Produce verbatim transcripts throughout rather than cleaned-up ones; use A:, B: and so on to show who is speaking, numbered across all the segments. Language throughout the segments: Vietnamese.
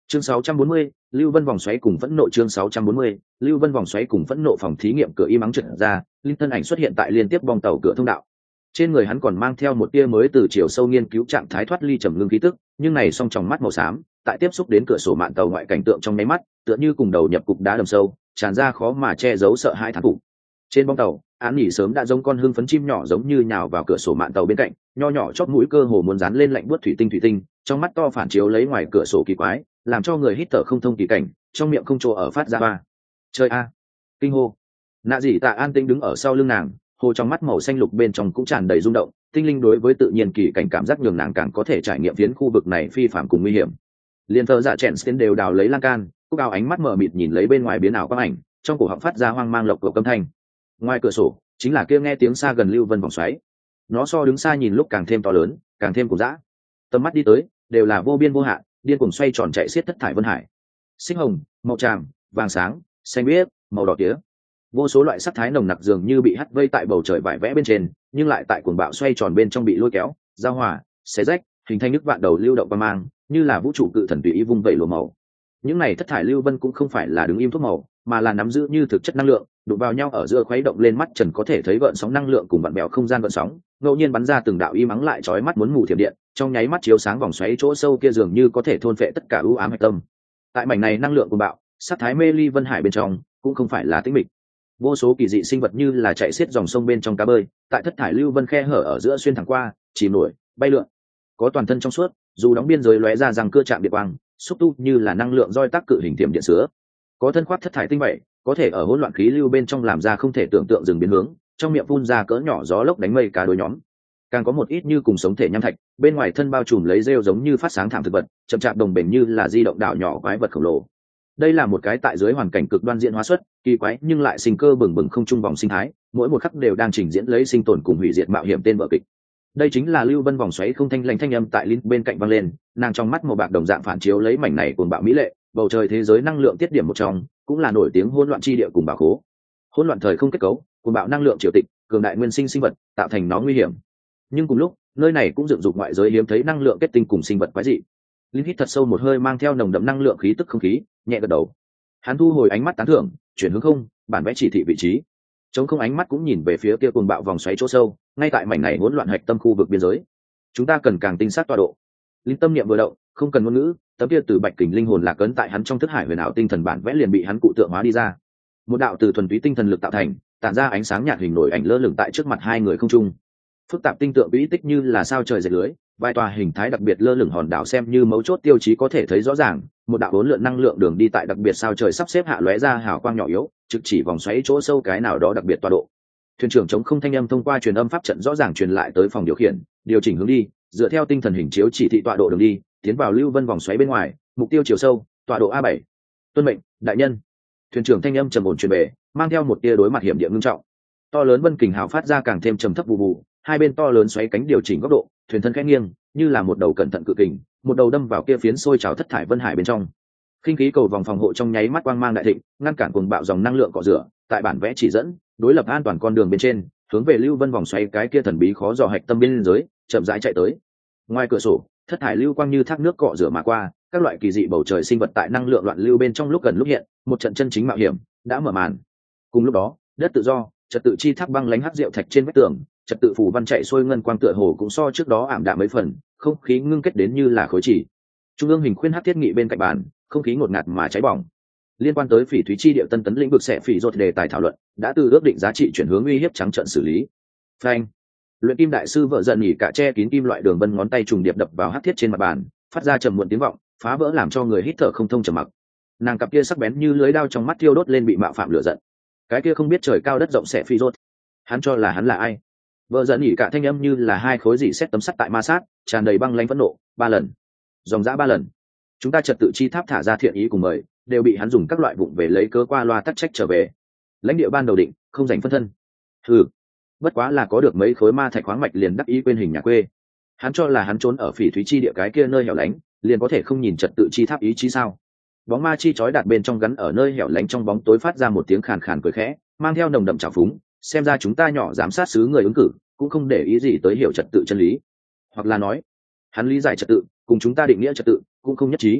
A: Chương sáu trăm bốn mươi, Lưu Vân vòng xoáy cùng phẫn nộ. Chương sáu trăm bốn mươi, Lưu Vân vòng xoáy cùng phẫn nộ. Phòng thí nghiệm cửa im ắng trượt ra, linh thân ảnh xuất hiện tại liên tiếp bong tàu cửa thông đạo. Trên người hắn còn mang theo một tia mới từ chiều sâu nghiên cứu trạng thái thoát ly trầm ngưng khí tức, nhưng này song tròng mắt màu xám, tại tiếp xúc đến cửa sổ mạn tàu ngoại cảnh tượng trong nháy mắt, tựa như cùng đầu nhập cục đá đầm sâu, tràn ra khó mà che giấu sợ hãi thán phục. Trên bong tàu, Án Nhỉ sớm đã giống con hưng phấn chim nhỏ giống như nhào vào cửa sổ mạn tàu bên cạnh, nho nhỏ chóp mũi cơ hồ muốn dán lên lạnh buốt thủy tinh thủy tinh, trong mắt to phản chiếu lấy ngoài cửa sổ kỳ quái, làm cho người hít thở không thông kỳ cảnh, trong miệng không chỗ ở phát ra ba. Chơi a! Kinh hô. Nạ Dị Tạ an tĩnh đứng ở sau lưng nàng, hồ trong mắt màu xanh lục bên trong cũng tràn đầy rung động, tinh linh đối với tự nhiên kỳ cảnh cảm giác nhường nàng càng có thể trải nghiệm phiến khu vực này phi phạm cùng nguy hiểm. Liên thợ dạ chèn xến đều đào lấy lan can, cúc áo ánh mắt mở mịt nhìn lấy bên ngoài biến ảo quang ảnh, trong cổ họng phát ra hoang mang lộc cộc âm thanh. Ngoài cửa sổ chính là kia nghe tiếng xa gần Lưu Vân vòng xoáy, nó so đứng xa nhìn lúc càng thêm to lớn, càng thêm cổ dã. Tầm mắt đi tới đều là vô biên vô hạn, điên cuồng xoay tròn chạy xiết thất thải vân hải, xích hồng, màu tràm, vàng sáng, xanh biếc, màu đỏ tía, vô số loại sắc thái nồng nặc dường như bị hắt vây tại bầu trời vải vẽ bên trên, nhưng lại tại cuồng bạo xoay tròn bên trong bị lôi kéo, giao hòa, xé rách, hình thành nước vạn đầu lưu động qua mang, như là vũ trụ cự thần tùy ý vung vẩy lùa màu. Những này thất thải lưu vân cũng không phải là đứng im thuốc màu, mà là nắm giữ như thực chất năng lượng, đụng vào nhau ở giữa khuấy động lên mắt trần có thể thấy gợn sóng năng lượng cùng vặn bèo không gian gợn sóng, ngẫu nhiên bắn ra từng đạo y mắng lại chói mắt muốn mù thiểm điện, trong nháy mắt chiếu sáng vòng xoáy chỗ sâu kia dường như có thể thôn phệ tất cả ưu ám hạch tâm. Tại mảnh này năng lượng cuồng bạo, sát thái mê ly vân hải bên trong cũng không phải là tĩnh mịch. Vô số kỳ dị sinh vật như là chạy xiết dòng sông bên trong cá bơi, tại thất thải lưu vân khe hở ở giữa xuyên thẳng qua, chìm nổi, bay lượn. Có toàn thân trong suốt, dù đóng biên giới lóe ra răng cưa chạm điện quang, xúc tu như là năng lượng roi tác cự hình tiềm điện sữa. Có thân khoác thất thải tinh vậy, có thể ở hỗn loạn khí lưu bên trong làm ra không thể tưởng tượng dừng biến hướng, trong miệng phun ra cỡ nhỏ gió lốc đánh mây cá đối nhóm. Càng có một ít như cùng sống thể nham thạch, bên ngoài thân bao trùm lấy rêu giống như phát sáng thảm thực vật, chậm chạp đồng bền như là di động đảo nhỏ quái vật khổng lồ. Đây là một cái tại dưới hoàn cảnh cực đoan diễn hóa xuất, kỳ quái nhưng lại sinh cơ bừng bừng không trung vòng sinh thái, mỗi một khắc đều đang trình diễn lấy sinh tồn cùng hủy diệt mạo hiểm tên vở kịch. Đây chính là Lưu Vân vòng xoáy không thanh lãnh thanh âm tại Linh bên cạnh vang lên, nàng trong mắt màu bạc đồng dạng phản chiếu lấy mảnh này cuồng bạo mỹ lệ, bầu trời thế giới năng lượng tiết điểm một trong, cũng là nổi tiếng hỗn loạn chi địa cùng bảo khố. Hỗn loạn thời không kết cấu, cuồng bạo năng lượng triều tịch, cường đại nguyên sinh sinh vật, tạo thành nó nguy hiểm. Nhưng cùng lúc, nơi này cũng dựng dục ngoại giới hiếm thấy năng lượng kết tinh cùng sinh vật quái dị. Linh hít thật sâu một hơi mang theo nồng đậm năng lượng khí tức không khí, nhẹ gật đầu. Hắn thu hồi ánh mắt tán thưởng, chuyển hướng không, bản vẽ chỉ thị vị trí. Trống không ánh mắt cũng nhìn về phía kia cuồng bạo vòng xoáy chỗ sâu, ngay tại mảnh này hỗn loạn hạch tâm khu vực biên giới. Chúng ta cần càng tinh xác tọa độ. Linh tâm niệm vừa động, không cần ngôn ngữ, tấm kia từ bạch kình linh hồn lạc ấn tại hắn trong thức hải huyền ảo tinh thần bản vẽ liền bị hắn cụ tượng hóa đi ra. Một đạo từ thuần túy tinh thần lực tạo thành, tản ra ánh sáng nhạt hình nổi ảnh lơ lửng tại trước mặt hai người không trung. Phức tạp tinh tượng vĩ tích như là sao trời dệt lưới, vài tòa hình thái đặc biệt lơ lửng hòn đảo xem như mấu chốt tiêu chí có thể thấy rõ ràng, một đạo bốn lượn năng lượng đường đi tại đặc biệt sao trời sắp xếp hạ lóe ra hào quang nhỏ yếu, trực chỉ vòng xoáy chỗ sâu cái nào đó đặc biệt tọa độ. Thuyền trưởng chống không thanh âm thông qua truyền âm pháp trận rõ ràng truyền lại tới phòng điều khiển, điều chỉnh hướng đi, dựa theo tinh thần hình chiếu chỉ thị tọa độ đường đi, tiến vào Lưu Vân vòng xoáy bên ngoài, mục tiêu chiều sâu, tọa độ A bảy. Tuân mệnh, đại nhân. Thuyền trưởng thanh âm trầm ổn truyền về, mang theo một tia đối mặt hiểm địa ngưng trọng. To lớn vân kình hào phát ra càng thêm trầm thấp bù bù, hai bên to lớn xoáy cánh điều chỉnh góc độ, thuyền thân khẽ nghiêng, như là một đầu cẩn thận cự kình, một đầu đâm vào kia phiến sôi trào thất thải vân hải bên trong. Khinh khí cầu vòng phòng hộ trong nháy mắt quang mang đại thịnh, ngăn cản cuồng bạo dòng năng lượng cọ rửa, tại bản vẽ chỉ dẫn, đối lập an toàn con đường bên trên, hướng về Lưu Vân vòng xoáy cái kia thần bí khó dò hạch tâm biên giới, chậm rãi chạy tới. Ngoài cửa sổ, thất thải lưu quang như thác nước cọ rửa mà qua, các loại kỳ dị bầu trời sinh vật tại năng lượng loạn lưu bên trong lúc gần lúc hiện, một trận chân chính mạo hiểm đã mở màn. Cùng lúc đó, đất tự do, trật tự chi tháp băng lánh hắc rượu thạch trên vách tường, trật tự phủ văn chạy xuôi ngân quang tựa hồ cũng so trước đó ảm đạm mấy phần, không khí ngưng kết đến như là khối chỉ. Trung ương hình khuyên hắc thiết nghị bên cạnh bàn, không khí ngột ngạt mà cháy bỏng. Liên quan tới phỉ thúy chi địa tân tấn lĩnh vực sẽ phỉ rốt đề tài thảo luận, đã từ ước định giá trị chuyển hướng uy hiếp trắng trợn xử lý. Phanh. Luyện kim đại sư vợ giận nhỉ cả che kín kim loại đường vân ngón tay trùng điệp đập vào hắc thiết trên mặt bàn, phát ra trầm muộn tiếng vọng, phá vỡ làm cho người hít thở không thông trầm mặc. Nàng cặp kia sắc bén như lưới đao trong mắt thiêu đốt lên bị mạo phạm lửa giận. Cái kia không biết trời cao đất rộng sẽ phi rốt, hắn cho là hắn là ai? Vợ giận nhỉ cả thanh âm như là hai khối dị xét tấm sắt tại ma sát, tràn đầy băng lãnh phẫn nộ, ba lần, dòng dã ba lần. Chúng ta trật tự chi tháp thả ra thiện ý cùng mời, đều bị hắn dùng các loại vụng về lấy cớ qua loa tắc trách trở về. Lãnh địa ban đầu định, không dành phân thân. Ừ, bất quá là có được mấy khối ma thạch khoáng mạch liền đắc ý quên hình nhà quê. Hắn cho là hắn trốn ở phỉ thúy chi địa cái kia nơi hẻo lánh, liền có thể không nhìn trật tự chi tháp ý chí sao? Bóng ma chi chói đặt bên trong gắn ở nơi hẻo lánh trong bóng tối phát ra một tiếng khàn khàn cười khẽ, mang theo nồng đậm trào phúng. Xem ra chúng ta nhỏ giám sát xứ người ứng cử, cũng không để ý gì tới hiểu trật tự chân lý, hoặc là nói, hắn lý giải trật tự cùng chúng ta định nghĩa trật tự cũng không nhất trí.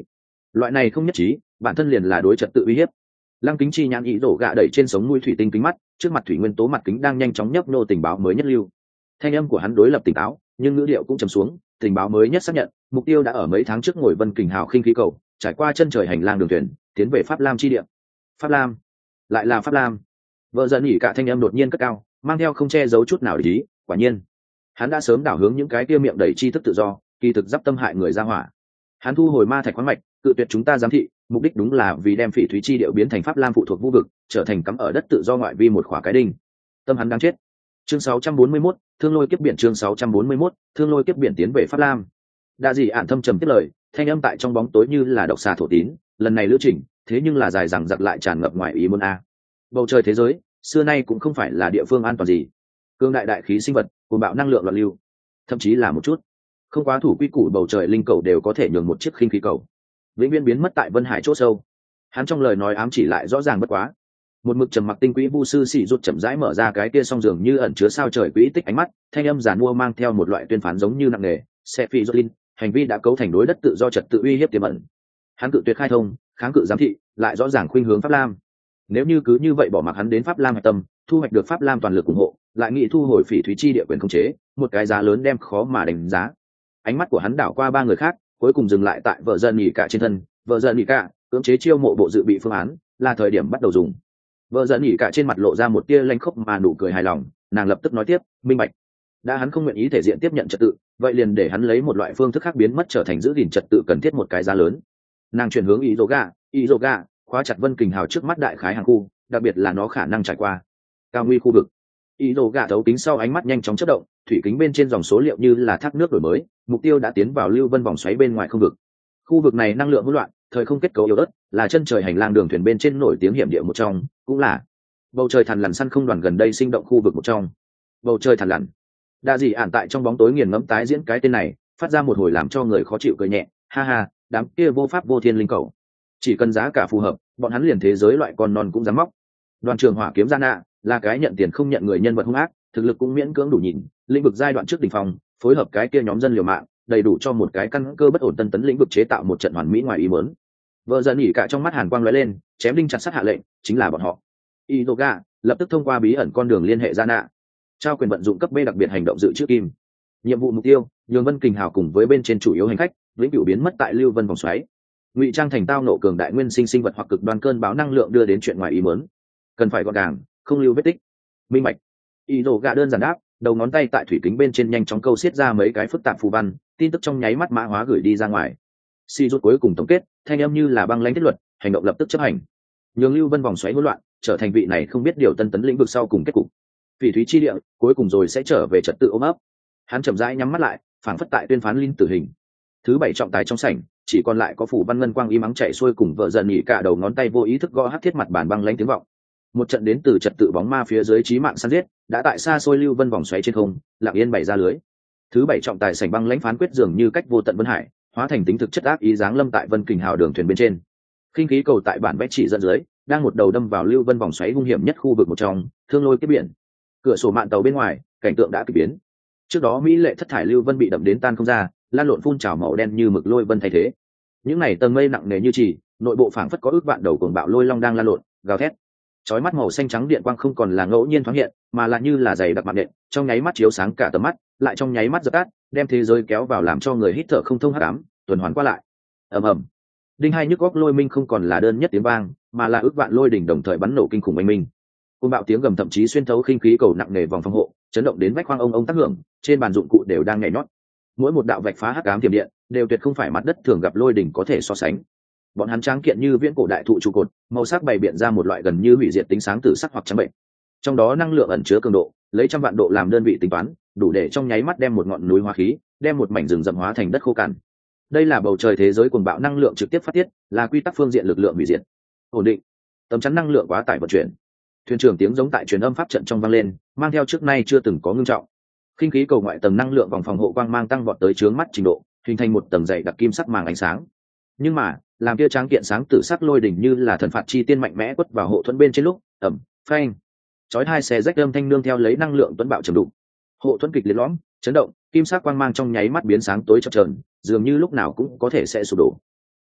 A: loại này không nhất trí bản thân liền là đối trật tự uy hiếp. Lăng Kính Chi nhãn ý rổ gạ đẩy trên sống mũi thủy tinh kính mắt, trước mặt thủy nguyên tố mặt kính đang nhanh chóng nhấp nô tình báo mới nhất lưu. Thanh âm của hắn đối lập tỉnh táo, nhưng ngữ điệu cũng trầm xuống. Tình báo mới nhất xác nhận, mục tiêu đã ở mấy tháng trước ngồi Vân Kình Hào khinh khí cầu, trải qua chân trời hành lang đường thuyền, tiến về Pháp Lam chi địa. Pháp Lam, lại là Pháp Lam. Vợ giận nhỉ cả thanh âm đột nhiên cất cao, mang theo không che giấu chút nào để ý. Quả nhiên, hắn đã sớm đảo hướng những cái kia miệng đầy tri thức tự do, kỳ thực giáp tâm hại người ra hỏa. Hắn thu hồi ma thạch khoáng mạch, cự tuyệt chúng ta giám thị, mục đích đúng là vì đem phỉ thúy chi điệu biến thành Pháp Lam phụ thuộc vũ vực, trở thành cắm ở đất tự do ngoại vi một khỏa cái đinh. Tâm hắn đang chết. Chương sáu trăm bốn mươi mốt, Thương Lôi kiếp biển. Chương sáu trăm bốn mươi mốt, Thương Lôi kiếp biển tiến về Pháp Lam. Đa dị ản thâm trầm tiếp lời, thanh âm tại trong bóng tối như là độc xà thổ tín, lần này lữ trình, thế nhưng là dài dằng dặc lại tràn ngập ngoài ý muốn a. Bầu trời thế giới, xưa nay cũng không phải là địa phương an toàn gì. Cương đại đại khí sinh vật, cuồng bạo năng lượng loạn lưu, thậm chí là một chút không quá thủ quy củ bầu trời linh cầu đều có thể nhường một chiếc khinh khí cầu vĩnh viễn biến mất tại Vân Hải chỗ sâu. Hắn trong lời nói ám chỉ lại rõ ràng bất quá. Một mực trầm mặc tinh quỹ vu sư xỉ rút chậm rãi mở ra cái kia song dường như ẩn chứa sao trời quỹ tích ánh mắt, thanh âm giàn mua mang theo một loại tuyên phán giống như nặng nề. Sẽ phi rút linh, hành vi đã cấu thành đối đất tự do trật tự uy hiếp tiềm ẩn. Hắn cự tuyệt khai thông, kháng cự giám thị, lại rõ ràng khuynh hướng Pháp Lam. Nếu như cứ như vậy bỏ mặc hắn đến Pháp Lam hạch tâm, thu hoạch được Pháp Lam toàn lực ủng hộ, lại nghị thu hồi phỉ thúy chi địa quyền khống chế, một cái giá lớn đem khó mà đánh giá. Ánh mắt của hắn đảo qua ba người khác, cuối cùng dừng lại tại vợ giận nhỉ cả trên thân. Vợ giận nhỉ cả cưỡng chế chiêu mộ bộ dự bị phương án, là thời điểm bắt đầu dùng. Vợ giận nhỉ cả trên mặt lộ ra một tia lanh khốc mà nụ cười hài lòng, nàng lập tức nói tiếp, minh bạch. Đã hắn không nguyện ý thể diện tiếp nhận trật tự, vậy liền để hắn lấy một loại phương thức khác biến mất trở thành giữ gìn trật tự cần thiết một cái giá lớn. Nàng chuyển hướng ý yoga, ý yoga khóa chặt Vân Kình Hào trước mắt đại khái hàng khu, đặc biệt là nó khả năng trải qua cao nguy khu vực. Ý yoga thấu kính sau ánh mắt nhanh chóng chớp động, thủy kính bên trên dòng số liệu như là thác nước đổi mới, mục tiêu đã tiến vào lưu vân vòng xoáy bên ngoài không vực. Khu vực này năng lượng hỗn loạn, thời không kết cấu yếu ớt, là chân trời hành lang đường thuyền bên trên nổi tiếng hiểm địa một trong, cũng là bầu trời thằn lằn săn không đoàn gần đây sinh động khu vực một trong. Bầu trời thằn lằn. Đa dị ản tại trong bóng tối nghiền ngẫm tái diễn cái tên này, phát ra một hồi làm cho người khó chịu cười nhẹ, ha ha, đám kia vô pháp vô thiên linh cầu, chỉ cần giá cả phù hợp, bọn hắn liền thế giới loại con non cũng dám móc. Đoàn trưởng hỏa kiếm Gian Nạ là cái nhận tiền không nhận người nhân vật hung ác, thực lực cũng miễn cưỡng đủ nhìn, lĩnh vực giai đoạn trước đỉnh phong, phối hợp cái kia nhóm dân liều mạng, đầy đủ cho một cái căn cơ bất ổn tân tấn lĩnh vực chế tạo một trận hoàn mỹ ngoài ý muốn. Vợ giận nhỉ cả trong mắt hàn quang lóe lên, chém đinh chặt sắt hạ lệnh, chính là bọn họ. Idoga lập tức thông qua bí ẩn con đường liên hệ Gian Nạ, trao quyền vận dụng cấp B đặc biệt hành động dự trữ kim. Nhiệm vụ mục tiêu, nhường Vân Kình Hào cùng với bên trên chủ yếu hành khách, vĩnh cửu biến mất tại lưu vân vòng xoáy. Ngụy trang thành tao nộ cường đại nguyên sinh sinh vật hoặc cực đoan cơn báo năng lượng đưa đến chuyện ngoài ý muốn. Cần phải gọn gàng, không lưu vết tích. Minh bạch. Idoga đơn giản đáp, đầu ngón tay tại thủy kính bên trên nhanh chóng câu xiết ra mấy cái phức tạp phù văn, tin tức trong nháy mắt mã hóa gửi đi ra ngoài. Si rút cuối cùng tổng kết, thanh âm như là băng lãnh thiết luật, hành động lập tức chấp hành. Nhường lưu vân vòng xoáy hỗn loạn, trở thành vị này không biết điều tân tấn lĩnh vực sau cùng kết cục. Phỉ thúy chi địa, cuối cùng rồi sẽ trở về trật tự ôm ấp. Hắn chậm rãi nhắm mắt lại, phảng phất tại tuyên phán linh tử hình. Thứ bảy trọng tài trong sảnh, chỉ còn lại có phủ văn ngân quang y mắng chạy xuôi cùng vợ giận nhỉ cả đầu ngón tay vô ý thức gõ hắt thiết mặt bàn băng lãnh tiếng vọng. Một trận đến từ trật tự bóng ma phía dưới chí mạng săn giết, đã tại xa xôi lưu vân vòng xoáy trên không, lặng yên bày ra lưới. Thứ bảy trọng tài sảnh băng lãnh phán quyết dường như cách vô tận vân hải, hóa thành tính thực chất ác ý giáng lâm tại Vân Kình Hào đường thuyền bên trên. Khinh khí cầu tại bản vẽ chỉ dẫn dưới, đang một đầu đâm vào lưu vân vòng xoáy hung hiểm nhất khu vực một trong, Thương Lôi kiếp biển. Cửa sổ mạn tàu bên ngoài, cảnh tượng đã kỳ biến. Trước đó mỹ lệ thất thải lưu vân bị đậm đến tan không ra, lan lộn phun trào màu đen như mực lôi vân thay thế. Những này tầng mây nặng nề như trì, nội bộ phảng phất có ước vạn đầu cuồng bạo lôi long đang lan lộn, gào thét. Chói mắt màu xanh trắng điện quang không còn là ngẫu nhiên thoáng hiện, mà là như là dày đặc mạng nện, trong nháy mắt chiếu sáng cả tầm mắt, lại trong nháy mắt dập tắt, đem thế giới kéo vào làm cho người hít thở không thông hắc ám, tuần hoàn qua lại. Ầm ầm. Đinh hai nhức góc lôi minh không còn là đơn nhất tiếng vang, mà là ước vạn lôi đỉnh đồng thời bắn nổ kinh khủng oanh minh. Cuồng bạo tiếng gầm thậm chí xuyên thấu khinh khí cầu nặng nề vòng phòng hộ, chấn động đến vách khoang ông ông tác hưởng, trên bàn dụng cụ đều đang nhảy nhót. Mỗi một đạo vạch phá hắc ám tiềm điện, đều tuyệt không phải mặt đất thường gặp lôi đỉnh có thể so sánh. Bọn hắn tráng kiện như viễn cổ đại thụ trụ cột, màu sắc bày biện ra một loại gần như hủy diệt tính sáng tử sắc hoặc trắng bệnh. Trong đó năng lượng ẩn chứa cường độ, lấy trăm vạn độ làm đơn vị tính toán, đủ để trong nháy mắt đem một ngọn núi hóa khí, đem một mảnh rừng rậm hóa thành đất khô cằn. Đây là bầu trời thế giới cuồng bạo năng lượng trực tiếp phát tiết, là quy tắc phương diện lực lượng hủy diệt. Ổn định, tấm chắn năng lượng quá tải vận chuyển. Thuyền trưởng tiếng giống tại truyền âm pháp trận trong vang lên, mang theo trước nay chưa từng có ngưng trọng. Khinh khí cầu ngoại tầng năng lượng vòng phòng hộ quang mang tăng vọt tới chướng mắt trình độ, hình thành một tầng dày đặc kim sắc màng ánh sáng. Nhưng mà, làm kia tráng kiện sáng tử sắc lôi đỉnh như là thần phạt chi tiên mạnh mẽ quất vào hộ thuẫn bên trên lúc, ẩm, phanh. Chói hai xé rách âm thanh nương theo lấy năng lượng tuấn bạo trầm đụng. Hộ thuẫn kịch liệt lõm, chấn động, kim sắc quang mang trong nháy mắt biến sáng tối chập chờn, dường như lúc nào cũng có thể sẽ sụp đổ.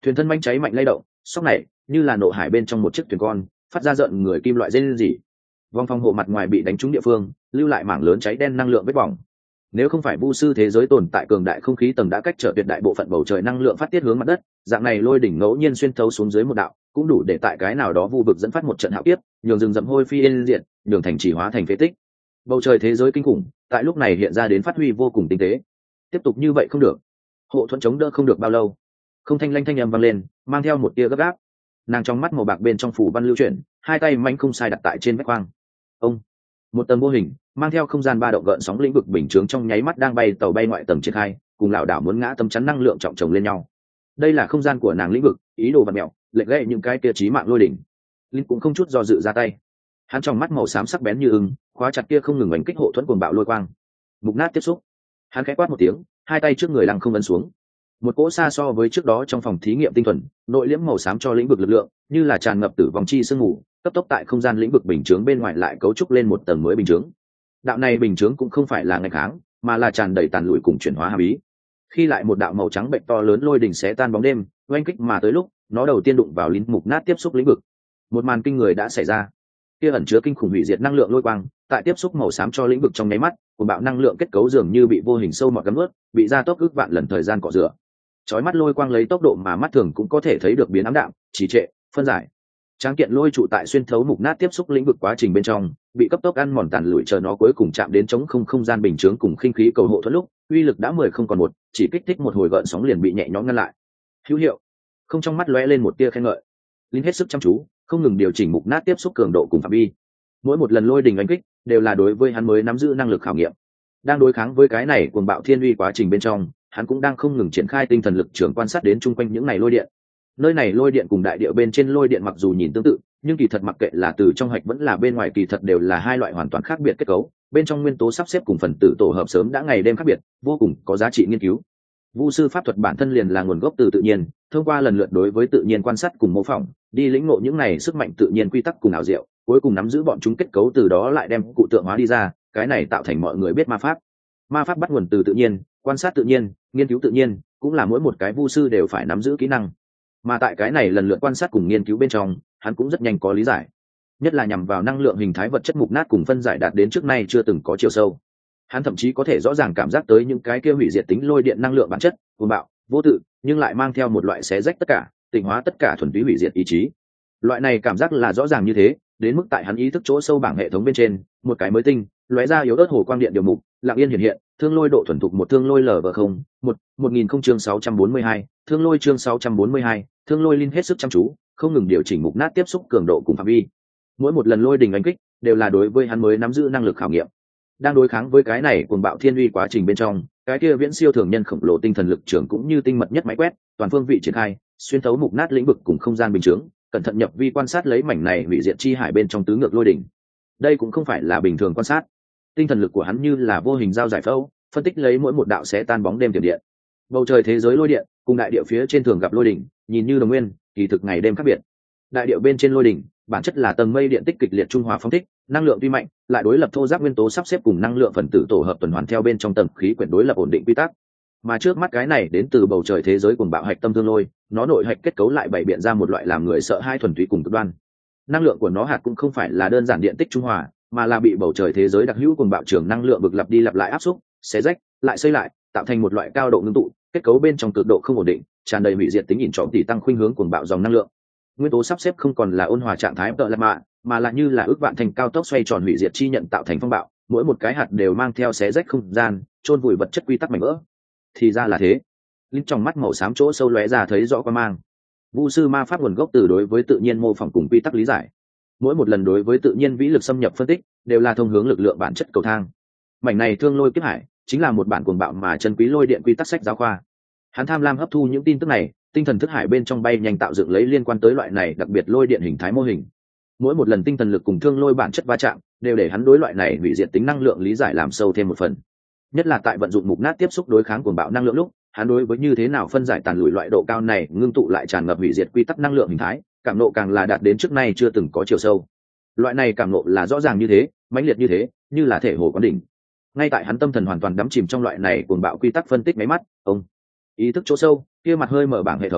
A: Thuyền thân manh cháy mạnh lay động, sóc này như là nộ hải bên trong một chiếc thuyền con, phát ra giận người kim loại dây gì. Vòng phòng hộ mặt ngoài bị đánh trúng địa phương, lưu lại mảng lớn cháy đen năng lượng vết bỏng. Nếu không phải vu sư thế giới tồn tại cường đại không khí tầng đã cách trở tuyệt đại bộ phận bầu trời năng lượng phát tiết hướng mặt đất, dạng này lôi đỉnh ngẫu nhiên xuyên thấu xuống dưới một đạo, cũng đủ để tại cái nào đó vu vực dẫn phát một trận hạo kiếp, nhường rừng rậm hôi phi yên diệt, nhường thành trì hóa thành phế tích. Bầu trời thế giới kinh khủng, tại lúc này hiện ra đến phát huy vô cùng tinh tế. Tiếp tục như vậy không được. Hộ thuẫn chống đỡ không được bao lâu. Không thanh lanh thanh âm vang lên, mang theo một tia gấp gáp. Nàng trong mắt màu bạc bên trong phủ văn lưu chuyển, hai tay manh không sai đặt tại trên vách khoang. Ông, một tầng vô hình, mang theo không gian ba động gợn sóng lĩnh vực bình chướng trong nháy mắt đang bay tàu bay ngoại tầng triển khai, cùng lão đảo muốn ngã tâm chắn năng lượng trọng chồng lên nhau. Đây là không gian của nàng lĩnh vực, ý đồ vặn mèo, lệch gãy những cái kia chí mạng lôi đỉnh. Linh cũng không chút do dự ra tay. Hắn trong mắt màu xám sắc bén như ưng, khóa chặt kia không ngừng đánh kích hộ thuẫn cuồng bạo lôi quang. Mục nát tiếp xúc. Hắn khẽ quát một tiếng, hai tay trước người lăng không ấn xuống. Một cỗ xa so với trước đó trong phòng thí nghiệm tinh thuần, nội liễm màu xám cho lĩnh vực lực lượng, như là tràn ngập tử vong chi sương mù, cấp tốc tại không gian lĩnh vực bình chướng bên ngoài lại cấu trúc lên một tầng mới bình chướng. Đạo này bình chướng cũng không phải là ngày kháng, mà là tràn đầy tàn lụi cùng chuyển hóa hàm ý. Khi lại một đạo màu trắng bệnh to lớn lôi đỉnh xé tan bóng đêm, oanh kích mà tới lúc, nó đầu tiên đụng vào lính mục nát tiếp xúc lĩnh vực. Một màn kinh người đã xảy ra. Kia ẩn chứa kinh khủng hủy diệt năng lượng lôi quang, tại tiếp xúc màu xám cho lĩnh vực trong nháy mắt, của bạo năng lượng kết cấu dường như bị vô hình sâu mọt gắm ướt, bị gia tốc ước vạn lần thời gian cọ rửa. Chói mắt lôi quang lấy tốc độ mà mắt thường cũng có thể thấy được biến ám đạm, trì trệ, phân giải. Tráng kiện lôi trụ tại xuyên thấu mục nát tiếp xúc lĩnh vực quá trình bên trong, bị cấp tốc ăn mòn tàn lụi chờ nó cuối cùng chạm đến chống không không gian bình chướng cùng khinh khí cầu hộ thuẫn lúc, uy lực đã mười không còn một, chỉ kích thích một hồi gợn sóng liền bị nhẹ nhõm ngăn lại. Hữu hiệu. Không trong mắt lóe lên một tia khen ngợi. Linh hết sức chăm chú, không ngừng điều chỉnh mục nát tiếp xúc cường độ cùng phạm vi. Mỗi một lần lôi đình đánh kích đều là đối với hắn mới nắm giữ năng lực khảo nghiệm. Đang đối kháng với cái này cuồng bạo thiên uy quá trình bên trong, hắn cũng đang không ngừng triển khai tinh thần lực trưởng quan sát đến chung quanh những này lôi điện. Nơi này lôi điện cùng đại địa bên trên lôi điện mặc dù nhìn tương tự, nhưng kỳ thật mặc kệ là từ trong hạch vẫn là bên ngoài kỳ thật đều là hai loại hoàn toàn khác biệt kết cấu. Bên trong nguyên tố sắp xếp cùng phần tử tổ hợp sớm đã ngày đêm khác biệt, vô cùng có giá trị nghiên cứu. Vu sư pháp thuật bản thân liền là nguồn gốc từ tự nhiên, thông qua lần lượt đối với tự nhiên quan sát cùng mô phỏng, đi lĩnh ngộ những này sức mạnh tự nhiên quy tắc cùng ảo diệu, cuối cùng nắm giữ bọn chúng kết cấu từ đó lại đem cụ tượng hóa đi ra, cái này tạo thành mọi người biết ma pháp. Ma pháp bắt nguồn từ tự nhiên, quan sát tự nhiên, nghiên cứu tự nhiên, cũng là mỗi một cái vu sư đều phải nắm giữ kỹ năng. Mà tại cái này lần lượt quan sát cùng nghiên cứu bên trong, hắn cũng rất nhanh có lý giải, nhất là nhằm vào năng lượng hình thái vật chất mục nát cùng phân giải đạt đến trước nay chưa từng có chiều sâu. Hắn thậm chí có thể rõ ràng cảm giác tới những cái kia hủy diệt tính lôi điện năng lượng bản chất, cuồng bạo, vô tự, nhưng lại mang theo một loại xé rách tất cả, tịnh hóa tất cả thuần túy hủy diệt ý chí. Loại này cảm giác là rõ ràng như thế, đến mức tại hắn ý thức chỗ sâu bảng hệ thống bên trên, một cái mới tinh, lóe ra yếu ớt hồ quang điện điều mục, lặng yên hiện hiện, thương lôi độ thuần thục một thương lôi lv không một một nghìn không chương sáu trăm bốn mươi hai, thương lôi chương sáu trăm bốn mươi hai, thương lôi linh hết sức chăm chú, không ngừng điều chỉnh mục nát tiếp xúc cường độ cùng phạm vi. Mỗi một lần lôi đình đánh kích đều là đối với hắn mới nắm giữ năng lực khảo nghiệm. Đang đối kháng với cái này cuồng bạo thiên uy quá trình bên trong, cái kia viễn siêu thường nhân khổng lồ tinh thần lực trưởng cũng như tinh mật nhất máy quét, toàn phương vị triển khai, xuyên thấu mục nát lĩnh vực cùng không gian bình chướng, cẩn thận nhập vi quan sát lấy mảnh này hủy diệt chi hải bên trong tứ ngược lôi đỉnh. Đây cũng không phải là bình thường quan sát. Tinh thần lực của hắn như là vô hình dao giải phẫu, phân tích lấy mỗi một đạo sẽ tan bóng đêm tiềm điện. Bầu trời thế giới lôi điện cùng đại địa phía trên thường gặp lôi đỉnh, nhìn như đồng nguyên, kỳ thực ngày đêm khác biệt. Đại địa bên trên lôi đỉnh, bản chất là tầng mây điện tích kịch liệt trung hòa phóng thích, năng lượng tuy mạnh, lại đối lập thô ráp nguyên tố sắp xếp cùng năng lượng phần tử tổ hợp tuần hoàn theo bên trong tầng khí quyển đối lập ổn định quy tắc. Mà trước mắt cái này đến từ bầu trời thế giới cuồng bạo hạch tâm thương lôi, nó nội hạch kết cấu lại bày biện ra một loại làm người sợ hai thuần túy cùng cực đoan. Năng lượng của nó hạt cũng không phải là đơn giản điện tích trung hòa, mà là bị bầu trời thế giới đặc hữu cuồng bạo trường năng lượng vực lặp đi lặp lại áp xúc, xé rách, lại xây lại, tạo thành một loại cao độ ngưng tụ, kết cấu bên trong cực độ không ổn định, tràn đầy hủy diệt tính nhìn trộm tỷ tăng khuynh hướng cuồng bạo dòng năng lượng. Nguyên tố sắp xếp không còn là ôn hòa trạng thái tợ lạt mạ, mà là như là ước vạn thành cao tốc xoay tròn hủy diệt chi nhận tạo thành phong bạo, mỗi một cái hạt đều mang theo xé rách không gian, chôn vùi vật chất quy tắc mảnh vỡ. Thì ra là thế. Linh trong mắt màu xám chỗ sâu lóe ra thấy rõ quan mang. Vu sư ma pháp nguồn gốc từ đối với tự nhiên mô phỏng cùng quy tắc lý giải. Mỗi một lần đối với tự nhiên vĩ lực xâm nhập phân tích, đều là thông hướng lực lượng bản chất cầu thang. Mảnh này thương lôi kiếp hải, chính là một bản cuồng bạo mà chân quý lôi điện quy tắc sách giáo khoa. Hắn tham lam hấp thu những tin tức này, tinh thần thức hải bên trong bay nhanh tạo dựng lấy liên quan tới loại này đặc biệt lôi điện hình thái mô hình. Mỗi một lần tinh thần lực cùng thương lôi bản chất va chạm, đều để hắn đối loại này hủy diệt tính năng lượng lý giải làm sâu thêm một phần. Nhất là tại vận dụng mục nát tiếp xúc đối kháng cuồng bạo năng lượng lúc, hắn đối với như thế nào phân giải tàn lùi loại độ cao này ngưng tụ lại tràn ngập hủy diệt quy tắc năng lượng hình thái, cảm nộ càng là đạt đến trước nay chưa từng có chiều sâu. Loại này cảm nộ là rõ ràng như thế, mãnh liệt như thế, như là thể hồ quán đỉnh. Ngay tại hắn tâm thần hoàn toàn đắm chìm trong loại này cuồng bạo quy tắc phân tích máy mắt, ông ý thức chỗ sâu, kia mặt hơi mở bảng hệ thống,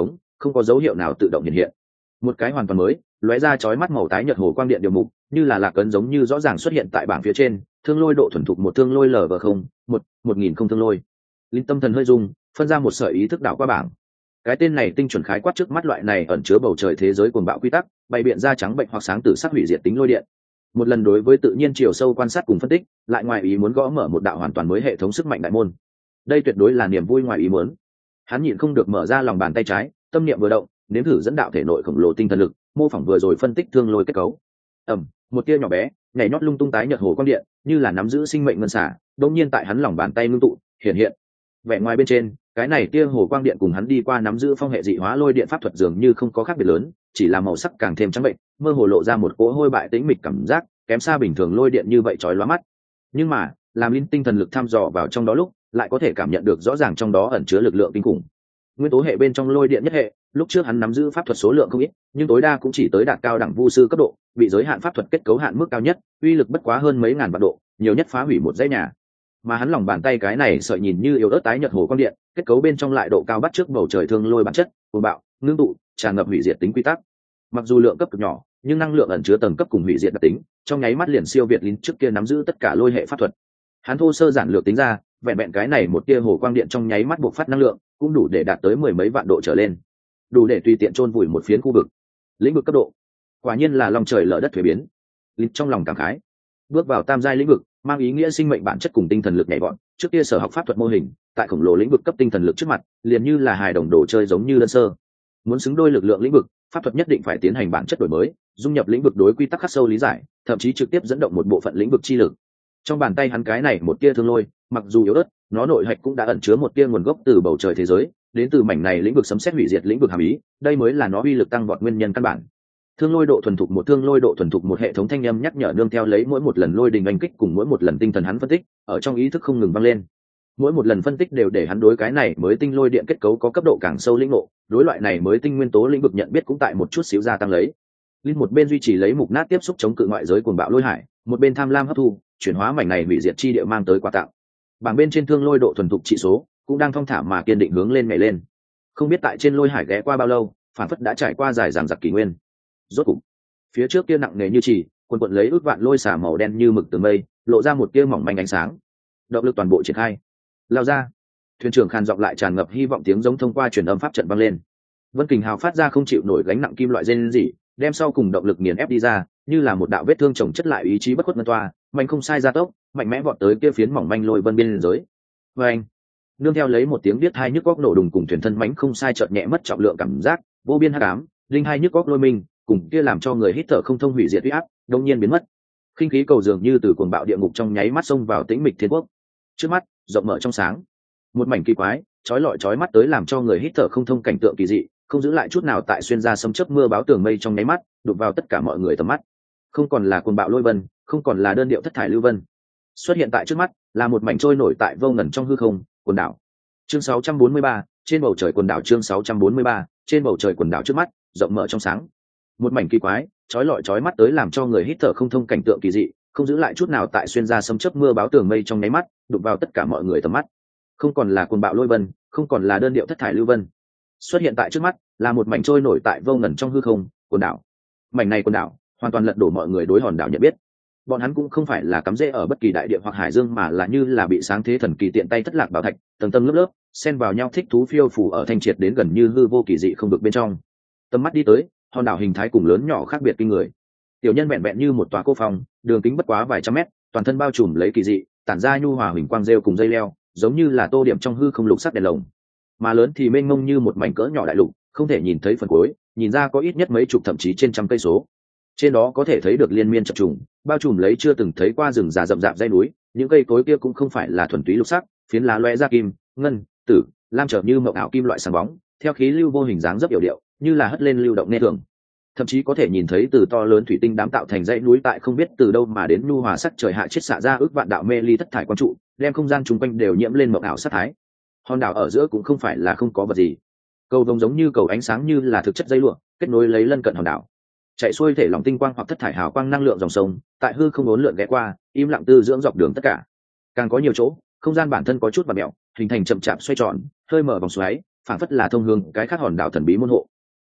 A: không có dấu hiệu nào tự động hiện hiện. Một cái hoàn toàn mới lóe ra chói mắt màu tái nhợt hồ quang điện điều mục như là lạc ấn giống như rõ ràng xuất hiện tại bảng phía trên. Thương lôi độ thuần thục một thương lôi lv không một một nghìn không thương lôi. Linh tâm thần hơi rung, phân ra một sợi ý thức đảo qua bảng. Cái tên này tinh chuẩn khái quát trước mắt loại này ẩn chứa bầu trời thế giới cuồng bạo quy tắc, bày biện ra trắng bệnh hoặc sáng tử sắc hủy diệt tính lôi điện. Một lần đối với tự nhiên chiều sâu quan sát cùng phân tích, lại ngoài ý muốn gõ mở một đạo hoàn toàn mới hệ thống sức mạnh đại môn. Đây tuyệt đối là niềm vui ngoài ý muốn. Hắn nhịn không được mở ra lòng bàn tay trái, tâm niệm vừa động, nếm thử dẫn đạo thể nội khổng lồ tinh thần lực, mô phỏng vừa rồi phân tích thương lôi kết cấu. Ầm, một tia nhỏ bé, nhảy nhót lung tung tái nhợt hồ quang điện, như là nắm giữ sinh mệnh ngân xả, đột nhiên tại hắn lòng bàn tay ngưng tụ, hiện hiện. Vẻ ngoài bên trên, cái này tia hồ quang điện cùng hắn đi qua nắm giữ phong hệ dị hóa lôi điện pháp thuật dường như không có khác biệt lớn, chỉ là màu sắc càng thêm trắng bệnh, mơ hồ lộ ra một cỗ hôi bại tĩnh mịch cảm giác, kém xa bình thường lôi điện như vậy chói lóa mắt. Nhưng mà, làm linh tinh thần lực thăm dò vào trong đó lúc, lại có thể cảm nhận được rõ ràng trong đó ẩn chứa lực lượng kinh khủng. Nguyên tố hệ bên trong lôi điện nhất hệ, lúc trước hắn nắm giữ pháp thuật số lượng không ít, nhưng tối đa cũng chỉ tới đạt cao đẳng vu sư cấp độ, bị giới hạn pháp thuật kết cấu hạn mức cao nhất, uy lực bất quá hơn mấy ngàn vạn độ, nhiều nhất phá hủy một dãy nhà. Mà hắn lòng bàn tay cái này sợi nhìn như yếu ớt tái nhợt hồ quang điện, kết cấu bên trong lại độ cao bắt trước bầu trời thương lôi bản chất, cuồng bạo, ngưng tụ, tràn ngập hủy diệt tính quy tắc. Mặc dù lượng cấp cực nhỏ, nhưng năng lượng ẩn chứa tầng cấp cùng hủy diệt đặc tính, trong nháy mắt liền siêu việt lính trước kia nắm giữ tất cả lôi hệ pháp thuật. Hắn thô sơ giản lược tính ra, vẹn vẹn cái này một tia hồ quang điện trong nháy mắt bộc phát năng lượng, cũng đủ để đạt tới mười mấy vạn độ trở lên, đủ để tùy tiện chôn vùi một phiến khu vực. Lĩnh vực cấp độ, quả nhiên là lòng trời lở đất thuế biến. Lính trong lòng cảm khái, bước vào tam giai lĩnh vực, mang ý nghĩa sinh mệnh bản chất cùng tinh thần lực nhảy vọt. Trước kia sở học pháp thuật mô hình, tại khổng lồ lĩnh vực cấp tinh thần lực trước mặt, liền như là hài đồng đồ chơi giống như đơn sơ. Muốn xứng đôi lực lượng lĩnh vực, pháp thuật nhất định phải tiến hành bản chất đổi mới, dung nhập lĩnh vực đối quy tắc khắc sâu lý giải, thậm chí trực tiếp dẫn động một bộ phận lĩnh vực chi lực. Trong bàn tay hắn cái này một tia thương lôi, mặc dù yếu ớt, nó nội hạch cũng đã ẩn chứa một tia nguồn gốc từ bầu trời thế giới, đến từ mảnh này lĩnh vực sấm sét hủy diệt lĩnh vực hàm ý, đây mới là nó uy lực tăng vọt nguyên nhân căn bản. Thương lôi độ thuần thục một thương lôi độ thuần thục một hệ thống thanh âm nhắc nhở nương theo lấy mỗi một lần lôi đình anh kích cùng mỗi một lần tinh thần hắn phân tích, ở trong ý thức không ngừng vang lên. Mỗi một lần phân tích đều để hắn đối cái này mới tinh lôi điện kết cấu có cấp độ càng sâu lĩnh ngộ, đối loại này mới tinh nguyên tố lĩnh vực nhận biết cũng tại một chút xíu gia tăng lấy. Linh một bên duy trì lấy mục nát tiếp xúc chống cự ngoại giới cuồng bạo lôi hải, một bên tham lam hấp thu, chuyển hóa mảnh này hủy diệt chi địa mang tới quà tặng. Bảng bên trên thương lôi độ thuần thục trị số cũng đang thong thả mà kiên định hướng lên nhảy lên. Không biết tại trên lôi hải ghé qua bao lâu, phản phất đã trải qua dài dằng dặc kỷ nguyên. Rốt cục, phía trước kia nặng nề như trì, quần quần lấy ước vạn lôi xả màu đen như mực từ mây, lộ ra một tia mỏng manh ánh sáng. Động lực toàn bộ triển khai. Lao ra. Thuyền trưởng khan giọng lại tràn ngập hy vọng tiếng giống thông qua truyền âm pháp trận vang lên. Vân Kình Hào phát ra không chịu nổi gánh nặng kim loại rên rỉ, đem sau cùng động lực nghiền ép đi ra, như là một đạo vết thương chồng chất lại ý chí bất khuất ngân toa, mạnh không sai ra tốc, mạnh mẽ vọt tới kia phiến mỏng manh lôi vân biên giới. Và anh, nương theo lấy một tiếng biết hai nhức góc nổ đùng cùng thuyền thân mãnh không sai chợt nhẹ mất trọng lượng cảm giác, vô biên hắc ám, linh hai nhức góc lôi mình, cùng kia làm cho người hít thở không thông hủy diệt uy áp, đột nhiên biến mất. Khinh khí cầu dường như từ cuồng bạo địa ngục trong nháy mắt xông vào tĩnh mịch thiên quốc. Trước mắt, rộng mở trong sáng, một mảnh kỳ quái, chói lọi chói mắt tới làm cho người hít thở không thông cảnh tượng kỳ dị, không giữ lại chút nào tại xuyên ra sấm chớp mưa báo tường mây trong nháy mắt, đụng vào tất cả mọi người tầm mắt. Không còn là cuồng bạo lôi vân, không còn là đơn điệu thất thải lưu vân. Xuất hiện tại trước mắt là một mảnh trôi nổi tại vô ngần trong hư không, quần đảo. Chương sáu trăm bốn mươi ba, trên bầu trời quần đảo. Chương sáu trăm bốn mươi ba, trên bầu trời quần đảo trước mắt, rộng mở trong sáng. Một mảnh kỳ quái, chói lọi chói mắt tới làm cho người hít thở không thông cảnh tượng kỳ dị, không giữ lại chút nào tại xuyên ra sấm chớp mưa báo tường mây trong nháy mắt, đụng vào tất cả mọi người tầm mắt. Không còn là cuồng bạo lôi vân, không còn là đơn điệu thất thải lưu vân. Xuất hiện tại trước mắt là một mảnh trôi nổi tại vô ngần trong hư không, quần đảo. Mảnh này quần đảo hoàn toàn lật đổ mọi người đối hòn đảo nhận biết. Bọn hắn cũng không phải là cắm rễ ở bất kỳ đại địa hoặc hải dương, mà là như là bị sáng thế thần kỳ tiện tay thất lạc bảo thạch, tầng tầng lớp lớp xen vào nhau thích thú phiêu phủ ở thanh triệt đến gần như hư vô kỳ dị không được bên trong. Tầm mắt đi tới, hòn đảo hình thái cùng lớn nhỏ khác biệt kinh người. Tiểu nhân vẹn vẹn như một tòa cô phòng, đường kính bất quá vài trăm mét, toàn thân bao trùm lấy kỳ dị, tản ra nhu hòa huỳnh quang rêu cùng dây leo, giống như là tô điểm trong hư không lục sắc đèn lồng. Mà lớn thì mênh mông như một mảnh cỡ nhỏ đại lục, không thể nhìn thấy phần cuối, nhìn ra có ít nhất mấy chục thậm chí trên trăm cây số. Trên đó có thể thấy được liên miên chập trùng, bao trùm lấy chưa từng thấy qua rừng già rậm rạp dãy núi, những cây cối kia cũng không phải là thuần túy lục sắc, phiến lá loe ra kim, ngân, tử, lam trở như mộng ảo kim loại sáng bóng, theo khí lưu vô hình dáng rất yểu điệu, như là hất lên lưu động nghe thường. Thậm chí có thể nhìn thấy từ to lớn thủy tinh đám tạo thành dãy núi tại không biết từ đâu mà đến nhu hòa sắc trời hạ chiết xạ ra ước vạn đạo mê ly thất thải quang trụ, đem không gian chung quanh đều nhiễm lên mộng ảo sắc thái. Hòn đảo ở giữa cũng không phải là không có vật gì, cầu vồng giống như cầu ánh sáng như là thực chất dây lụa, kết nối lấy lân cận hòn đảo. Chạy xuôi thể lỏng tinh quang hoặc thất thải hào quang năng lượng dòng sông, tại hư không uốn lượn ghé qua, im lặng tư dưỡng dọc đường tất cả. Càng có nhiều chỗ, không gian bản thân có chút vặn mèo, hình thành chậm chạp xoay tròn, hơi mở vòng xoáy, phảng phất là thông hướng cái khác hòn đảo thần bí môn hộ.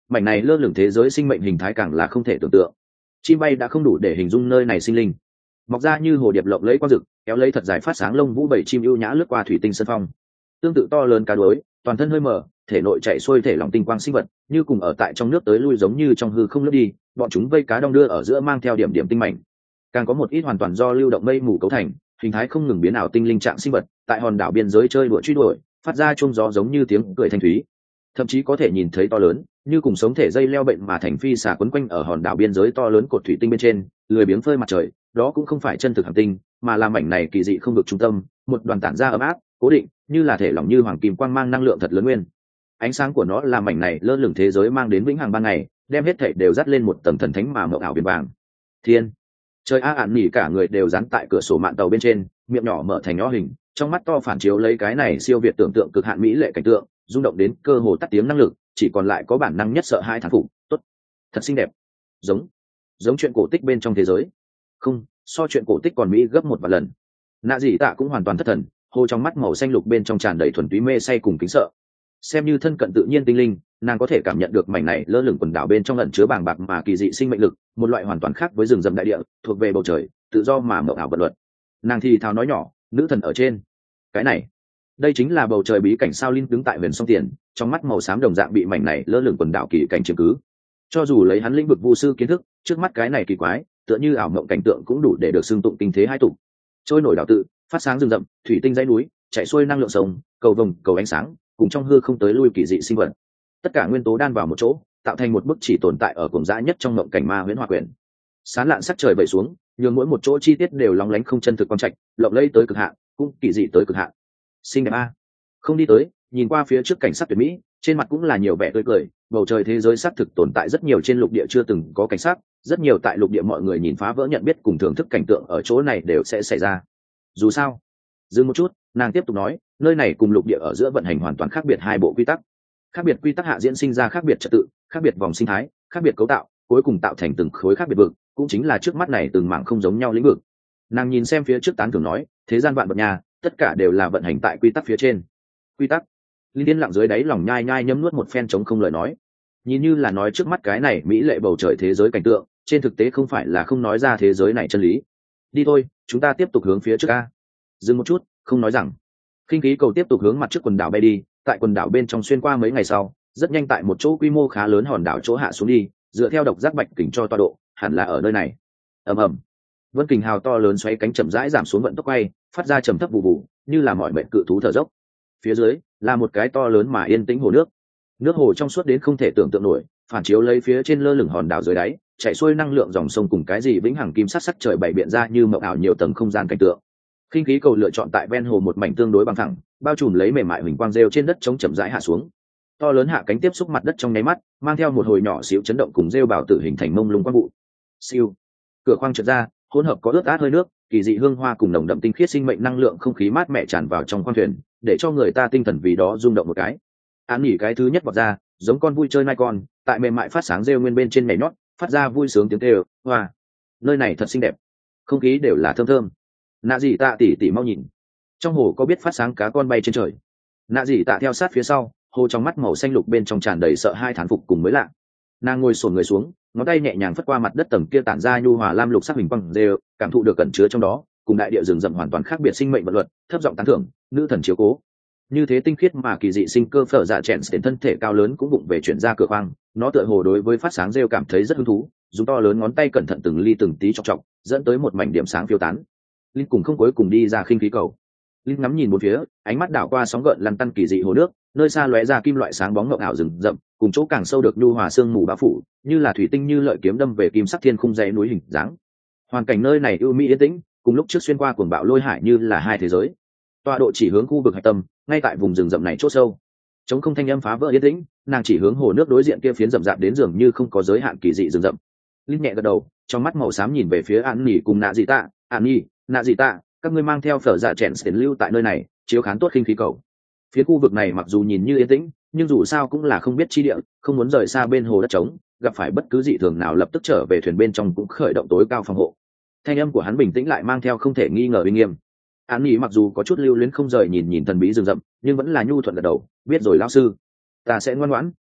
A: mảnh này lơ lửng thế giới sinh mệnh hình thái càng là không thể tưởng tượng. Chim bay đã không đủ để hình dung nơi này sinh linh, mọc ra như hồ điệp lộng lẫy quang rực, kéo lấy thật dài phát sáng lông vũ, bảy chim ưu nhã lướt qua thủy tinh sân phong. Tương tự to lớn cá đuối, toàn thân hơi mờ, thể nội chạy xuôi thể lỏng tinh quang sinh vật, như cùng ở tại trong nước tới lui giống như trong hư không lướt đi, bọn chúng vây cá đong đưa ở giữa mang theo điểm điểm tinh mảnh. Càng có một ít hoàn toàn do lưu động mây mù cấu thành, hình thái không ngừng biến ảo tinh linh trạng sinh vật, tại hòn đảo biên giới chơi đùa truy đuổi, phát ra chuông gió giống như tiếng cười thanh thúy. Thậm chí có thể nhìn thấy to lớn, như cùng sống thể dây leo bệnh mà thành phi xà quấn quanh ở hòn đảo biên giới to lớn cột thủy tinh bên trên, lười biếng phơi mặt trời, đó cũng không phải chân thực hành tinh, mà là mảnh này kỳ dị không được trung tâm, một đoàn tản ra ấm áp, cố định, như là thể lỏng như hoàng kim quang mang năng lượng thật lớn nguyên. Ánh sáng của nó là mảnh này lơ lửng thế giới mang đến vĩnh hằng ban ngày, đem hết thảy đều dắt lên một tầng thần thánh mà mộng ảo biển vàng. Thiên, trời a ản nỉ cả người đều dán tại cửa sổ mạn tàu bên trên, miệng nhỏ mở thành nhỏ hình, trong mắt to phản chiếu lấy cái này siêu việt tưởng tượng cực hạn mỹ lệ cảnh tượng, rung động đến cơ hồ tắt tiếng năng lực, chỉ còn lại có bản năng nhất sợ hai thán phục. Tốt, thật xinh đẹp, giống giống chuyện cổ tích bên trong thế giới. Không, so chuyện cổ tích còn mỹ gấp một vài lần. Nạ dị tạ cũng hoàn toàn thất thần, hồ trong mắt màu xanh lục bên trong tràn đầy thuần túy mê say cùng kính sợ. Xem như thân cận tự nhiên tinh linh, nàng có thể cảm nhận được mảnh này lơ lửng quần đảo bên trong ẩn chứa bàng bạc mà kỳ dị sinh mệnh lực, một loại hoàn toàn khác với rừng rậm đại địa, thuộc về bầu trời tự do mà mộng ảo vật luật. Nàng thì thào nói nhỏ, nữ thần ở trên. Cái này, đây chính là bầu trời bí cảnh sao? Linh đứng tại huyền song tiền, trong mắt màu xám đồng dạng bị mảnh này lơ lửng quần đảo kỳ cảnh chiếm cứ. Cho dù lấy hắn lĩnh vực vu sư kiến thức, trước mắt cái này kỳ quái, tựa như ảo mộng cảnh tượng cũng đủ để được xưng tụng kinh thế hai tụng. Trôi nổi đảo tự, phát sáng rừng rậm, thủy tinh dãy núi, chạy xuôi năng lượng sông, cầu vồng, cầu ánh sáng, cùng trong hư không tới lui kỳ dị sinh vật, tất cả nguyên tố đan vào một chỗ, tạo thành một bức chỉ tồn tại ở cùng dã nhất trong mộng cảnh ma huyễn hòa quyển. Sán lạn sắc trời vẩy xuống, nhường mỗi một chỗ chi tiết đều lóng lánh không chân thực quang trạch, lộng lẫy tới cực hạn, cũng kỳ dị tới cực hạn. Xinh đẹp a. Không đi tới, nhìn qua phía trước cảnh sắc tuyệt mỹ, trên mặt cũng là nhiều vẻ tươi cười, bầu trời thế giới xác thực tồn tại rất nhiều trên lục địa chưa từng có cảnh sắc, rất nhiều tại lục địa mọi người nhìn phá vỡ nhận biết cùng thưởng thức cảnh tượng ở chỗ này đều sẽ xảy ra. Dù sao, dừng một chút, nàng tiếp tục nói, nơi này cùng lục địa ở giữa vận hành hoàn toàn khác biệt hai bộ quy tắc. Khác biệt quy tắc hạ diễn sinh ra khác biệt trật tự, khác biệt vòng sinh thái, khác biệt cấu tạo, cuối cùng tạo thành từng khối khác biệt vực, cũng chính là trước mắt này từng mảng không giống nhau lĩnh vực. Nàng nhìn xem phía trước tán thưởng nói, thế gian vạn vật nhà, tất cả đều là vận hành tại quy tắc phía trên. Quy tắc. Linh Yên lặng dưới đáy lòng nhai nhai nhấm nuốt một phen chống không lời nói. Nhìn như là nói trước mắt cái này mỹ lệ bầu trời thế giới cảnh tượng, trên thực tế không phải là không nói ra thế giới này chân lý. Đi thôi, chúng ta tiếp tục hướng phía trước a. Dừng một chút, không nói rằng. Khinh khí cầu tiếp tục hướng mặt trước quần đảo bay đi, tại quần đảo bên trong xuyên qua mấy ngày sau, rất nhanh tại một chỗ quy mô khá lớn hòn đảo chỗ hạ xuống đi, dựa theo độc giác bạch kình cho tọa độ, hẳn là ở nơi này. Ầm ầm. Vân kình hào to lớn xoáy cánh chậm rãi giảm xuống vận tốc quay, phát ra trầm thấp vụ vụ, như là mọi mệnh cự thú thở dốc. Phía dưới là một cái to lớn mà yên tĩnh hồ nước. Nước hồ trong suốt đến không thể tưởng tượng nổi, phản chiếu lấy phía trên lơ lửng hòn đảo dưới đáy, chảy xuôi năng lượng dòng sông cùng cái gì vĩnh hằng kim sắc sắc trời bảy biện ra như mộng ảo nhiều tầng không gian cảnh tượng. Khinh khí cầu lựa chọn tại ven hồ một mảnh tương đối bằng thẳng, bao trùm lấy mềm mại huỳnh quang rêu trên đất chống chậm rãi hạ xuống. To lớn hạ cánh tiếp xúc mặt đất trong nháy mắt, mang theo một hồi nhỏ xíu chấn động cùng rêu bảo tử hình thành mông lung quang vụ. Siêu. Cửa khoang trượt ra, hỗn hợp có ướt át hơi nước, kỳ dị hương hoa cùng nồng đậm tinh khiết sinh mệnh năng lượng không khí mát mẻ tràn vào trong khoang thuyền, để cho người ta tinh thần vì đó rung động một cái. Án nghỉ cái thứ nhất vọt ra, giống con vui chơi nai con, tại mềm mại phát sáng rêu nguyên bên trên nhảy nhót, phát ra vui sướng tiếng kêu, hoa. Nơi này thật xinh đẹp, không khí đều là thơm thơm. Nạ dị tạ tỉ tỉ mau nhìn, trong hồ có biết phát sáng cá con bay trên trời. Nạ dị tạ theo sát phía sau, hồ trong mắt màu xanh lục bên trong tràn đầy sợ hai thán phục cùng mới lạ. Nàng ngồi sồn người xuống, ngón tay nhẹ nhàng phất qua mặt đất tầng kia tản ra nhu hòa lam lục sắc hình quang đều cảm thụ được cẩn chứa trong đó, cùng đại địa rừng rậm hoàn toàn khác biệt sinh mệnh vật luật, thấp giọng tán thưởng, nữ thần chiếu cố. Như thế tinh khiết mà kỳ dị sinh cơ phở dạ chèn đến thân thể cao lớn cũng bụng về chuyển ra cửa khoang, nó tựa hồ đối với phát sáng rêu cảm thấy rất hứng thú, dùng to lớn ngón tay cẩn thận từng ly từng tí chọc chọc, dẫn tới một mảnh điểm sáng phiêu tán. Linh cùng không cuối cùng đi ra khinh khí cầu. Linh ngắm nhìn bốn phía, ánh mắt đảo qua sóng gợn lăn tăn kỳ dị hồ nước, nơi xa lóe ra kim loại sáng bóng ngọc ảo rừng rậm, cùng chỗ càng sâu được nhu hòa sương mù bao phủ, như là thủy tinh như lợi kiếm đâm về kim sắc thiên khung dãy núi hình dáng. Hoàn cảnh nơi này ưu mỹ yên tĩnh, cùng lúc trước xuyên qua cuồng bạo lôi hải như là hai thế giới. Tọa độ chỉ hướng khu vực hạch tâm, ngay tại vùng rừng rậm này chỗ sâu. Trống không thanh âm phá vỡ yên tĩnh, nàng chỉ hướng hồ nước đối diện kia phiến rậm rạp đến dường như không có giới hạn kỳ dị rừng rậm. Linh nhẹ gật đầu, trong mắt màu xám nhìn về phía An Nhi cùng Nạ Dị Tạ, An Nhi, Nạ Dị Tạ, các ngươi mang theo phở dạ chèn đến lưu tại nơi này, chiếu khán tốt khinh khí cầu. Phía khu vực này mặc dù nhìn như yên tĩnh, nhưng dù sao cũng là không biết chi địa, không muốn rời xa bên hồ đất trống, gặp phải bất cứ dị thường nào lập tức trở về thuyền bên trong cũng khởi động tối cao phòng hộ. Thanh âm của hắn bình tĩnh lại mang theo không thể nghi ngờ uy nghiêm. Án Nhi mặc dù có chút lưu luyến không rời nhìn nhìn thần bí rừng rậm, nhưng vẫn là nhu thuận gật đầu, biết rồi lão sư, ta sẽ ngoan ngoãn.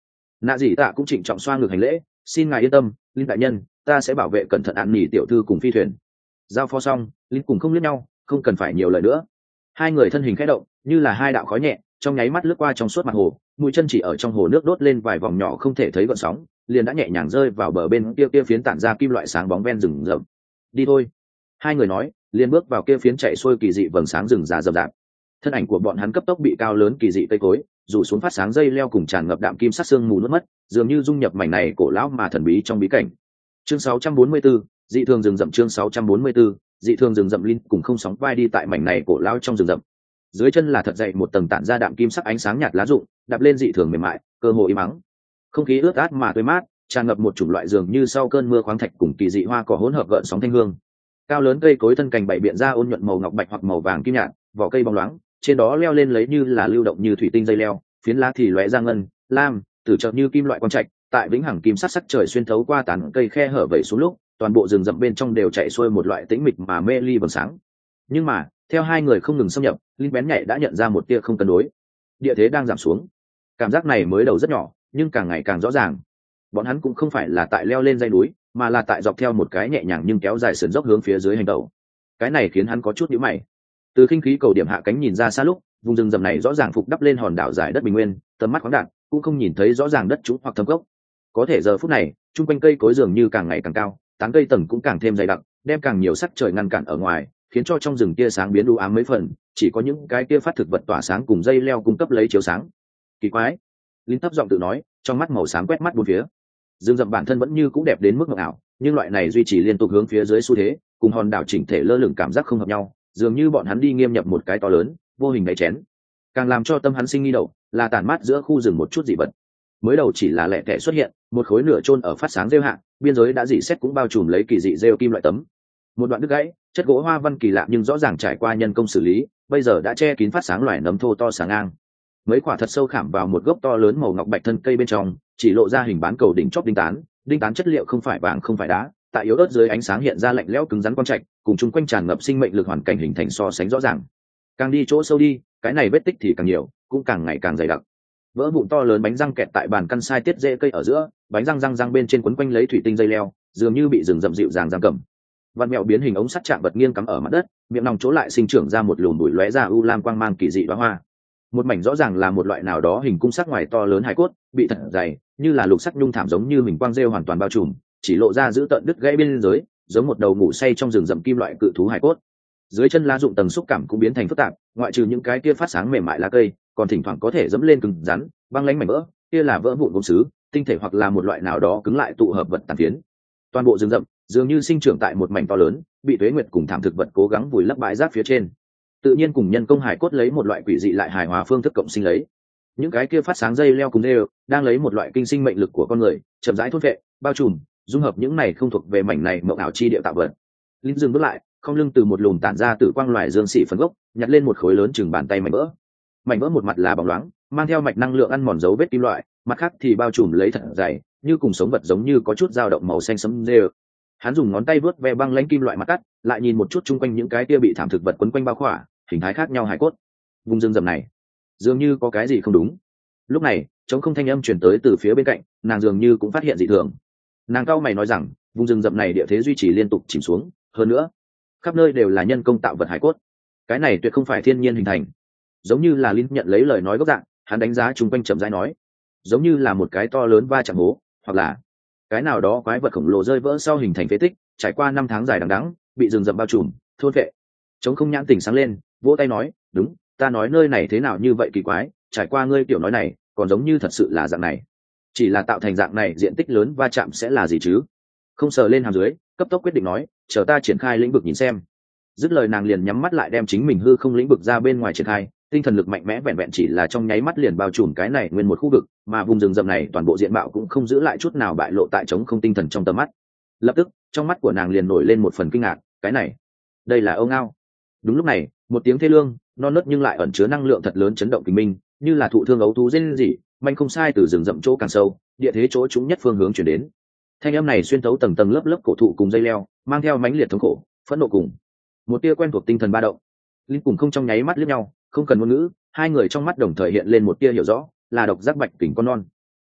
A: nạ dị tạ cũng trịnh trọng xoa ngược hành lễ, xin ngài yên tâm linh đại nhân, ta sẽ bảo vệ cẩn thận ạn nỉ tiểu thư cùng phi thuyền. Giao phó xong, linh cùng không liếc nhau, không cần phải nhiều lời nữa. Hai người thân hình khẽ động, như là hai đạo khói nhẹ, trong nháy mắt lướt qua trong suốt mặt hồ, mũi chân chỉ ở trong hồ nước đốt lên vài vòng nhỏ không thể thấy gợn sóng, liền đã nhẹ nhàng rơi vào bờ bên kia kia phiến tản ra kim loại sáng bóng ven rừng rậm. Đi thôi. Hai người nói, liền bước vào kia phiến chạy xuôi kỳ dị vầng sáng rừng già rậm rạp. Thân ảnh của bọn hắn cấp tốc bị cao lớn kỳ dị cây cối rủ xuống phát sáng dây leo cùng tràn ngập đạm kim sắc xương mù nuốt mất, dường như dung nhập mảnh này cổ lão mà thần bí trong bí cảnh. Chương sáu trăm bốn mươi tư, dị thường rừng rậm. Chương sáu trăm bốn mươi tư, dị thường rừng rậm. Linh cùng không sóng vai đi tại mảnh này cổ lão trong rừng rậm. Dưới chân là thật dày một tầng tản ra đạm kim sắc ánh sáng nhạt lá rụng, đạp lên dị thường mềm mại, cơ hồ im ắng. Không khí ướt át mà tươi mát, tràn ngập một chủng loại dường như sau cơn mưa khoáng thạch cùng kỳ dị hoa cỏ hỗn hợp gợn sóng thanh hương. Cao lớn cây cối thân cành bảy biện ra ôn nhuận màu ngọc bạch hoặc màu vàng kim nhạt, vỏ cây bóng loáng, trên đó leo lên lấy như là lưu động như thủy tinh dây leo, phiến lá thì lóe ra ngân, lam, tử chợt như kim loại quang trạch, tại vĩnh hằng kim sắc sắc trời xuyên thấu qua tán cây khe hở vẩy xuống lúc, toàn bộ rừng rậm bên trong đều chạy xuôi một loại tĩnh mịch mà mê ly vầng sáng. Nhưng mà, theo hai người không ngừng xâm nhập, linh bén nhạy đã nhận ra một tia không cân đối. Địa thế đang giảm xuống. Cảm giác này mới đầu rất nhỏ, nhưng càng ngày càng rõ ràng. Bọn hắn cũng không phải là tại leo lên dãy núi, mà là tại dọc theo một cái nhẹ nhàng nhưng kéo dài sườn dốc hướng phía dưới hành tẩu. Cái này khiến hắn có chút nhíu mày. Từ khinh khí cầu điểm hạ cánh nhìn ra xa lúc, vùng rừng rậm này rõ ràng phục đắp lên hòn đảo dài đất bình nguyên, tầm mắt khoáng đạt, cũng không nhìn thấy rõ ràng đất trũng hoặc thâm cốc. Có thể giờ phút này, trung quanh cây cối dường như càng ngày càng cao, tán cây tầng cũng càng thêm dày đặc, đem càng nhiều sắc trời ngăn cản ở ngoài, khiến cho trong rừng tia sáng biến u ám mấy phần, chỉ có những cái tia phát thực vật tỏa sáng cùng dây leo cung cấp lấy chiếu sáng. Kỳ quái, Linh thấp giọng tự nói, trong mắt màu sáng quét mắt bốn phía. Rừng rậm bản thân vẫn như cũ đẹp đến mức ngọt ảo, nhưng loại này duy trì liên tục hướng phía dưới xu thế, cùng hòn đảo chỉnh thể lơ lửng cảm giác không hợp nhau, dường như bọn hắn đi nghiêm nhập một cái to lớn, vô hình đáy chén. Càng làm cho tâm hắn sinh nghi đầu, là tản mát giữa khu rừng một chút dị vật. Mới đầu chỉ là lẻ tẻ xuất hiện, một khối nửa chôn ở phát sáng rêu hạ, biên giới đã dị xét cũng bao trùm lấy kỳ dị rêu kim loại tấm. Một đoạn đứt gãy, chất gỗ hoa văn kỳ lạ nhưng rõ ràng trải qua nhân công xử lý, bây giờ đã che kín phát sáng loài nấm thô to sáng ngang. Mấy quả thật sâu khảm vào một gốc to lớn màu ngọc bạch thân cây bên trong, chỉ lộ ra hình bán cầu đỉnh chóp đinh tán, đinh tán chất liệu không phải vàng không phải đá, tại yếu ớt dưới ánh sáng hiện ra lạnh lẽo cứng rắn quang trạch, cùng chung quanh tràn ngập sinh mệnh lực hoàn cảnh hình thành so sánh rõ ràng. Càng đi chỗ sâu đi, cái này vết tích thì càng nhiều, cũng càng ngày càng dày đặc. Vỡ vụn to lớn bánh răng kẹt tại bàn căn sai tiết rễ cây ở giữa, bánh răng răng răng bên trên quấn quanh lấy thủy tinh dây leo, dường như bị rừng rậm dịu dàng giam cầm. Vạn mẹo biến hình ống sắt chạm vật nghiêng cắm ở mặt đất, miệng nòng chỗ lại sinh trưởng ra một lùm bụi lóe ra u lam quang mang kỳ dị đóa hoa. Một mảnh rõ ràng là một loại nào đó hình cung sắc ngoài to lớn hài cốt, bị thật dày, như là lục sắc nhung thảm giống như mình quang rêu hoàn toàn bao trùm, chỉ lộ ra giữ tận đứt gãy bên dưới, giống một đầu ngủ say trong rừng rậm kim loại cự thú hài cốt. Dưới chân lá rụng tầng xúc cảm cũng biến thành phức tạp, ngoại trừ những cái kia phát sáng mềm mại lá cây, còn thỉnh thoảng có thể dẫm lên cứng rắn, băng lánh mảnh vỡ, kia là vỡ vụn gốm sứ, tinh thể hoặc là một loại nào đó cứng lại tụ hợp vật tàn phiến. Toàn bộ rừng rậm dường như sinh trưởng tại một mảnh to lớn, bị tuế nguyệt cùng thảm thực vật cố gắng vùi lấp bãi rác phía trên. Tự nhiên cùng nhân công hải cốt lấy một loại quỷ dị lại hài hòa phương thức cộng sinh lấy. Những cái kia phát sáng dây leo cùng đều đang lấy một loại kinh sinh mệnh lực của con người, chậm rãi thôn vệ, bao trùm, dung hợp những này không thuộc về mảnh này mộng ảo chi địa tạo vật. Linh dừng bước lại, không lưng từ một lùm tản ra từ quang loài dương xỉ phần gốc, nhặt lên một khối lớn chừng bàn tay mảnh vỡ. Mảnh vỡ một mặt là bóng loáng, mang theo mạch năng lượng ăn mòn dấu vết kim loại, mặt khác thì bao trùm lấy thật dày, như cùng sống vật giống như có chút dao động màu xanh sẫm rêu. Hắn dùng ngón tay vớt ve băng lãnh kim loại mặt cắt, lại nhìn một chút chung quanh những cái kia bị thảm thực vật quấn quanh bao khỏa, hình thái khác nhau hài cốt. Vùng rừng rậm này, dường như có cái gì không đúng. Lúc này, trống không thanh âm truyền tới từ phía bên cạnh, nàng dường như cũng phát hiện dị thường. Nàng cau mày nói rằng, vùng rừng rậm này địa thế duy trì liên tục chìm xuống, hơn nữa, khắp nơi đều là nhân công tạo vật hài cốt. Cái này tuyệt không phải thiên nhiên hình thành. Giống như là Linh nhận lấy lời nói gốc dạng, hắn đánh giá chung quanh chậm rãi nói, giống như là một cái to lớn va chạm hố, hoặc là cái nào đó quái vật khổng lồ rơi vỡ sau hình thành phế tích, trải qua năm tháng dài đằng đẵng, bị rừng rậm bao trùm, thôn vệ. Trống không nhãn tỉnh sáng lên, vỗ tay nói, đúng, ta nói nơi này thế nào như vậy kỳ quái, trải qua ngươi tiểu nói này, còn giống như thật sự là dạng này. Chỉ là tạo thành dạng này diện tích lớn va chạm sẽ là gì chứ? Không sờ lên hàm dưới, cấp tốc quyết định nói, chờ ta triển khai lĩnh vực nhìn xem. Dứt lời nàng liền nhắm mắt lại đem chính mình hư không lĩnh vực ra bên ngoài triển khai, tinh thần lực mạnh mẽ vẹn vẹn chỉ là trong nháy mắt liền bao trùm cái này nguyên một khu vực, mà vùng rừng rậm này toàn bộ diện mạo cũng không giữ lại chút nào bại lộ tại trống không tinh thần trong tầm mắt. Lập tức, trong mắt của nàng liền nổi lên một phần kinh ngạc, cái này, đây là Âu Ngao. Đúng lúc này, một tiếng thê lương, non nớt nhưng lại ẩn chứa năng lượng thật lớn chấn động kinh minh, như là thụ thương ấu thú rên rỉ, manh không sai từ rừng rậm chỗ càng sâu, địa thế chỗ chúng nhất phương hướng chuyển đến. Thanh âm này xuyên thấu tầng tầng lớp lớp cổ thụ cùng dây leo, mang theo mãnh liệt thống khổ, phẫn nộ cùng một tia quen thuộc tinh thần ba động. Linh cùng không trong nháy mắt liếc nhau, không cần ngôn ngữ, hai người trong mắt đồng thời hiện lên một tia hiểu rõ, là độc giác bạch kình con non.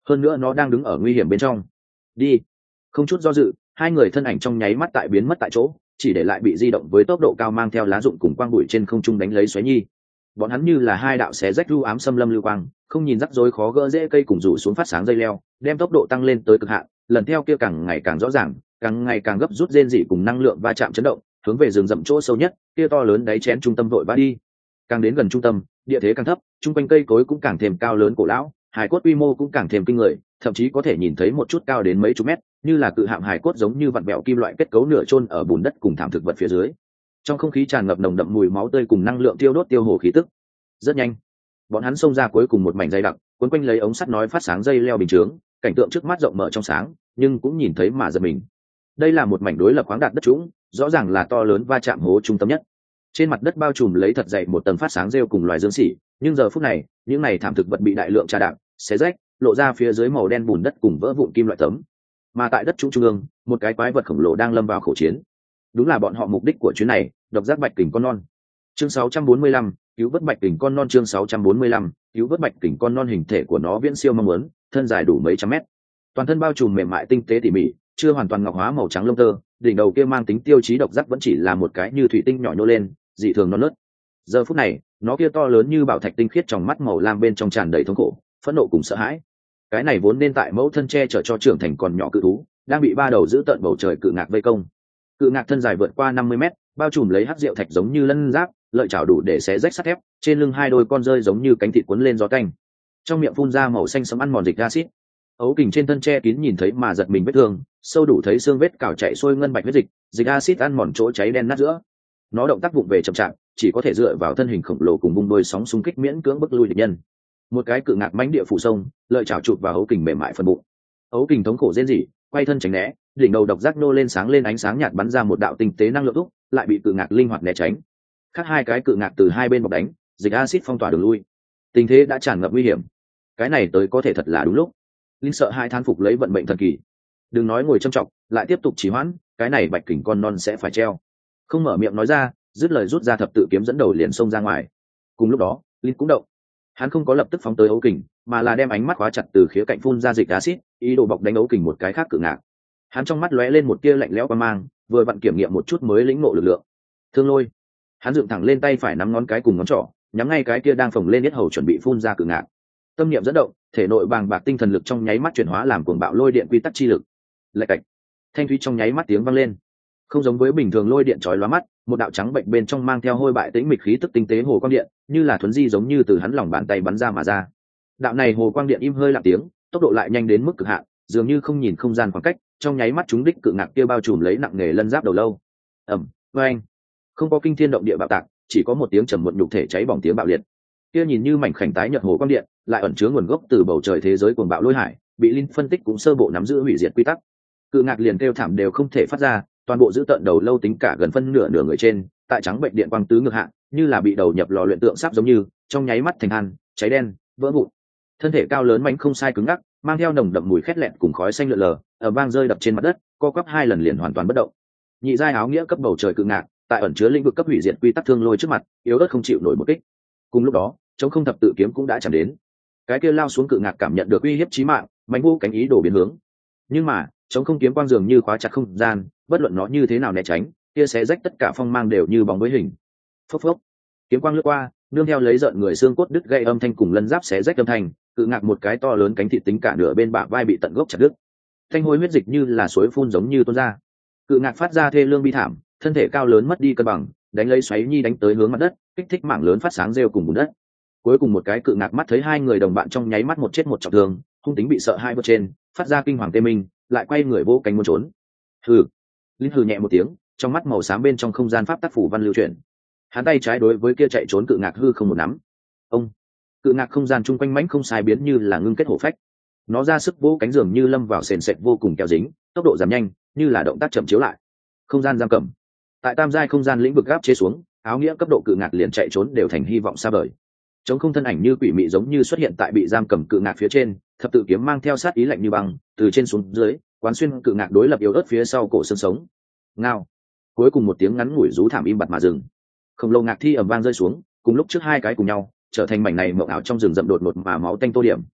A: hơn nữa nó đang đứng ở nguy hiểm bên trong. Đi. Không chút do dự, hai người thân ảnh trong nháy mắt tại biến mất tại chỗ, chỉ để lại bị di động với tốc độ cao mang theo lá rụng cùng quang bụi trên không trung đánh lấy xoáy nhi. Bọn hắn như là hai đạo xé rách lưu ám xâm lâm lưu quang, không nhìn rắc rối khó gỡ dễ cây cùng rủ xuống phát sáng dây leo, đem tốc độ tăng lên tới cực hạn, lần theo kia càng ngày càng rõ ràng, càng ngày càng gấp rút rên rỉ cùng năng lượng va chạm chấn động, hướng về rừng rậm chỗ sâu nhất, kia to lớn đáy chén trung tâm vội vã đi. Càng đến gần trung tâm, địa thế càng thấp, trung quanh cây cối cũng càng thêm cao lớn cổ lão, hải cốt quy mô cũng càng thêm kinh người, thậm chí có thể nhìn thấy một chút cao đến mấy chục mét, như là cự hạm hải cốt giống như vặn vẹo kim loại kết cấu nửa chôn ở bùn đất cùng thảm thực vật phía dưới. Trong không khí tràn ngập nồng đậm mùi máu tươi cùng năng lượng tiêu đốt tiêu hồ khí tức. Rất nhanh, bọn hắn xông ra cuối cùng một mảnh dày đặc, quấn quanh lấy ống sắt nói phát sáng dây leo bình chướng, cảnh tượng trước mắt rộng mở trong sáng, nhưng cũng nhìn thấy mà giật mình. Đây là một mảnh đối lập khoáng đạt đất trũng, rõ ràng là to lớn va chạm hố trung tâm nhất. Trên mặt đất bao trùm lấy thật dày một tầng phát sáng rêu cùng loài dương xỉ, nhưng giờ phút này, những này thảm thực vật bị đại lượng trà đạp, xé rách, lộ ra phía dưới màu đen bùn đất cùng vỡ vụn kim loại tấm. Mà tại đất trũng trung ương, một cái quái vật khổng lồ đang lâm vào khẩu chiến. Đúng là bọn họ mục đích của chuyến này, độc giác bạch kình con non. Chương sáu trăm bốn mươi lăm, cứu vớt bạch kình con non. Chương sáu trăm bốn mươi lăm, cứu vớt bạch kình con non. Hình thể của nó viễn siêu mong muốn, thân dài đủ mấy trăm mét, toàn thân bao trùm mềm mại tinh tế tỉ mỉ, chưa hoàn toàn ngọc hóa màu trắng lông tơ, đỉnh đầu kia mang tính tiêu chí độc giác vẫn chỉ là một cái như thủy tinh nhỏ nhô lên, dị thường non nớt. Giờ phút này, nó kia to lớn như bảo thạch tinh khiết trong mắt màu lam bên trong tràn đầy thống khổ, phẫn nộ cùng sợ hãi. Cái này vốn nên tại mẫu thân che chở cho trưởng thành còn nhỏ cự thú, đang bị ba đầu giữ tận bầu trời cự ngạc vây công. Cự ngạc thân dài vượt qua năm mươi mét, bao trùm lấy hắc diệu thạch giống như lân giáp, lợi chảo đủ để xé rách sắt thép, trên lưng hai đôi con rơi giống như cánh thịt cuốn lên gió canh. Trong miệng phun ra màu xanh sẫm ăn mòn dịch acid. Ấu kình trên thân che kín nhìn thấy mà giật mình vết thương, sâu đủ thấy xương vết cào chạy xuôi ngân bạch huyết dịch, dịch acid ăn mòn chỗ cháy đen nát giữa. Nó động tác vụng về chậm chạp, chỉ có thể dựa vào thân hình khổng lồ cùng bung đôi sóng xung kích miễn cưỡng bức lui địch nhân. Một cái cự ngạc mãnh địa phủ sông, lợi chảo chụp vào ấu kình mềm mại phần bụng. Ấu kình thống khổ rên rỉ, quay thân tránh né, đỉnh đầu độc giác nô lên sáng lên ánh sáng nhạt bắn ra một đạo tinh tế năng lượng thúc, lại bị cự ngạc linh hoạt né tránh. Khác hai cái cự ngạc từ hai bên bọc đánh, dịch acid phong tỏa đường lui. Tình thế đã tràn ngập nguy hiểm. Cái này tới có thể thật là đúng lúc. Linh sợ hai than phục lấy vận mệnh thần kỳ. Đừng nói ngồi châm trọng, lại tiếp tục trì hoãn, cái này bạch kình con non sẽ phải treo. Không mở miệng nói ra, dứt lời rút ra thập tự kiếm dẫn đầu liền xông ra ngoài. Cùng lúc đó, Linh cũng động. Hắn không có lập tức phóng tới ấu kình, mà là đem ánh mắt khóa chặt từ khía cạnh phun ra dịch acid, ý đồ bọc đánh ấu kình một cái khác cự ngạc. Hắn trong mắt lóe lên một tia lạnh lẽo qua mang, vừa vặn kiểm nghiệm một chút mới lĩnh ngộ lực lượng. Thương lôi. Hắn dựng thẳng lên tay phải nắm ngón cái cùng ngón trỏ, nhắm ngay cái kia đang phồng lên yết hầu chuẩn bị phun ra cự ngạc. Tâm niệm dẫn động, thể nội bàng bạc tinh thần lực trong nháy mắt chuyển hóa làm cuồng bạo lôi điện quy tắc chi lực. Lạch cạch. Thanh thúy trong nháy mắt tiếng vang lên. Không giống với bình thường lôi điện chói lóa mắt, một đạo trắng bệnh bên trong mang theo hôi bại tĩnh mịch khí tức tinh tế hồ quang điện, như là thuấn di giống như từ hắn lòng bàn tay bắn ra mà ra. Đạo này hồ quang điện im hơi lặng tiếng, tốc độ lại nhanh đến mức cực hạn, dường như không nhìn không gian khoảng cách, trong nháy mắt chúng đích cự ngạc kia bao trùm lấy nặng nghề lân giáp đầu lâu. Ầm, oeng. Không có kinh thiên động địa bạo tạc, chỉ có một tiếng trầm muộn nhục thể cháy bỏng tiếng bạo liệt. Kia nhìn như mảnh khảnh tái nhợt hồ quang điện, lại ẩn chứa nguồn gốc từ bầu trời thế giới cuồng bạo lôi hải, bị Linh phân tích cũng sơ bộ nắm giữ hủy diệt quy tắc. Cự ngạc liền kêu thảm đều không thể phát ra, toàn bộ giữ tận đầu lâu tính cả gần phân nửa nửa người trên, tại trắng bệnh điện quang tứ ngược hạ, như là bị đầu nhập lò luyện tượng sáp giống như, trong nháy mắt thành than, cháy đen, vỡ vụn. Thân thể cao lớn mảnh không sai cứng ngắc, mang theo nồng đậm mùi khét lẹn cùng khói xanh lượn lờ, ở vang rơi đập trên mặt đất, co quắp hai lần liền hoàn toàn bất động. Nhị giai áo nghĩa cấp bầu trời cự ngạc, tại ẩn chứa lĩnh vực cấp hủy diệt quy tắc thương lôi trước mặt, yếu ớt không chịu nổi một kích. Cùng lúc đó, chống không thập tự kiếm cũng đã chạm đến. Cái kia lao xuống cự ngạc cảm nhận được uy hiếp chí mạng, mãnh vô cánh ý đổ biến hướng. Nhưng mà, chống không kiếm quang dường như khóa chặt không gian, bất luận nó như thế nào né tránh, kia sẽ rách tất cả phong mang đều như bóng với hình. Phốc phốc. Kiếm quang lướt qua, nương theo lấy giận người xương cốt đứt gãy âm thanh cùng lân giáp xé rách âm thanh, cự ngạc một cái to lớn cánh thịt tính cả nửa bên bả vai bị tận gốc chặt đứt. Thanh hôi huyết dịch như là suối phun giống như tuôn ra. Cự ngạc phát ra thê lương bi thảm, thân thể cao lớn mất đi cân bằng, đánh lấy xoáy nhi đánh tới hướng mặt đất, kích thích mảng lớn phát sáng rêu cùng bùn đất. Cuối cùng một cái cự ngạc mắt thấy hai người đồng bạn trong nháy mắt một chết một trọng thương, hung tính bị sợ hai vượt trên, phát ra kinh hoàng tê minh, lại quay người vô cánh muốn trốn. Hừ. Linh hừ nhẹ một tiếng, trong mắt màu xám bên trong không gian pháp tác phủ văn lưu chuyển. Hắn tay trái đối với kia chạy trốn cự ngạc hư không một nắm. Ông. Cự ngạc không gian chung quanh mãnh không sai biến như là ngưng kết hổ phách. Nó ra sức vỗ cánh dường như lâm vào sền sệt vô cùng kéo dính, tốc độ giảm nhanh, như là động tác chậm chiếu lại. Không gian giam cầm. Tại tam giai không gian lĩnh vực gáp chế xuống, áo nghĩa cấp độ cự ngạc liền chạy trốn đều thành hy vọng xa vời. Chống không thân ảnh như quỷ mị giống như xuất hiện tại bị giam cầm cự ngạc phía trên, thập tự kiếm mang theo sát ý lạnh như băng, từ trên xuống dưới, quán xuyên cự ngạc đối lập yếu ớt phía sau cổ xương sống. Ngao. Cuối cùng một tiếng ngắn ngủi rú thảm im bặt mà dừng. Khổng lồ ngạc thi ầm vang rơi xuống, cùng lúc trước hai cái cùng nhau, trở thành mảnh này mộng ảo trong rừng rậm đột ngột mà máu tanh tô điểm.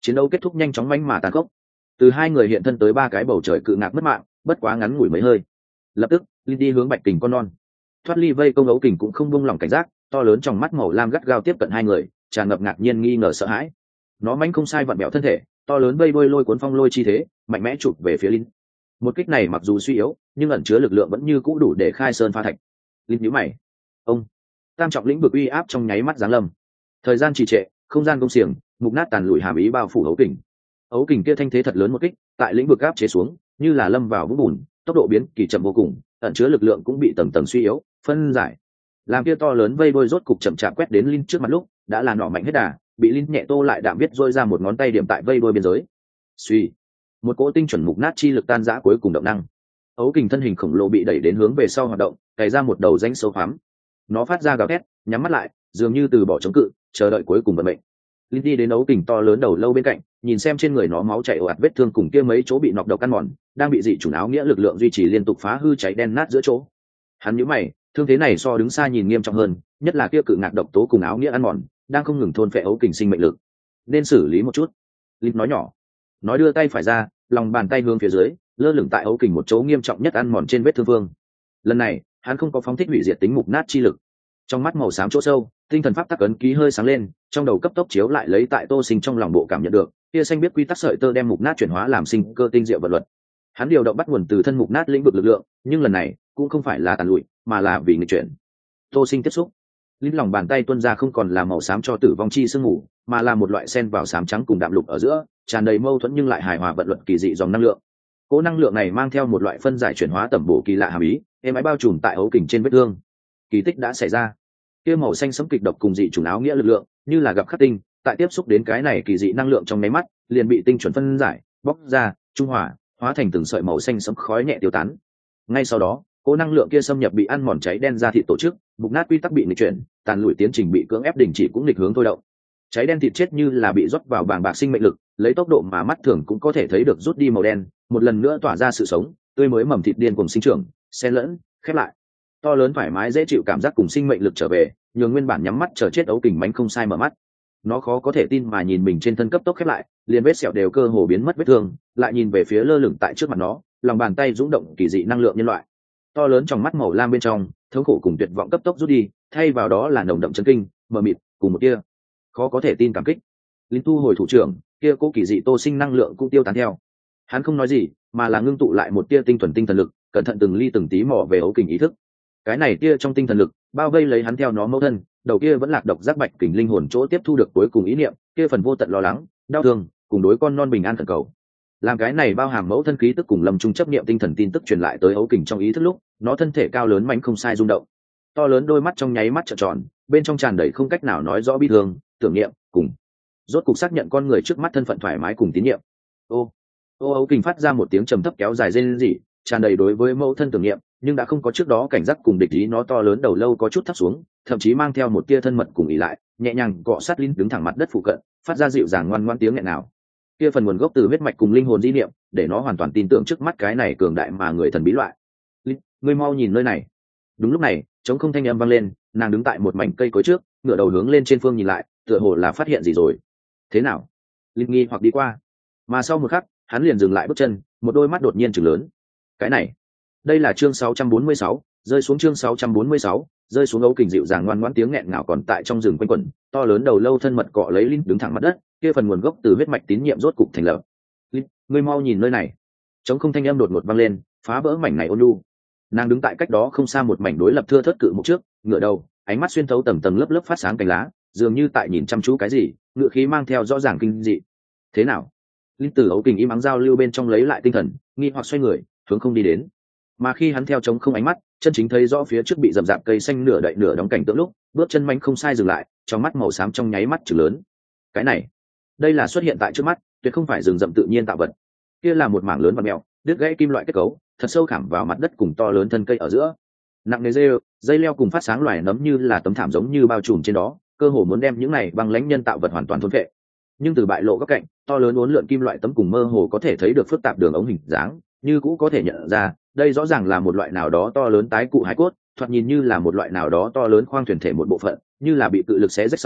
A: Chiến đấu kết thúc nhanh chóng manh mà tàn khốc. Từ hai người hiện thân tới ba cái bầu trời cự ngạc mất mạng, bất quá ngắn ngủi mấy hơi. Lập tức, Linh đi hướng Bạch Kình con non. Thoát ly vây công Ấu Kình cũng không buông lỏng cảnh giác, to lớn trong mắt màu lam gắt gao tiếp cận hai người, tràn ngập ngạc nhiên nghi ngờ sợ hãi. Nó manh không sai vặn bẹo thân thể, to lớn vây bôi lôi cuốn phong lôi chi thế, mạnh mẽ chụp về phía Linh. Một kích này mặc dù suy yếu, nhưng ẩn chứa lực lượng vẫn như cũ đủ để khai sơn phá thạch. Linh nhíu mày. Ông tam trọng lĩnh vực uy áp trong nháy mắt giáng lâm. Thời gian trì trệ, không gian công xiềng, mục nát tàn lùi hàm ý bao phủ Ấu Kình. Ấu Kình kia thanh thế thật lớn một kích, tại lĩnh vực áp chế xuống, như là lâm vào vũng bùn, tốc độ biến kỳ chậm vô cùng, ẩn chứa lực lượng cũng bị tầng tầng suy yếu, phân giải. Làm kia to lớn vây bôi rốt cục chậm chạp quét đến Linh trước mặt lúc, đã là nỏ mạnh hết đà, bị Linh nhẹ tô lại đạm biết rôi ra một ngón tay điểm tại vây bôi biên giới. Suy, một cỗ tinh chuẩn mục nát chi lực tan rã cuối cùng động năng. Ấu Kình thân hình khổng lồ bị đẩy đến hướng về sau hoạt động, cày ra một đầu rãnh sâu hoắm. Nó phát ra gào thét, nhắm mắt lại, dường như từ bỏ chống cự, chờ đợi cuối cùng vận mệnh. Linh đi đến Ấu Kình to lớn đầu lâu bên cạnh, nhìn xem trên người nó máu chảy ồ ạt vết thương cùng kia mấy chỗ bị nọc độc ăn mòn, đang bị dị chủng áo nghĩa lực lượng duy trì liên tục phá hư cháy đen nát giữa chỗ. Hắn nhíu mày, thương thế này so đứng xa nhìn nghiêm trọng hơn, nhất là kia cự ngạc độc tố cùng áo nghĩa ăn mòn, đang không ngừng thôn phệ Ấu Kình sinh mệnh lực. Nên xử lý một chút. Linh nói nhỏ. Nói đưa tay phải ra, lòng bàn tay hướng phía dưới, lơ lửng tại Ấu Kình một chỗ nghiêm trọng nhất ăn mòn trên vết thương vương. Lần này, hắn không có phóng thích hủy diệt tính mục nát chi lực. Trong mắt màu xám chỗ sâu, tinh thần pháp tắc ấn ký hơi sáng lên, trong đầu cấp tốc chiếu lại lấy tại Tô Sinh trong lòng bộ cảm nhận được, kia xanh biết quy tắc sợi tơ đem mục nát chuyển hóa làm sinh cơ tinh diệu vật luật. Hắn điều động bắt nguồn từ thân mục nát lĩnh vực lực lượng, nhưng lần này cũng không phải là tàn lụi, mà là vì nghịch chuyển. Tô Sinh tiếp xúc, linh lòng bàn tay tuôn ra không còn là màu xám cho tử vong chi sương mù, mà là một loại sen vào xám trắng cùng đạm lục ở giữa, tràn đầy mâu thuẫn nhưng lại hài hòa vận luật kỳ dị dòng năng lượng. Cố năng lượng này mang theo một loại phân giải chuyển hóa tẩm bổ kỳ lạ hàm ý, êm ái bao trùm tại Ấu Kình trên vết thương. Kỳ tích đã xảy ra. Kia màu xanh sẫm kịch độc cùng dị chủng áo nghĩa lực lượng, như là gặp khắc tinh, tại tiếp xúc đến cái này kỳ dị năng lượng trong nháy mắt, liền bị tinh chuẩn phân giải, bóc ra, trung hòa, hóa thành từng sợi màu xanh sẫm khói nhẹ tiêu tán. Ngay sau đó, cố năng lượng kia xâm nhập bị ăn mòn cháy đen ra thịt tổ chức, mục nát quy tắc bị nghịch chuyển, tàn lùi tiến trình bị cưỡng ép đình chỉ cũng nghịch hướng thôi động. Cháy đen thịt chết như là bị rót vào bàng bạc sinh mệnh lực, lấy tốc độ mà mắt thường cũng có thể thấy được rút đi màu đen, một lần nữa tỏa ra sự sống, tươi mới mầm thịt điên cùng sinh trưởng, xen lẫn, khép lại. To lớn thoải mái dễ chịu cảm giác cùng sinh mệnh lực trở về, nhường nguyên bản nhắm mắt chờ chết Ấu Kình mánh không sai mở mắt. Nó khó có thể tin mà nhìn mình trên thân cấp tốc khép lại, liền vết sẹo đều cơ hồ biến mất vết thương, lại nhìn về phía lơ lửng tại trước mặt nó, lòng bàn tay dũng động kỳ dị năng lượng nhân loại. To lớn trong mắt màu lam bên trong, thống khổ cùng tuyệt vọng cấp tốc rút đi, thay vào đó là nồng đậm chấn kinh, mờ mịt, cùng một kia khó có thể tin cảm kích. Linh tu hồi thủ trưởng, kia cố kỳ dị Tô Sinh năng lượng cũng tiêu tán theo. Hắn không nói gì, mà là ngưng tụ lại một tia tinh thuần tinh thần lực, cẩn thận từng ly từng tí mò về Ấu Kình ý thức. Cái này tia trong tinh thần lực bao vây lấy hắn theo nó mẫu thân, đầu kia vẫn lạc độc giác Bạch Kình linh hồn chỗ tiếp thu được cuối cùng ý niệm, kia phần vô tận lo lắng, đau thương, cùng đối con non bình an thần cầu. Làm cái này bao hàm mẫu thân khí tức cùng lâm trung chấp niệm tinh thần tin tức truyền lại tới Ấu Kình trong ý thức lúc, nó thân thể cao lớn mạnh không sai rung động. To lớn đôi mắt trong nháy mắt trợn tròn, bên trong tràn đầy không cách nào nói rõ bi thương, tưởng niệm, cùng rốt cục xác nhận con người trước mắt thân phận thoải mái cùng tín nhiệm. Ô, ô Ấu Kình phát ra một tiếng trầm thấp kéo dài rên rỉ, tràn đầy đối với mẫu thân tưởng niệm, nhưng đã không có trước đó cảnh giác cùng địch ý. Nó to lớn đầu lâu có chút thấp xuống, thậm chí mang theo một tia thân mật cùng ỉ lại, nhẹ nhàng cọ sát Linh đứng thẳng mặt đất phụ cận, phát ra dịu dàng ngoan ngoãn tiếng nghẹn nào. Kia phần nguồn gốc từ huyết mạch cùng linh hồn di niệm, để nó hoàn toàn tin tưởng trước mắt cái này cường đại mà người thần bí loại. Linh, ngươi mau nhìn nơi này. Đúng lúc này, trống không thanh âm vang lên, nàng đứng tại một mảnh cây cối trước, ngửa đầu hướng lên trên phương nhìn lại, tựa hồ là phát hiện gì rồi. Thế nào? Linh nghi hoặc đi qua, mà sau một khắc, hắn liền dừng lại bước chân, một đôi mắt đột nhiên trừng lớn. Cái này, đây là chương sáu trăm bốn mươi sáu, rơi xuống chương sáu trăm bốn mươi sáu, rơi xuống. Ấu Kình dịu dàng ngoan ngoãn tiếng nghẹn ngào còn tại trong rừng quanh quẩn, to lớn đầu lâu thân mật cọ lấy Linh đứng thẳng mặt đất, kia phần nguồn gốc từ huyết mạch tín nhiệm rốt cục thành lập. Linh, ngươi mau nhìn nơi này. Trống không thanh âm đột ngột vang lên, phá vỡ mảnh này ôn nhu. Nàng đứng tại cách đó không xa một mảnh đối lập thưa thớt cự mục trước, ngửa đầu, ánh mắt xuyên thấu tầng tầng lớp lớp phát sáng cánh lá, dường như tại nhìn chăm chú cái gì, ngựa khí mang theo rõ ràng kinh dị. Thế nào? Linh tử Ấu Kình im ắng giao lưu bên trong lấy lại tinh thần, nghi hoặc xoay người, hướng không đi đến. Mà khi hắn theo trống không ánh mắt, chân chính thấy rõ phía trước bị rậm rạp cây xanh nửa đậy nửa đóng cảnh tượng lúc, bước chân manh không sai dừng lại, trong mắt màu xám trong nháy mắt chừng lớn. Cái này, đây là xuất hiện tại trước mắt, tuyệt không phải rừng rậm tự nhiên tạo vật. Kia là một mảng lớn vật mèo, đứt gãy kim loại kết cấu, thật sâu khảm vào mặt đất cùng to lớn thân cây ở giữa. Nặng nề dây, dây leo cùng phát sáng loài nấm như là tấm thảm giống như bao trùm trên đó, cơ hồ muốn đem những này băng lãnh nhân tạo vật hoàn toàn thôn phệ. Nhưng từ bại lộ góc cạnh, to lớn uốn lượn kim loại tấm cùng mơ hồ có thể thấy được phức tạp đường ống hình dáng, như cũ có thể nhận ra, đây rõ ràng là một loại nào đó to lớn tái cụ hải cốt, thoạt nhìn như là một loại nào đó to lớn khoang thuyền thể một bộ phận, như là bị cự lực xé rách sau,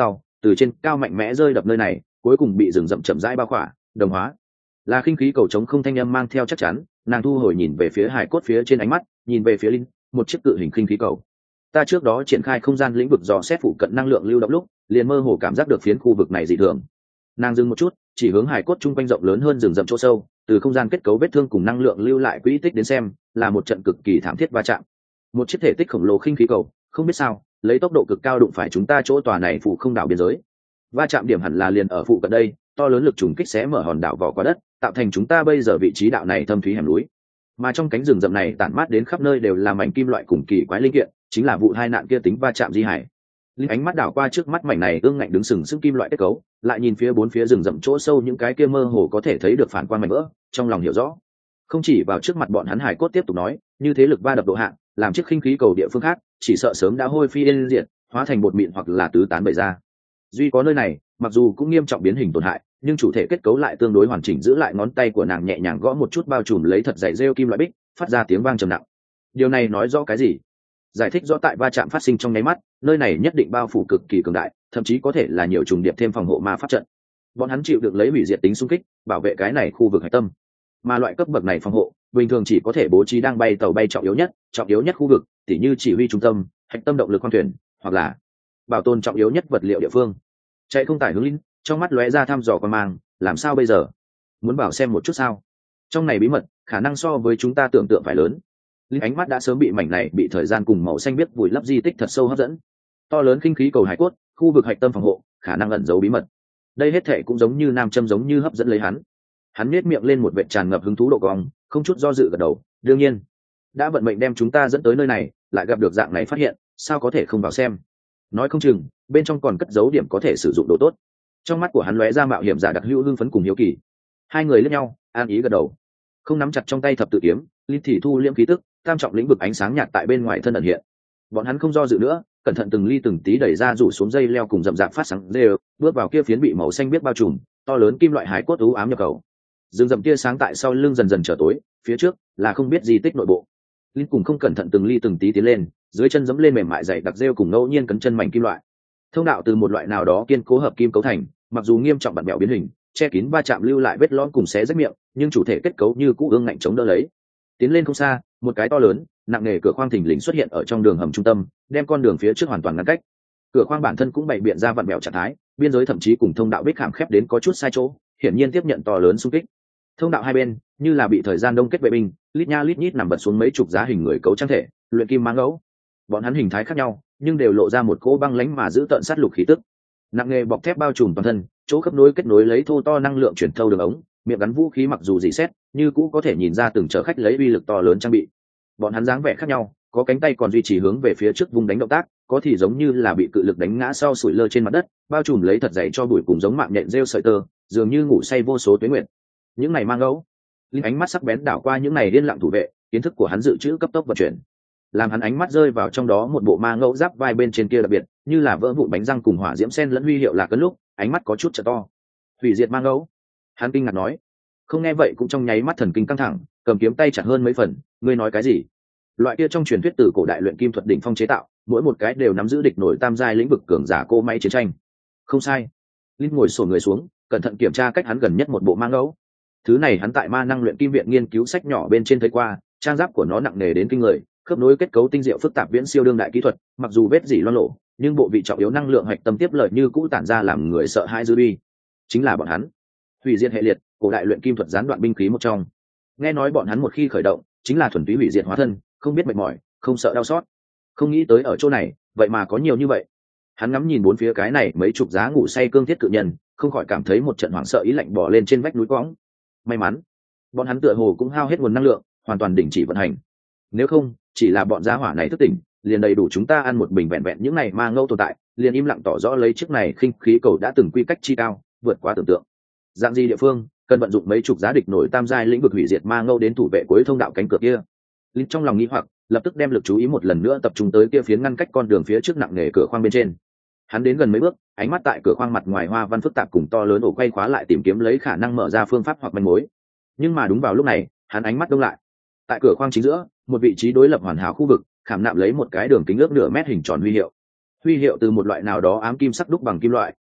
A: từ trên cao mạnh mẽ rơi đập nơi này, cuối cùng bị rừng rậm chậm rãi bao khỏa, đồng hóa. Là khinh khí cầu chống không thanh âm mang theo chắc chắn, nàng thu hồi nhìn về phía hải cốt phía trên ánh mắt, nhìn về phía linh, một chiếc cự hình khinh khí cầu. Ta trước đó triển khai không gian lĩnh vực dò xét phụ cận năng lượng lưu động lúc, liền mơ hồ cảm giác được phiến khu vực này dị thường. Nàng dừng một chút, chỉ hướng hải cốt trung quanh rộng lớn hơn rừng rậm chỗ sâu, từ không gian kết cấu vết thương cùng năng lượng lưu lại quỹ tích đến xem, là một trận cực kỳ thảm thiết va chạm. Một chiếc thể tích khổng lồ khinh khí cầu, không biết sao, lấy tốc độ cực cao đụng phải chúng ta chỗ tòa này phụ không đảo biên giới. Va chạm điểm hẳn là liền ở phụ cận đây, to lớn lực trùng kích sẽ mở hòn đảo vỏ qua đất, tạo thành chúng ta bây giờ vị trí đạo này thâm thúy hẻm núi. Mà trong cánh rừng rậm này tản mát đến khắp nơi đều là mảnh kim loại cùng kỳ quái linh kiện, chính là vụ hai nạn kia tính va chạm di hải. Linh ánh mắt đảo qua trước mắt mảnh này ương ngạnh đứng sừng sững kim loại kết cấu, lại nhìn phía bốn phía rừng rậm chỗ sâu những cái kia mơ hồ có thể thấy được phản quang mảnh vỡ, trong lòng hiểu rõ. Không chỉ vào trước mặt bọn hắn hải cốt tiếp tục nói, như thế lực va đập độ hạng, làm chiếc khinh khí cầu địa phương khác, chỉ sợ sớm đã hôi phi yên diệt, hóa thành bột mịn hoặc là tứ tán bày ra. Duy có nơi này, mặc dù cũng nghiêm trọng biến hình tổn hại, nhưng chủ thể kết cấu lại tương đối hoàn chỉnh, giữ lại ngón tay của nàng nhẹ nhàng gõ một chút bao trùm lấy thật dày rêu kim loại bích, phát ra tiếng vang trầm nặng. Điều này nói rõ cái gì? Giải thích rõ tại va chạm phát sinh trong nháy mắt, nơi này nhất định bao phủ cực kỳ cường đại, thậm chí có thể là nhiều trùng điệp thêm phòng hộ ma pháp trận. Bọn hắn chịu được lấy hủy diệt tính xung kích, bảo vệ cái này khu vực hải tâm. Mà loại cấp bậc này phòng hộ, bình thường chỉ có thể bố trí đang bay tàu bay trọng yếu nhất, trọng yếu nhất khu vực, tỉ như chỉ huy trung tâm, hạch tâm động lực khoang thuyền, hoặc là bảo tồn trọng yếu nhất vật liệu địa phương. Chạy không tải hướng linh, trong mắt lóe ra thăm dò quan mang, làm sao bây giờ? Muốn bảo xem một chút sao? Trong này bí mật, khả năng so với chúng ta tưởng tượng phải lớn. Linh ánh mắt đã sớm bị mảnh này bị thời gian cùng màu xanh biết vùi lấp di tích thật sâu hấp dẫn. To lớn khinh khí cầu hải cốt, khu vực hạch tâm phòng hộ, khả năng ẩn giấu bí mật. Đây hết thảy cũng giống như nam châm giống như hấp dẫn lấy hắn. Hắn nhếch miệng lên một vệt tràn ngập hứng thú độ cong, không chút do dự gật đầu. Đương nhiên, đã vận mệnh đem chúng ta dẫn tới nơi này, lại gặp được dạng này phát hiện, sao có thể không vào xem? Nói không chừng, bên trong còn cất giấu điểm có thể sử dụng đồ tốt. Trong mắt của hắn lóe ra mạo hiểm giả đặc hữu hưng phấn cùng hiếu kỳ. Hai người liếc nhau, an ý gật đầu. Không nắm chặt trong tay thập tự kiếm, Linh thì thu liễm khí tức, tam trọng lĩnh vực ánh sáng nhạt tại bên ngoài thân ẩn hiện. Bọn hắn không do dự nữa, cẩn thận từng ly từng tí đẩy ra rủ xuống dây leo cùng rậm rạp phát sáng đều, bước vào kia phiến bị màu xanh biết bao trùm, to lớn kim loại hải cốt u ám nhập khẩu. Rừng rậm kia sáng tại sau lưng dần dần trở tối, phía trước là không biết di tích nội bộ. Linh cùng không cẩn thận từng ly từng tí tiến lên, dưới chân giẫm lên mềm mại dày đặc rêu cùng ngẫu nhiên cấn chân mảnh kim loại. Thông đạo từ một loại nào đó kiên cố hợp kim cấu thành, mặc dù nghiêm trọng bặn bẹo biến hình, che kín va chạm lưu lại vết lõm cùng xé rách miệng, nhưng chủ thể kết cấu như cũ ương ngạnh chống đỡ lấy. Tiến lên không xa, một cái to lớn, nặng nề cửa khoang thình lình xuất hiện ở trong đường hầm trung tâm, đem con đường phía trước hoàn toàn ngăn cách. Cửa khoang bản thân cũng bày biện ra vặn bẹo trạng thái, biên giới thậm chí cùng thông đạo bích khảm khép đến có chút sai chỗ, hiển nhiên tiếp nhận to lớn xung kích. Thông đạo hai bên như là bị thời gian đông kết vệ binh, lít nha lít nhít nằm bật xuống mấy chục giá hình người cấu trang thể, luyện kim mang ngẫu. Bọn hắn hình thái khác nhau, nhưng đều lộ ra một cỗ băng lãnh mà giữ tợn sát lục khí tức. Nặng nghề bọc thép bao trùm toàn thân, chỗ khớp nối kết nối lấy thô to năng lượng chuyển thâu đường ống, miệng gắn vũ khí mặc dù dị xét, như cũ có thể nhìn ra từng chở khách lấy uy lực to lớn trang bị. Bọn hắn dáng vẻ khác nhau, có cánh tay còn duy trì hướng về phía trước vung đánh động tác, có thì giống như là bị cự lực đánh ngã sau sủi lơ trên mặt đất, bao trùm lấy thật dày cho bụi cùng giống mạng nhện rêu sợi tơ, dường như ngủ say vô số tuế nguyệt. Những này mang ngẫu, Linh ánh mắt sắc bén đảo qua những này điên lặng thủ vệ, kiến thức của hắn dự trữ cấp tốc vận chuyển. Làm hắn ánh mắt rơi vào trong đó một bộ ma ngẫu giáp vai bên trên kia đặc biệt, như là vỡ vụn bánh răng cùng hỏa diễm sen lẫn huy hiệu là cấn lúc, ánh mắt có chút trợ to. Hủy diệt ma ngẫu. Hắn kinh ngạc nói. Không nghe vậy cũng trong nháy mắt thần kinh căng thẳng, cầm kiếm tay chặt hơn mấy phần, ngươi nói cái gì? Loại kia trong truyền thuyết từ cổ đại luyện kim thuật đỉnh phong chế tạo, mỗi một cái đều nắm giữ địch nổi tam giai lĩnh vực cường giả cô máy chiến tranh. Không sai. Linh ngồi xổm người xuống, cẩn thận kiểm tra cách hắn gần nhất một bộ ma ngẫu. Thứ này hắn tại ma năng luyện kim viện nghiên cứu sách nhỏ bên trên thấy qua, trang giáp của nó nặng nề đến kinh người, khớp nối kết cấu tinh diệu phức tạp viễn siêu đương đại kỹ thuật, mặc dù vết dỉ loang lổ, nhưng bộ vị trọng yếu năng lượng hạch tâm tiếp lợi như cũ tản ra làm người sợ hãi dư bi. Chính là bọn hắn. Hủy diệt hệ liệt, cổ đại luyện kim thuật gián đoạn binh khí một trong. Nghe nói bọn hắn một khi khởi động, chính là thuần túy hủy diệt hóa thân, không biết mệt mỏi, không sợ đau xót. Không nghĩ tới ở chỗ này, vậy mà có nhiều như vậy. Hắn ngắm nhìn bốn phía cái này mấy chục giá ngủ say cương thiết cự nhân, không khỏi cảm thấy một trận hoảng sợ ý lạnh bò lên trên vách núi quõng. May mắn, bọn hắn tựa hồ cũng hao hết nguồn năng lượng, hoàn toàn đình chỉ vận hành. Nếu không, chỉ là bọn gia hỏa này thức tỉnh, liền đầy đủ chúng ta ăn một bình vẹn vẹn những này ma ngâu tồn tại, liền im lặng tỏ rõ lấy chiếc này khinh khí cầu đã từng quy cách chi cao, vượt quá tưởng tượng. Dạng gì địa phương, cần vận dụng mấy chục giá địch nổi tam giai lĩnh vực hủy diệt ma ngâu đến thủ vệ cuối thông đạo cánh cửa kia. Linh trong lòng nghĩ hoặc, lập tức đem lực chú ý một lần nữa tập trung tới kia phiến ngăn cách con đường phía trước nặng nề cửa khoang bên trên. Hắn đến gần mấy bước, ánh mắt tại cửa khoang mặt ngoài hoa văn phức tạp cùng to lớn ổ quay khóa lại tìm kiếm lấy khả năng mở ra phương pháp hoặc manh mối. Nhưng mà đúng vào lúc này, hắn ánh mắt đông lại. Tại cửa khoang chính giữa, một vị trí đối lập hoàn hảo khu vực, khảm nạm lấy một cái đường kính ước nửa mét hình tròn huy hiệu. Huy hiệu từ một loại nào đó ám kim sắc đúc bằng kim loại,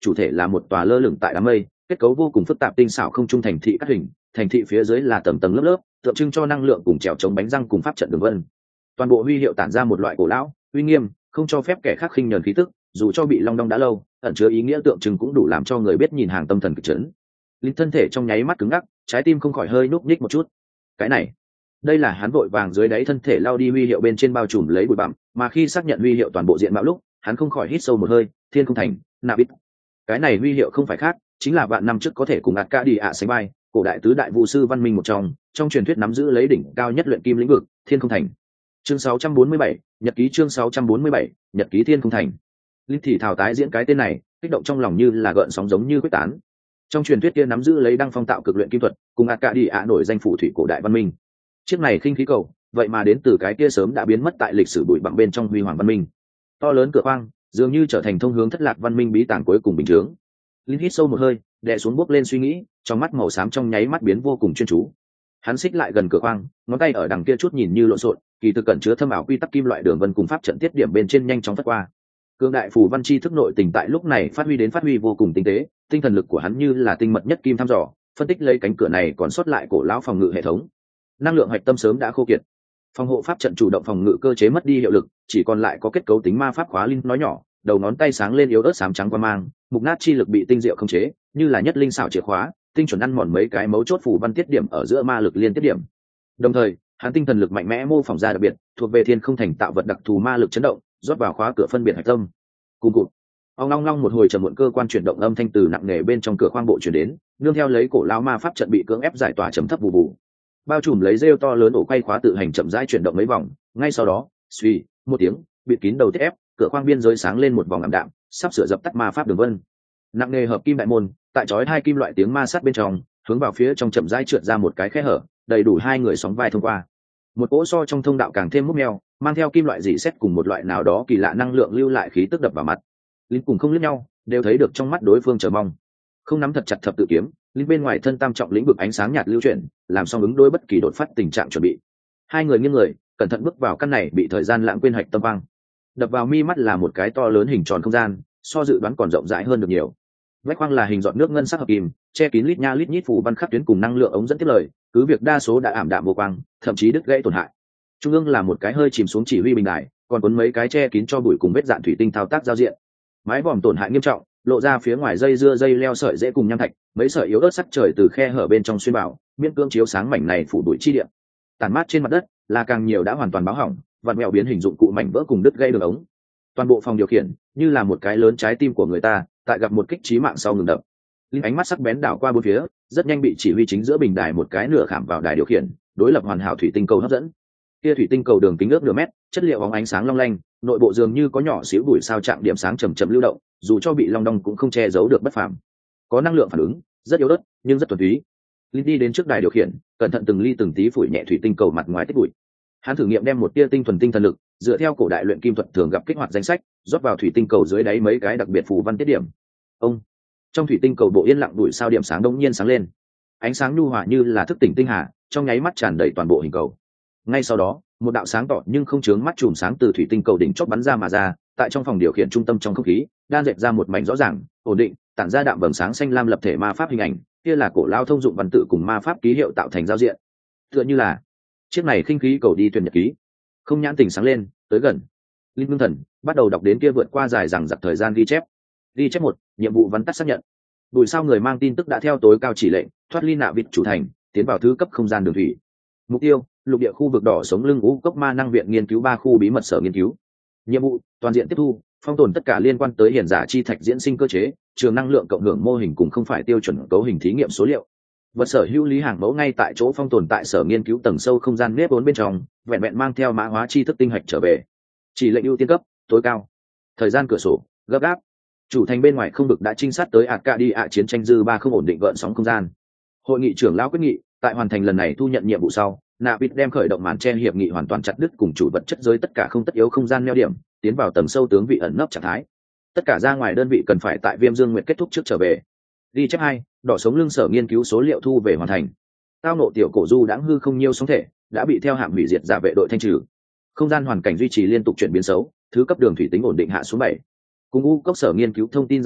A: chủ thể là một tòa lơ lửng tại đám mây, kết cấu vô cùng phức tạp tinh xảo không trung thành thị cắt hình, thành thị phía dưới là tầng tầng lớp lớp, tượng trưng cho năng lượng cùng trèo chống bánh răng cùng pháp trận đường vân. Toàn bộ huy hiệu tản ra một loại cổ lão, uy nghiêm, không cho phép kẻ khác khinh nhờn khí tức, dù cho bị long đong đã lâu, ẩn chứa ý nghĩa tượng trưng cũng đủ làm cho người biết nhìn hàng tâm thần kịch chấn. Linh thân thể trong nháy mắt cứng ngắc, trái tim không khỏi hơi núp nhích một chút. Cái này, đây là hắn vội vàng dưới đáy thân thể lao đi huy hiệu bên trên bao trùm lấy bụi bặm, mà khi xác nhận huy hiệu toàn bộ diện mạo lúc, hắn không khỏi hít sâu một hơi, thiên không thành, Nabit. Cái này huy hiệu không phải khác, chính là vạn năm trước có thể cùng Arcadia sánh vai, cổ đại tứ đại vu sư văn minh một trong, trong truyền thuyết nắm giữ lấy đỉnh cao nhất luyện kim lĩnh vực, thiên không thành. Chương sáu trăm bốn mươi bảy, nhật ký chương sáu trăm bốn mươi bảy, nhật ký thiên không thành. Linh thị thảo tái diễn cái tên này, kích động trong lòng như là gợn sóng giống như quyết tán. Trong truyền thuyết kia nắm giữ lấy đăng phong tạo cực luyện kim thuật, cùng Arcadia nổi danh phù thủy cổ đại văn minh. Chiếc này khinh khí cầu, vậy mà đến từ cái kia sớm đã biến mất tại lịch sử bụi bặm bên trong huy hoàng văn minh. To lớn cửa khoang, dường như trở thành thông hướng thất lạc văn minh bí tàng cuối cùng bình chướng. Linh hít sâu một hơi, đè xuống bước lên suy nghĩ, trong mắt màu xám trong nháy mắt biến vô cùng chuyên chú. Hắn xích lại gần cửa khoang, ngón tay ở đằng kia chút nhìn như lộn xộn, kỳ thực cẩn chứa thâm ảo quy tắc kim loại đường vân cùng pháp trận tiết điểm bên trên nhanh chóng phất qua. Cương đại phù văn chi thức nội tình tại lúc này phát huy đến phát huy vô cùng tinh tế, tinh thần lực của hắn như là tinh mật nhất kim thăm dò, phân tích lấy cánh cửa này còn sót lại cổ lão phòng ngự hệ thống. Năng lượng hạch tâm sớm đã khô kiệt, phòng hộ pháp trận chủ động phòng ngự cơ chế mất đi hiệu lực, chỉ còn lại có kết cấu tính ma pháp khóa linh nói nhỏ, đầu ngón tay sáng lên yếu ớt xám trắng qua mang, mục nát chi lực bị tinh diệu khống chế, như là nhất linh xảo chìa khóa, tinh chuẩn ăn mòn mấy cái mấu chốt phù văn tiết điểm ở giữa ma lực liên tiết điểm. Đồng thời, hắn tinh thần lực mạnh mẽ mô phỏng ra đặc biệt, thuộc về thiên không thành tạo vật đặc thù ma lực chấn động, rót vào khóa cửa phân biệt hạch tâm. Cùng cụt, ong long long một hồi trầm muộn cơ quan chuyển động âm thanh từ nặng nề bên trong cửa khoang bộ truyền đến, nương theo lấy cổ lão ma pháp trận bị cưỡng ép giải tỏa trầm thấp bù bù. Bao trùm lấy rêu to lớn ổ quay khóa tự hành chậm rãi chuyển động mấy vòng, ngay sau đó, suy, một tiếng, bịt kín đầu tiết ép, cửa khoang biên giới sáng lên một vòng ảm đạm, sắp sửa dập tắt ma pháp đường vân. Nặng nề hợp kim đại môn, tại chói hai kim loại tiếng ma sát bên trong, hướng vào phía trong chậm rãi trượt ra một cái khe hở, đầy đủ hai người sóng vai thông qua. Một cỗ so trong thông đạo càng thêm múc meo, mang theo kim loại dị xét cùng một loại nào đó kỳ lạ năng lượng lưu lại khí tức đập vào mặt. Linh cùng không liếc nhau, đều thấy được trong mắt đối phương chờ mong. Không nắm thật chặt thập tự kiếm, Linh bên ngoài thân tam trọng lĩnh vực ánh sáng nhạt lưu chuyển, làm xong ứng đối bất kỳ đột phát tình trạng chuẩn bị. Hai người nghiêng người, cẩn thận bước vào căn này bị thời gian lãng quên hạch tâm vang. Đập vào mi mắt là một cái to lớn hình tròn không gian, so dự đoán còn rộng rãi hơn được nhiều. Vách khoang là hình giọt nước ngân sắc hợp kim, che kín lít nha lít nhít phù văn khắc tuyến cùng năng lượng ống dẫn tiếp lời, cứ việc đa số đã ảm đạm vô quang, thậm chí đứt gãy tổn hại. Trung ương là một cái hơi chìm xuống chỉ huy bình đài, còn cuốn mấy cái che kín cho bụi cùng vết dạn thủy tinh thao tác giao diện. Mái vòm tổn hại nghiêm trọng, lộ ra phía ngoài dây dưa dây leo sợi dễ cùng nham thạch, mấy sợi yếu ớt sắc trời từ khe hở bên trong xuyên vào, miễn cưỡng chiếu sáng mảnh này phủ bụi chi địa. Tàn mát trên mặt đất là càng nhiều đã hoàn toàn báo hỏng, vặn vẹo biến hình dụng cụ mảnh vỡ cùng đứt gãy đường ống. Toàn bộ phòng điều khiển như là một cái lớn trái tim của người ta, tại gặp một kích chí mạng sau ngừng đập. Linh ánh mắt sắc bén đảo qua bốn phía, rất nhanh bị chỉ huy chính giữa bình đài một cái nửa khảm vào đài điều khiển, đối lập hoàn hảo thủy tinh cầu hấp dẫn. Kia thủy tinh cầu đường kính ước nửa mét, chất liệu bóng ánh sáng long lanh, nội bộ dường như có nhỏ xíu bụi sao chạm điểm sáng chầm chậm lưu động, dù cho bị long đong cũng không che giấu được bất phàm. Có năng lượng phản ứng, rất yếu ớt, nhưng rất thuần túy. Linh đi đến trước đài điều khiển, cẩn thận từng ly từng tí phủi nhẹ thủy tinh cầu mặt ngoài tích bụi. Hắn thử nghiệm đem một tia tinh thuần tinh thần lực, dựa theo cổ đại luyện kim thuật thường gặp kích hoạt danh sách, rót vào thủy tinh cầu dưới đáy mấy cái đặc biệt phù văn tiết điểm. Ông, trong thủy tinh cầu bộ yên lặng bụi sao điểm sáng đông nhiên sáng lên, ánh sáng nhu hòa như là thức tỉnh tinh hà, trong nháy mắt tràn đầy toàn bộ hình cầu. Ngay sau đó, một đạo sáng tỏ nhưng không chướng mắt chùm sáng từ thủy tinh cầu đỉnh chóp bắn ra mà ra, tại trong phòng điều khiển trung tâm trong không khí, đan dệt ra một mảnh rõ ràng, ổn định, tản ra đạm vầng sáng xanh lam lập thể ma pháp hình ảnh, kia là cổ lao thông dụng văn tự cùng ma pháp ký hiệu tạo thành giao diện. Tựa như là chiếc này khinh khí cầu đi thuyền nhật ký. Không nhãn tỉnh sáng lên, tới gần. Linh ngưng thần, bắt đầu đọc đến kia vượt qua dài rằng giặc thời gian ghi chép. Ghi chép một, nhiệm vụ vắn tắt xác nhận. Bùi sao người mang tin tức đã theo tối cao chỉ lệnh, thoát ly nạ vịt chủ thành, tiến vào thứ cấp không gian đường thủy. Mục tiêu, lục địa khu vực đỏ sống lưng ngũ cốc ma năng viện nghiên cứu ba khu bí mật sở nghiên cứu. Nhiệm vụ, toàn diện tiếp thu, phong tồn tất cả liên quan tới hiển giả chi thạch diễn sinh cơ chế, trường năng lượng cộng hưởng mô hình cùng không phải tiêu chuẩn cấu hình thí nghiệm số liệu. Vật sở hữu lý hàng mẫu ngay tại chỗ phong tồn tại sở nghiên cứu tầng sâu không gian nếp vốn bên trong, vẹn vẹn mang theo mã hóa chi thức tinh hạch trở về. Chỉ lệnh ưu tiên cấp, tối cao. Thời gian cửa sổ, gấp gáp. Chủ thành bên ngoài không vực đã trinh sát tới Arcadia chiến tranh dư ba không ổn định gợn sóng không gian. Hội nghị trưởng lão quyết nghị, tại hoàn thành lần này thu nhận nhiệm vụ sau, Nabit đem khởi động màn che hiệp nghị hoàn toàn chặt đứt cùng chủ vật chất giới tất cả không tất yếu không gian neo điểm, tiến vào tầng sâu tướng vị ẩn nấp trạng thái. Tất cả ra ngoài đơn vị cần phải tại Viêm Dương Nguyệt kết thúc trước trở về. Đi chép hai, đỏ sống lưng sở nghiên cứu số liệu thu về hoàn thành. Tao nộ tiểu cổ du đãng hư không nhiêu sóng thể, đã bị theo hạm hủy diệt giả vệ đội thanh trừ. Không gian hoàn cảnh duy trì liên tục chuyển biến xấu, thứ cấp đường thủy tính ổn định hạ xuống bảy. Cùng u cốc sở nghiên cứu thông tin gián đoạn,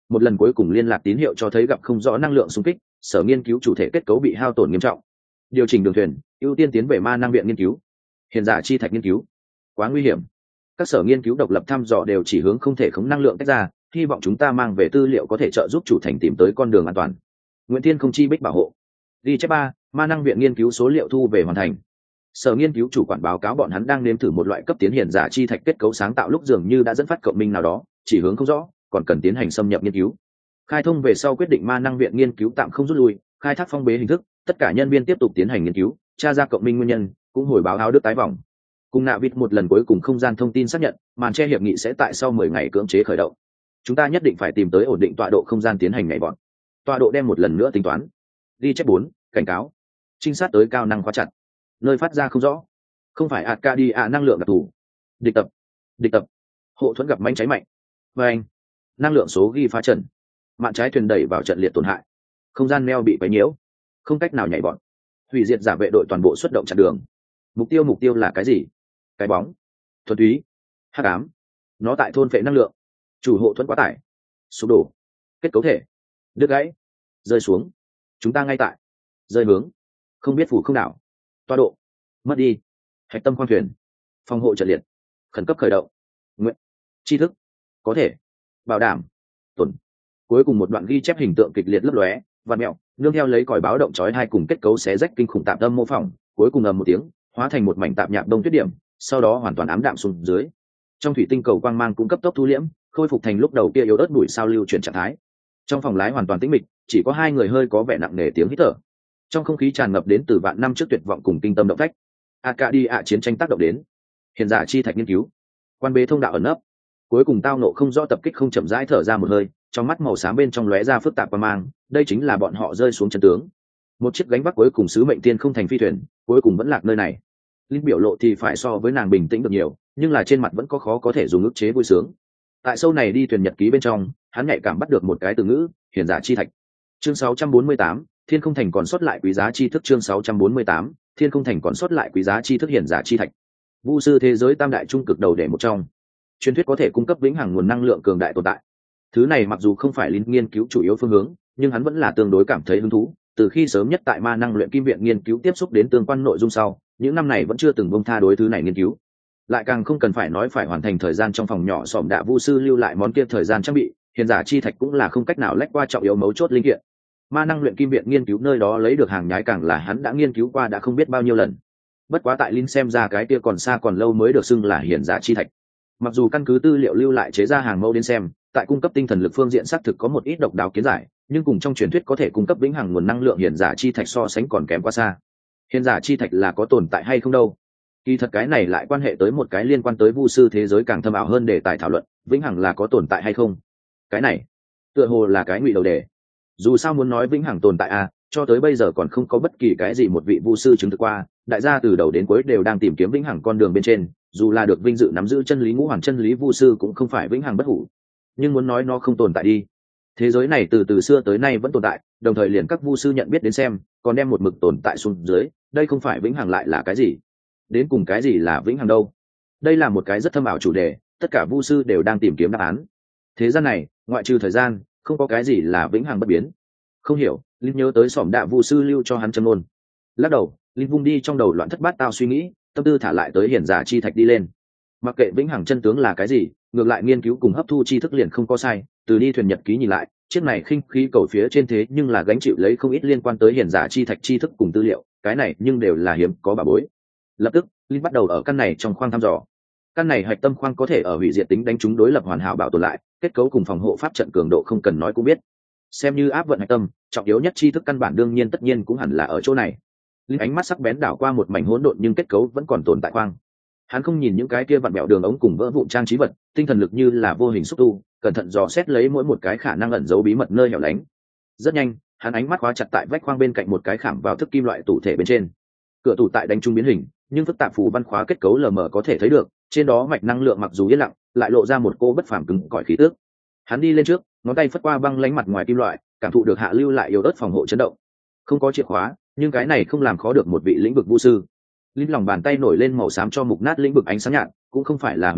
A: một lần cuối cùng liên lạc tín hiệu cho thấy gặp không rõ năng lượng xung kích, sở nghiên cứu chủ thể kết cấu bị hao tổn nghiêm trọng. Điều chỉnh đường thuyền, ưu tiên tiến về ma năng viện nghiên cứu. Hiện giả chi thạch nghiên cứu quá nguy hiểm, các sở nghiên cứu độc lập thăm dò đều chỉ hướng không thể khống năng lượng tách ra, hy vọng chúng ta mang về tư liệu có thể trợ giúp chủ thành tìm tới con đường an toàn. Nguyễn Thiên không chi bích bảo hộ. Ghi chép ba, ma năng viện nghiên cứu số liệu thu về hoàn thành. Sở nghiên cứu chủ quản báo cáo bọn hắn đang nếm thử một loại cấp tiến hiện giả chi thạch kết cấu sáng tạo lúc dường như đã dẫn phát cộng minh nào đó, chỉ hướng không rõ, còn cần tiến hành xâm nhập nghiên cứu. Khai thông về sau quyết định ma năng viện nghiên cứu tạm không rút lui, khai thác phong bế hình thức, tất cả nhân viên tiếp tục tiến hành nghiên cứu, tra ra cộng minh nguyên nhân, cũng hồi báo áo đức tái vòng. Cùng nạ vịt một lần cuối cùng không gian thông tin xác nhận, màn che hiệp nghị sẽ tại sau mười ngày cưỡng chế khởi động. Chúng ta nhất định phải tìm tới ổn định tọa độ không gian tiến hành nhảy vọt. Tọa độ đem một lần nữa tính toán. Ghi chép bốn, cảnh cáo. Trinh sát tới cao năng khóa chặt. Nơi phát ra không rõ. Không phải Arcadia năng lượng đặc thù. Địch tập. Địch tập. Hộ thuẫn gặp manh cháy mạnh. Và anh. Năng lượng số ghi phá trần. Mạn trái thuyền đẩy vào trận liệt tổn hại. Không gian neo bị quấy nhiễu. Không cách nào nhảy vọt. Hủy diệt giả vệ đội toàn bộ xuất động chặn đường. Mục tiêu mục tiêu là cái gì? Cái bóng. Thuần túy. Hắc ám. Nó tại thôn phệ năng lượng. Chủ hộ thuẫn quá tải. Sụp đổ. Kết cấu thể. Đứt gãy. Rơi xuống. Chúng ta ngay tại. Rơi hướng. Không biết phủ không đảo. Toa độ. Mất đi. Hạch tâm khoang thuyền. Phòng hộ trận liệt. Khẩn cấp khởi động. Nguyện. Tri thức. Có thể. Bảo đảm. Tuần. Cuối cùng một đoạn ghi chép hình tượng kịch liệt lấp lóe và mẹo nương theo lấy còi báo động chói hai cùng kết cấu xé rách kinh khủng tạm tâm mô phỏng, cuối cùng ầm một tiếng hóa thành một mảnh tạp nhạp đông tuyết điểm, sau đó hoàn toàn ám đạm xuống dưới. Trong thủy tinh cầu quang mang cũng cấp tốc thu liễm, khôi phục thành lúc đầu kia yếu ớt bụi sao lưu chuyển trạng thái. Trong phòng lái hoàn toàn tĩnh mịch, chỉ có hai người hơi có vẻ nặng nề tiếng hít thở. Trong không khí tràn ngập đến từ vạn năm trước tuyệt vọng cùng kinh tâm động phách. Arcadia chiến tranh tác động đến. Hiện giả chi thạch nghiên cứu. Quan bế thông đạo ẩn nấp. Cuối cùng tao nộ không rõ tập kích không chậm rãi thở ra một hơi, trong mắt màu xám bên trong lóe ra phức tạp và mang, đây chính là bọn họ rơi xuống chân tướng. Một chiếc gánh vác cuối cùng sứ mệnh tiên không thành phi thuyền, cuối cùng vẫn lạc nơi này. Linh biểu lộ thì phải so với nàng bình tĩnh được nhiều, nhưng là trên mặt vẫn có khó có thể dùng ức chế vui sướng. Tại sâu này đi thuyền nhật ký bên trong, hắn nhạy cảm bắt được một cái từ ngữ, hiển giả chi thạch. Chương sáu trăm bốn mươi tám, Thiên không thành còn sót lại quý giá tri thức. Chương sáu trăm bốn mươi tám, Thiên không thành còn sót lại quý giá tri thức hiển giả chi thạch. Vu sư thế giới tam đại trung cực đầu để một trong. Truyền thuyết có thể cung cấp vĩnh hằng nguồn năng lượng cường đại tồn tại. Thứ này mặc dù không phải Linh nghiên cứu chủ yếu phương hướng, nhưng hắn vẫn là tương đối cảm thấy hứng thú. Từ khi sớm nhất tại ma năng luyện kim viện nghiên cứu tiếp xúc đến tương quan nội dung sau, những năm này vẫn chưa từng bông tha đối thứ này nghiên cứu. Lại càng không cần phải nói phải hoàn thành thời gian trong phòng nhỏ xỏm đạ vu sư lưu lại món kia thời gian trang bị, hiền giả chi thạch cũng là không cách nào lách qua trọng yếu mấu chốt linh kiện. Ma năng luyện kim viện nghiên cứu nơi đó lấy được hàng nhái càng là hắn đã nghiên cứu qua đã không biết bao nhiêu lần. Bất quá tại Linh xem ra cái kia còn xa còn lâu mới được xưng là hiền giả chi thạch. Mặc dù căn cứ tư liệu lưu lại chế ra hàng mẫu đến xem, tại cung cấp tinh thần lực phương diện xác thực có một ít độc đáo kiến giải, nhưng cùng trong truyền thuyết có thể cung cấp vĩnh hằng nguồn năng lượng hiền giả chi thạch so sánh còn kém quá xa. Hiền giả chi thạch là có tồn tại hay không đâu? Kỳ thật cái này lại quan hệ tới một cái liên quan tới vu sư thế giới càng thâm ảo hơn đề tài thảo luận, vĩnh hằng là có tồn tại hay không? Cái này, tựa hồ là cái ngụy đầu đề. Dù sao muốn nói vĩnh hằng tồn tại à, cho tới bây giờ còn không có bất kỳ cái gì một vị vu sư chứng thực qua, đại gia từ đầu đến cuối đều đang tìm kiếm vĩnh hằng con đường bên trên, dù là được vinh dự nắm giữ chân lý ngũ hoàng chân lý vu sư cũng không phải vĩnh hằng bất hủ. Nhưng muốn nói nó không tồn tại đi, thế giới này từ từ xưa tới nay vẫn tồn tại, đồng thời liền các vu sư nhận biết đến xem, còn đem một mực tồn tại xuống dưới, đây không phải vĩnh hằng lại là cái gì? Đến cùng cái gì là vĩnh hằng đâu? Đây là một cái rất thâm ảo chủ đề, tất cả vu sư đều đang tìm kiếm đáp án. Thế gian này, ngoại trừ thời gian, không có cái gì là vĩnh hằng bất biến. Không hiểu, Linh nhớ tới xỏm đạ vu sư lưu cho hắn châm ngôn. Lắc đầu, Linh vung đi trong đầu loạn thất bát tao suy nghĩ, tâm tư thả lại tới hiển giả chi thạch đi lên. Mặc kệ vĩnh hằng chân tướng là cái gì, ngược lại nghiên cứu cùng hấp thu tri thức liền không có sai. Từ đi thuyền nhật ký nhìn lại, chiếc này khinh khí cầu phía trên thế nhưng là gánh chịu lấy không ít liên quan tới hiển giả chi thạch tri thức cùng tư liệu, cái này nhưng đều là hiếm có bảo bối. Lập tức, Linh bắt đầu ở căn này trong khoang thăm dò. Căn này hạch tâm khoang có thể ở hủy diệt tính đánh trúng đối lập hoàn hảo bảo tồn lại, kết cấu cùng phòng hộ pháp trận cường độ không cần nói cũng biết. Xem như áp vận hạch tâm, trọng yếu nhất tri thức căn bản đương nhiên tất nhiên cũng hẳn là ở chỗ này. Linh ánh mắt sắc bén đảo qua một mảnh hỗn độn nhưng kết cấu vẫn còn tồn tại khoang. Hắn không nhìn những cái kia vặn bẹo đường ống cùng vỡ vụn trang trí vật, tinh thần lực như là vô hình xúc tu, cẩn thận dò xét lấy mỗi một cái khả năng ẩn giấu bí mật nơi hẻo lánh. Rất nhanh, hắn ánh mắt khóa chặt tại vách khoang bên cạnh một cái khảm vào thức kim loại tủ thể bên trên. Cửa tủ tại đánh trung biến hình, nhưng phức tạp phù văn khóa kết cấu lờ mờ có thể thấy được, trên đó mạch năng lượng mặc dù yên lặng, lại lộ ra một cô bất phàm cứng cỏi khí tức. Hắn đi lên trước, ngón tay phất qua băng lánh mặt ngoài kim loại, cảm thụ được hạ lưu lại yếu ớt phòng hộ chấn động. Không có chìa khóa, nhưng cái này không làm khó được một vị lĩnh vực vu sư. Linh lòng bàn tay nổi lên màu xám cho mục nát lĩnh vực ánh sáng nhạt, cũng không phải là hủy diệt,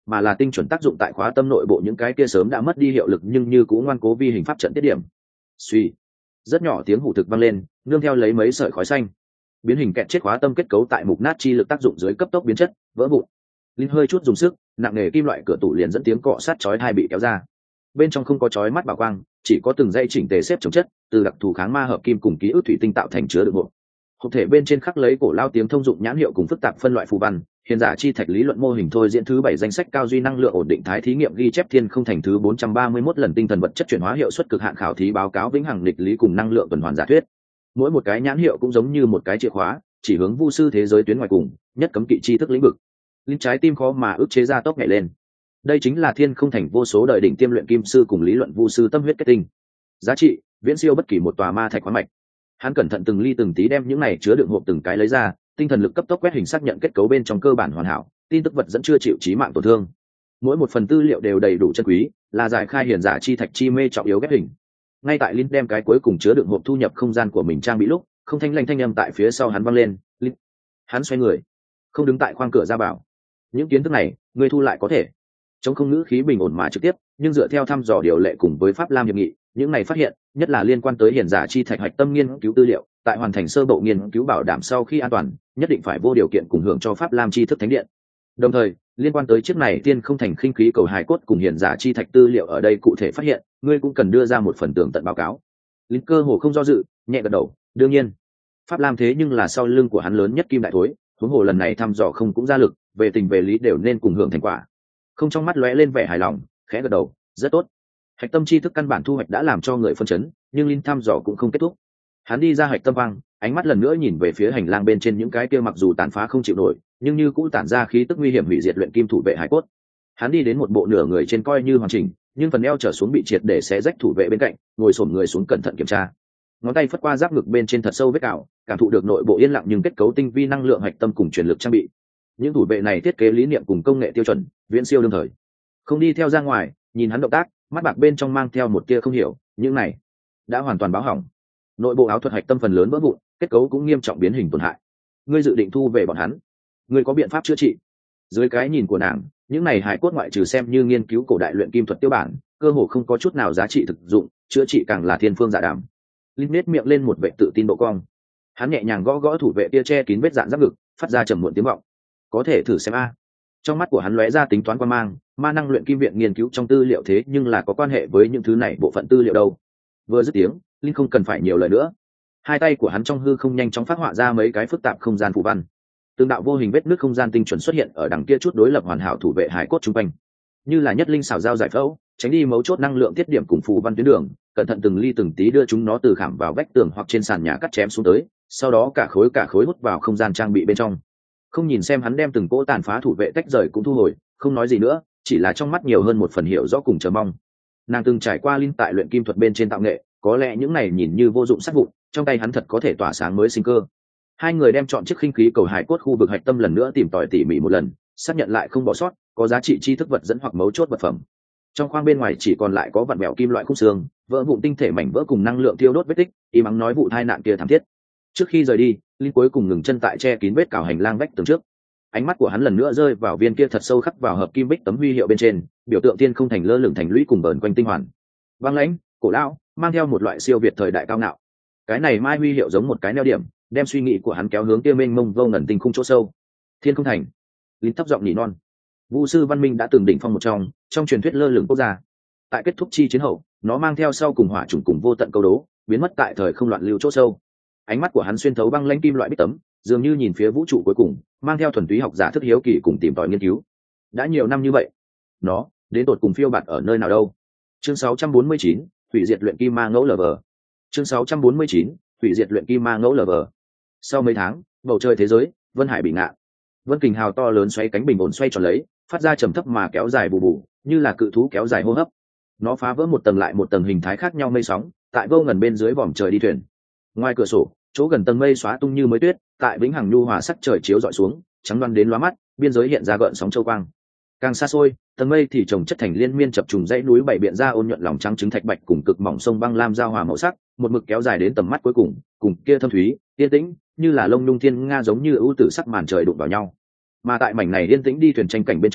A: mà là tinh chuẩn tác dụng tại khóa tâm nội bộ những cái kia sớm đã mất đi hiệu lực nhưng như cũ ngoan cố vi hình pháp trận tiết điểm. Suy, rất nhỏ tiếng hủ thực vang lên, nương theo lấy mấy sợi khói xanh. Biến hình kẹt chết khóa tâm kết cấu tại mục nát chi lực tác dụng dưới cấp tốc biến chất, vỡ vụn. Linh hơi chút dùng sức, nặng nề kim loại cửa tủ liền dẫn tiếng cọ sát chói tai bị kéo ra. Bên trong không có chói mắt bảo quang, chỉ có từng dây chỉnh tề xếp chồng chất, từ đặc thù kháng ma hợp kim cùng ký ức thủy tinh tạo thành chứa đựng hộp. Hộp thể bên trên khắc lấy cổ lao tiếng thông dụng nhãn hiệu cùng phức tạp phân loại phù văn, hiền giả chi thạch lý luận mô hình thôi diễn thứ bảy danh sách cao duy năng lượng ổn định thái thí nghiệm ghi chép thiên không thành thứ bốn trăm ba mươi mốt lần tinh thần vật chất chuyển hóa hiệu suất cực hạn khảo thí báo cáo vĩnh hằng nghịch lý cùng năng lượng tuần hoàn giả thuyết. Mỗi một cái nhãn hiệu cũng giống như một cái chìa khóa, chỉ hướng vu sư thế giới tuyến ngoài cùng, nhất cấm kỵ chi thức lĩnh vực. Linh trái tim khó mà ức chế ra tốc nhảy lên. Đây chính là thiên không thành vô số đời đỉnh tiêm luyện kim sư cùng lý luận vu sư tâm huyết kết tinh. Giá trị viễn siêu bất kỳ một tòa ma thạch khoáng mạch. Hắn cẩn thận từng ly từng tí đem những này chứa đựng hộp từng cái lấy ra, tinh thần lực cấp tốc quét hình xác nhận kết cấu bên trong cơ bản hoàn hảo, tin tức vật dẫn chưa chịu chí mạng tổn thương. Mỗi một phần tư liệu đều đầy đủ chân quý, là giải khai hiển giả chi thạch chi mê trọng yếu ghép hình. Ngay tại Linh đem cái cuối cùng chứa đựng hộp thu nhập không gian của mình trang bị lúc, không thanh lanh thanh âm tại phía sau hắn vang lên, Linh. Hắn xoay người, không đứng tại khoang cửa ra bảo. Những kiến thức này, ngươi thu lại có thể. Trong không ngữ khí bình ổn mà trực tiếp, nhưng dựa theo thăm dò điều lệ cùng với Pháp Lam hiệp nghị, những này phát hiện, nhất là liên quan tới hiển giả chi thạch hạch tâm nghiên cứu tư liệu, tại hoàn thành sơ bộ nghiên cứu bảo đảm sau khi an toàn, nhất định phải vô điều kiện cùng hưởng cho Pháp Lam chi thức thánh điện. Đồng thời, liên quan tới chiếc này tiên không thành khinh khí cầu hài cốt cùng hiển giả chi thạch tư liệu ở đây cụ thể phát hiện, ngươi cũng cần đưa ra một phần tường tận báo cáo. Linh cơ hồ không do dự, nhẹ gật đầu, đương nhiên. Pháp Lam thế nhưng là sau lưng của hắn lớn nhất kim đại thối, huống hồ lần này thăm dò không cũng ra lực, về tình về lý đều nên cùng hưởng thành quả. Không trong mắt lóe lên vẻ hài lòng, khẽ gật đầu, rất tốt. Hạch tâm chi thức căn bản thu hoạch đã làm cho người phân chấn, nhưng Linh thăm dò cũng không kết thúc. Hắn đi ra hạch tâm vang, ánh mắt lần nữa nhìn về phía hành lang bên trên những cái kia mặc dù tàn phá không chịu nổi, nhưng như cũ tản ra khí tức nguy hiểm hủy diệt luyện kim thủ vệ hải cốt. Hắn đi đến một bộ nửa người trên coi như hoàn chỉnh, nhưng phần eo trở xuống bị triệt để xé rách thủ vệ bên cạnh, ngồi xổm người xuống cẩn thận kiểm tra. Ngón tay phất qua giáp ngực bên trên thật sâu vết cào, cảm thụ được nội bộ yên lặng nhưng kết cấu tinh vi năng lượng hạch tâm cùng truyền lực trang bị. Những thủ vệ này thiết kế lý niệm cùng công nghệ tiêu chuẩn, viễn siêu đương thời. Không đi theo ra ngoài, nhìn hắn động tác, mắt bạc bên trong mang theo một tia không hiểu, những này đã hoàn toàn báo hỏng. Nội bộ áo thuật hạch tâm phần lớn vỡ vụn, kết cấu cũng nghiêm trọng biến hình tổn hại. Ngươi dự định thu về bọn hắn? Ngươi có biện pháp chữa trị? Dưới cái nhìn của nàng, những này hải cốt ngoại trừ xem như nghiên cứu cổ đại luyện kim thuật tiêu bản, cơ hồ không có chút nào giá trị thực dụng, chữa trị càng là thiên phương dạ đàm. Linh nết miệng lên một vẻ tự tin độ cong. Hắn nhẹ nhàng gõ gõ thủ vệ kia che kín vết dạn giáp ngực, phát ra trầm muộn tiếng vọng. Có thể thử xem a. Trong mắt của hắn lóe ra tính toán quan mang, ma năng luyện kim viện nghiên cứu trong tư liệu thế nhưng là có quan hệ với những thứ này bộ phận tư liệu đâu. Vừa dứt tiếng, Linh không cần phải nhiều lời nữa. Hai tay của hắn trong hư không nhanh chóng phát họa ra mấy cái phức tạp không gian phù văn. Tương đạo vô hình vết nước không gian tinh chuẩn xuất hiện ở đằng kia chút đối lập hoàn hảo thủ vệ hải cốt trung quanh. Như là nhất linh xảo giao giải phẫu, tránh đi mấu chốt năng lượng tiết điểm cùng phù văn tuyến đường, cẩn thận từng ly từng tí đưa chúng nó từ khảm vào vách tường hoặc trên sàn nhà cắt chém xuống tới, sau đó cả khối cả khối hút vào không gian trang bị bên trong. Không nhìn xem hắn đem từng cỗ tàn phá thủ vệ tách rời cũng thu hồi, không nói gì nữa, chỉ là trong mắt nhiều hơn một phần hiểu rõ cùng chờ mong. Nàng từng trải qua linh tại luyện kim thuật bên trên tạo nghệ, có lẽ những này nhìn như vô dụng sát vụn, trong tay hắn thật có thể tỏa sáng mới sinh cơ. Hai người đem chọn chiếc khinh khí cầu hải cốt khu vực hạch tâm lần nữa tìm tòi tỉ mỉ một lần, xác nhận lại không bỏ sót có giá trị tri thức vật dẫn hoặc mấu chốt vật phẩm. Trong khoang bên ngoài chỉ còn lại có vặn vẹo kim loại khung xương, vỡ vụn tinh thể mảnh vỡ cùng năng lượng tiêu đốt vết tích, y mắng nói vụ tai nạn kia thảm thiết. Trước khi rời đi, Linh cuối cùng ngừng chân tại che kín vết cào hành lang vách tường trước. Ánh mắt của hắn lần nữa rơi vào viên kia thật sâu khắc vào hợp kim bích tấm huy hiệu bên trên, biểu tượng tiên không thành lơ lửng thành lũy cùng bờn quanh tinh hoàn. Băng lãnh, cổ lão, mang theo một loại siêu việt thời đại cao ngạo. Cái này mai huy hiệu giống một cái neo điểm, đem suy nghĩ của hắn kéo hướng kia mênh mông vô ngần tinh khung chỗ sâu. Thiên không thành. Linh thấp giọng nhỉ non. Vu sư văn minh đã từng đỉnh phong một trong, trong truyền thuyết lơ lửng quốc gia. Tại kết thúc chi chiến hậu, nó mang theo sau cùng hỏa chủng cùng vô tận câu đố, biến mất tại thời không loạn lưu chỗ sâu. Ánh mắt của hắn xuyên thấu băng lãnh kim loại bích tấm, dường như nhìn phía vũ trụ cuối cùng, mang theo thuần túy học giả thức hiếu kỳ cùng tìm tòi nghiên cứu. Đã nhiều năm như vậy, nó đến tột cùng phiêu bạt ở nơi nào đâu? Chương sáu trăm bốn mươi chín, hủy diệt luyện kim ma ngẫu lờ vờ. Chương sáu trăm bốn mươi chín, hủy diệt luyện kim ma ngẫu lờ vờ. Sau mấy tháng, bầu trời thế giới, vân hải bị ngạn. Vân kình hào to lớn xoay cánh bình ổn xoay tròn lấy, phát ra trầm thấp mà kéo dài bù bù, như là cự thú kéo dài hô hấp. Nó phá vỡ một tầng lại một tầng hình thái khác nhau mây sóng, tại vô ngần bên dưới vòm trời đi thuyền. Ngoài cửa sổ, chỗ gần tầng mây xóa tung như mới tuyết, tại vĩnh hằng nhu hòa sắc trời chiếu rọi xuống, trắng đoan đến lóa mắt, biên giới hiện ra gợn sóng châu quang. Càng xa xôi, tầng mây thì trồng chất thành liên miên chập trùng dãy núi bảy biện ra ôn nhuận lòng trắng trứng thạch bạch cùng cực mỏng sông băng lam giao hòa màu sắc, một mực kéo dài đến tầm mắt cuối cùng, cùng kia thâm thúy, yên tĩnh, như là lông nhung thiên nga giống như ưu tử sắc màn trời đụng vào nhau. Mà tại mảnh này yên tĩnh đi thuyền tranh cảnh bên trong,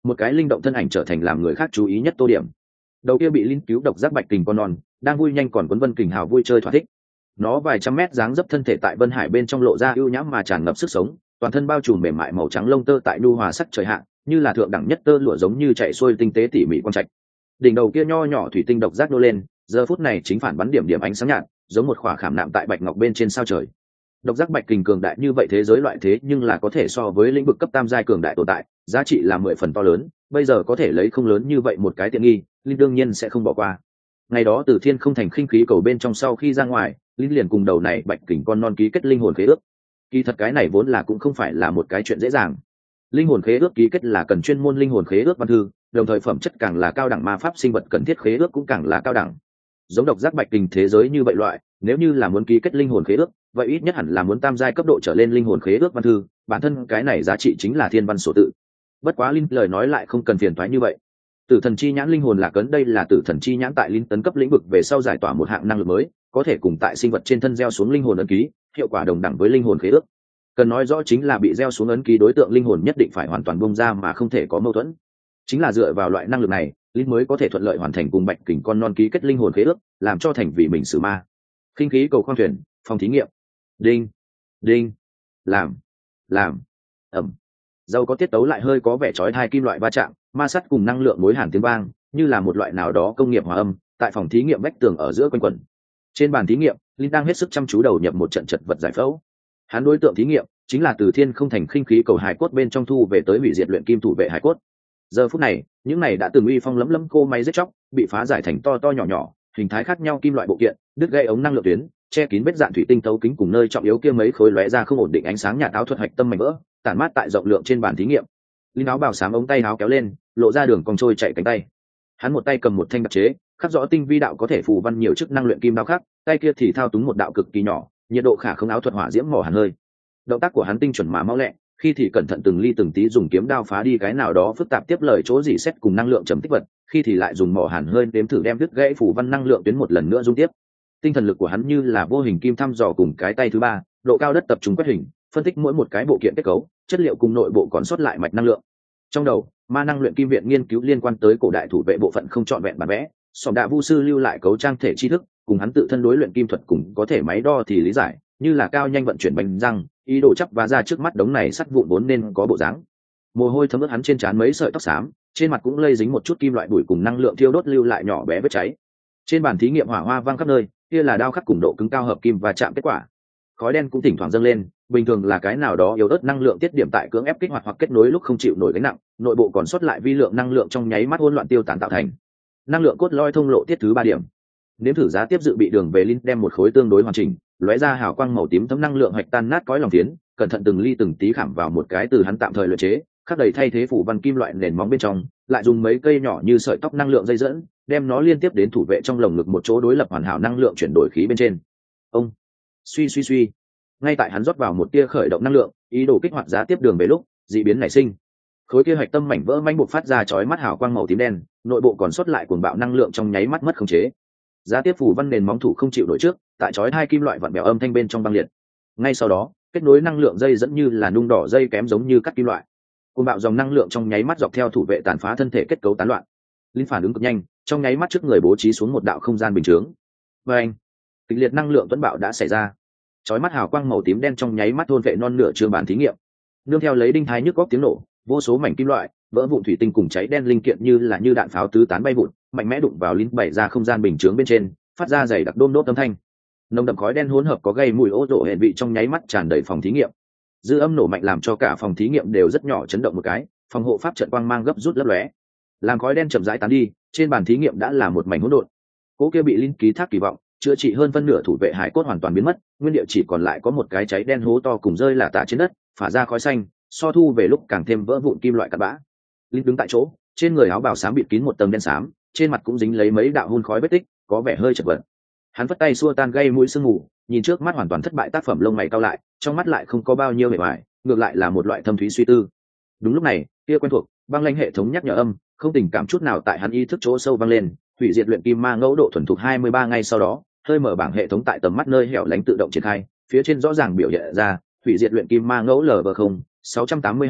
A: một cái linh động thân ảnh trở thành làm người khác chú ý nhất tô điểm. Đầu kia bị linh cứu độc giác bạch kình con non đang vui nhanh còn quấn vân kình hào vui chơi thỏa thích. Nó vài trăm mét dáng dấp thân thể tại vân hải bên trong lộ ra ưu nhãm mà tràn ngập sức sống, toàn thân bao trùm mềm mại màu trắng lông tơ tại nhu hòa sắc trời hạ, như là thượng đẳng nhất tơ lụa giống như chạy xuôi tinh tế tỉ mỉ quang trạch. Đỉnh đầu kia nho nhỏ thủy tinh độc giác nô lên, giờ phút này chính phản bắn điểm điểm ánh sáng nhạt, giống một khỏa khảm nạm tại bạch ngọc bên trên sao trời. Độc giác bạch kình cường đại như vậy thế giới loại thế nhưng là có thể so với lĩnh vực cấp tam giai cường đại tồn tại, giá trị là mười phần to lớn, bây giờ có thể lấy không lớn như vậy một cái tiện nghi, linh đương nhiên sẽ không bỏ qua. Ngày đó từ thiên không thành khinh khí cầu bên trong sau khi ra ngoài, linh liền cùng đầu này bạch kình con non ký kết linh hồn khế ước. Kỳ thật cái này vốn là cũng không phải là một cái chuyện dễ dàng. Linh hồn khế ước ký kết là cần chuyên môn linh hồn khế ước văn thư, đồng thời phẩm chất càng là cao đẳng ma pháp sinh vật cần thiết khế ước cũng càng là cao đẳng. Giống độc giác bạch kình thế giới như vậy loại, nếu như là muốn ký kết linh hồn khế ước, vậy ít nhất hẳn là muốn tam giai cấp độ trở lên linh hồn khế ước văn thư, bản thân cái này giá trị chính là thiên văn sổ tự. Bất quá linh lời nói lại không cần phiền toái như vậy. Tử thần chi nhãn linh hồn là cấn, đây là tử thần chi nhãn tại linh tấn cấp lĩnh vực về sau giải tỏa một hạng năng lực mới, có thể cùng tại sinh vật trên thân gieo xuống linh hồn ấn ký, hiệu quả đồng đẳng với linh hồn khế ước. Cần nói rõ chính là bị gieo xuống ấn ký đối tượng linh hồn nhất định phải hoàn toàn bung ra mà không thể có mâu thuẫn. Chính là dựa vào loại năng lực này, linh mới có thể thuận lợi hoàn thành cùng bạch kình con non ký kết linh hồn khế ước, làm cho thành vì mình xử ma. Khinh khí cầu khoang thuyền, phòng thí nghiệm. Đinh, đinh, làm, làm, ẩm. Dâu có tiết tấu lại hơi có vẻ chói tai kim loại va chạm, ma sắt cùng năng lượng mối hàn tiếng vang, như là một loại nào đó công nghiệp hòa âm, tại phòng thí nghiệm vách tường ở giữa quanh quẩn. Trên bàn thí nghiệm, linh đang hết sức chăm chú đầu nhập một trận chật vật giải phẫu. Hắn đối tượng thí nghiệm chính là từ thiên không thành khinh khí cầu hải cốt bên trong thu về tới hủy diệt luyện kim thủ vệ hải cốt. Giờ phút này, những này đã từng uy phong lấm lấm cô máy giết chóc, bị phá giải thành to to nhỏ nhỏ, hình thái khác nhau kim loại bộ kiện, đứt gãy ống năng lượng tuyến, che kín vết dạn thủy tinh tấu kính cùng nơi trọng yếu kia mấy khối lóe ra không ổn định ánh sáng nhạt áo thuật hạch tâm mảnh vỡ, tản mát tại rộng lượng trên bàn thí nghiệm. Linh áo bào xám ống tay áo kéo lên, lộ ra đường cong trôi chạy cánh tay. Hắn một tay cầm một thanh đặc chế, khắc rõ tinh vi đạo có thể phù văn nhiều chức năng luyện kim đao khắc, tay kia thì thao túng một đạo cực kỳ nhỏ, nhiệt độ khả không áo thuật hỏa diễm mỏ hàn hơi. Động tác của hắn tinh chuẩn mà mau lẹ, khi thì cẩn thận từng ly từng tí dùng kiếm đao phá đi cái nào đó phức tạp tiếp lời chỗ dỉ xét cùng năng lượng trầm tích vật, khi thì lại dùng mỏ hàn hơi đếm thử đem đứt gãy phù văn năng lượng tuyến một lần nữa dung tiếp. Tinh thần lực của hắn như là vô hình kim thăm dò cùng cái tay thứ ba, độ cao đất tập trung quét hình, phân tích mỗi một cái bộ kiện kết cấu, chất liệu cùng nội bộ còn sót lại mạch năng lượng. Trong đầu, ma năng luyện kim viện nghiên cứu liên quan tới cổ đại thủ vệ bộ phận không trọn vẹn bản vẽ, Sỏm Đạ Vu sư lưu lại cấu trang thể tri thức, cùng hắn tự thân đối luyện kim thuật cùng có thể máy đo thì lý giải, như là cao nhanh vận chuyển bánh răng, ý đồ chắp và ra trước mắt đống này sắt vụn vốn nên có bộ dáng. Mồ hôi thấm ướt hắn trên trán mấy sợi tóc xám, trên mặt cũng lây dính một chút kim loại bụi cùng năng lượng thiêu đốt lưu lại nhỏ bé vết cháy. Trên bàn thí nghiệm hỏa hoa vang khắp nơi, kia là đao khắc cùng độ cứng cao hợp kim và chạm kết quả. Khói đen cũng thỉnh thoảng dâng lên, bình thường là cái nào đó yếu ớt năng lượng tiết điểm tại cưỡng ép kích hoạt hoặc kết nối lúc không chịu nổi gánh nặng, nội bộ còn sót lại vi lượng năng lượng trong nháy mắt hỗn loạn tiêu tán tạo thành. Năng lượng cốt lõi thông lộ tiết thứ ba điểm. Nếm thử giá tiếp dự bị đường về linh đem một khối tương đối hoàn chỉnh, lóe ra hào quang màu tím thấm năng lượng hạch tan nát cõi lòng tiến, cẩn thận từng ly từng tí khảm vào một cái từ hắn tạm thời luyện chế, khắc đầy thay thế phủ văn kim loại nền móng bên trong, lại dùng mấy cây nhỏ như sợi tóc năng lượng dây dẫn, đem nó liên tiếp đến thủ vệ trong lồng ngực một chỗ đối lập hoàn hảo năng lượng chuyển đổi khí bên trên. Ông suy suy suy, ngay tại hắn rót vào một tia khởi động năng lượng, ý đồ kích hoạt giá tiếp đường về lúc dị biến nảy sinh. Khối kia hạch tâm mảnh vỡ manh bộc phát ra chói mắt hào quang màu tím đen, nội bộ còn sót lại cuồng bạo năng lượng trong nháy mắt mất khống chế. Giá tiếp phủ văn nền móng thủ không chịu nổi trước, tại chói hai kim loại vặn bèo âm thanh bên trong băng liệt. Ngay sau đó, kết nối năng lượng dây dẫn như là nung đỏ dây kém giống như cắt kim loại. Cuồng bạo dòng năng lượng trong nháy mắt dọc theo thủ vệ tàn phá thân thể kết cấu tán loạn. Linh phản ứng cực nhanh, trong nháy mắt trước người bố trí xuống một đạo không gian bình chướng. Và anh, kịch liệt năng lượng tuấn bạo đã xảy ra. Chói mắt hào quang màu tím đen trong nháy mắt thôn vệ non nửa trường bản thí nghiệm. Nương theo lấy đinh thái nhức góc tiếng nổ, vô số mảnh kim loại, vỡ vụn thủy tinh cùng cháy đen linh kiện như là như đạn pháo tứ tán bay vụn, mạnh mẽ đụng vào linh bảy ra không gian bình chướng bên trên, phát ra dày đặc đôm đốt âm thanh. Nồng đậm khói đen hỗn hợp có gây mùi ô rộ hển vị trong nháy mắt tràn đầy phòng thí nghiệm. Dư âm nổ mạnh làm cho cả phòng thí nghiệm đều rất nhỏ chấn động một cái, phòng hộ pháp trận quang mang gấp rút lấp lóe. Làm khói đen chậm rãi tán đi, trên bàn thí nghiệm đã là một mảnh hỗn độn. Cố kia bị linh ký thác kỳ vọng, chữa trị hơn phân nửa thủ vệ hải cốt hoàn toàn biến mất, nguyên địa chỉ còn lại có một cái cháy đen hố to cùng rơi lả tả trên đất, phả ra khói xanh, so thu về lúc càng thêm vỡ vụn kim loại cặn bã. Linh đứng tại chỗ, trên người áo bào xám bịt kín một tầng đen xám, trên mặt cũng dính lấy mấy đạo hun khói vết tích, có vẻ hơi chật vật. Hắn vất tay xua tan gây mũi sương mù, nhìn trước mắt hoàn toàn thất bại tác phẩm lông mày cau lại, trong mắt lại không có bao nhiêu vẻ vải, ngược lại là một loại thâm thúy suy tư. Đúng lúc này, kia quen thuộc băng lãnh hệ thống nhắc nhở âm, không tình cảm chút nào tại hắn ý thức chỗ sâu vang lên, hủy diệt luyện kim ma ngẫu độ thuần thục hai mươi ba ngày sau đó, hơi mở bảng hệ thống tại tầm mắt nơi hẻo lánh tự động triển khai, phía trên rõ ràng biểu hiện ra, hủy diệt luyện kim ma ngẫu lv không sáu trăm tám mươi hai,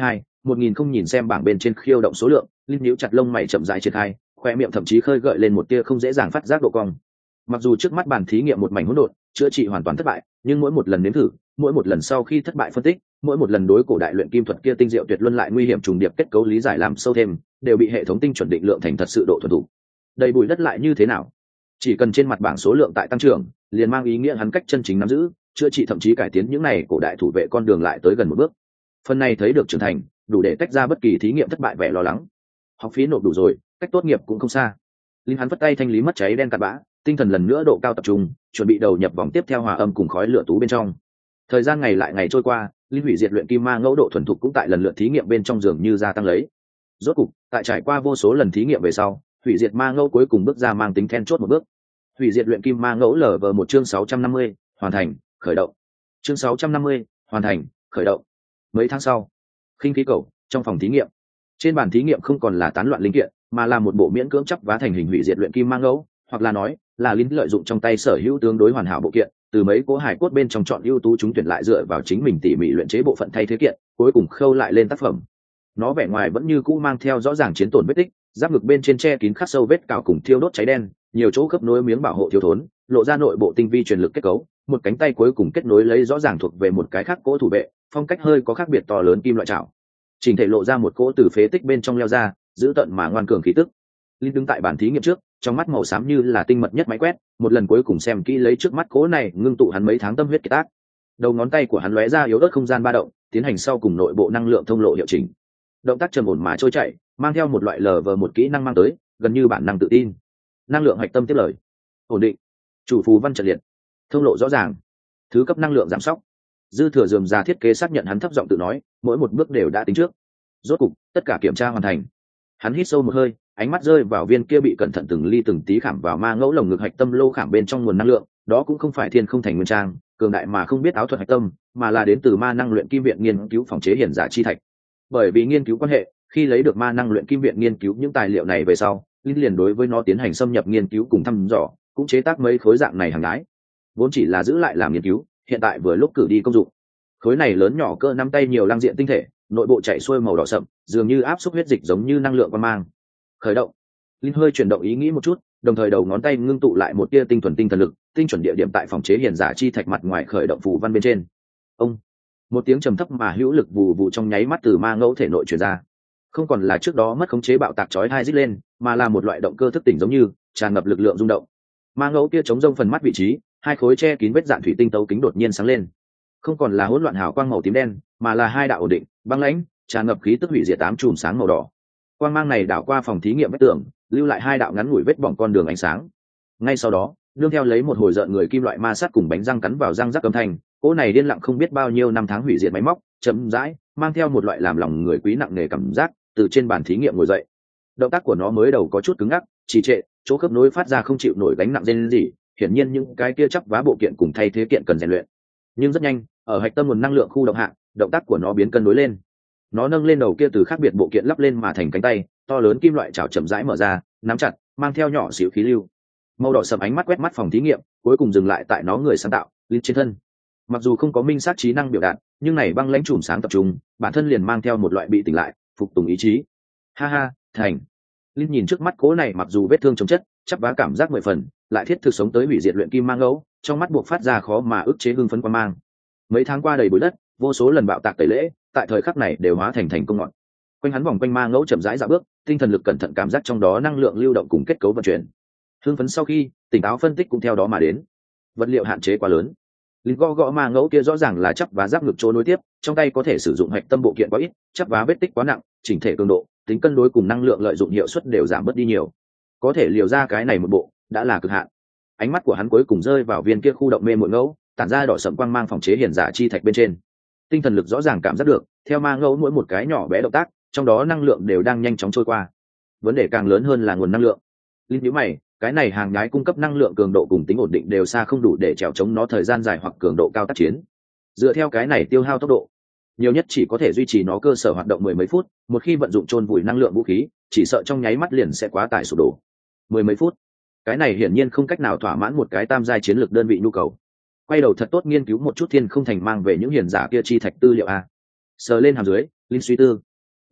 A: một nghìn không nhìn xem bảng bên trên khiêu động số lượng, linh nhíu chặt lông mày chậm rãi triển khai, khoe miệng thậm chí khơi gợi lên một tia không dễ dàng phát giác độ cong. Mặc dù trước mắt bàn thí nghiệm một mảnh hỗn độn, chữa trị hoàn toàn thất bại, nhưng mỗi một lần nếm thử, mỗi một lần sau khi thất bại phân tích, mỗi một lần đối cổ đại luyện kim thuật kia tinh diệu tuyệt luân lại nguy hiểm trùng điệp kết cấu lý giải làm sâu thêm, đều bị hệ thống tinh chuẩn định lượng thành thật sự độ thuần thủ. Đầy bụi đất lại như thế nào? Chỉ cần trên mặt bảng số lượng tại tăng trưởng, liền mang ý nghĩa hắn cách chân chính nắm giữ, chữa trị thậm chí cải tiến những này cổ đại thủ vệ con đường lại tới gần một bước. Phần này thấy được trưởng thành, đủ để tách ra bất kỳ thí nghiệm thất bại vẻ lo lắng. Học phí nộp đủ rồi, cách tốt nghiệp cũng không xa. Linh hắn vất tay thanh lý mất cháy đen cặn bã, tinh thần lần nữa độ cao tập trung, chuẩn bị đầu nhập vòng tiếp theo hòa âm cùng khói lửa tú bên trong. Thời gian ngày lại ngày trôi qua, linh hủy diệt luyện kim ma ngẫu độ thuần thục cũng tại lần lượt thí nghiệm bên trong dường như gia tăng lấy. Rốt cục, tại trải qua vô số lần thí nghiệm về sau, hủy diệt ma ngẫu cuối cùng bước ra mang tính then chốt một bước. Hủy diệt luyện kim ma ngẫu lở vờ một chương sáu trăm năm mươi, hoàn thành, khởi động. Chương sáu trăm năm mươi, hoàn thành, khởi động. Mấy tháng sau, khinh khí cầu trong phòng thí nghiệm, trên bàn thí nghiệm không còn là tán loạn linh kiện, mà là một bộ miễn cưỡng chắp vá thành hình hủy diệt luyện kim ma ngẫu, hoặc là nói là lính lợi dụng trong tay sở hữu tương đối hoàn hảo bộ kiện, từ mấy cố hải cốt bên trong chọn ưu tú chúng tuyển lại dựa vào chính mình tỉ mỉ luyện chế bộ phận thay thế kiện, cuối cùng khâu lại lên tác phẩm. Nó vẻ ngoài vẫn như cũ mang theo rõ ràng chiến tổn vết tích, giáp ngực bên trên che kín khắc sâu vết cào cùng thiêu đốt cháy đen, nhiều chỗ khớp nối miếng bảo hộ thiếu thốn, lộ ra nội bộ tinh vi truyền lực kết cấu, một cánh tay cuối cùng kết nối lấy rõ ràng thuộc về một cái khác cỗ thủ vệ, phong cách hơi có khác biệt to lớn kim loại trảo. Trình thể lộ ra một cỗ từ phế tích bên trong leo ra, giữ tận mà ngoan cường khí tức. Linh đứng tại bàn thí nghiệm trước, trong mắt màu xám như là tinh mật nhất máy quét, một lần cuối cùng xem kỹ lấy trước mắt cỗ này, ngưng tụ hắn mấy tháng tâm huyết kiệt tác. Đầu ngón tay của hắn lóe ra yếu ớt không gian ba động, tiến hành sau cùng nội bộ năng lượng thông lộ hiệu chỉnh. Động tác trầm ổn mà trôi chảy, mang theo một loại lờ vờ một kỹ năng mang tới, gần như bản năng tự tin. Năng lượng hạch tâm tiếp lời, ổn định, chủ phù văn trận liệt, thông lộ rõ ràng, thứ cấp năng lượng giảm sóc. Dư thừa dườm ra thiết kế xác nhận hắn thấp giọng tự nói, mỗi một bước đều đã tính trước. Rốt cục, tất cả kiểm tra hoàn thành. Hắn hít sâu một hơi, ánh mắt rơi vào viên kia bị cẩn thận từng ly từng tí khảm vào ma ngẫu lồng ngực hạch tâm lô khảm bên trong nguồn năng lượng, đó cũng không phải thiên không thành nguyên trang, cường đại mà không biết áo thuật hạch tâm, mà là đến từ ma năng luyện kim viện nghiên cứu phòng chế hiển giả chi thạch. Bởi vì nghiên cứu quan hệ, khi lấy được ma năng luyện kim viện nghiên cứu những tài liệu này về sau, linh liền đối với nó tiến hành xâm nhập nghiên cứu cùng thăm dò, cũng chế tác mấy khối dạng này hàng đái. Vốn chỉ là giữ lại làm nghiên cứu, hiện tại vừa lúc cử đi công dụng. Khối này lớn nhỏ cỡ nắm tay nhiều lăng diện tinh thể, nội bộ chảy xuôi màu đỏ sậm, dường như áp suất huyết dịch giống như năng lượng quang mang. Khởi động. Linh hơi chuyển động ý nghĩ một chút, đồng thời đầu ngón tay ngưng tụ lại một tia tinh thuần tinh thần lực, tinh chuẩn địa điểm tại phòng chế hiển giả chi thạch mặt ngoài khởi động phù văn bên trên. Ông. Một tiếng trầm thấp mà hữu lực vù vù trong nháy mắt từ ma ngẫu thể nội truyền ra. Không còn là trước đó mất khống chế bạo tạc chói tai rít lên, mà là một loại động cơ thức tỉnh giống như tràn ngập lực lượng rung động. Ma ngẫu kia chống rông phần mắt vị trí, hai khối che kín vết dạn thủy tinh tấu kính đột nhiên sáng lên. Không còn là hỗn loạn hào quang màu tím đen, mà là hai đạo ổn định, băng lãnh, tràn ngập khí tức hủy diệt tám chùm sáng màu đỏ. Quang mang này đảo qua phòng thí nghiệm vách tường, lưu lại hai đạo ngắn ngủi vết bỏng con đường ánh sáng. Ngay sau đó, nương theo lấy một hồi rợn người kim loại ma sát cùng bánh răng cắn vào răng rắc âm thanh, cỗ này điên lặng không biết bao nhiêu năm tháng hủy diệt máy móc, chậm rãi, mang theo một loại làm lòng người quý nặng nề cảm giác, từ trên bàn thí nghiệm ngồi dậy. Động tác của nó mới đầu có chút cứng ngắc, trì trệ, chỗ khớp nối phát ra không chịu nổi gánh nặng rên rỉ, hiển nhiên những cái kia chắp vá bộ kiện cùng thay thế kiện cần rèn luyện. Nhưng rất nhanh, ở hạch tâm nguồn năng lượng khu động hạ, động tác của nó biến cân đối lên. Nó nâng lên đầu kia từ khác biệt bộ kiện lắp lên mà thành cánh tay, to lớn kim loại chảo chậm rãi mở ra, nắm chặt, mang theo nhỏ xíu khí lưu. Màu đỏ sầm ánh mắt quét mắt phòng thí nghiệm, cuối cùng dừng lại tại nó người sáng tạo, Linh trên thân. Mặc dù không có minh sát trí năng biểu đạt, nhưng này băng lãnh chùm sáng tập trung, bản thân liền mang theo một loại bị tỉnh lại, phục tùng ý chí. Ha ha, thành. Linh nhìn trước mắt cố này mặc dù vết thương chống chất, chắp vá cảm giác mười phần, lại thiết thực sống tới hủy diệt luyện kim mang ngẫu, trong mắt buộc phát ra khó mà ức chế hưng phấn quan mang. Mấy tháng qua đầy bụi đất, vô số lần bạo tạc tẩy lễ, tại thời khắc này đều hóa thành thành công ngọn. Quanh hắn vòng quanh ma ngẫu chậm rãi dạo bước, tinh thần lực cẩn thận cảm giác trong đó năng lượng lưu động cùng kết cấu vận chuyển. Hưng phấn sau khi, tỉnh táo phân tích cũng theo đó mà đến. Vật liệu hạn chế quá lớn. Linh gõ gõ ma ngẫu kia rõ ràng là chắp vá giáp ngực chỗ nối tiếp, trong tay có thể sử dụng hạch tâm bộ kiện quá ít, chắp vá vết tích quá nặng, chỉnh thể cường độ, tính cân đối cùng năng lượng lợi dụng hiệu suất đều giảm bớt đi nhiều. Có thể liều ra cái này một bộ, đã là cực hạn. Ánh mắt của hắn cuối cùng rơi vào viên kia khu động mê muội ngẫu, tản ra đỏ sẫm quang mang phòng chế hiển giả chi thạch bên trên. Tinh thần lực rõ ràng cảm giác được, theo ma ngẫu mỗi một cái nhỏ bé động tác, trong đó năng lượng đều đang nhanh chóng trôi qua. Vấn đề càng lớn hơn là nguồn năng lượng. Linh nhíu mày, cái này hàng nhái cung cấp năng lượng cường độ cùng tính ổn định đều xa không đủ để chèo chống nó thời gian dài hoặc cường độ cao tác chiến. Dựa theo cái này tiêu hao tốc độ, nhiều nhất chỉ có thể duy trì nó cơ sở hoạt động mười mấy phút, một khi vận dụng chôn vùi năng lượng vũ khí, chỉ sợ trong nháy mắt liền sẽ quá tải sụp đổ. Mười mấy phút. Cái này hiển nhiên không cách nào thỏa mãn một cái tam giai chiến lược đơn vị nhu cầu. Quay đầu thật tốt nghiên cứu một chút thiên không thành mang về những hiền giả kia chi thạch tư liệu a. Sờ lên hàm dưới, Linh suy tư.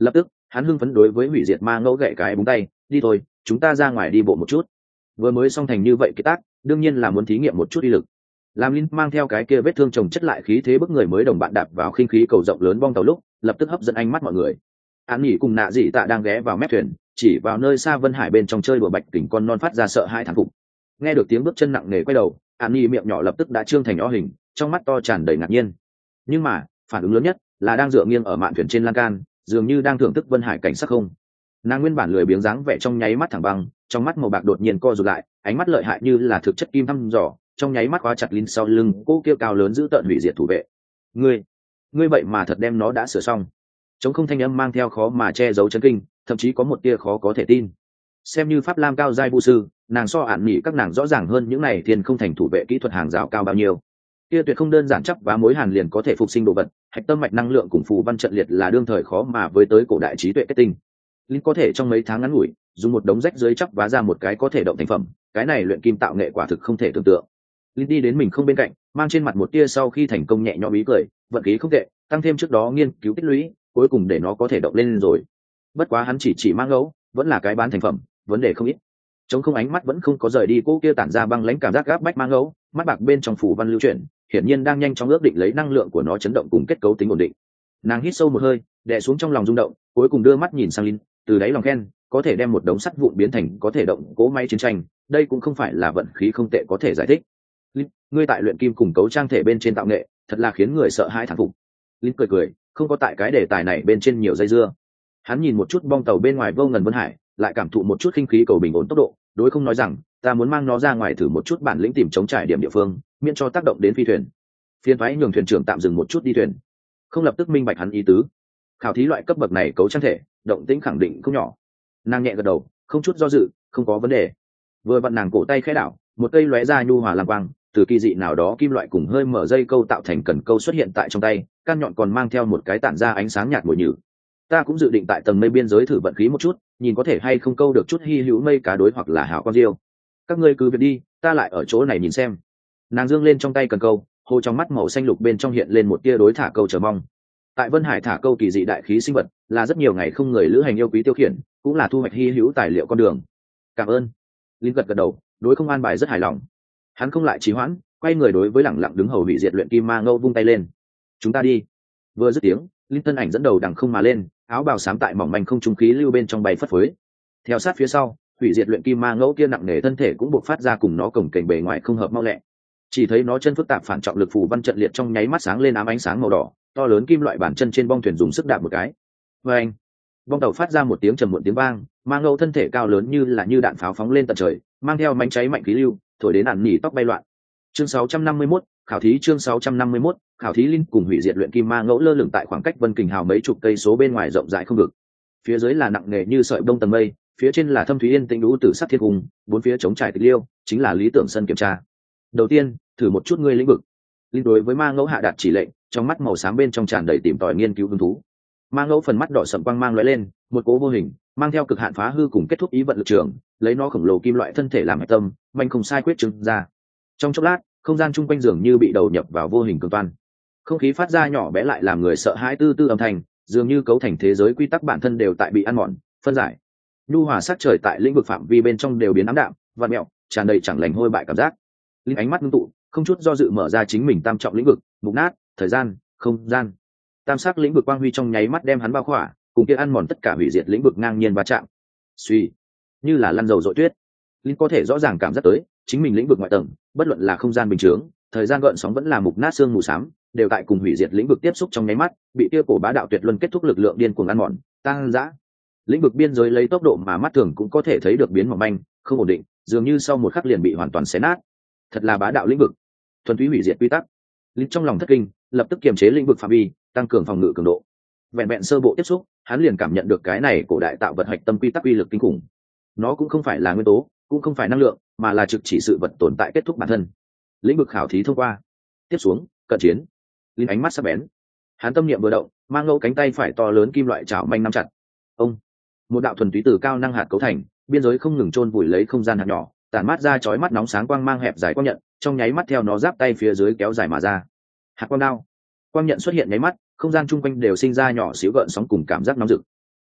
A: Lập tức hắn hưng phấn đối với hủy diệt ma ngẫu gậy cái búng tay, đi thôi, chúng ta ra ngoài đi bộ một chút. Vừa mới xong thành như vậy cái tác, đương nhiên là muốn thí nghiệm một chút uy lực. Làm Linh mang theo cái kia vết thương chồng chất lại khí thế bức người mới đồng bạn đạp vào khinh khí cầu rộng lớn bong tàu lúc, lập tức hấp dẫn ánh mắt mọi người. Án Nhỉ cùng Nạ Dị Tạ đang ghé vào mép thuyền, chỉ vào nơi xa Vân Hải bên trong chơi đùa bạch kình con non phát ra sợ hai thán phục. Nghe được tiếng bước chân nặng nề quay đầu, Án Nhỉ miệng nhỏ lập tức đã trương thành o hình, trong mắt to tràn đầy ngạc nhiên. Nhưng mà, phản ứng lớn nhất là đang dựa nghiêng ở mạn thuyền trên lan can, dường như đang thưởng thức Vân Hải cảnh sắc không. Nàng nguyên bản lười biếng dáng vẻ trong nháy mắt thẳng băng, trong mắt màu bạc đột nhiên co rụt lại, ánh mắt lợi hại như là thực chất kim thăm dò, trong nháy mắt khóa chặt Linh sau lưng, cô kêu cao lớn giữ tợn hủy diệt thủ vệ. Ngươi, ngươi vậy mà thật đem nó đã sửa xong. Trống không thanh âm mang theo khó mà che giấu chấn kinh, thậm chí có một tia khó có thể tin. Xem như pháp lam cao giai vu sư, nàng so ản nhỉ các nàng rõ ràng hơn những này thiên không thành thủ vệ kỹ thuật hàng rào cao bao nhiêu. Kia tuyệt không đơn giản chắc và mối hàn liền có thể phục sinh đồ vật, hạch tâm mạch năng lượng cùng phù văn trận liệt là đương thời khó mà với tới cổ đại trí tuệ kết tinh. Linh có thể trong mấy tháng ngắn ngủi dùng một đống rách dưới chắc vá ra một cái có thể động thành phẩm, cái này luyện kim tạo nghệ quả thực không thể tưởng tượng. Linh đi đến mình không bên cạnh, mang trên mặt một tia sau khi thành công nhẹ nhõm ý cười, vận khí không tệ, tăng thêm trước đó nghiên cứu tích lũy, cuối cùng để nó có thể động lên rồi. Bất quá hắn chỉ chỉ mang ngẫu, vẫn là cái bán thành phẩm, vấn đề không ít. Trống không ánh mắt vẫn không có rời đi cô kia tản ra băng lãnh cảm giác gáp bách mang ngẫu, mắt bạc bên trong phủ văn lưu chuyển, hiển nhiên đang nhanh chóng ước định lấy năng lượng của nó chấn động cùng kết cấu tính ổn định. Nàng hít sâu một hơi, đè xuống trong lòng rung động, cuối cùng đưa mắt nhìn sang Linh, từ đáy lòng khen, có thể đem một đống sắt vụn biến thành có thể động cỗ máy chiến tranh, đây cũng không phải là vận khí không tệ có thể giải thích. Linh, ngươi tại luyện kim cùng cấu trang thể bên trên tạo nghệ, thật là khiến người sợ hãi thán phục. Linh cười cười, không có tại cái đề tài này bên trên nhiều dây dưa. Hắn nhìn một chút bong tàu bên ngoài vô ngần Vân Hải, lại cảm thụ một chút khinh khí cầu bình ổn tốc độ, đối không nói rằng, ta muốn mang nó ra ngoài thử một chút bản lĩnh tìm chống trải điểm địa phương, miễn cho tác động đến phi thuyền. Phiên thoái nhường thuyền trưởng tạm dừng một chút đi thuyền. Không lập tức minh bạch hắn ý tứ. Khảo thí loại cấp bậc này cấu trang thể, động tĩnh khẳng định không nhỏ. Nàng nhẹ gật đầu, không chút do dự, không có vấn đề. Vừa vặn nàng cổ tay khẽ đảo, một cây lóe ra nhu hòa lam quang, từ kỳ dị nào đó kim loại cùng hơi mở dây câu tạo thành cần câu xuất hiện tại trong tay, căn nhọn còn mang theo một cái tản ra ánh sáng nhạt mùi nhử. Ta cũng dự định tại tầng mây biên giới thử vận khí một chút, nhìn có thể hay không câu được chút hy hữu mây cá đối hoặc là hào con diêu. Các ngươi cứ việc đi, ta lại ở chỗ này nhìn xem. Nàng dương lên trong tay cần câu, hồ trong mắt màu xanh lục bên trong hiện lên một tia đối thả câu chờ mong. Tại Vân Hải thả câu kỳ dị đại khí sinh vật, là rất nhiều ngày không người lữ hành yêu quý tiêu khiển, cũng là thu hoạch hy hữu tài liệu con đường. Cảm ơn. Linh gật gật đầu, đối không an bài rất hài lòng. Hắn không lại trì hoãn, quay người đối với lẳng lặng đứng hầu hủy diệt luyện kim ma ngâu vung tay lên. Chúng ta đi. Vừa dứt tiếng, Linh thân ảnh dẫn đầu đằng không mà lên, áo bào xám tại mỏng manh không trung khí lưu bên trong bay phất phới. Theo sát phía sau, hủy diệt luyện kim ma ngẫu kia nặng nề thân thể cũng buộc phát ra cùng nó cổng kềnh bề ngoài không hợp mau lẹ. Chỉ thấy nó chân phức tạp phản trọng lực phù văn trận liệt trong nháy mắt sáng lên ám ánh sáng màu đỏ, to lớn kim loại bản chân trên bong thuyền dùng sức đạp một cái. Và anh, bong tàu phát ra một tiếng trầm muộn tiếng vang, ma ngẫu thân thể cao lớn như là như đạn pháo phóng lên tận trời, mang theo mánh cháy mạnh khí lưu, thổi đến ản nỉ tóc bay loạn. Chương sáu trăm năm mươi mốt, khảo thí chương sáu trăm năm mươi mốt, khảo thí Linh cùng hủy diệt luyện kim ma ngẫu lơ lửng tại khoảng cách Vân Kình Hào mấy chục cây số bên ngoài rộng rãi không vực. Phía dưới là nặng nề như sợi bông tầng mây, phía trên là thâm thúy yên tĩnh đũ tử sắc thiên cung, bốn phía chống trải tịch liêu, chính là lý tưởng sân kiểm tra. Đầu tiên, thử một chút ngươi lĩnh vực. Linh đối với ma ngẫu hạ đạt chỉ lệnh, trong mắt màu xám bên trong tràn đầy tìm tòi nghiên cứu hứng thú. Ma ngẫu phần mắt đỏ sậm quang mang lóe lên, một cố vô hình, mang theo cực hạn phá hư cùng kết thúc ý vận lực trường, lấy nó khổng lồ kim loại thân thể làm hạch tâm, manh không sai quyết trưng ra. Trong chốc lát, không gian chung quanh dường như bị đầu nhập vào vô hình cường toan. Không khí phát ra nhỏ bé lại làm người sợ hãi tư tư âm thanh, dường như cấu thành thế giới quy tắc bản thân đều tại bị ăn mòn, phân giải. Nhu hòa sắc trời tại lĩnh vực phạm vi bên trong đều biến ám đạm, vặn mèo, tràn đầy chẳng lành hôi bại cảm giác. Linh ánh mắt ngưng tụ, không chút do dự mở ra chính mình tam trọng lĩnh vực, mục nát, thời gian, không gian. Tam sắc lĩnh vực quang huy trong nháy mắt đem hắn bao khỏa, cùng kia ăn mòn tất cả hủy diệt lĩnh vực ngang nhiên va chạm. Suy, như là lăn dầu dội tuyết. Linh có thể rõ ràng cảm giác tới, chính mình lĩnh vực ngoại tầng, bất luận là không gian bình thường, thời gian gợn sóng vẫn là mục nát xương mù xám, đều tại cùng hủy diệt lĩnh vực tiếp xúc trong nháy mắt, bị kia cổ bá đạo tuyệt luân kết thúc lực lượng điên cuồng ăn mòn, tăng dã. Lĩnh vực biên giới lấy tốc độ mà mắt thường cũng có thể thấy được biến mỏng manh, không ổn định, dường như sau một khắc liền bị hoàn toàn xé nát. Thật là bá đạo lĩnh vực, thuần túy hủy diệt quy tắc. Linh trong lòng thất kinh, lập tức kiềm chế lĩnh vực phạm vi, tăng cường phòng ngự cường độ. Vẹn vẹn sơ bộ tiếp xúc, hắn liền cảm nhận được cái này cổ đại tạo vật hạch tâm quy tắc uy lực kinh khủng. Nó cũng không phải là nguyên tố, cũng không phải năng lượng, mà là trực chỉ sự vật tồn tại kết thúc bản thân. Lĩnh vực khảo thí thông qua. Tiếp xuống, cận chiến. Linh ánh mắt sắc bén. Hắn tâm niệm vừa động, mang ngẫu cánh tay phải to lớn kim loại chảo manh nắm chặt. Ông, một đạo thuần túy từ cao năng hạt cấu thành, biên giới không ngừng chôn vùi lấy không gian hạt nhỏ, tản mát ra chói mắt nóng sáng quang mang hẹp dài quang nhận, trong nháy mắt theo nó giáp tay phía dưới kéo dài mà ra. Hạt quang đao. Quang nhận xuất hiện nháy mắt, không gian chung quanh đều sinh ra nhỏ xíu gợn sóng cùng cảm giác nóng rực.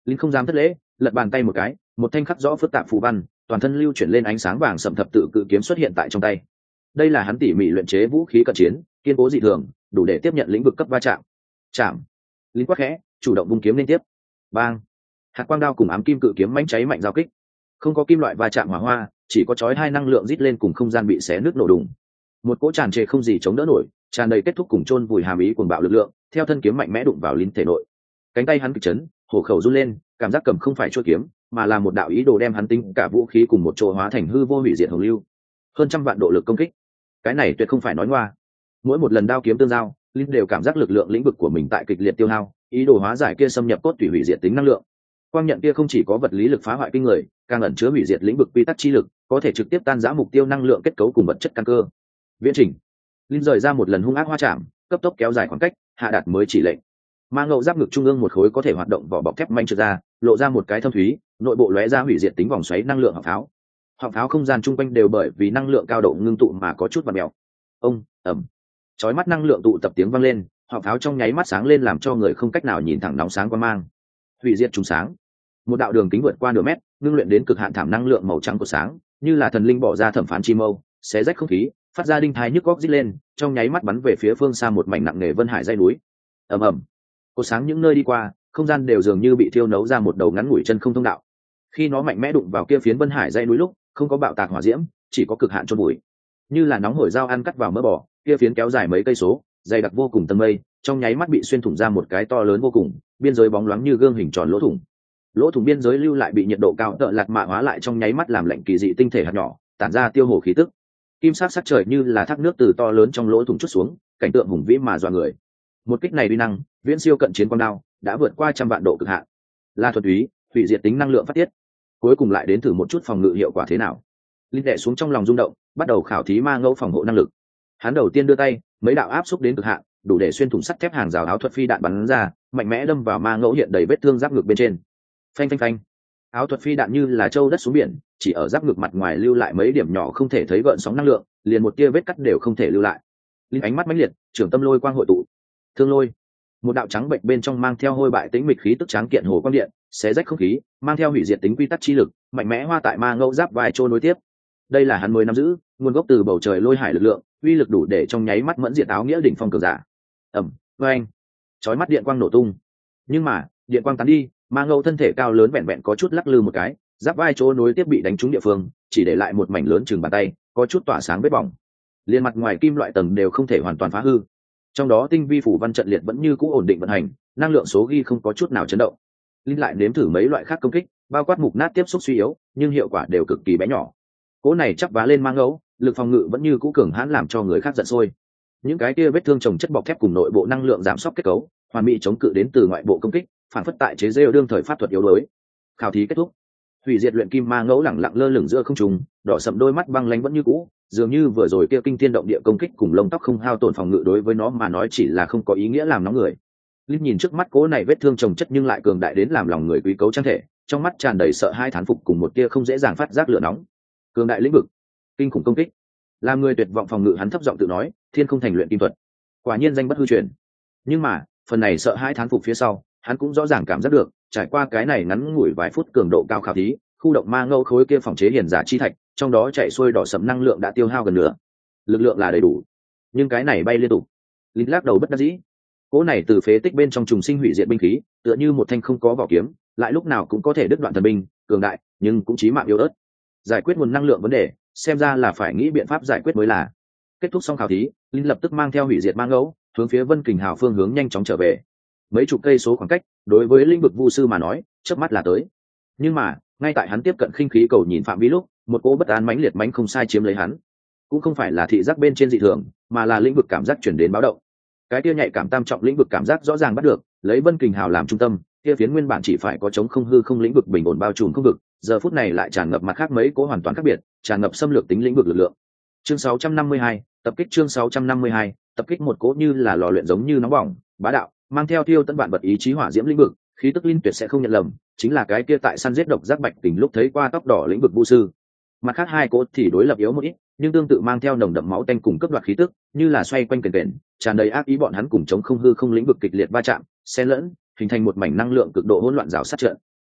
A: Linh không dám thất lễ, lật bàn tay một cái, một thanh khắc rõ phức tạp phù văn, toàn thân lưu chuyển lên ánh sáng vàng sậm thập tự cự kiếm xuất hiện tại trong tay. Đây là hắn tỉ mỉ luyện chế vũ khí cận chiến, kiên cố dị thường, đủ để tiếp nhận lĩnh vực cấp va chạm. Chạm. Linh quát khẽ, chủ động vung kiếm liên tiếp. Bang. Hạt quang đao cùng ám kim cự kiếm mãnh cháy mạnh giao kích. Không có kim loại va chạm hỏa hoa, chỉ có chói hai năng lượng rít lên cùng không gian bị xé nứt nổ đùng. Một cỗ tràn trề không gì chống đỡ nổi, tràn đầy kết thúc cùng chôn vùi hàm ý cuồng bạo lực lượng, theo thân kiếm mạnh mẽ đụng vào Linh thể nội. Cánh tay hắn kịch chấn, hổ khẩu run lên, cảm giác cầm không phải chuôi kiếm, mà là một đạo ý đồ đem hắn tính cả vũ khí cùng một chỗ hóa thành hư vô hủy diệt hồng lưu. Hơn trăm vạn độ lực công kích, cái này tuyệt không phải nói ngoa. Mỗi một lần đao kiếm tương giao, Linh đều cảm giác lực lượng lĩnh vực của mình tại kịch liệt tiêu hao, ý đồ hóa giải kia xâm nhập cốt tủy hủy diệt tính năng lượng. Quang nhận kia không chỉ có vật lý lực phá hoại kinh người, càng ẩn chứa hủy diệt lĩnh vực quy tắc chi lực, có thể trực tiếp tan rã mục tiêu năng lượng kết cấu cùng vật chất căn cơ. Viễn trình. Linh rời ra một lần hung ác hoa chạm, cấp tốc kéo dài khoảng cách, hạ đạt mới chỉ lệnh. Ma ngậu giáp ngực trung ương một khối có thể hoạt động vỏ bọc thép manh trượt ra, lộ ra một cái thâm thúy, nội bộ lóe ra hủy diệt tính vòng xoáy năng lượng họng pháo. Họng pháo không gian chung quanh đều bởi vì năng lượng cao độ ngưng tụ mà có chút vặn mèo. Ông, ầm. Chói mắt năng lượng tụ tập tiếng vang lên, họng pháo trong nháy mắt sáng lên làm cho người không cách nào nhìn thẳng nóng sáng qua mang. Hủy diệt trùng sáng. Một đạo đường kính vượt qua nửa mét, ngưng luyện đến cực hạn thảm năng lượng màu trắng của sáng, như là thần linh bỏ ra thẩm phán chi mâu, xé rách không khí, phát ra đinh thai nhức góc rít lên, trong nháy mắt bắn về phía phương xa một mảnh nặng nề vân hải dãy núi. Ầm ầm. Cột sáng những nơi đi qua, không gian đều dường như bị thiêu nấu ra một đầu ngắn ngủi chân không thông đạo. Khi nó mạnh mẽ đụng vào kia phiến vân hải dãy núi lúc, không có bạo tạc hỏa diễm, chỉ có cực hạn chôn bụi. Như là nóng hổi dao ăn cắt vào mỡ bò, kia phiến kéo dài mấy cây số, dày đặc vô cùng tầng mây, trong nháy mắt bị xuyên thủng ra một cái to lớn vô cùng, biên giới bóng loáng như gương hình tròn lỗ thủng. Lỗ thủng biên giới lưu lại bị nhiệt độ cao tợ lạt mạ hóa lại trong nháy mắt làm lạnh kỳ dị tinh thể hạt nhỏ, tản ra tiêu hổ khí tức. Kim sắc sắc trời như là thác nước từ to lớn trong lỗ thủng chút xuống, cảnh tượng hùng vĩ mà dọa người. Một kích này uy năng, viễn siêu cận chiến quang đao, đã vượt qua trăm vạn độ cực hạn. La thuật túy, hủy diệt tính năng lượng phát tiết. Cuối cùng lại đến thử một chút phòng ngự hiệu quả thế nào. Linh đè xuống trong lòng rung động, bắt đầu khảo thí ma ngẫu phòng hộ năng lực. Hắn đầu tiên đưa tay, mấy đạo áp xúc đến cực hạn, đủ để xuyên thủng sắt thép hàng rào áo thuật phi đạn bắn ra, mạnh mẽ đâm vào ma ngẫu hiện đầy vết thương giáp ngực bên trên. Phanh phanh phanh. Áo thuật phi đạn như là trâu đất xuống biển, chỉ ở giáp ngực mặt ngoài lưu lại mấy điểm nhỏ không thể thấy gợn sóng năng lượng, liền một tia vết cắt đều không thể lưu lại. Linh ánh mắt mãnh liệt, trưởng tâm lôi quang hội tụ. Thương lôi. Một đạo trắng bệnh bên trong mang theo hôi bại tĩnh mịch khí tức tráng kiện hồ quang điện, xé rách không khí, mang theo hủy diệt tính quy tắc chi lực, mạnh mẽ hoa tại ma ngẫu giáp vai trôi nối tiếp. Đây là hắn mới nắm giữ, nguồn gốc từ bầu trời lôi hải lực lượng, uy lực đủ để trong nháy mắt mẫn diệt áo nghĩa đỉnh phong cường giả. Ầm, oeng, chói mắt điện quang nổ tung. Nhưng mà, điện quang tán đi, ma ngẫu thân thể cao lớn vẹn vẹn có chút lắc lư một cái, giáp vai chỗ nối tiếp bị đánh trúng địa phương, chỉ để lại một mảnh lớn chừng bàn tay, có chút tỏa sáng vết bỏng. Liên mặt ngoài kim loại tầng đều không thể hoàn toàn phá hư. Trong đó tinh vi phủ văn trận liệt vẫn như cũ ổn định vận hành, năng lượng số ghi không có chút nào chấn động. Linh lại nếm thử mấy loại khác công kích, bao quát mục nát tiếp xúc suy yếu, nhưng hiệu quả đều cực kỳ bé nhỏ. Cỗ này chắc vá lên ma ngẫu, lực phòng ngự vẫn như cũ cường hãn làm cho người khác giận sôi. Những cái kia vết thương chồng chất bọc thép cùng nội bộ năng lượng giảm sóc kết cấu, hoàn mỹ chống cự đến từ ngoại bộ công kích, phản phất tại chế rêu đương thời pháp thuật yếu đuối. Khảo thí kết thúc, hủy diệt luyện kim ma ngẫu lẳng lặng lơ lửng giữa không trung, đỏ sậm đôi mắt băng lãnh vẫn như cũ, dường như vừa rồi kia kinh thiên động địa công kích cùng lông tóc không hao tổn phòng ngự đối với nó mà nói chỉ là không có ý nghĩa làm nó người. Linh nhìn trước mắt cố này vết thương chồng chất nhưng lại cường đại đến làm lòng người quý cấu trang thể, trong mắt tràn đầy sợ hai thán phục cùng một tia không dễ dàng phát giác lửa nóng. Cường đại lĩnh vực, kinh khủng công kích, làm người tuyệt vọng phòng ngự hắn thấp giọng tự nói, thiên không thành luyện kim thuật, quả nhiên danh bất hư truyền. Nhưng mà, phần này sợ hai thán phục phía sau, hắn cũng rõ ràng cảm giác được, trải qua cái này ngắn ngủi vài phút cường độ cao khảo thí, khu động ma ngẫu khối kia phòng chế hiền giả chi thạch, trong đó chạy xuôi đỏ sẫm năng lượng đã tiêu hao gần nửa. Lực lượng là đầy đủ, nhưng cái này bay liên tục. Linh lắc đầu bất đắc dĩ. Cỗ này từ phế tích bên trong trùng sinh hủy diệt binh khí, tựa như một thanh không có vỏ kiếm, lại lúc nào cũng có thể đứt đoạn thần binh, cường đại, nhưng cũng chí mạng yếu ớt. Giải quyết nguồn năng lượng vấn đề, xem ra là phải nghĩ biện pháp giải quyết mới là. Kết thúc xong khảo thí, Linh lập tức mang theo hủy diệt ma ngẫu, hướng phía Vân Kình Hào phương hướng nhanh chóng trở về. Mấy chục cây số khoảng cách, đối với lĩnh vực vu sư mà nói, chớp mắt là tới. Nhưng mà, ngay tại hắn tiếp cận khinh khí cầu nhìn phạm vi lúc, một cỗ bất an mãnh liệt mãnh không sai chiếm lấy hắn. Cũng không phải là thị giác bên trên dị thường, mà là lĩnh vực cảm giác chuyển đến báo động. Cái kia nhạy cảm tam trọng lĩnh vực cảm giác rõ ràng bắt được, lấy Vân Kình Hào làm trung tâm, kia phiến nguyên bản chỉ phải có chống không hư không lĩnh vực bình ổn bao trùm không vực, giờ phút này lại tràn ngập mặt khác mấy cỗ hoàn toàn khác biệt, tràn ngập xâm lược tính lĩnh vực lực lượng. Chương sáu trăm năm mươi hai, tập kích chương sáu trăm năm mươi hai, tập kích một cỗ như là lò luyện giống như nóng bỏng, bá đạo, mang theo tiêu tận vạn vật ý chí hỏa diễm lĩnh vực, khí tức linh tuyệt sẽ không nhận lầm, chính là cái kia tại săn giết độc giác bạch tình lúc thấy qua tóc đỏ lĩnh vực vu sư. Mặt khác hai cỗ thì đối lập yếu một ít, nhưng tương tự mang theo nồng đậm máu tanh cùng cấp đoạt khí tức, như là xoay quanh kền kền, tràn đầy ác ý bọn hắn cùng chống không hư không lĩnh vực kịch liệt va chạm, xen lẫn, hình thành một mảnh năng lượng cực độ hỗn loạn rào sát trận.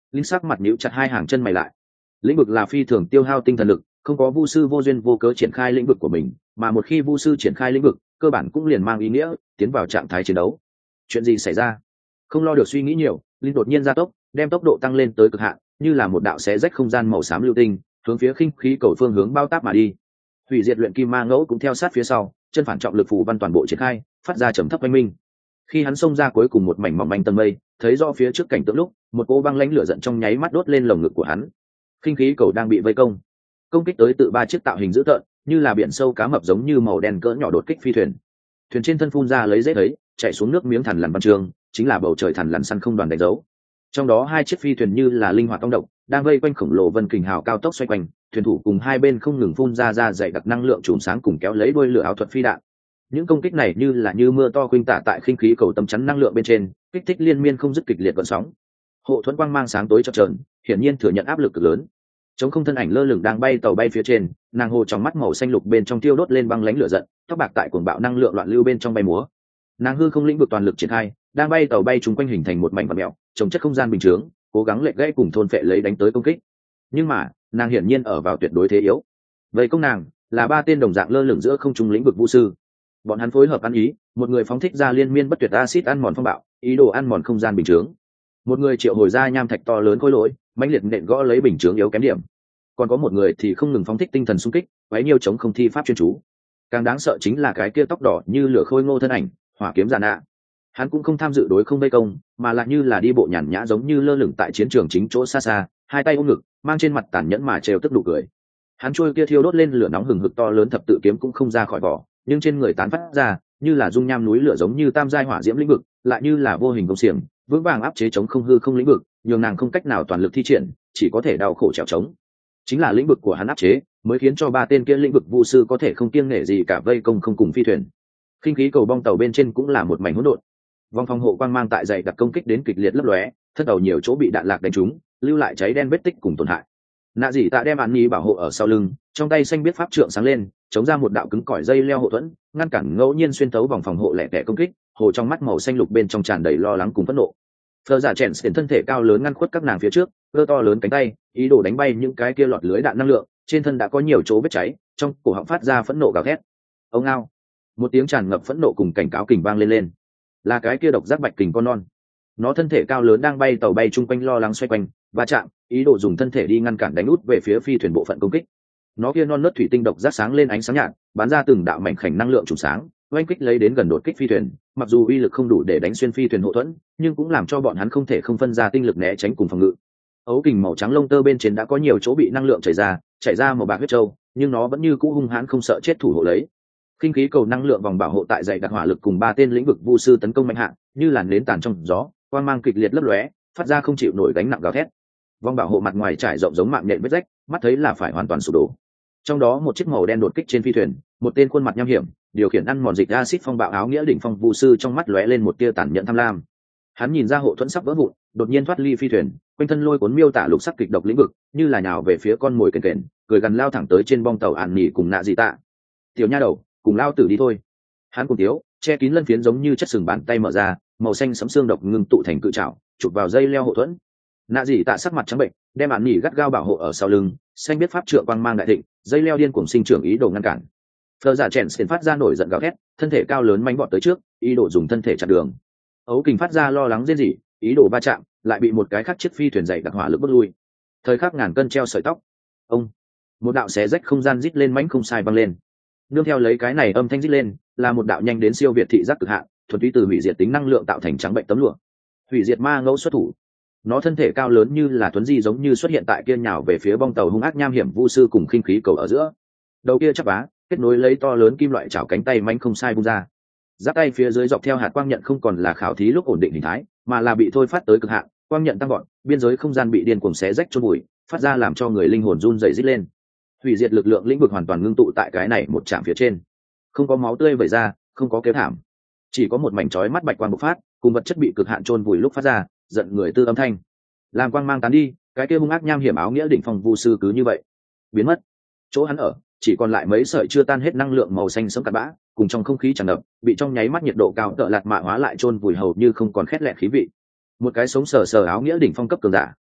A: linh sắc mặt nhíu chặt hai hàng chân mày lại. Lĩnh vực là phi thường tiêu hao tinh thần lực, không có vu sư vô duyên vô cớ triển khai lĩnh vực của mình, mà một khi vu sư triển khai lĩnh vực, cơ bản cũng liền mang ý nghĩa tiến vào trạng thái chiến đấu. Chuyện gì xảy ra? Không lo được suy nghĩ nhiều, linh đột nhiên gia tốc, đem tốc độ tăng lên tới cực hạn, như là một đạo xé rách không gian màu xám lưu tinh, hướng phía khinh khí cầu phương hướng bao táp mà đi. Hủy diệt luyện kim ma ngẫu cũng theo sát phía sau, chân phản trọng lực phù văn toàn bộ triển khai, phát ra trầm thấp oanh minh. Khi hắn xông ra cuối cùng một mảnh mỏng manh tầng mây, thấy rõ phía trước cảnh tượng lúc, một cỗ băng lãnh lửa giận trong nháy mắt đốt lên lồng ngực của hắn. Khinh khí cầu đang bị vây công, công kích tới tự ba chiếc tạo hình dữ tợn, như là biển sâu cá mập giống như màu đen cỡ nhỏ đột kích phi thuyền. Thuyền trên thân phun ra lấy dễ thấy, chạy xuống nước miếng thằn lằn văn trường, chính là bầu trời thằn lằn săn không đoàn đánh dấu. Trong đó hai chiếc phi thuyền như là linh hoạt ong động, đang vây quanh khổng lồ vân kình hào cao tốc xoay quanh, thuyền thủ cùng hai bên không ngừng phun ra ra dày đặc năng lượng chùm sáng cùng kéo lấy đuôi lửa áo thuật phi đạn. Những công kích này như là như mưa to khuynh tả tại khinh khí cầu tấm chắn năng lượng bên trên, kích thích liên miên không dứt kịch liệt gợn sóng. Hộ thuẫn quang mang sáng tối chập chờn, hiển nhiên thừa nhận áp lực cực lớn. Chống không thân ảnh lơ lửng đang bay tàu bay phía trên, nàng hồ trong mắt màu xanh lục bên trong tiêu đốt lên băng lãnh lửa giận, tóc bạc tại cuồng bạo năng lượng loạn lưu bên trong bay múa. Nàng hư không lĩnh vực toàn lực triển khai, đang bay tàu bay chúng quanh hình thành một mảnh vặn mèo, trồng chất không gian bình chướng, cố gắng lệ gãy cùng thôn phệ lấy đánh tới công kích. Nhưng mà, nàng hiển nhiên ở vào tuyệt đối thế yếu. Vậy công nàng là ba tên đồng dạng lơ lửng giữa không trung lĩnh vực vũ sư. Bọn hắn phối hợp ăn ý, một người phóng thích ra liên miên bất tuyệt acid ăn mòn phong bạo, ý đồ ăn mòn không gian bình chướng. Một người triệu hồi ra nham thạch to lớn khối lỗi, mãnh liệt nện gõ lấy bình chướng yếu kém điểm. Còn có một người thì không ngừng phóng thích tinh thần xung kích, quấy nhiêu chống không thi pháp chuyên chú. Càng đáng sợ chính là cái kia tóc đỏ như lửa khôi ngô thân ảnh, hỏa kiếm giàn nạ. Hắn cũng không tham dự đối không vây công, mà lại như là đi bộ nhàn nhã giống như lơ lửng tại chiến trường chính chỗ xa xa, hai tay ôm ngực, mang trên mặt tàn nhẫn mà trêu tức nụ cười. Hắn trôi kia thiêu đốt lên lửa nóng hừng hực to lớn thập tự kiếm cũng không ra khỏi vỏ, nhưng trên người tán phát ra, như là dung nham núi lửa giống như tam giai hỏa diễm lĩnh vực, lại như là vô hình công xiềng, vững vàng áp chế chống không hư không lĩnh vực, nhường nàng không cách nào toàn lực thi triển, chỉ có thể đau khổ trèo trống. Chính là lĩnh vực của hắn áp chế, mới khiến cho ba tên kia lĩnh vực vu sư có thể không kiêng nể gì cả vây công không cùng phi thuyền. Khinh khí cầu bong tàu bên trên cũng là một mảnh hỗn độn. Vòng phòng hộ quang mang tại dày đặc công kích đến kịch liệt lấp lóe, thân đầu nhiều chỗ bị đạn lạc đánh trúng, lưu lại cháy đen vết tích cùng tổn hại. Nạ dị tạ đem án nhi bảo hộ ở sau lưng, trong tay xanh biết pháp trượng sáng lên, chống ra một đạo cứng cỏi dây leo hộ thuẫn, ngăn cản ngẫu nhiên xuyên tấu vòng phòng hộ lẻ tẻ công kích. Hồ trong mắt màu xanh lục bên trong tràn đầy lo lắng cùng phẫn nộ. Phờ giả chèn xỉn thân thể cao lớn ngăn khuất các nàng phía trước, cơ to lớn cánh tay, ý đồ đánh bay những cái kia lọt lưới đạn năng lượng, trên thân đã có nhiều chỗ vết cháy, trong cổ họng phát ra phẫn nộ gào thét. Ông ao! Một tiếng tràn ngập phẫn nộ cùng cảnh cáo kình vang lên lên. Là cái kia độc giác bạch kình con non. Nó thân thể cao lớn đang bay tàu bay chung quanh lo lắng xoay quanh, va chạm, ý đồ dùng thân thể đi ngăn cản đánh út về phía phi thuyền bộ phận công kích. Nó kia non nớt thủy tinh độc giác sáng lên ánh sáng nhạt, bắn ra từng đạo mảnh khảnh năng lượng trùng sáng, oanh kích lấy đến gần đột kích phi thuyền. Mặc dù uy lực không đủ để đánh xuyên phi thuyền hộ thuẫn, nhưng cũng làm cho bọn hắn không thể không phân ra tinh lực né tránh cùng phòng ngự. Ấu kình màu trắng lông tơ bên trên đã có nhiều chỗ bị năng lượng chảy ra, chảy ra màu bạc huyết châu, nhưng nó vẫn như cũ hung hãn không sợ chết thủ hộ lấy. Khinh khí cầu năng lượng vòng bảo hộ tại dày đặc hỏa lực cùng ba tên lĩnh vực vu sư tấn công mạnh hạn, như làn nến tàn trong gió, quang mang kịch liệt lấp lóe, phát ra không chịu nổi gánh nặng gào thét. Vòng bảo hộ mặt ngoài trải rộng giống mạng nhện vết rách, mắt thấy là phải hoàn toàn sụp đổ. Trong đó một chiếc màu đen đột kích trên phi thuyền, một tên khuôn mặt nham hiểm, điều khiển ăn mòn dịch acid phong bạo áo nghĩa đỉnh phong vu sư trong mắt lóe lên một tia tàn nhẫn tham lam. Hắn nhìn ra hộ thuẫn sắp vỡ vụn, đột nhiên thoát ly phi thuyền, quanh thân lôi cuốn miêu tả lục sắc kịch độc lĩnh vực, như là nhào về phía con mồi kền kền, cười gần lao thẳng tới trên bong tàu ản nhỉ cùng nạ dị tạ. Tiểu nha đầu, cùng lao tử đi thôi. Hắn cùng tiếu, che kín lân phiến giống như chất sừng bàn tay mở ra, màu xanh sẫm xương độc ngưng tụ thành cự trảo, chụp vào dây leo hộ thuẫn. Nạ dị tạ sắc mặt trắng bệnh, đem ản nhỉ gắt gao bảo hộ ở sau lưng, xanh biết pháp trượng quang mang đại thịnh, dây leo điên cuồng sinh trưởng ý đồ ngăn cản. Phờ giả chèn xỉn phát ra nổi giận gào thét, thân thể cao lớn manh vọt tới trước, ý đồ dùng thân thể chặn đường. Ấu kình phát ra lo lắng rên rỉ, ý đồ va chạm, lại bị một cái khác chiếc phi thuyền dày đặc hỏa lực bước lui. Thời khắc ngàn cân treo sợi tóc. Ông, một đạo xé rách không gian rít lên mãnh không sai văng lên. Nương theo lấy cái này âm thanh rít lên, là một đạo nhanh đến siêu việt thị giác cực hạn, thuần túy từ hủy diệt tính năng lượng tạo thành trắng bệnh tấm lụa. Hủy diệt ma ngẫu xuất thủ. Nó thân thể cao lớn như là tuấn di giống như xuất hiện tại kia nhào về phía bong tàu hung ác nham hiểm vu sư cùng khinh khí cầu ở giữa. Đầu kia chắp vá, kết nối lấy to lớn kim loại chảo cánh tay mãnh không sai vung ra. Giáp tay phía dưới dọc theo hạt quang nhận không còn là khảo thí lúc ổn định hình thái, mà là bị thôi phát tới cực hạn, quang nhận tăng gọn, biên giới không gian bị điên cuồng xé rách chôn bụi, phát ra làm cho người linh hồn run rẩy rít lên. Hủy diệt lực lượng lĩnh vực hoàn toàn ngưng tụ tại cái này một chạm phía trên. Không có máu tươi vẩy ra, không có kêu thảm, chỉ có một mảnh chói mắt bạch quang bộc phát, cùng vật chất bị cực hạn chôn vùi lúc phát ra, giận người tư âm thanh. Làm quang mang tán đi, cái kia hung ác nham hiểm áo nghĩa đỉnh phong vu sư cứ như vậy biến mất. Chỗ hắn ở, chỉ còn lại mấy sợi chưa tan hết năng lượng màu xanh sẫm cặn bã, cùng trong không khí tràn ngập, bị trong nháy mắt nhiệt độ cao tợ lạt mạ hóa lại chôn vùi hầu như không còn khét lẹt khí vị. Một cái sống sờ sờ áo nghĩa đỉnh phong cấp cường giả,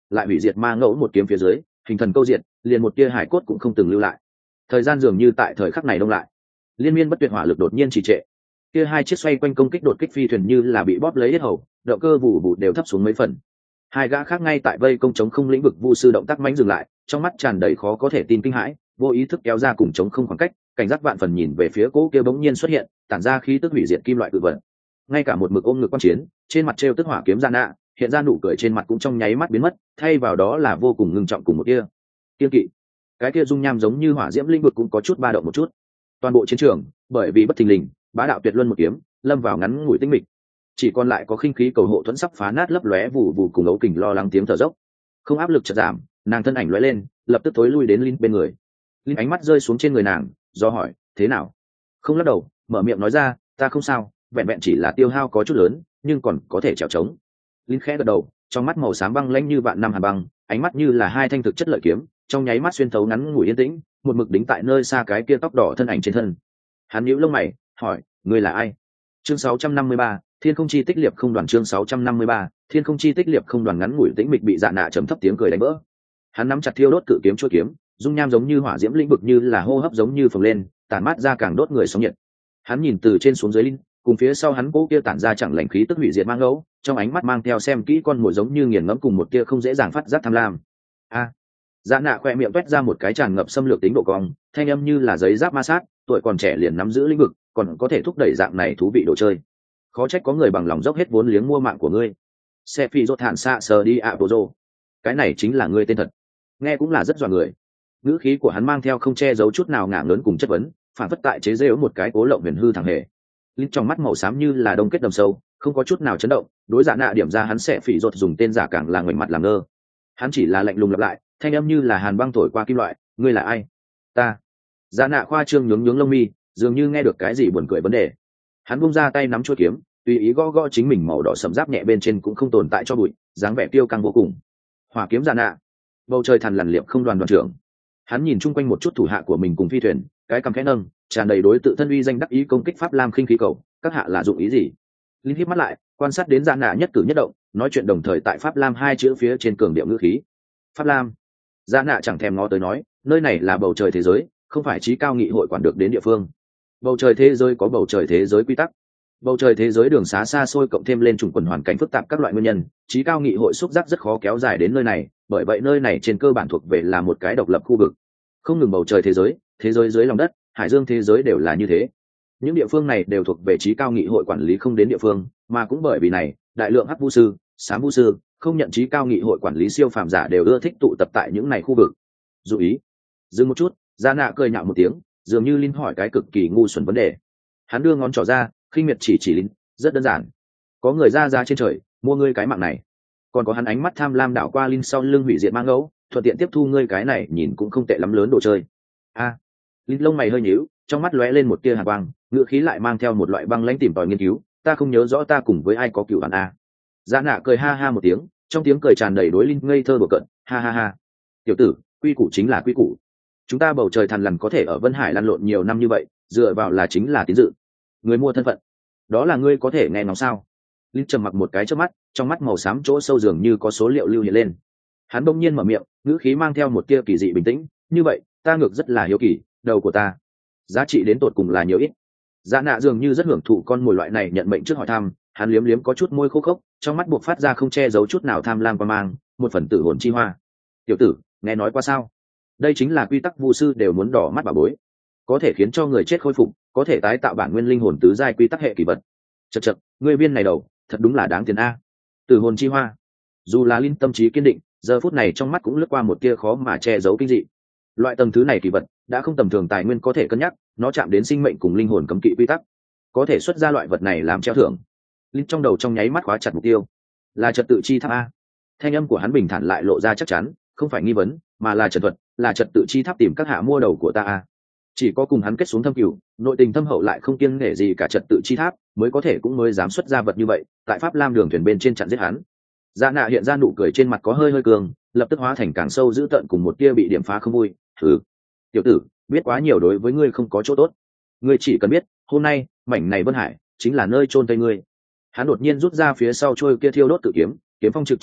A: lại hủy diệt ma ngẫu một kiếm phía dưới, hình thần câu diệt, liền một tia hải cốt cũng không từng lưu lại. Thời gian dường như tại thời khắc này đông lại, liên miên bất tuyệt hỏa lực đột nhiên trì trệ. Kia hai chiếc xoay quanh công kích đột kích phi thuyền như là bị bóp lấy hết hầu, động cơ vụ vụ đều thấp xuống mấy phần. Hai gã khác ngay tại vây công chống không lĩnh vực vu sư động tác mãnh dừng lại, trong mắt tràn đầy khó có thể tin kinh hãi, vô ý thức kéo ra cùng chống không khoảng cách, cảnh giác vạn phần nhìn về phía cỗ kia bỗng nhiên xuất hiện, tản ra khí tức hủy diệt kim loại cự vật. Ngay cả một mực ôm ngực quan chiến, trên mặt treo tức hỏa kiếm Gian Nạ, hiện ra nụ cười trên mặt cũng trong nháy mắt biến mất, thay vào đó là vô cùng ngưng trọng cùng một kia kiên kỵ. Cái kia dung nham giống như hỏa diễm linh vực cũng có chút ba động một chút. Toàn bộ chiến trường, bởi vì bất thình lình, bá đạo tuyệt luân một kiếm, lâm vào ngắn ngủi tĩnh mịch. Chỉ còn lại có khinh khí cầu hộ thuẫn sắp phá nát lấp lóe vụ vụ cùng ấu kình lo lắng tiếng thở dốc. Không áp lực chợt giảm, nàng thân ảnh lóe lên, lập tức tối lui đến Linh bên người. Linh ánh mắt rơi xuống trên người nàng, do hỏi, thế nào? Không lắc đầu, mở miệng nói ra, ta không sao, vẹn vẹn chỉ là tiêu hao có chút lớn, nhưng còn có thể trèo trống. Linh khẽ gật đầu, trong mắt màu xám băng lãnh như vạn năm hàn băng, ánh mắt như là hai thanh thực chất lợi kiếm, trong nháy mắt xuyên thấu ngắn ngủi yên tĩnh, một mực đính tại nơi xa cái kia tóc đỏ thân ảnh trên thân. Hắn nhíu lông mày, hỏi, ngươi là ai? Chương sáu trăm năm mươi ba, Thiên Không Chi Tích Liệp Không Đoàn. Chương sáu trăm năm mươi ba, Thiên Không Chi Tích Liệp Không Đoàn. Ngắn ngủi tĩnh mịch bị Dạ Nạ trầm thấp tiếng cười đánh vỡ. Hắn nắm chặt thiêu đốt cự kiếm chuôi kiếm, dung nham giống như hỏa diễm lĩnh vực như là hô hấp giống như phồng lên, tản mát ra càng đốt người sóng nhiệt. Hắn nhìn từ trên xuống dưới Linh, cùng phía sau hắn cố kia tản ra chẳng lành khí tức hủy diệt mang ngẫu, trong ánh mắt mang theo xem kỹ con mồi giống như nghiền ngẫm cùng một tia không dễ dàng phát giác tham lam. A. Dạ Nạ khoe miệng toét ra một cái tràn ngập xâm lược tính độ cong, thanh âm như là giấy giáp ma sát, tuổi còn trẻ liền nắm giữ lĩnh vực, còn có thể thúc đẩy dạng này thú vị đồ chơi. Khó trách có người bằng lòng dốc hết vốn liếng mua mạng của ngươi. Xe phi rốt thản xạ sờ đi ạ bộ rô. Cái này chính là ngươi tên thật. Nghe cũng là rất dọa người. Ngữ khí của hắn mang theo không che giấu chút nào ngả lớn cùng chất vấn, phản phất tại chế giễu một cái cố lộng huyền hư thằng hề. Linh trong mắt màu xám như là đông kết đầm sâu, không có chút nào chấn động, đối Dạ Nạ điểm ra hắn sẽ phỉ rốt dùng tên giả càng là ngoảnh mặt làm ngơ. Hắn chỉ là lạnh lùng lặp lại, thanh âm như là hàn băng thổi qua kim loại, ngươi là ai? Ta. Dạ Nạ khoa trương nhướng nhướng lông mi, dường như nghe được cái gì buồn cười vấn đề. Hắn buông ra tay nắm chuôi kiếm, tùy ý gõ gõ chính mình màu đỏ sẫm giáp nhẹ bên trên cũng không tồn tại cho bụi, dáng vẻ tiêu căng vô cùng. Hỏa kiếm Dạ Nạ. Bầu trời thằn lằn liệp không đoàn đoàn trưởng. Hắn nhìn chung quanh một chút thủ hạ của mình cùng phi thuyền, cái cằm khẽ nâng, tràn đầy đối tự thân uy danh đắc ý công kích pháp lam khinh khí cầu, các hạ là dụng ý gì? Linh híp mắt lại, quan sát đến Dạ Nạ nhất cử nhất động, nói chuyện đồng thời tại pháp lam hai chữ phía trên cường điệu ngữ khí. Pháp lam. Dạ Nạ chẳng thèm ngó tới nói, nơi này là bầu trời thế giới, không phải trí cao nghị hội quản được đến địa phương. Bầu trời thế giới có bầu trời thế giới quy tắc. Bầu trời thế giới đường xá xa xôi cộng thêm lên trùng quần hoàn cảnh phức tạp các loại nguyên nhân, trí cao nghị hội xúc giác rất khó kéo dài đến nơi này, bởi vậy nơi này trên cơ bản thuộc về là một cái độc lập khu vực. Không ngừng bầu trời thế giới, thế giới dưới lòng đất, hải dương thế giới đều là như thế. Những địa phương này đều thuộc về trí cao nghị hội quản lý không đến địa phương, mà cũng bởi vì này, đại lượng hắc vu sư, xám vu sư, không nhận trí cao nghị hội quản lý siêu phàm giả đều ưa thích tụ tập tại những này khu vực. Dụ ý. Dừng một chút, Gia Nạ cười nhạo một tiếng, dường như Linh hỏi cái cực kỳ ngu xuẩn vấn đề. Hắn đưa ngón trỏ ra, khinh miệt chỉ chỉ Linh, rất đơn giản. Có người ra ra trên trời, mua ngươi cái mạng này. Còn có hắn ánh mắt tham lam đảo qua Linh sau lưng hủy diệt mang ngẫu, thuận tiện tiếp thu ngươi cái này nhìn cũng không tệ lắm lớn đồ chơi. A. À, Linh lông mày hơi nhíu, trong mắt lóe lên một tia hàn quang, ngữ khí lại mang theo một loại băng lãnh tìm tòi nghiên cứu, ta không nhớ rõ ta cùng với ai có cựu hận a. Gia Nạ cười ha ha một tiếng, trong tiếng cười tràn đầy đối Linh ngây thơ đùa cợt, ha ha ha. Tiểu tử, quy củ chính là quy củ. Chúng ta bầu trời thằn lằn có thể ở Vân Hải lăn lộn nhiều năm như vậy, dựa vào là chính là tín dự. Người mua thân phận, đó là ngươi có thể nghe ngóng sao? Linh trầm mặc một cái trước mắt, trong mắt màu xám chỗ sâu dường như có số liệu lưu hiện lên. Hắn bỗng nhiên mở miệng, ngữ khí mang theo một tia kỳ dị bình tĩnh, như vậy, ta ngược rất là hiếu kỳ, đầu của ta, giá trị đến tột cùng là nhiều ít? Dạ Nạ dường như rất hưởng thụ con mồi loại này nhận mệnh trước hỏi thăm, hắn liếm liếm có chút môi khô khốc, trong mắt buộc phát ra không che giấu chút nào tham lam qua mang, một phần tử hồn chi hoa. Tiểu tử, nghe nói qua sao? Đây chính là quy tắc vu sư đều muốn đỏ mắt bà bối, có thể khiến cho người chết khôi phục, có thể tái tạo bản nguyên linh hồn tứ giai quy tắc hệ kỳ vật. Chậc chậc, ngươi viên này đầu, thật đúng là đáng tiền a. Tử hồn chi hoa. Dù là Linh tâm trí kiên định, giờ phút này trong mắt cũng lướt qua một tia khó mà che giấu kinh dị. Loại tầng thứ này kỳ vật đã không tầm thường tài nguyên có thể cân nhắc, nó chạm đến sinh mệnh cùng linh hồn cấm kỵ quy tắc, có thể xuất ra loại vật này làm treo thưởng. Linh trong đầu trong nháy mắt khóa chặt mục tiêu, là trật tự chi tháp a. Thanh âm của hắn bình thản lại lộ ra chắc chắn, không phải nghi vấn, mà là trật thuật, là trật tự chi tháp tìm các hạ mua đầu của ta a. Chỉ có cùng hắn kết xuống thâm cửu, nội tình thâm hậu lại không kiêng nể gì cả trật tự chi tháp, mới có thể cũng mới dám xuất ra vật như vậy, tại Pháp Lam đường thuyền bên trên chặn giết hắn. Dạ Nạ hiện ra nụ cười trên mặt có hơi hơi cường, lập tức hóa thành càng sâu dữ tợn cùng một tia bị điểm phá không vui. Thử, tiểu tử, biết quá nhiều đối với ngươi không có chỗ tốt. Ngươi chỉ cần biết, hôm nay mảnh này Vân Hải chính là nơi chôn tây ngươi. Hắn đột nhiên rút ra phía sau trôi kia thiêu đốt tự kiếm, kiếm phong trực chỉ Lính,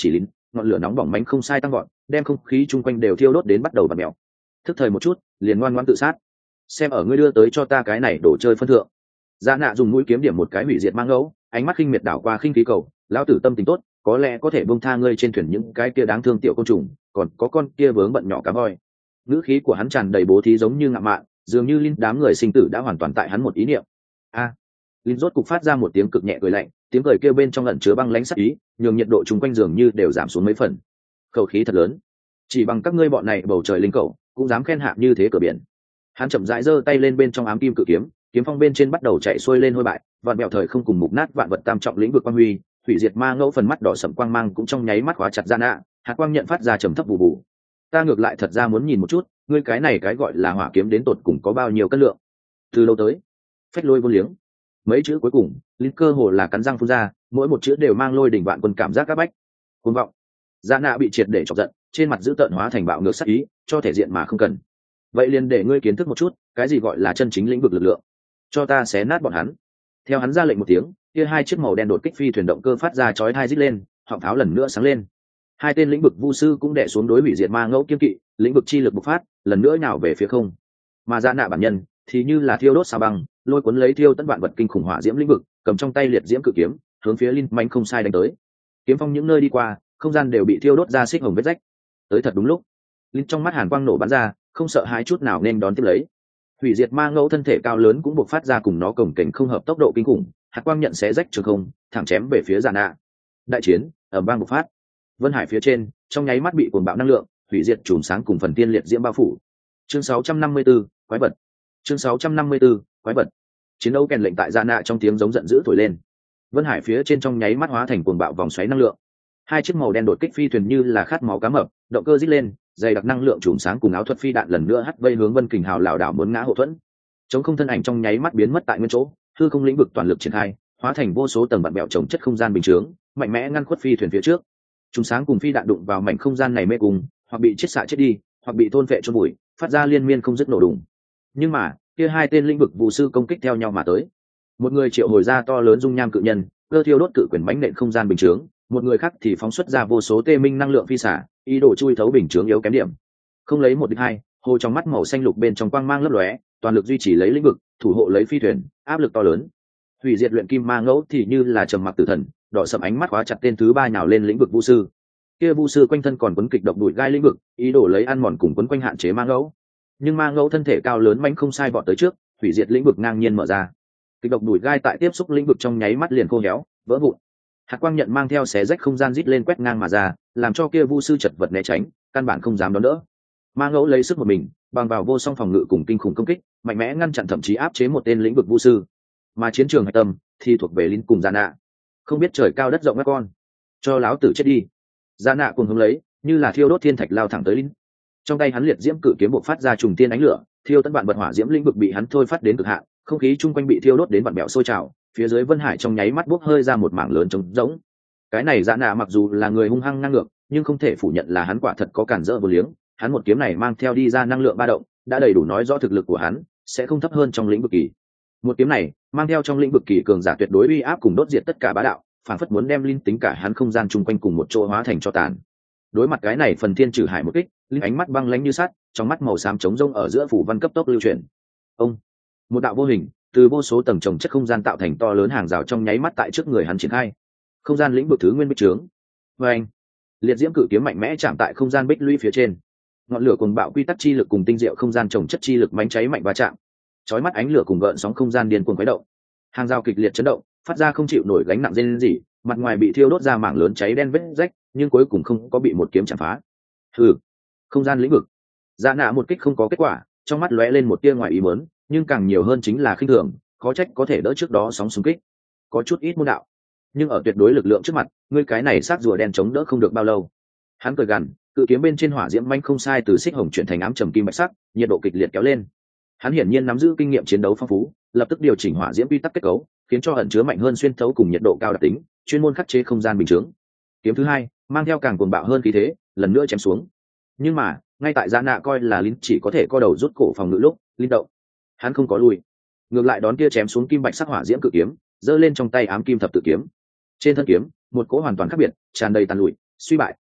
A: ngọn lửa nóng bỏng mánh không sai tăng gọn, đem không khí chung quanh đều thiêu đốt đến bắt đầu bật mèo. Thức thời một chút, liền ngoan ngoãn tự sát. Xem ở ngươi đưa tới cho ta cái này đồ chơi phân thượng. Dạ nạ dùng mũi kiếm điểm một cái hủy diệt mang ngẫu, ánh mắt khinh miệt đảo qua khinh khí cầu, lão tử tâm tình tốt, có lẽ có thể bông tha ngươi trên thuyền những cái kia đáng thương tiểu côn trùng, còn có con kia vướng bận nhỏ cá voi. Ngữ khí của hắn tràn đầy bố thí giống như ngạo mạn, dường như linh đám người sinh tử đã hoàn toàn tại hắn một ý niệm. A, à, linh rốt cục phát ra một tiếng cực nhẹ cười lạnh, tiếng cười kia bên trong ẩn chứa băng lãnh sắc ý, nhường nhiệt độ chung quanh giường như đều giảm xuống mấy phần. Khẩu khí thật lớn, chỉ bằng các ngươi bọn này bầu trời linh cầu cũng dám khen hạ như thế cửa biển. Hắn chậm rãi giơ tay lên bên trong ám kim cự kiếm, kiếm phong bên trên bắt đầu chạy xuôi lên hôi bại, vạn mèo thời không cùng mục nát vạn vật tam trọng lĩnh vực quang huy, hủy diệt ma ngẫu phần mắt đỏ sẫm quang mang cũng trong nháy mắt khóa chặt Dạ Nạ, hạt quang nhận phát ra trầm thấp bù bù. Ta ngược lại thật ra muốn nhìn một chút, ngươi cái này cái gọi là hỏa kiếm đến tột cùng có bao nhiêu cân lượng. Từ lâu tới, phách lôi vô liếng. Mấy chữ cuối cùng, linh cơ hồ là cắn răng phun ra, mỗi một chữ đều mang lôi đỉnh vạn quân cảm giác các bách. Cuồng vọng. Dạ Nạ bị triệt để chọc giận, trên mặt giữ tợn hóa thành bạo ngược sắc ý, cho thể diện mà không cần. Vậy liền để ngươi kiến thức một chút, cái gì gọi là chân chính lĩnh vực lực lượng. Cho ta xé nát bọn hắn. Theo hắn ra lệnh một tiếng, kia hai chiếc màu đen đột kích phi thuyền động cơ phát ra chói tai rít lên, họng pháo lần nữa sáng lên. Hai tên lĩnh vực vu sư cũng đè xuống đối hủy diệt ma ngẫu kiên kỵ, lĩnh vực chi lực bộc phát, lần nữa nhào về phía không. Mà Dạ Nạ bản nhân thì như là thiêu đốt sao băng, lôi cuốn lấy thiêu tận vạn vật kinh khủng hỏa diễm lĩnh vực, cầm trong tay liệt diễm cự kiếm, hướng phía Linh manh không sai đánh tới. Kiếm phong những nơi đi qua, không gian đều bị thiêu đốt ra xích hồng vết rách. Tới thật đúng lúc, Linh trong mắt hàn quang nổ bắn ra, không sợ hãi chút nào nên đón tiếp lấy. Hủy diệt ma ngẫu thân thể cao lớn cũng bộc phát ra cùng nó cồng kềnh không hợp tốc độ kinh khủng, hạt quang nhận xé rách trường không, thẳng chém về phía Dạ Nạ. Đại chiến ầm vang bộc phát. Vân Hải phía trên, trong nháy mắt bị cuồng bạo năng lượng, hủy diệt chùm sáng cùng phần tiên liệt diễm bao phủ. Chương sáu trăm năm mươi tư, quái vật. Chương sáu trăm năm mươi tư, quái vật. Chiến đấu kèn lệnh tại Dạ Nạ trong tiếng giống giận dữ thổi lên. Vân Hải phía trên trong nháy mắt hóa thành cuồng bạo vòng xoáy năng lượng. Hai chiếc màu đen đột kích phi thuyền như là khát máu cá mập, động cơ rít lên, dày đặc năng lượng chùm sáng cùng áo thuật phi đạn lần nữa hất vây hướng Vân Kình Hào lảo đảo muốn ngã hộ thuẫn. Chống không thân ảnh trong nháy mắt biến mất tại nguyên chỗ, hư không lĩnh vực toàn lực triển khai, hóa thành vô số tầng bạt bẹo trồng chất không gian bình chướng, mạnh mẽ ngăn khuất phi thuyền phía trước. Chùm sáng cùng phi đạn đụng vào mảnh không gian này mê cùng, hoặc bị chết xạ chết đi, hoặc bị thôn phệ chôn bụi, phát ra liên miên không dứt nổ đùng. Nhưng mà, kia hai tên lĩnh vực vụ sư công kích theo nhau mà tới. Một người triệu hồi ra to lớn dung nham cự nhân, cơ thiêu đốt cự quyền bánh nện không gian bình chướng, một người khác thì phóng xuất ra vô số tê minh năng lượng phi xả, ý đồ chui thấu bình chướng yếu kém điểm. Không lấy một địch hai, hồ trong mắt màu xanh lục bên trong quang mang lấp lóe, toàn lực duy trì lấy lĩnh vực, thủ hộ lấy phi thuyền, áp lực to lớn. Hủy diệt luyện kim ma ngẫu thì như là trầm mặc tử thần, đỏ sầm ánh mắt khóa chặt tên thứ ba nhào lên lĩnh vực vu sư. Kia vu sư quanh thân còn quấn kịch độc đuổi gai lĩnh vực, ý đồ lấy ăn mòn cùng quấn quanh hạn chế ma ngẫu. Nhưng ma ngẫu thân thể cao lớn manh không sai vọt tới trước, hủy diệt lĩnh vực ngang nhiên mở ra. Kịch độc đuổi gai tại tiếp xúc lĩnh vực trong nháy mắt liền khô héo, vỡ vụn. Hạt quang nhận mang theo xé rách không gian rít lên quét ngang mà ra, làm cho kia vu sư chật vật né tránh, căn bản không dám đón đỡ. Ma ngẫu lấy sức một mình, bằng vào vô song phòng ngự cùng kinh khủng công kích, mạnh mẽ ngăn chặn thậm chí áp chế một tên lĩnh vực vu sư. Mà chiến trường hạch tâm thì thuộc về Linh cùng Dạ Nạ. Không biết trời cao đất rộng các con, cho láo tử chết đi. Dạ Nạ cùng hướng lấy, như là thiêu đốt thiên thạch lao thẳng tới Linh. Trong tay hắn liệt diễm cự kiếm bộc phát ra trùng tiên ánh lửa, thiêu tận vạn vật hỏa diễm lĩnh vực bị hắn thôi phát đến cực hạn, không khí chung quanh bị thiêu đốt đến vặn bẹo sôi trào, phía dưới Vân Hải trong nháy mắt bốc hơi ra một mảng lớn trống rỗng. Cái này Dạ Nạ mặc dù là người hung hăng ngang ngược, nhưng không thể phủ nhận là hắn quả thật có cản rỡ vô liếng. Hắn một kiếm này mang theo đi ra năng lượng ba động, đã đầy đủ nói rõ thực lực của hắn sẽ không thấp hơn trong lĩnh vực kỳ. Một kiếm này mang theo trong lĩnh vực kỳ cường giả tuyệt đối uy áp cùng đốt diệt tất cả bá đạo, phản phất muốn đem linh tính cả hắn không gian chung quanh cùng một chỗ hóa thành cho tàn. Đối mặt cái này phần thiên trừ hải một kích, linh ánh mắt băng lãnh như sắt, trong mắt màu xám trống rông ở giữa phủ văn cấp tốc lưu chuyển. Ông, một đạo vô hình từ vô số tầng trồng chất không gian tạo thành to lớn hàng rào trong nháy mắt tại trước người hắn triển khai. Không gian lĩnh vực thứ nguyên bích trướng. Và anh, liệt diễm cự kiếm mạnh mẽ chạm tại không gian bích lũy phía trên. Ngọn lửa cuồng bạo quy tắc chi lực cùng tinh diệu không gian trồng chất chi lực mánh cháy mạnh va chạm. Chói mắt ánh lửa cùng gợn sóng không gian điên cuồng khuấy động. Hàng rào kịch liệt chấn động, phát ra không chịu nổi gánh nặng rên rỉ, mặt ngoài bị thiêu đốt ra mảng lớn cháy đen vết rách, nhưng cuối cùng không có bị một kiếm chạm phá. Hừ, không gian lĩnh vực. Dạ Nạ một kích không có kết quả, trong mắt lóe lên một tia ngoài ý muốn, nhưng càng nhiều hơn chính là khinh thường, khó trách có thể đỡ trước đó sóng xung kích. Có chút ít môn đạo, nhưng ở tuyệt đối lực lượng trước mặt, ngươi cái này xác rùa đen chống đỡ không được bao lâu. Hắn cười gằn, cự kiếm bên trên hỏa diễm manh không sai từ xích hồng chuyển thành ám trầm kim bạch sắc, nhiệt độ kịch liệt kéo lên. Hắn hiển nhiên nắm giữ kinh nghiệm chiến đấu phong phú, lập tức điều chỉnh hỏa diễm quy tắc kết cấu, khiến cho ẩn chứa mạnh hơn xuyên thấu cùng nhiệt độ cao đặc tính, chuyên môn khắc chế không gian bình chướng. Kiếm thứ hai mang theo càng cuồng bạo hơn khí thế, lần nữa chém xuống. Nhưng mà ngay tại Dạ Nạ coi là Linh chỉ có thể co đầu rút cổ phòng ngự lúc, Linh động, hắn không có lùi, ngược lại đón kia chém xuống kim bạch sắc hỏa diễm cự kiếm, giơ lên trong tay ám kim thập tự kiếm. Trên thân kiếm một cỗ hoàn toàn khác biệt, tràn đầy tàn lụi, suy bại,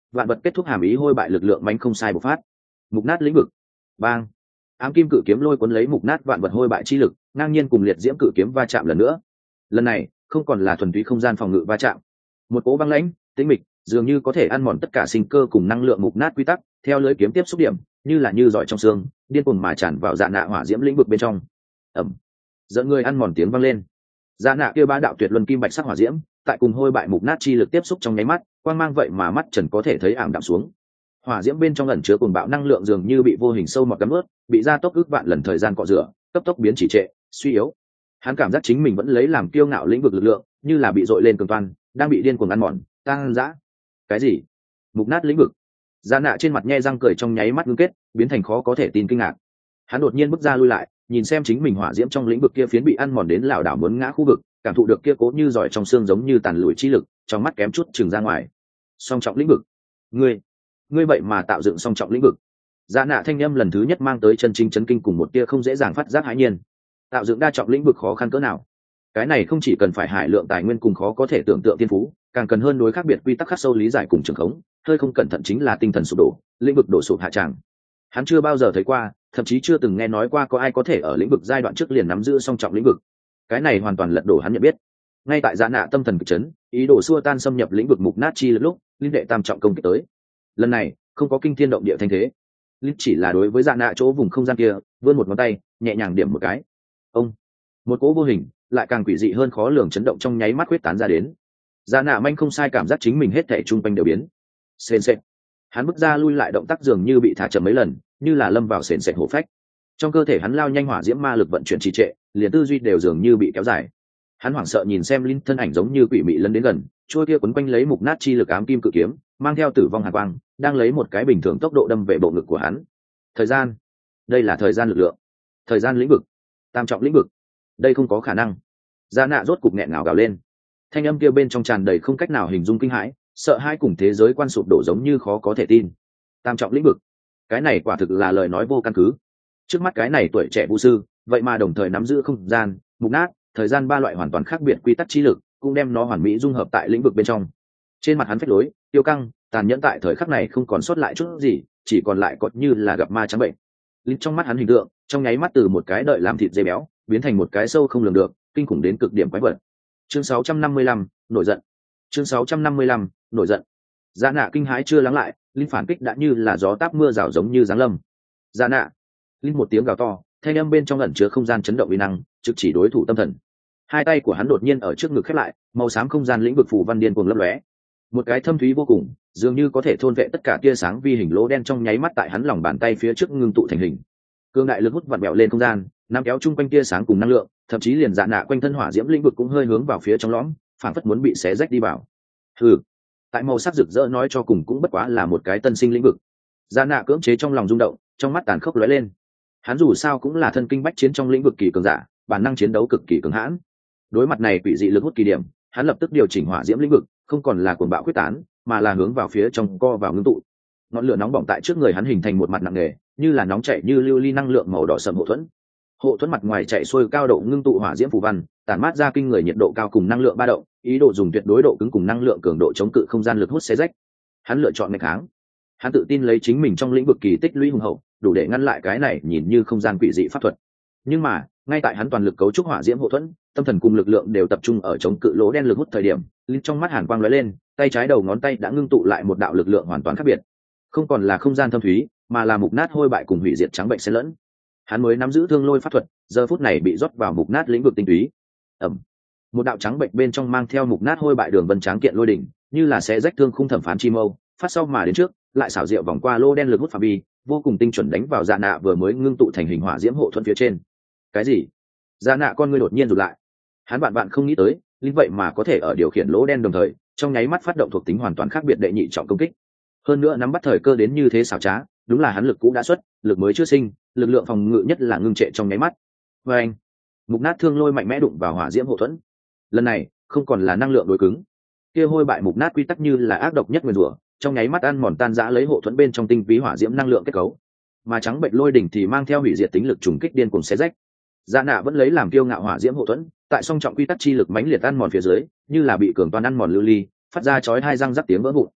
A: vạn vật kết thúc hàm ý hôi bại lực lượng mánh không sai bộc phát. Mục nát lĩnh vực. Bang. Ám kim cự kiếm lôi cuốn lấy mục nát vạn vật hôi bại chi lực, ngang nhiên cùng liệt diễm cự kiếm va chạm lần nữa. Lần này không còn là thuần túy không gian phòng ngự va chạm, một cỗ băng lãnh tĩnh mịch dường như có thể ăn mòn tất cả sinh cơ cùng năng lượng mục nát quy tắc theo lưới kiếm tiếp xúc điểm, như là như giỏi trong xương điên cuồng mà tràn vào dạ nạ hỏa diễm lĩnh vực bên trong. Ẩm. Dẫn người ăn mòn tiếng vang lên. Dạ nạ kia ba đạo tuyệt luân kim bạch sắc hỏa diễm tại cùng hôi bại mục nát chi lực tiếp xúc trong nháy mắt, quang mang vậy mà mắt trần có thể thấy ảm đạm xuống. Hỏa diễm bên trong ẩn chứa cuồng bạo năng lượng dường như bị vô hình sâu mọt cắn ướt, bị gia tốc ước vạn lần thời gian cọ rửa, cấp tốc biến chỉ trệ, suy yếu. Hắn cảm giác chính mình vẫn lấy làm kiêu ngạo lĩnh vực lực lượng, như là bị dội lên cường toan, đang bị điên cuồng ăn mòn, tăng dã. Cái gì? Mục nát lĩnh vực? Dạ nạ trên mặt nhe răng cười trong nháy mắt ngưng kết, biến thành khó có thể tin kinh ngạc. Hắn đột nhiên bước ra lui lại, nhìn xem chính mình hỏa diễm trong lĩnh vực kia phiến bị ăn mòn đến lảo đảo muốn ngã khu vực, cảm thụ được kia cố như giỏi trong xương giống như tàn lùi chi lực, trong mắt kém chút trừng ra ngoài. Song trọng lĩnh vực? Ngươi, ngươi vậy mà tạo dựng song trọng lĩnh vực? Dạ nạ thanh âm lần thứ nhất mang tới chân chính chấn kinh cùng một tia không dễ dàng phát giác hãi nhiên. Tạo dựng đa trọng lĩnh vực khó khăn cỡ nào? Cái này không chỉ cần phải hải lượng tài nguyên cùng khó có thể tưởng tượng tiên phú, càng cần hơn đối khác biệt quy tắc khắc sâu lý giải cùng trường khống, hơi không cẩn thận chính là tinh thần sụp đổ, lĩnh vực đổ sụp hạ tràng. Hắn chưa bao giờ thấy qua, thậm chí chưa từng nghe nói qua có ai có thể ở lĩnh vực giai đoạn trước liền nắm giữ song trọng lĩnh vực. Cái này hoàn toàn lật đổ hắn nhận biết. Ngay tại Dạ nạ tâm thần cực chấn, ý đồ xua tan xâm nhập lĩnh vực mục nát chi lực lúc, linh đệ tam trọng công kích tới. Lần này không có kinh thiên động địa thanh thế, linh chỉ là đối với Dạ nạ chỗ vùng không gian kia vươn một ngón tay, nhẹ nhàng điểm một cái. Ông, một cỗ vô hình lại càng quỷ dị hơn khó lường chấn động trong nháy mắt quyết tán ra đến. Dạ nạ manh không sai cảm giác chính mình hết thảy trung quanh đều biến sền sệt. Hắn bước ra lui lại động tác dường như bị thả chậm mấy lần, như là lâm vào sền sệt hổ phách. Trong cơ thể hắn lao nhanh hỏa diễm ma lực vận chuyển trì trệ, liền tư duy đều dường như bị kéo dài. Hắn hoảng sợ nhìn xem linh thân ảnh giống như quỷ mị lấn đến gần, trôi kia quấn quanh lấy mục nát chi lực ám kim cự kiếm, mang theo tử vong hàn quang, đang lấy một cái bình thường tốc độ đâm về bộ ngực của hắn. Thời gian, đây là thời gian lực lượng, thời gian lĩnh vực, tam trọng lĩnh vực, đây không có khả năng. Dạ nạ rốt cục nghẹn ngào gào lên, thanh âm kia bên trong tràn đầy không cách nào hình dung kinh hãi, sợ hãi cùng thế giới quan sụp đổ giống như khó có thể tin. Tam trọng lĩnh vực, cái này quả thực là lời nói vô căn cứ. Trước mắt cái này tuổi trẻ vũ sư, vậy mà đồng thời nắm giữ không gian, mục nát, thời gian ba loại hoàn toàn khác biệt quy tắc trí lực, cũng đem nó hoàn mỹ dung hợp tại lĩnh vực bên trong. Trên mặt hắn phách lối, tiêu căng, tàn nhẫn tại thời khắc này không còn sót lại chút gì, chỉ còn lại cột như là gặp ma trắng bệnh. Linh trong mắt hắn hình tượng, trong nháy mắt từ một cái đợi làm thịt dây béo, biến thành một cái sâu không lường được, kinh khủng đến cực điểm quái vật. Chương sáu trăm năm mươi lăm, nổi giận. Chương sáu trăm năm mươi lăm, nổi giận. Dạ nạ kinh hãi chưa lắng lại, linh phản kích đã như là gió táp mưa rào giống như giáng lâm. Dạ nạ. Linh một tiếng gào to, thanh âm bên trong ẩn chứa không gian chấn động uy năng, trực chỉ đối thủ tâm thần. Hai tay của hắn đột nhiên ở trước ngực khép lại, màu xám không gian lĩnh vực phù văn điên cuồng lấp lóe. Một cái thâm thúy vô cùng, dường như có thể thôn vệ tất cả tia sáng vi hình lỗ đen trong nháy mắt tại hắn lòng bàn tay phía trước ngưng tụ thành hình. Cương đại lực hút vặn bẹo lên không gian, nắm kéo chung quanh tia sáng cùng năng lượng, thậm chí liền Dạ nạ quanh thân hỏa diễm lĩnh vực cũng hơi hướng vào phía trong lõm, phản phất muốn bị xé rách đi vào. Hừ, tại màu sắc rực rỡ nói cho cùng cũng bất quá là một cái tân sinh lĩnh vực. Dạ nạ cưỡng chế trong lòng rung động, trong mắt tàn khốc lóe lên. Hắn dù sao cũng là thân kinh bách chiến trong lĩnh vực kỳ cường giả, bản năng chiến đấu cực kỳ cường hãn. Đối mặt này quỷ dị lực hút kỳ điểm, hắn lập tức điều chỉnh hỏa diễm lĩnh vực, không còn là cuồng bạo quyết tán, mà là hướng vào phía trong co vào ngưng tụ. Ngọn lửa nóng bỏng tại trước người hắn hình thành một mặt nặng nề, như là nóng chảy như lưu ly năng lượng màu đỏ sẫm hộ thuẫn. Hộ thuẫn mặt ngoài chạy xuôi cao độ ngưng tụ hỏa diễm phù văn, tản mát ra kinh người nhiệt độ cao cùng năng lượng ba động, ý đồ dùng tuyệt đối độ cứng cùng năng lượng cường độ chống cự không gian lực hút xé rách. Hắn lựa chọn nghịch kháng. Hắn tự tin lấy chính mình trong lĩnh vực kỳ tích lũy hùng hậu, đủ để ngăn lại cái này nhìn như không gian quỷ dị pháp thuật. Nhưng mà, ngay tại hắn toàn lực cấu trúc hỏa diễm hộ thuẫn, tâm thần cùng lực lượng đều tập trung ở chống cự lỗ đen lực hút thời điểm, linh trong mắt hàn quang lóe lên, tay trái đầu ngón tay đã ngưng tụ lại một đạo lực lượng hoàn toàn khác biệt. Không còn là không gian thâm thúy, mà là mục nát hôi bại cùng hủy diệt trắng bệnh xen lẫn. Hắn mới nắm giữ thương lôi pháp thuật, giờ phút này bị rót vào mục nát lĩnh vực tinh túy. Ầm. Một đạo trắng bệnh bên trong mang theo mục nát hôi bại đường vân tráng kiện lôi đỉnh, như là sẽ rách thương khung thẩm phán chi mâu, phát sau mà đến trước, lại xảo diệu vòng qua lô đen lực hút phạm vi, vô cùng tinh chuẩn đánh vào Dạ nạ vừa mới ngưng tụ thành hình hỏa diễm hộ thuẫn phía trên. Cái gì? Dạ nạ con ngươi đột nhiên rụt lại. Hắn bạn bạn không nghĩ tới, linh vậy mà có thể ở điều khiển lỗ đen đồng thời, trong nháy mắt phát động thuộc tính hoàn toàn khác biệt đệ nhị trọng công kích. Hơn nữa nắm bắt thời cơ đến như thế xảo trá, đúng là hắn lực cũ đã xuất, lực mới chưa sinh, lực lượng phòng ngự nhất là ngưng trệ trong nháy mắt. Và anh, mục nát thương lôi mạnh mẽ đụng vào hỏa diễm hộ thuẫn. Lần này không còn là năng lượng đối cứng, kia hôi bại mục nát quy tắc như là ác độc nhất nguyên rủa, trong nháy mắt ăn mòn tan rã lấy hộ thuẫn bên trong tinh ví hỏa diễm năng lượng kết cấu, mà trắng bệnh lôi đỉnh thì mang theo hủy diệt tính lực trùng kích điên cuồng xé rách. Dạ nạ vẫn lấy làm kiêu ngạo hỏa diễm hộ thuẫn, tại song trọng quy tắc chi lực mãnh liệt ăn mòn phía dưới, như là bị cường toàn ăn mòn lưu ly, phát ra chói hai răng rắc tiếng vỡ vụn.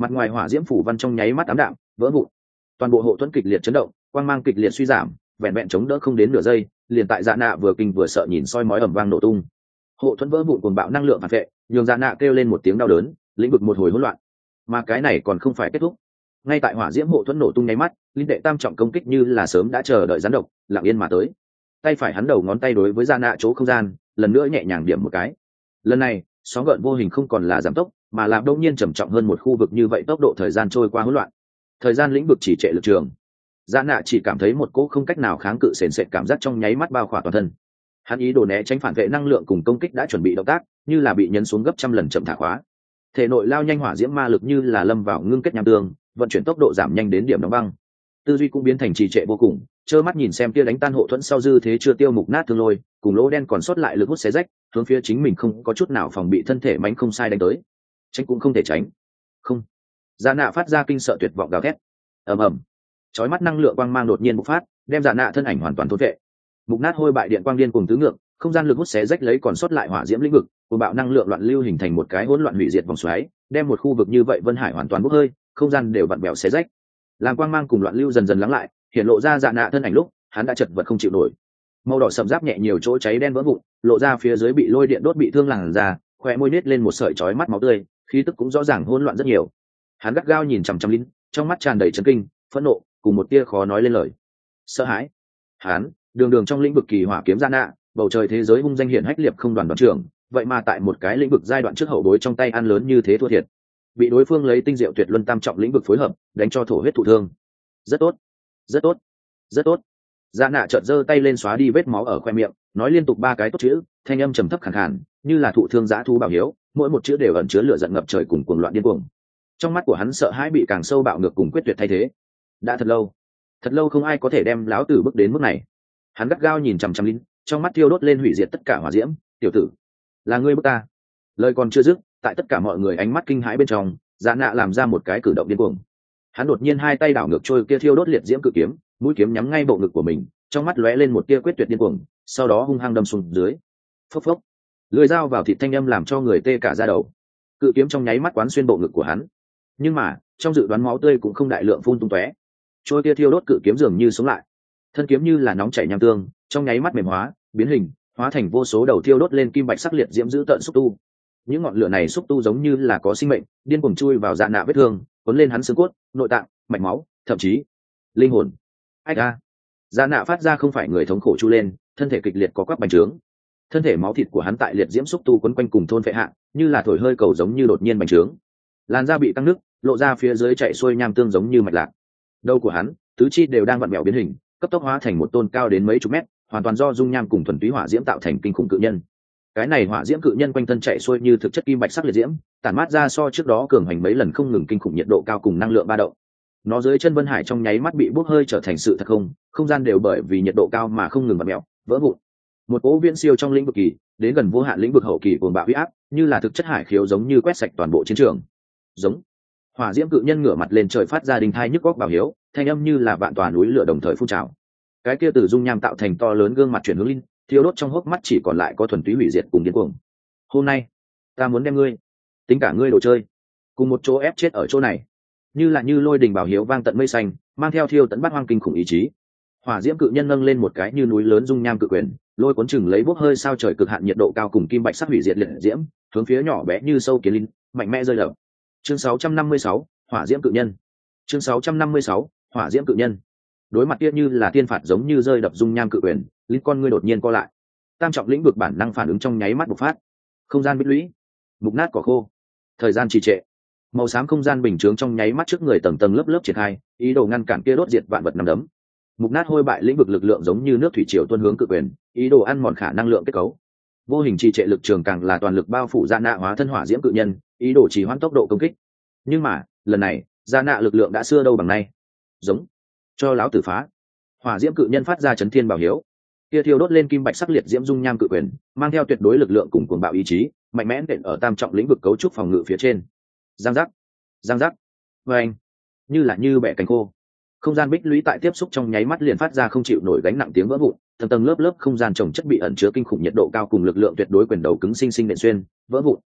A: mặt ngoài hỏa diễm phủ văn trong nháy mắt ám đạm vỡ vụn, toàn bộ hộ thuẫn kịch liệt chấn động, quang mang kịch liệt suy giảm, vẹn vẹn chống đỡ không đến nửa giây, liền tại Dạ Nạ vừa kinh vừa sợ nhìn soi mói ầm vang nổ tung. Hộ thuẫn vỡ vụn cuồng bạo năng lượng phản vệ, nhường Dạ Nạ kêu lên một tiếng đau đớn, lĩnh vực một hồi hỗn loạn. Mà cái này còn không phải kết thúc. Ngay tại hỏa diễm hộ thuẫn nổ tung nháy mắt, linh đệ tam trọng công kích như là sớm đã chờ đợi gián độc, lặng yên mà tới. Tay phải hắn đầu ngón tay đối với Dạ Nạ chỗ không gian, lần nữa nhẹ nhàng điểm một cái. Lần này, sóng gợn vô hình không còn là giảm tốc, mà là đông nhiên trầm trọng hơn một khu vực như vậy, tốc độ thời gian trôi qua hỗn loạn. Thời gian lĩnh vực chỉ trệ lực trường. Dạ Nạ chỉ cảm thấy một cỗ không cách nào kháng cự sền sệt cảm giác trong nháy mắt bao khỏa toàn thân. Hắn ý đồ né tránh phản vệ năng lượng cùng công kích đã chuẩn bị động tác, như là bị nhấn xuống gấp trăm lần chậm thả khóa. Thể nội lao nhanh hỏa diễm ma lực như là lâm vào ngưng kết nham tương, vận chuyển tốc độ giảm nhanh đến điểm đóng băng. Tư duy cũng biến thành trì trệ vô cùng, trơ mắt nhìn xem kia đánh tan hộ thuẫn sau dư thế chưa tiêu mục nát thương lôi, cùng lỗ đen còn sót lại lực hút xé rách, hướng phía chính mình không có chút nào phòng bị thân thể mánh không sai đánh tới. Tránh cũng không thể tránh. Không. Dạ Nạ phát ra kinh sợ tuyệt vọng gào thét. Ầm ầm. Chói mắt năng lượng quang mang đột nhiên bộc phát, đem Dạ Nạ thân ảnh hoàn toàn thôn vệ. Mục nát hôi bại điện quang điên cùng tứ ngược, không gian lực hút xé rách lấy còn sót lại hỏa diễm lĩnh vực, cuồng bạo năng lượng loạn lưu hình thành một cái hỗn loạn hủy diệt vòng xoáy, đem một khu vực như vậy vân hải hoàn toàn bốc hơi, không gian đều vặn vẹo xé rách. Làm quang mang cùng loạn lưu dần dần lắng lại, hiện lộ ra Dạ Nạ thân ảnh lúc, hắn đã chật vật không chịu nổi. Màu đỏ sậm giáp nhẹ nhiều chỗ cháy đen vỡ vụn, lộ ra phía dưới bị lôi điện đốt bị thương làn da, khóe môi nết lên một sợi chói mắt máu tươi, khí tức cũng rõ ràng hỗn loạn rất nhiều. Hắn gắt gao nhìn chằm chằm Linh, trong mắt tràn đầy chấn kinh, phẫn nộ, cùng một tia khó nói lên lời. Sợ hãi. Hắn, đường đường trong lĩnh vực kỳ hỏa kiếm Dạ Nạ, bầu trời thế giới hung danh hiển hách liệp không đoàn đoàn trưởng, vậy mà tại một cái lĩnh vực giai đoạn trước hậu bối trong tay ăn lớn như thế thua thiệt, bị đối phương lấy tinh diệu tuyệt luân tam trọng lĩnh vực phối hợp, đánh cho thổ huyết thụ thương. Rất tốt, rất tốt, rất tốt. Dạ Nạ chợt giơ tay lên xóa đi vết máu ở khoe miệng, nói liên tục ba cái tốt chữ, thanh âm trầm thấp khàn khàn, như là thụ thương dã thú bảo hiếu, mỗi một chữ đều ẩn chứa lửa giận ngập trời cùng cuồng loạn điên cuồng. Trong mắt của hắn sợ hãi bị càng sâu bạo ngược cùng quyết tuyệt thay thế. Đã thật lâu, thật lâu không ai có thể đem lão tử bước đến mức này. Hắn gắt gao nhìn chằm chằm Linh, trong mắt thiêu đốt lên hủy diệt tất cả hỏa diễm. Tiểu tử, là ngươi bức ta. Lời còn chưa dứt, tại tất cả mọi người ánh mắt kinh hãi bên trong, Dạ Nạ làm ra một cái cử động điên cuồng. Hắn đột nhiên hai tay đảo ngược trôi kia thiêu đốt liệt diễm cự kiếm, mũi kiếm nhắm ngay bộ ngực của mình, trong mắt lóe lên một tia quyết tuyệt điên cuồng, sau đó hung hăng đâm xuống dưới. Phốc phốc, lưỡi dao vào thịt thanh âm làm cho người tê cả da đầu. Cự kiếm trong nháy mắt quán xuyên bộ ngực của hắn, nhưng mà trong dự đoán máu tươi cũng không đại lượng phun tung tóe. Trôi kia thiêu đốt cự kiếm dường như sống lại, thân kiếm như là nóng chảy nham tương, trong nháy mắt mềm hóa, biến hình, hóa thành vô số đầu thiêu đốt lên kim bạch sắc liệt diễm dữ tợn xúc tu. Những ngọn lửa này xúc tu giống như là có sinh mệnh, điên cuồng chui vào Dạ Nạ vết thương, cuốn lên hắn xương cốt, nội tạng, mạch máu, thậm chí linh hồn. Ai a! Dạ Nạ phát ra không phải người thống khổ chu lên, thân thể kịch liệt có quắp bành trướng. Thân thể máu thịt của hắn tại liệt diễm xúc tu quấn quanh cùng thôn phệ hạ, như là thổi hơi cầu giống như đột nhiên bành trướng. Làn da bị căng nứt, lộ ra phía dưới chạy xuôi nham tương giống như mạch lạc. Đầu của hắn, tứ chi đều đang vặn vẹo biến hình, cấp tốc hóa thành một tôn cao đến mấy chục mét, hoàn toàn do dung nham cùng thuần túy hỏa diễm tạo thành kinh khủng cự nhân. Cái này hỏa diễm cự nhân quanh thân chạy xuôi như thực chất kim bạch sắc liệt diễm, tản mát ra so trước đó cường hành mấy lần không ngừng kinh khủng nhiệt độ cao cùng năng lượng ba động. Nó dưới chân vân hải trong nháy mắt bị bốc hơi trở thành sự thật không, không gian đều bởi vì nhiệt độ cao mà không ngừng vặn mèo, vỡ vụn. Một cỗ viễn siêu trong lĩnh vực kỳ, đến gần vô hạn lĩnh vực hậu kỳ cuồng bạo uy áp, như là thực chất hải khiếu giống như quét sạch toàn bộ chiến trường. Giống. Hỏa diễm cự nhân ngửa mặt lên trời phát ra đình thai nhức góc bảo hiếu, thanh âm như là vạn tòa núi lửa đồng thời phun trào. Cái kia từ dung nham tạo thành to lớn gương mặt chuyển hướng linh, thiêu đốt trong hốc mắt chỉ còn lại có thuần túy hủy diệt cùng điên cuồng. Hôm nay, ta muốn đem ngươi, tính cả ngươi đồ chơi, cùng một chỗ ép chết ở chỗ này. Như là như lôi đình bảo hiếu vang tận mây xanh, mang theo thiêu tận bát hoang kinh khủng ý chí. Hỏa diễm cự nhân nâng lên một cái như núi lớn dung nham cự quyền, lôi cuốn chừng lấy bốc hơi sao trời cực hạn nhiệt độ cao cùng kim bạch sắc hủy diệt liệt diễm, hướng phía nhỏ bé như sâu kiến linh, mạnh mẽ rơi đập. Chương sáu trăm năm mươi sáu, hỏa diễm cự nhân. Chương sáu trăm năm mươi sáu, hỏa diễm cự nhân. Đối mặt kia như là tiên phạt giống như rơi đập dung nham cự quyền, linh con ngươi đột nhiên co lại. Tam trọng lĩnh vực bản năng phản ứng trong nháy mắt bộc phát. Không gian bích lũy, mục nát cỏ khô, thời gian trì trệ. Màu xám không gian bình chướng trong nháy mắt trước người tầng tầng lớp lớp triển khai, ý đồ ngăn cản kia đốt diệt vạn vật nằm đấm. Mục nát hôi bại lĩnh vực lực lượng giống như nước thủy triều tuôn hướng cự quyền, ý đồ ăn mòn khả năng lượng kết cấu. Vô hình trì trệ lực trường càng là toàn lực bao phủ Dạ Nạ hóa thân hỏa diễm cự nhân, ý đồ trì hoãn tốc độ công kích. Nhưng mà, lần này, Dạ Nạ lực lượng đã xưa đâu bằng nay. Giống, cho lão tử phá. Hỏa diễm cự nhân phát ra chấn thiên bảo hiếu. Kia thiêu đốt lên kim bạch sắc liệt diễm dung nham cự quyền, mang theo tuyệt đối lực lượng cùng cuồng bạo ý chí, mạnh mẽ nện ở tam trọng lĩnh vực cấu trúc phòng ngự phía trên. Giang giác, giang giác, vê anh, như là như bẻ cánh khô. Không gian bích lũy tại tiếp xúc trong nháy mắt liền phát ra không chịu nổi gánh nặng tiếng vỡ vụn, tầng tầng lớp lớp không gian trồng chất bị ẩn chứa kinh khủng nhiệt độ cao cùng lực lượng tuyệt đối quyền đầu cứng sinh sinh nện xuyên, vỡ vụn.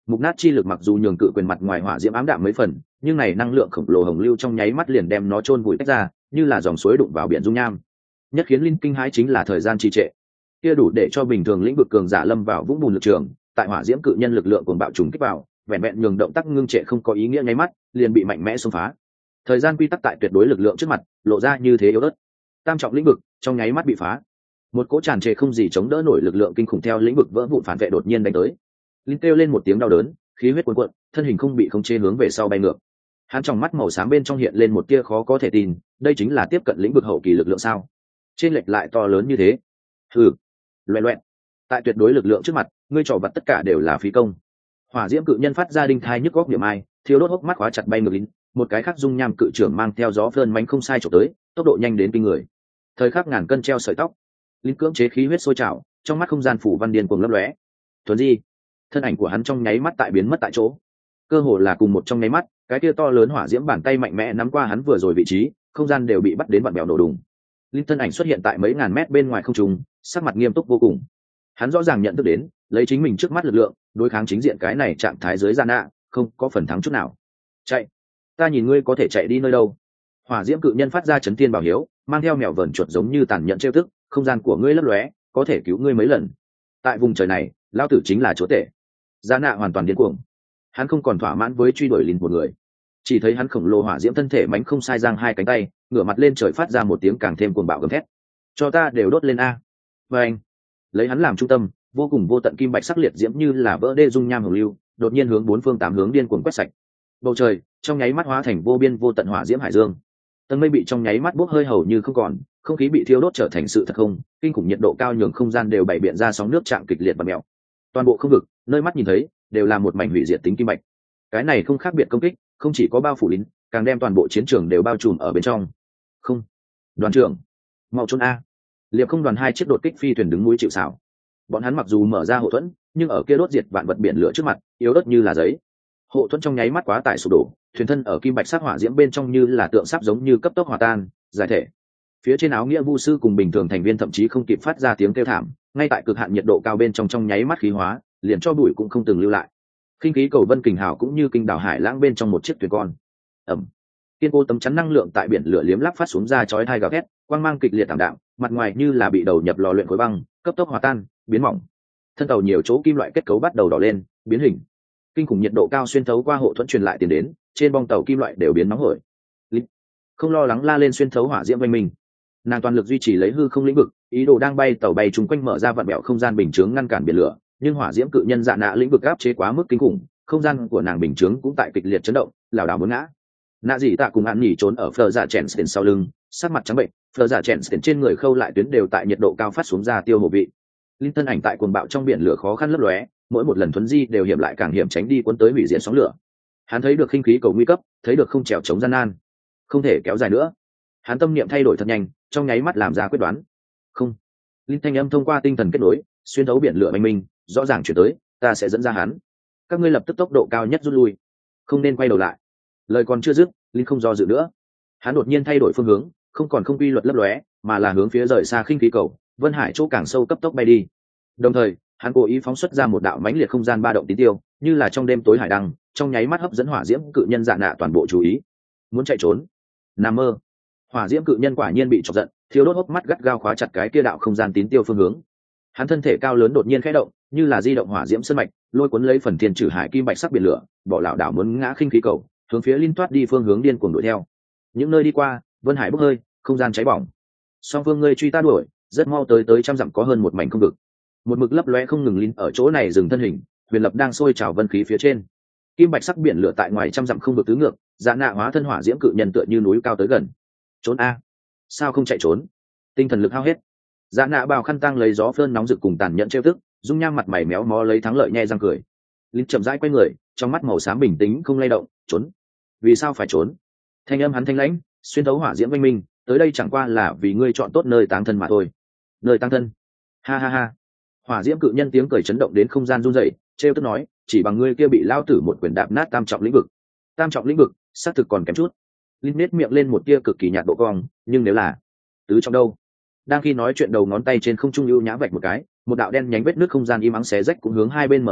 A: Mục nát chi lực mặc dù nhường cự quyền mặt ngoài hỏa diễm ám đạm mấy phần, nhưng này năng lượng khổng lồ hồng lưu trong nháy mắt liền đem nó chôn vùi tách ra, như là dòng suối đụng vào biển dung nham. Nhất khiến linh kinh hãi chính là thời gian trì trệ, kia đủ để cho bình thường lĩnh vực cường giả lâm vào vũng bùn lực trường, tại hỏa diễm cự nhân lực lượng cuồng bạo trùng kích vào, vẹn vẹn nhường động tác ngưng trệ không có ý nghĩa nháy mắt, liền bị mạnh mẽ xông phá. Thời gian quy tắc tại tuyệt đối lực lượng trước mặt, lộ ra như thế yếu ớt. Tam trọng lĩnh vực trong nháy mắt bị phá. Một cỗ tràn trề không gì chống đỡ nổi lực lượng kinh khủng theo lĩnh vực vỡ vụn phản vệ đột nhiên đánh tới. Linh kêu lên một tiếng đau đớn, khí huyết cuồn cuộn, thân hình không bị khống chế hướng về sau bay ngược. Hắn trong mắt màu xám bên trong hiện lên một tia khó có thể tin, đây chính là tiếp cận lĩnh vực hậu kỳ lực lượng sao? Trên lệch lại to lớn như thế. Hừ, loẹt loẹt. Tại tuyệt đối lực lượng trước mặt, ngươi trò vặt tất cả đều là phí công. Hỏa diễm cự nhân phát ra đinh thai nhức góc niệm ai, thiếu đốt hốc mắt khóa chặt bay ngược lính, một cái khác dung nham cự trưởng mang theo gió phơn mánh không sai chụp tới, tốc độ nhanh đến kinh người. Thời khắc ngàn cân treo sợi tóc, lính cưỡng chế khí huyết sôi trào, trong mắt không gian phủ văn điên cuồng lấp lóe. Thuần di, thân ảnh của hắn trong nháy mắt tại biến mất tại chỗ. Cơ hồ là cùng một trong nháy mắt, cái kia to lớn hỏa diễm bàn tay mạnh mẽ nắm qua hắn vừa rồi vị trí, không gian đều bị bắt đến vặn bèo nổ đùng. Linh thân ảnh xuất hiện tại mấy ngàn mét bên ngoài không trung, sắc mặt nghiêm túc vô cùng. Hắn rõ ràng nhận thức đến, lấy chính mình trước mắt lực lượng, đối kháng chính diện cái này trạng thái dưới gian nạ, không có phần thắng chút nào. Chạy, ta nhìn ngươi có thể chạy đi nơi đâu? Hỏa diễm cự nhân phát ra chấn thiên bảo hiếu, mang theo mèo vờn chuột giống như tàn nhẫn trêu tức, không gian của ngươi lấp lóe, có thể cứu ngươi mấy lần. Tại vùng trời này, lao tử chính là chúa tể. Gian nạ hoàn toàn điên cuồng. Hắn không còn thỏa mãn với truy đuổi lìn một người, chỉ thấy hắn khổng lồ hỏa diễm thân thể mánh không sai giang hai cánh tay, ngửa mặt lên trời phát ra một tiếng càng thêm cuồng bạo gầm thét. Cho ta đều đốt lên a! Và anh, lấy hắn làm trung tâm, vô cùng vô tận kim bạch sắc liệt diễm như là vỡ đê dung nham hồng lưu, đột nhiên hướng bốn phương tám hướng điên cuồng quét sạch. Bầu trời trong nháy mắt hóa thành vô biên vô tận hỏa diễm hải dương. Tầng mây bị trong nháy mắt bốc hơi hầu như không còn, không khí bị thiêu đốt trở thành sự thật không, kinh khủng nhiệt độ cao nhường không gian đều bảy biện ra sóng nước chạm kịch liệt và mèo. Toàn bộ không vực, nơi mắt nhìn thấy, đều là một mảnh hủy diệt tính kim bạch. Cái này không khác biệt công kích, không chỉ có bao phủ lính, càng đem toàn bộ chiến trường đều bao trùm ở bên trong. Không, đoàn trưởng, mau trốn a! Liệp không đoàn hai chiếc đột kích phi thuyền đứng núi chịu sào. Bọn hắn mặc dù mở ra hộ thuẫn, nhưng ở kia đốt diệt vạn vật biển lửa trước mặt, yếu ớt như là giấy. Hộ thuẫn trong nháy mắt quá tải sụp đổ, thuyền thân ở kim bạch sắc hỏa diễm bên trong như là tượng sáp giống như cấp tốc hòa tan, giải thể. Phía trên áo nghĩa vu sư cùng bình thường thành viên thậm chí không kịp phát ra tiếng kêu thảm, ngay tại cực hạn nhiệt độ cao bên trong trong nháy mắt khí hóa, liền cho bụi cũng không từng lưu lại. Khinh khí cầu vân kình hào cũng như kinh đảo hải lãng bên trong một chiếc thuyền con. Ẩm. Kiên cố tấm chắn năng lượng tại biển lửa liếm lắp phát xuống ra chói tai gào thét, quang mang kịch liệt tảm đạm, mặt ngoài như là bị đầu nhập lò luyện khối băng, cấp tốc hòa tan, biến mỏng. Thân tàu nhiều chỗ kim loại kết cấu bắt đầu đỏ lên, biến hình. Kinh khủng nhiệt độ cao xuyên thấu qua hộ thuẫn truyền lại tiền đến, trên bong tàu kim loại đều biến nóng hổi. Linh không lo lắng la lên xuyên thấu hỏa diễm quanh mình. Nàng toàn lực duy trì lấy hư không lĩnh vực, ý đồ đang bay tàu bay trùng quanh mở ra vạn bẹo không gian bình chướng ngăn cản biển lửa, nhưng hỏa diễm cự nhân dạ nạ lĩnh vực áp chế quá mức kinh khủng, không gian của nàng bình chướng cũng tại kịch liệt chấn động, lảo đảo muốn ngã. Nạ dị tạ cùng ăn nhỉ trốn ở phờ dạ chèn tiền sau lưng, sắc mặt trắng bệnh, phờ dạ chèn tiền trên người khâu lại tuyến đều tại nhiệt độ cao phát xuống ra tiêu hổ vị. Linh thân ảnh tại cuồng bạo trong biển lửa khó khăn lấp lóe, mỗi một lần thuấn di đều hiểm lại càng hiểm tránh đi cuốn tới hủy diệt sóng lửa. Hắn thấy được khinh khí cầu nguy cấp, thấy được không trèo chống gian nan, không thể kéo dài nữa. Hắn tâm niệm thay đổi thật nhanh, trong nháy mắt làm ra quyết đoán. Không. Linh thanh âm thông qua tinh thần kết nối, xuyên thấu biển lửa mênh minh, rõ ràng chuyển tới, ta sẽ dẫn ra hắn. Các ngươi lập tức tốc độ cao nhất rút lui, không nên quay đầu lại. Lời còn chưa dứt, Linh không do dự nữa. Hắn đột nhiên thay đổi phương hướng, không còn không quy luật lấp lóe, mà là hướng phía rời xa khinh khí cầu, Vân Hải chỗ càng sâu cấp tốc bay đi. Đồng thời, hắn cố ý phóng xuất ra một đạo mãnh liệt không gian ba động tín tiêu, như là trong đêm tối hải đăng, trong nháy mắt hấp dẫn hỏa diễm cự nhân dạ nạ toàn bộ chú ý. Muốn chạy trốn? Nằm mơ. Hỏa diễm cự nhân quả nhiên bị chọc giận, thiếu đốt hốc mắt gắt gao khóa chặt cái kia đạo không gian tín tiêu phương hướng. Hắn thân thể cao lớn đột nhiên khẽ động, như là di động hỏa diễm sơn mạch, lôi cuốn lấy phần thiên trừ hải kim bạch sắc biển lửa, bỏ lão đảo muốn ngã khinh khí cầu, hướng phía Linh toát đi phương hướng điên cuồng đuổi theo. Những nơi đi qua, Vân Hải bốc hơi, không gian cháy bỏng. Song phương ngươi truy ta đuổi, rất mau tới tới trăm dặm có hơn một mảnh không vực. Một mực lấp lóe không ngừng Linh ở chỗ này dừng thân hình, huyền lập đang sôi trào vân khí phía trên. Kim bạch sắc biển lửa tại ngoài trăm dặm không vực tứ ngược, dạ nạ hóa thân hỏa diễm cự nhân tựa như núi cao tới gần. Trốn a? Sao không chạy trốn? Tinh thần lực hao hết. Dạ nạ bào khăn tăng lấy gió phơn nóng rực cùng tàn nhẫn trêu tức, dung nham mặt mày méo mó lấy thắng lợi nhe răng cười. Linh chậm rãi quay người, trong mắt màu xám bình tĩnh không lay động. Trốn? Vì sao phải trốn? Thanh âm hắn thanh lãnh, xuyên thấu hỏa diễm vinh minh, tới đây chẳng qua là vì ngươi chọn tốt nơi táng thân mà thôi. Nơi táng thân? Ha ha ha. Hỏa diễm cự nhân tiếng cười chấn động đến không gian run rẩy, trêu tức nói, chỉ bằng ngươi kia bị lao tử một quyền đạp nát tam trọng lĩnh vực. Tam trọng lĩnh vực, xác thực còn kém chút. Linh nết miệng lên một tia cực kỳ nhạt độ cong, nhưng nếu là tứ trọng đâu? Đang khi nói chuyện đầu ngón tay trên không trung ưu nhã vạch một cái, một đạo đen nhánh vết nước không gian im ắng xé rách cũng hướng hai bên mở ra,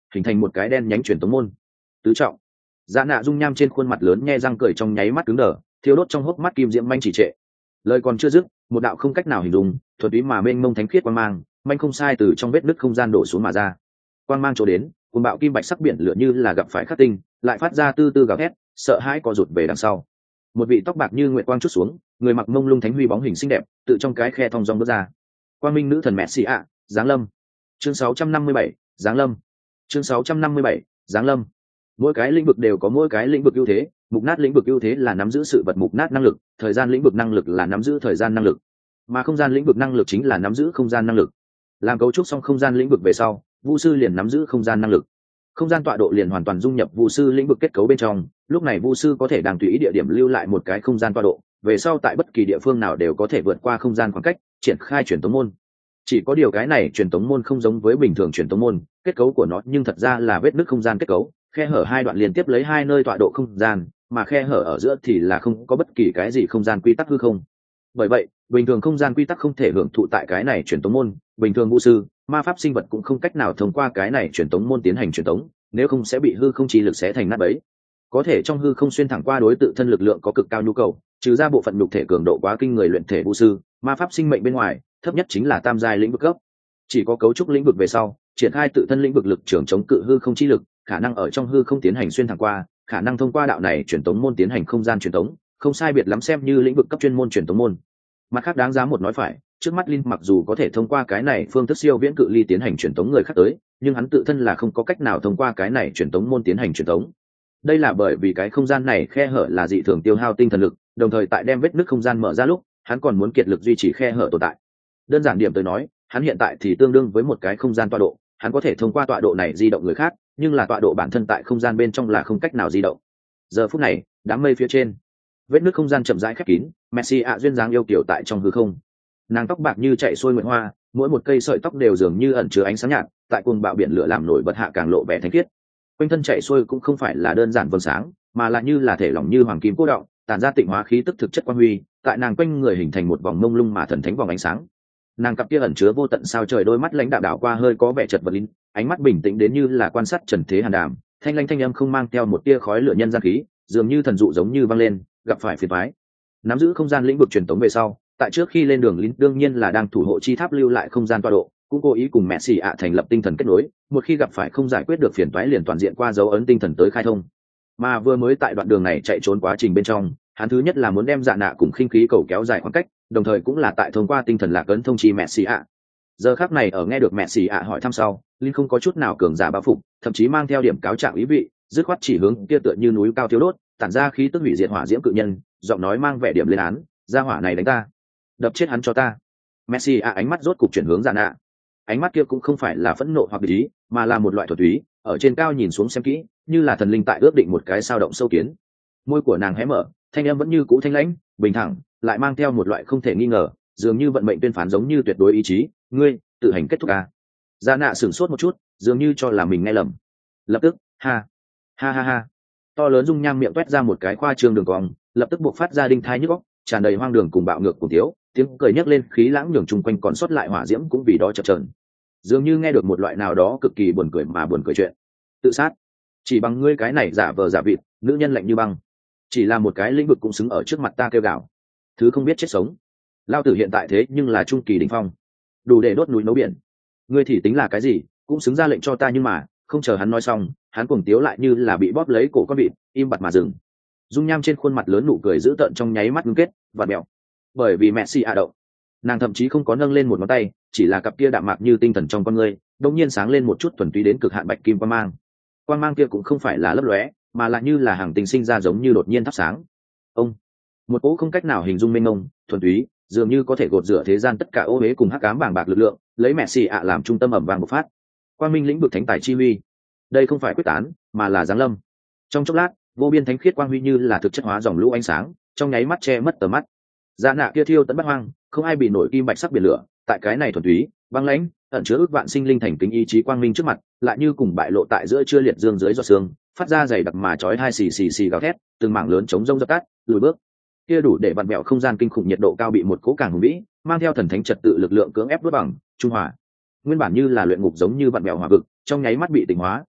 A: hình thành một cái đen nhánh truyền tống môn. Tứ trọng. Dạ nạ dung nham trên khuôn mặt lớn nhe răng cười trong nháy mắt cứng đờ, thiêu đốt trong hốc mắt kim diễm manh chỉ trệ. Lời còn chưa dứt, một đạo không cách nào hình dung, thuật ý mà mênh mông thánh khiết quang mang, manh không sai từ trong vết nứt không gian đổ xuống mà ra. Quang mang chỗ đến, cuồng bạo kim bạch sắc biển lửa như là gặp phải khắc tinh, lại phát ra tư tư gào thét, sợ hãi co rụt về đằng sau. Một vị tóc bạc như nguyệt quang chút xuống, người mặc mông lung thánh huy bóng hình xinh đẹp, tự trong cái khe thong dong bước ra. Quang minh nữ thần mẹ xì ạ, giáng lâm. Chương sáu trăm năm mươi bảy, giáng lâm. Chương sáu trăm năm mươi bảy, giáng lâm. Mỗi cái lĩnh vực đều có mỗi cái lĩnh vực ưu thế, mục nát lĩnh vực ưu thế là nắm giữ sự vật mục nát năng lực, thời gian lĩnh vực năng lực là nắm giữ thời gian năng lực, mà không gian lĩnh vực năng lực chính là nắm giữ không gian năng lực. Làm cấu trúc xong không gian lĩnh vực về sau, vu sư liền nắm giữ không gian năng lực. Không gian tọa độ liền hoàn toàn dung nhập vu sư lĩnh vực kết cấu bên trong, lúc này vu sư có thể đang tùy ý địa điểm lưu lại một cái không gian tọa độ, về sau tại bất kỳ địa phương nào đều có thể vượt qua không gian khoảng cách, triển khai truyền tống môn. Chỉ có điều cái này truyền tống môn không giống với bình thường truyền tống môn, kết cấu của nó nhưng thật ra là vết nứt không gian kết cấu, khe hở hai đoạn liên tiếp lấy hai nơi tọa độ không gian, mà khe hở ở giữa thì là không có bất kỳ cái gì không gian quy tắc hư không. Bởi vậy, bình thường không gian quy tắc không thể hưởng thụ tại cái này truyền tống môn, bình thường vũ sư, ma pháp sinh vật cũng không cách nào thông qua cái này truyền tống môn tiến hành truyền tống, nếu không sẽ bị hư không chi lực xé thành nát bấy. Có thể trong hư không xuyên thẳng qua đối tự thân lực lượng có cực cao nhu cầu, trừ ra bộ phận nhục thể cường độ quá kinh người luyện thể vũ sư, ma pháp sinh mệnh bên ngoài, thấp nhất chính là tam giai lĩnh vực cấp. Chỉ có cấu trúc lĩnh vực về sau, triển khai tự thân lĩnh vực lực trưởng chống cự hư không chi lực, khả năng ở trong hư không tiến hành xuyên thẳng qua, khả năng thông qua đạo này truyền tống môn tiến hành không gian truyền tống, không sai biệt lắm xem như lĩnh vực cấp chuyên môn truyền tống môn. Mặt khác đáng giá một nói phải, trước mắt Linh mặc dù có thể thông qua cái này phương thức siêu viễn cự ly tiến hành truyền tống người khác tới, nhưng hắn tự thân là không có cách nào thông qua cái này truyền tống môn tiến hành truyền tống. Đây là bởi vì cái không gian này khe hở là dị thường tiêu hao tinh thần lực, đồng thời tại đem vết nứt không gian mở ra lúc, hắn còn muốn kiệt lực duy trì khe hở tồn tại. Đơn giản điểm tới nói, hắn hiện tại thì tương đương với một cái không gian tọa độ, hắn có thể thông qua tọa độ này di động người khác, nhưng là tọa độ bản thân tại không gian bên trong là không cách nào di động. Giờ phút này, đám mây phía trên, vết nứt không gian chậm rãi khép kín, Messi ạ duyên dáng yêu kiểu tại trong hư không. Nàng tóc bạc như chạy xuôi nguyệt hoa, mỗi một cây sợi tóc đều dường như ẩn chứa ánh sáng nhạt, tại cuồng bạo biển lửa làm nổi bật hạ càng lộ vẻ thánh khiết. Quanh thân chạy xuôi cũng không phải là đơn giản vầng sáng, mà là như là thể lỏng như hoàng kim cố động, tản ra tịnh hóa khí tức thực chất quang huy, tại nàng quanh người hình thành một vòng mông lung mà thần thánh vòng ánh sáng. Nàng cặp kia ẩn chứa vô tận sao trời đôi mắt lãnh đạo đảo qua hơi có vẻ chật vật lín, ánh mắt bình tĩnh đến như là quan sát trần thế hàn đàm, thanh lãnh thanh âm không mang theo một tia khói lửa nhân gian khí, dường như thần dụ giống như vang lên, gặp phải phiền toái. Nắm giữ không gian lĩnh vực truyền tống về sau, tại trước khi lên đường lín đương nhiên là đang thủ hộ chi tháp lưu lại không gian tọa độ, cũng cố ý cùng mẹ xì ạ thành lập tinh thần kết nối, một khi gặp phải không giải quyết được phiền toái liền toàn diện qua dấu ấn tinh thần tới khai thông. Mà vừa mới tại đoạn đường này chạy trốn quá trình bên trong, hắn thứ nhất là muốn đem dạ nạ cùng khinh khí cầu kéo dài khoảng cách, đồng thời cũng là tại thông qua tinh thần lạc ấn thông chi mẹ xì ạ. Giờ khắc này ở nghe được mẹ xì ạ hỏi thăm sau, linh không có chút nào cường giả bao phục, thậm chí mang theo điểm cáo trạng ý vị, dứt khoát chỉ hướng kia tựa như núi cao thiếu đốt, tản ra khí tức hủy diệt hỏa diễm cự nhân, giọng nói mang vẻ điểm lên án, ra hỏa này đánh ta, đập chết hắn cho ta. Messi ạ ánh mắt rốt cục chuyển hướng dạ nạ, ánh mắt kia cũng không phải là phẫn nộ hoặc ý, mà là một loại thuật túy, ở trên cao nhìn xuống xem kỹ, như là thần linh tại ước định một cái sao động sâu kiến. Môi của nàng hé mở, thanh âm vẫn như cũ thanh lãnh, bình thản, lại mang theo một loại không thể nghi ngờ, dường như vận mệnh tuyên phán giống như tuyệt đối ý chí, ngươi tự hành kết thúc à? Dạ nạ sửng sốt một chút, dường như cho là mình nghe lầm. Lập tức, ha, ha ha ha, to lớn dung nham miệng toét ra một cái khoa trương đường cong, lập tức buộc phát ra đinh thai nhức óc, tràn đầy hoang đường cùng bạo ngược cùng tiếu, tiếng cười nhấc lên khí lãng nhường chung quanh còn sót lại hỏa diễm cũng vì đó chập chờn, dường như nghe được một loại nào đó cực kỳ buồn cười mà buồn cười chuyện. Tự sát, chỉ bằng ngươi cái này giả vờ giả vịt, nữ nhân lạnh như băng, chỉ là một cái lĩnh vực cũng xứng ở trước mặt ta kêu gào, thứ không biết chết sống. Lao tử hiện tại thế nhưng là trung kỳ đỉnh phong, đủ để đốt núi nấu biển, ngươi thì tính là cái gì, cũng xứng ra lệnh cho ta. Nhưng mà không chờ hắn nói xong, hắn cuồng tiếu lại như là bị bóp lấy cổ con vịt, im bặt mà dừng. Dung nham trên khuôn mặt lớn nụ cười dữ tợn trong nháy mắt ngưng kết và mèo, bởi vì Messi ạ động, nàng thậm chí không có nâng lên một ngón tay, chỉ là cặp kia đạm mạc như tinh thần trong con ngươi đột nhiên sáng lên một chút thuần túy đến cực hạn bạch kim quang mang. Quang mang kia cũng không phải là lấp lóe, mà là như là hàng tinh sinh ra giống như đột nhiên thắp sáng. Ông, một cỗ không cách nào hình dung mênh mông, thuần túy, dường như có thể gột rửa thế gian tất cả ô uế cùng hắc ám bàng bạc lực lượng, lấy Messi ạ làm trung tâm ẩm vàng bộc phát. Quang minh lĩnh vực thánh tài chi huy, đây không phải quyết tán, mà là giáng lâm. Trong chốc lát, vô biên thánh khiết quang huy như là thực chất hóa dòng lũ ánh sáng, trong nháy mắt che mất tầm mắt. Dạ nạ kia thiêu tận bát hoang, không ai bị nổi kim bạch sắc biển lửa, tại cái này thuần túy, băng lãnh, ẩn chứa ước vạn sinh linh thành kính ý chí quang minh trước mặt, lại như cùng bại lộ tại giữa trưa liệt dương dưới giọt sương, phát ra dày đặc mà chói hai xì xì xì gào thét, từng mảng lớn chống rông dập tắt, lùi bước. Kia đủ để vặn vẹo không gian kinh khủng nhiệt độ cao bị một cố càng hùng vĩ, mang theo thần thánh trật tự lực lượng cưỡng ép đốt bằng, trung hòa. Nguyên bản như là luyện ngục giống như vặn vẹo hỏa vực, trong nháy mắt bị tỉnh hóa,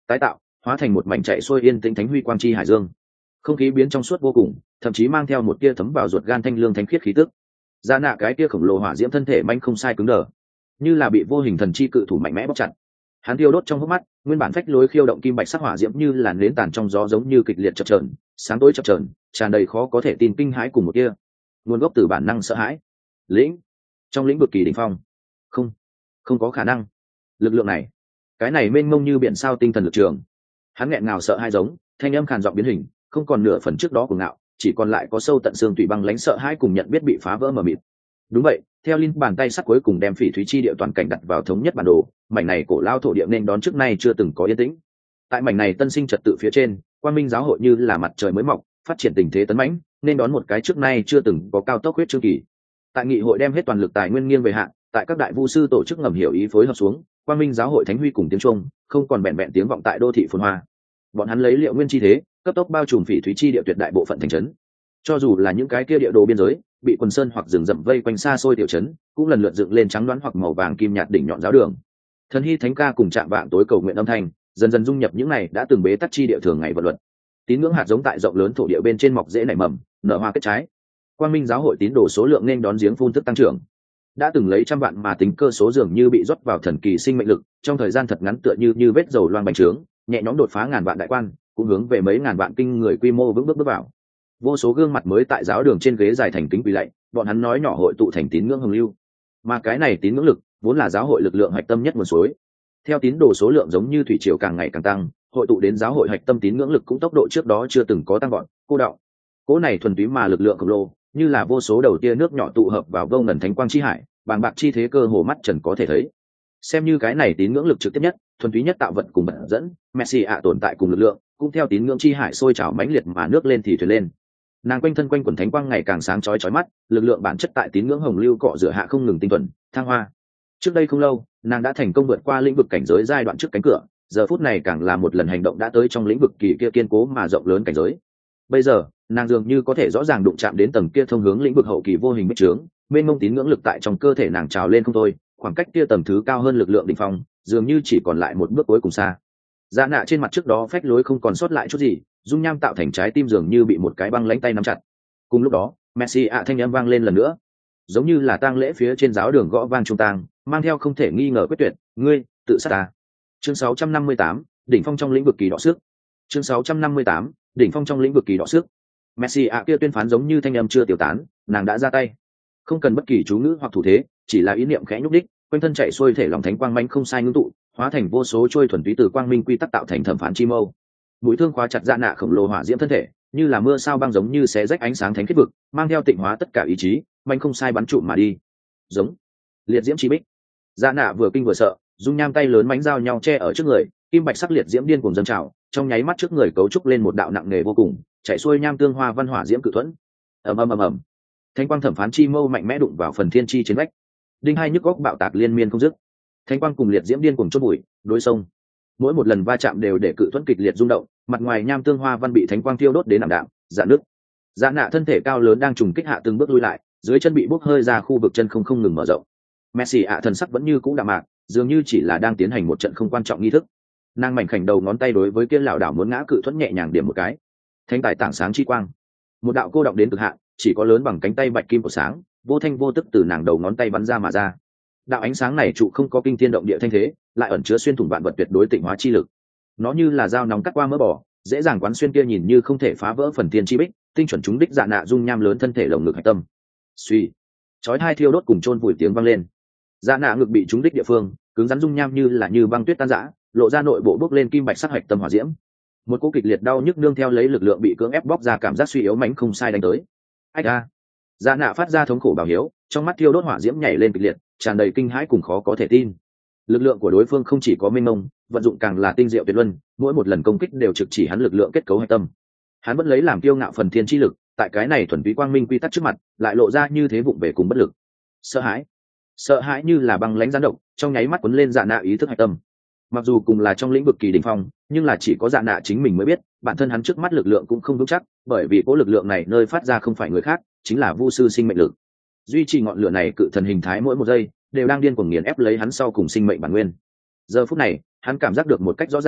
A: tái tạo, hóa thành một mảnh chạy xuôi yên tĩnh thánh huy quang chi hải dương. Không khí biến trong suốt vô cùng, thậm chí mang theo một tia thấm vào ruột gan thanh lương thánh khiết khí tức. Dạ nạ cái tia khổng lồ hỏa diễm thân thể manh không sai cứng đờ, như là bị vô hình thần chi cự thủ mạnh mẽ bóc chặt. Hắn thiêu đốt trong hốc mắt, nguyên bản phách lối khiêu động kim bạch sắc hỏa diễm như là nến tàn trong gió, giống như kịch liệt chập chờn, sáng tối chập chờn, tràn đầy khó có thể tin kinh hãi cùng một tia nguồn gốc từ bản năng sợ hãi. Lĩnh, trong lĩnh vực kỳ đỉnh phong, không, không có khả năng. Lực lượng này, cái này mênh mông như biển sao tinh thần lực trường. Hắn nghẹn ngào sợ hai giống, thanh âm khàn giọng biến hình, không còn nửa phần trước đó của ngạo, chỉ còn lại có sâu tận xương tủy băng lãnh sợ hãi cùng nhận biết bị phá vỡ mờ mịt. Đúng vậy, theo linh bàn tay sắt cuối cùng đem phỉ thúy chi địa toàn cảnh đặt vào thống nhất bản đồ, mảnh này cổ lao thổ địa nên đón trước nay chưa từng có yên tĩnh. Tại mảnh này tân sinh trật tự phía trên, quang minh giáo hội như là mặt trời mới mọc, phát triển tình thế tấn mãnh, nên đón một cái trước nay chưa từng có cao tốc huyết chương kỳ. Tại nghị hội đem hết toàn lực tài nguyên nghiêng về hạn, tại các đại vu sư tổ chức ngầm hiểu ý phối hợp xuống, quang minh giáo hội thánh huy cùng tiếng trung, không còn bẹn bẹn tiếng vọng tại đô thị phồn hoa. Bọn hắn lấy liệu nguyên chi thế, cấp tốc bao trùm phỉ thúy chi địa tuyệt đại bộ phận thành trấn. Cho dù là những cái kia địa đồ biên giới, bị quần sơn hoặc rừng rậm vây quanh xa xôi tiểu trấn, cũng lần lượt dựng lên trắng đoán hoặc màu vàng kim nhạt đỉnh nhọn giáo đường. Thần hy thánh ca cùng chạm vạn tối cầu nguyện âm thanh, dần dần dung nhập những này đã từng bế tắc chi địa thường ngày vật luật. Tín ngưỡng hạt giống tại rộng lớn thổ địa bên trên mọc dễ nảy mầm, nở hoa kết trái. Quang minh giáo hội tín đồ số lượng nên đón giếng phun thức tăng trưởng. Đã từng lấy trăm vạn mà tính cơ số dường như bị rót vào thần kỳ sinh mệnh lực, trong thời gian thật ngắn tựa như như vết dầu loang bành trướng, nhẹ nhõm đột phá ngàn vạn đại quan, cũng hướng về mấy ngàn vạn kinh người quy mô vững bước bước vào. Vô số gương mặt mới tại giáo đường trên ghế dài thành kính quỳ lạy, bọn hắn nói nhỏ hội tụ thành tín ngưỡng hồng lưu. Mà cái này tín ngưỡng lực vốn là giáo hội lực lượng hạch tâm nhất nguồn suối. Theo tín đồ số lượng giống như thủy triều càng ngày càng tăng, hội tụ đến giáo hội hạch tâm tín ngưỡng lực cũng tốc độ trước đó chưa từng có tăng gọn, cô đọng. Cỗ này thuần túy mà lực lượng khổng lồ, như là vô số đầu tia nước nhỏ tụ hợp vào vô ngần thánh quang chi hải, bàng bạc chi thế cơ hồ mắt trần có thể thấy. Xem như cái này tín ngưỡng lực trực tiếp nhất, thuần túy nhất tạo vật cùng vận dẫn, Messi ạ tồn tại cùng lực lượng, cũng theo tín ngưỡng chi hải sôi trào mãnh liệt mà nước lên thì thuyền lên. Nàng quanh thân quanh quần thánh quang ngày càng sáng chói chói mắt, lực lượng bản chất tại tín ngưỡng hồng lưu cọ rửa hạ không ngừng tinh thuần, thăng hoa. Trước đây không lâu, nàng đã thành công vượt qua lĩnh vực cảnh giới giai đoạn trước cánh cửa, giờ phút này càng là một lần hành động đã tới trong lĩnh vực kỳ kia kiên cố mà rộng lớn cảnh giới. Bây giờ, nàng dường như có thể rõ ràng đụng chạm đến tầng kia thông hướng lĩnh vực hậu kỳ vô hình bích trướng, mênh mông tín ngưỡng lực tại trong cơ thể nàng trào lên không thôi, khoảng cách kia tầng thứ cao hơn lực lượng đỉnh phong, dường như chỉ còn lại một bước cuối cùng xa. Dạ nạ trên mặt trước đó phách lối không còn sót lại chút gì, dung nham tạo thành trái tim dường như bị một cái băng lãnh tay nắm chặt. Cùng lúc đó, Messi ạ thanh âm vang lên lần nữa, giống như là tang lễ phía trên giáo đường gõ vang trung tang, mang theo không thể nghi ngờ quyết tuyệt, ngươi tự sát ta. Chương sáu trăm năm mươi tám, đỉnh phong trong lĩnh vực kỳ đọ sức. Chương sáu trăm năm mươi tám, đỉnh phong trong lĩnh vực kỳ đọ sức. Messi ạ kia tuyên phán giống như thanh âm chưa tiêu tán, nàng đã ra tay, không cần bất kỳ chú ngữ hoặc thủ thế, chỉ là ý niệm khẽ nhúc đích, quanh thân chạy xuôi thể lòng thánh quang mãnh không sai ngưng tụ, hóa thành vô số trôi thuần túy từ quang minh quy tắc tạo thành thẩm phán chi mâu. Mũi thương khóa chặt dạ nạ khổng lồ hỏa diễm thân thể, như là mưa sao băng giống như xé rách ánh sáng thánh khiết vực, mang theo tịnh hóa tất cả ý chí, mãnh không sai bắn trụ mà đi. Giống liệt diễm chi bích. Dạ nạ vừa kinh vừa sợ, dung nham tay lớn mãnh giao nhau che ở trước người, kim bạch sắc liệt diễm điên cuồng dâng trào, trong nháy mắt trước người cấu trúc lên một đạo nặng nề vô cùng, chạy xuôi nham tương hoa văn hỏa diễm cự thuẫn. Ầm ầm ầm ầm. Thánh quang thẩm phán chi mâu mạnh mẽ đụng vào phần thiên chi trên vách, đinh hai nhức góc bạo tạc liên miên không dứt. Thánh quang cùng liệt diễm điên cuồng chốt bụi, đối sông. Mỗi một lần va chạm đều để cự thuẫn kịch liệt rung động, mặt ngoài nham tương hoa văn bị thánh quang thiêu đốt đến ảm đạm, rạn nứt. Dạ nạ thân thể cao lớn đang trùng kích hạ từng bước lui lại, dưới chân bị bốc hơi ra khu vực chân không không ngừng mở rộng. Messi ạ thần sắc vẫn như cũ đạm mạc, dường như chỉ là đang tiến hành một trận không quan trọng nghi thức. Nàng mảnh khảnh đầu ngón tay đối với kia lão đảo muốn ngã cự thuẫn nhẹ nhàng điểm một cái. Thánh tài tảng sáng chi quang, một đạo cô động đến cực hạn, chỉ có lớn bằng cánh tay bạch kim của sáng, vô thanh vô tức từ nàng đầu ngón tay bắn ra mà ra. Đạo ánh sáng này trụ không có kinh thiên động địa thanh thế, lại ẩn chứa xuyên thủng vạn vật tuyệt đối tịnh hóa chi lực. Nó như là dao nóng cắt qua mỡ bò, dễ dàng quán xuyên kia nhìn như không thể phá vỡ phần tiên chi bích, tinh chuẩn trúng đích dạ nạ dung nham lớn thân thể lồng ngực hạch tâm. Suy, chói hai thiêu đốt cùng chôn vùi tiếng vang lên. Dạ nạ ngực bị trúng đích địa phương, cứng rắn dung nham như là như băng tuyết tan rã, lộ ra nội bộ bốc lên kim bạch sắc hạch tâm hỏa diễm. Một cỗ kịch liệt đau nhức nương theo lấy lực lượng bị cưỡng ép bóc ra cảm giác suy yếu mãnh không sai đánh tới. Ách a! Dạ nạ phát ra thống khổ bảo hiếu, trong mắt thiêu đốt hỏa diễm nhảy lên kịch liệt, tràn đầy kinh hãi cùng khó có thể tin. Lực lượng của đối phương không chỉ có mênh mông, vận dụng càng là tinh diệu tuyệt luân, mỗi một lần công kích đều trực chỉ hắn lực lượng kết cấu hạch tâm. Hắn vẫn lấy làm kiêu ngạo phần thiên chi lực, tại cái này thuần túy quang minh quy tắc trước mặt, lại lộ ra như thế vụng về cùng bất lực. Sợ hãi, sợ hãi như là băng lãnh gián độc, trong nháy mắt cuốn lên dạ nạ ý thức hạch tâm. Mặc dù cùng là trong lĩnh vực kỳ đỉnh phong, nhưng là chỉ có dạ nạ chính mình mới biết, bản thân hắn trước mắt lực lượng cũng không vững chắc, bởi vì cỗ lực lượng này nơi phát ra không phải người khác, chính là vu sư sinh mệnh lực. Duy trì ngọn lửa này cự thần hình thái mỗi một giây đều đang điên cuồng nghiền ép lấy hắn sau cùng sinh mệnh bản nguyên. Giờ phút này, hắn cảm giác được một cách rõ ràng,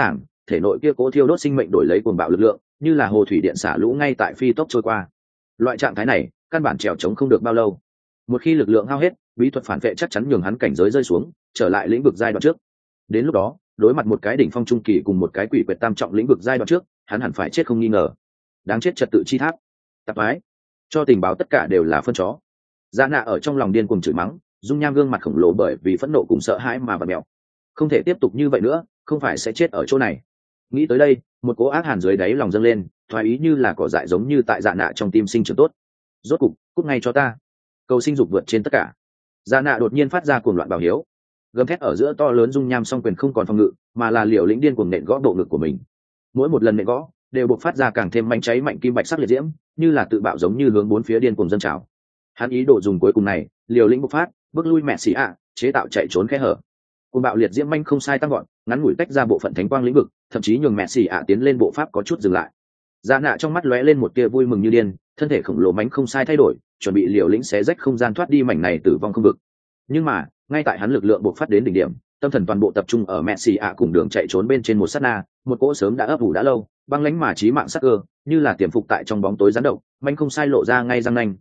A: thể nội kia cố thiêu đốt sinh mệnh đổi lấy cuồng bạo lực lượng, như là hồ thủy điện xả lũ ngay tại phi tốc trôi qua. Loại trạng thái này căn bản trèo chống không được bao lâu. Một khi lực lượng hao hết, bí thuật phản vệ chắc chắn nhường hắn cảnh giới rơi xuống, trở lại lĩnh vực giai đoạn trước. Đến lúc đó, đối mặt một cái đỉnh phong trung kỳ cùng một cái quỷ quyệt tam trọng lĩnh vực giai đoạn trước, hắn hẳn phải chết không nghi ngờ. Đáng chết trật tự chi tháp. Tạp ái, cho tình báo tất cả đều là phân chó. Dạ Nạ ở trong lòng điên cuồng chửi mắng, dung nham gương mặt khổng lồ bởi vì phẫn nộ cùng sợ hãi mà vặn mèo. Không thể tiếp tục như vậy nữa, không phải sẽ chết ở chỗ này. Nghĩ tới đây, một cỗ ác hàn dưới đáy lòng dâng lên, thoái ý như là cỏ dại giống như tại Dạ Nạ trong tim sinh trưởng tốt. Rốt cục, cút ngay cho ta. Cầu sinh dục vượt trên tất cả. Dạ Nạ đột nhiên phát ra cuồng loạn bảo hiếu, gầm thét ở giữa to lớn dung nham song quyền không còn phòng ngự, mà là liều lĩnh điên cuồng nện gõ bộ ngực của mình. Mỗi một lần nện gõ, đều bộc phát ra càng thêm manh cháy mạnh kim bạch sắc liệt diễm, như là tự bạo giống như hướng bốn phía điên cuồng dâng trào. Hắn ý đồ dùng cuối cùng này, liều lĩnh bộc phát, bước lui mẹ xì ạ, chế tạo chạy trốn khe hở. Cuồng bạo liệt diễm manh không sai tăng gọn, ngắn ngủi tách ra bộ phận thánh quang lĩnh vực, thậm chí nhường mẹ xì ạ tiến lên bộ pháp có chút dừng lại. Dạ Nạ trong mắt lóe lên một tia vui mừng như điên, thân thể khổng lồ mánh không sai thay đổi, chuẩn bị liều lĩnh xé rách không gian thoát đi mảnh này tử vong không vực. Nhưng mà, ngay tại hắn lực lượng bộc phát đến đỉnh điểm, tâm thần toàn bộ tập trung ở mẹ xì ạ cùng đường chạy trốn bên trên một sát na, một cỗ sớm đã ấp ủ đã lâu, băng lãnh mà chí mạng sắc cơ, như là tiềm phục tại trong bóng tối gián động, manh không sai lộ ra ngay răng nanh.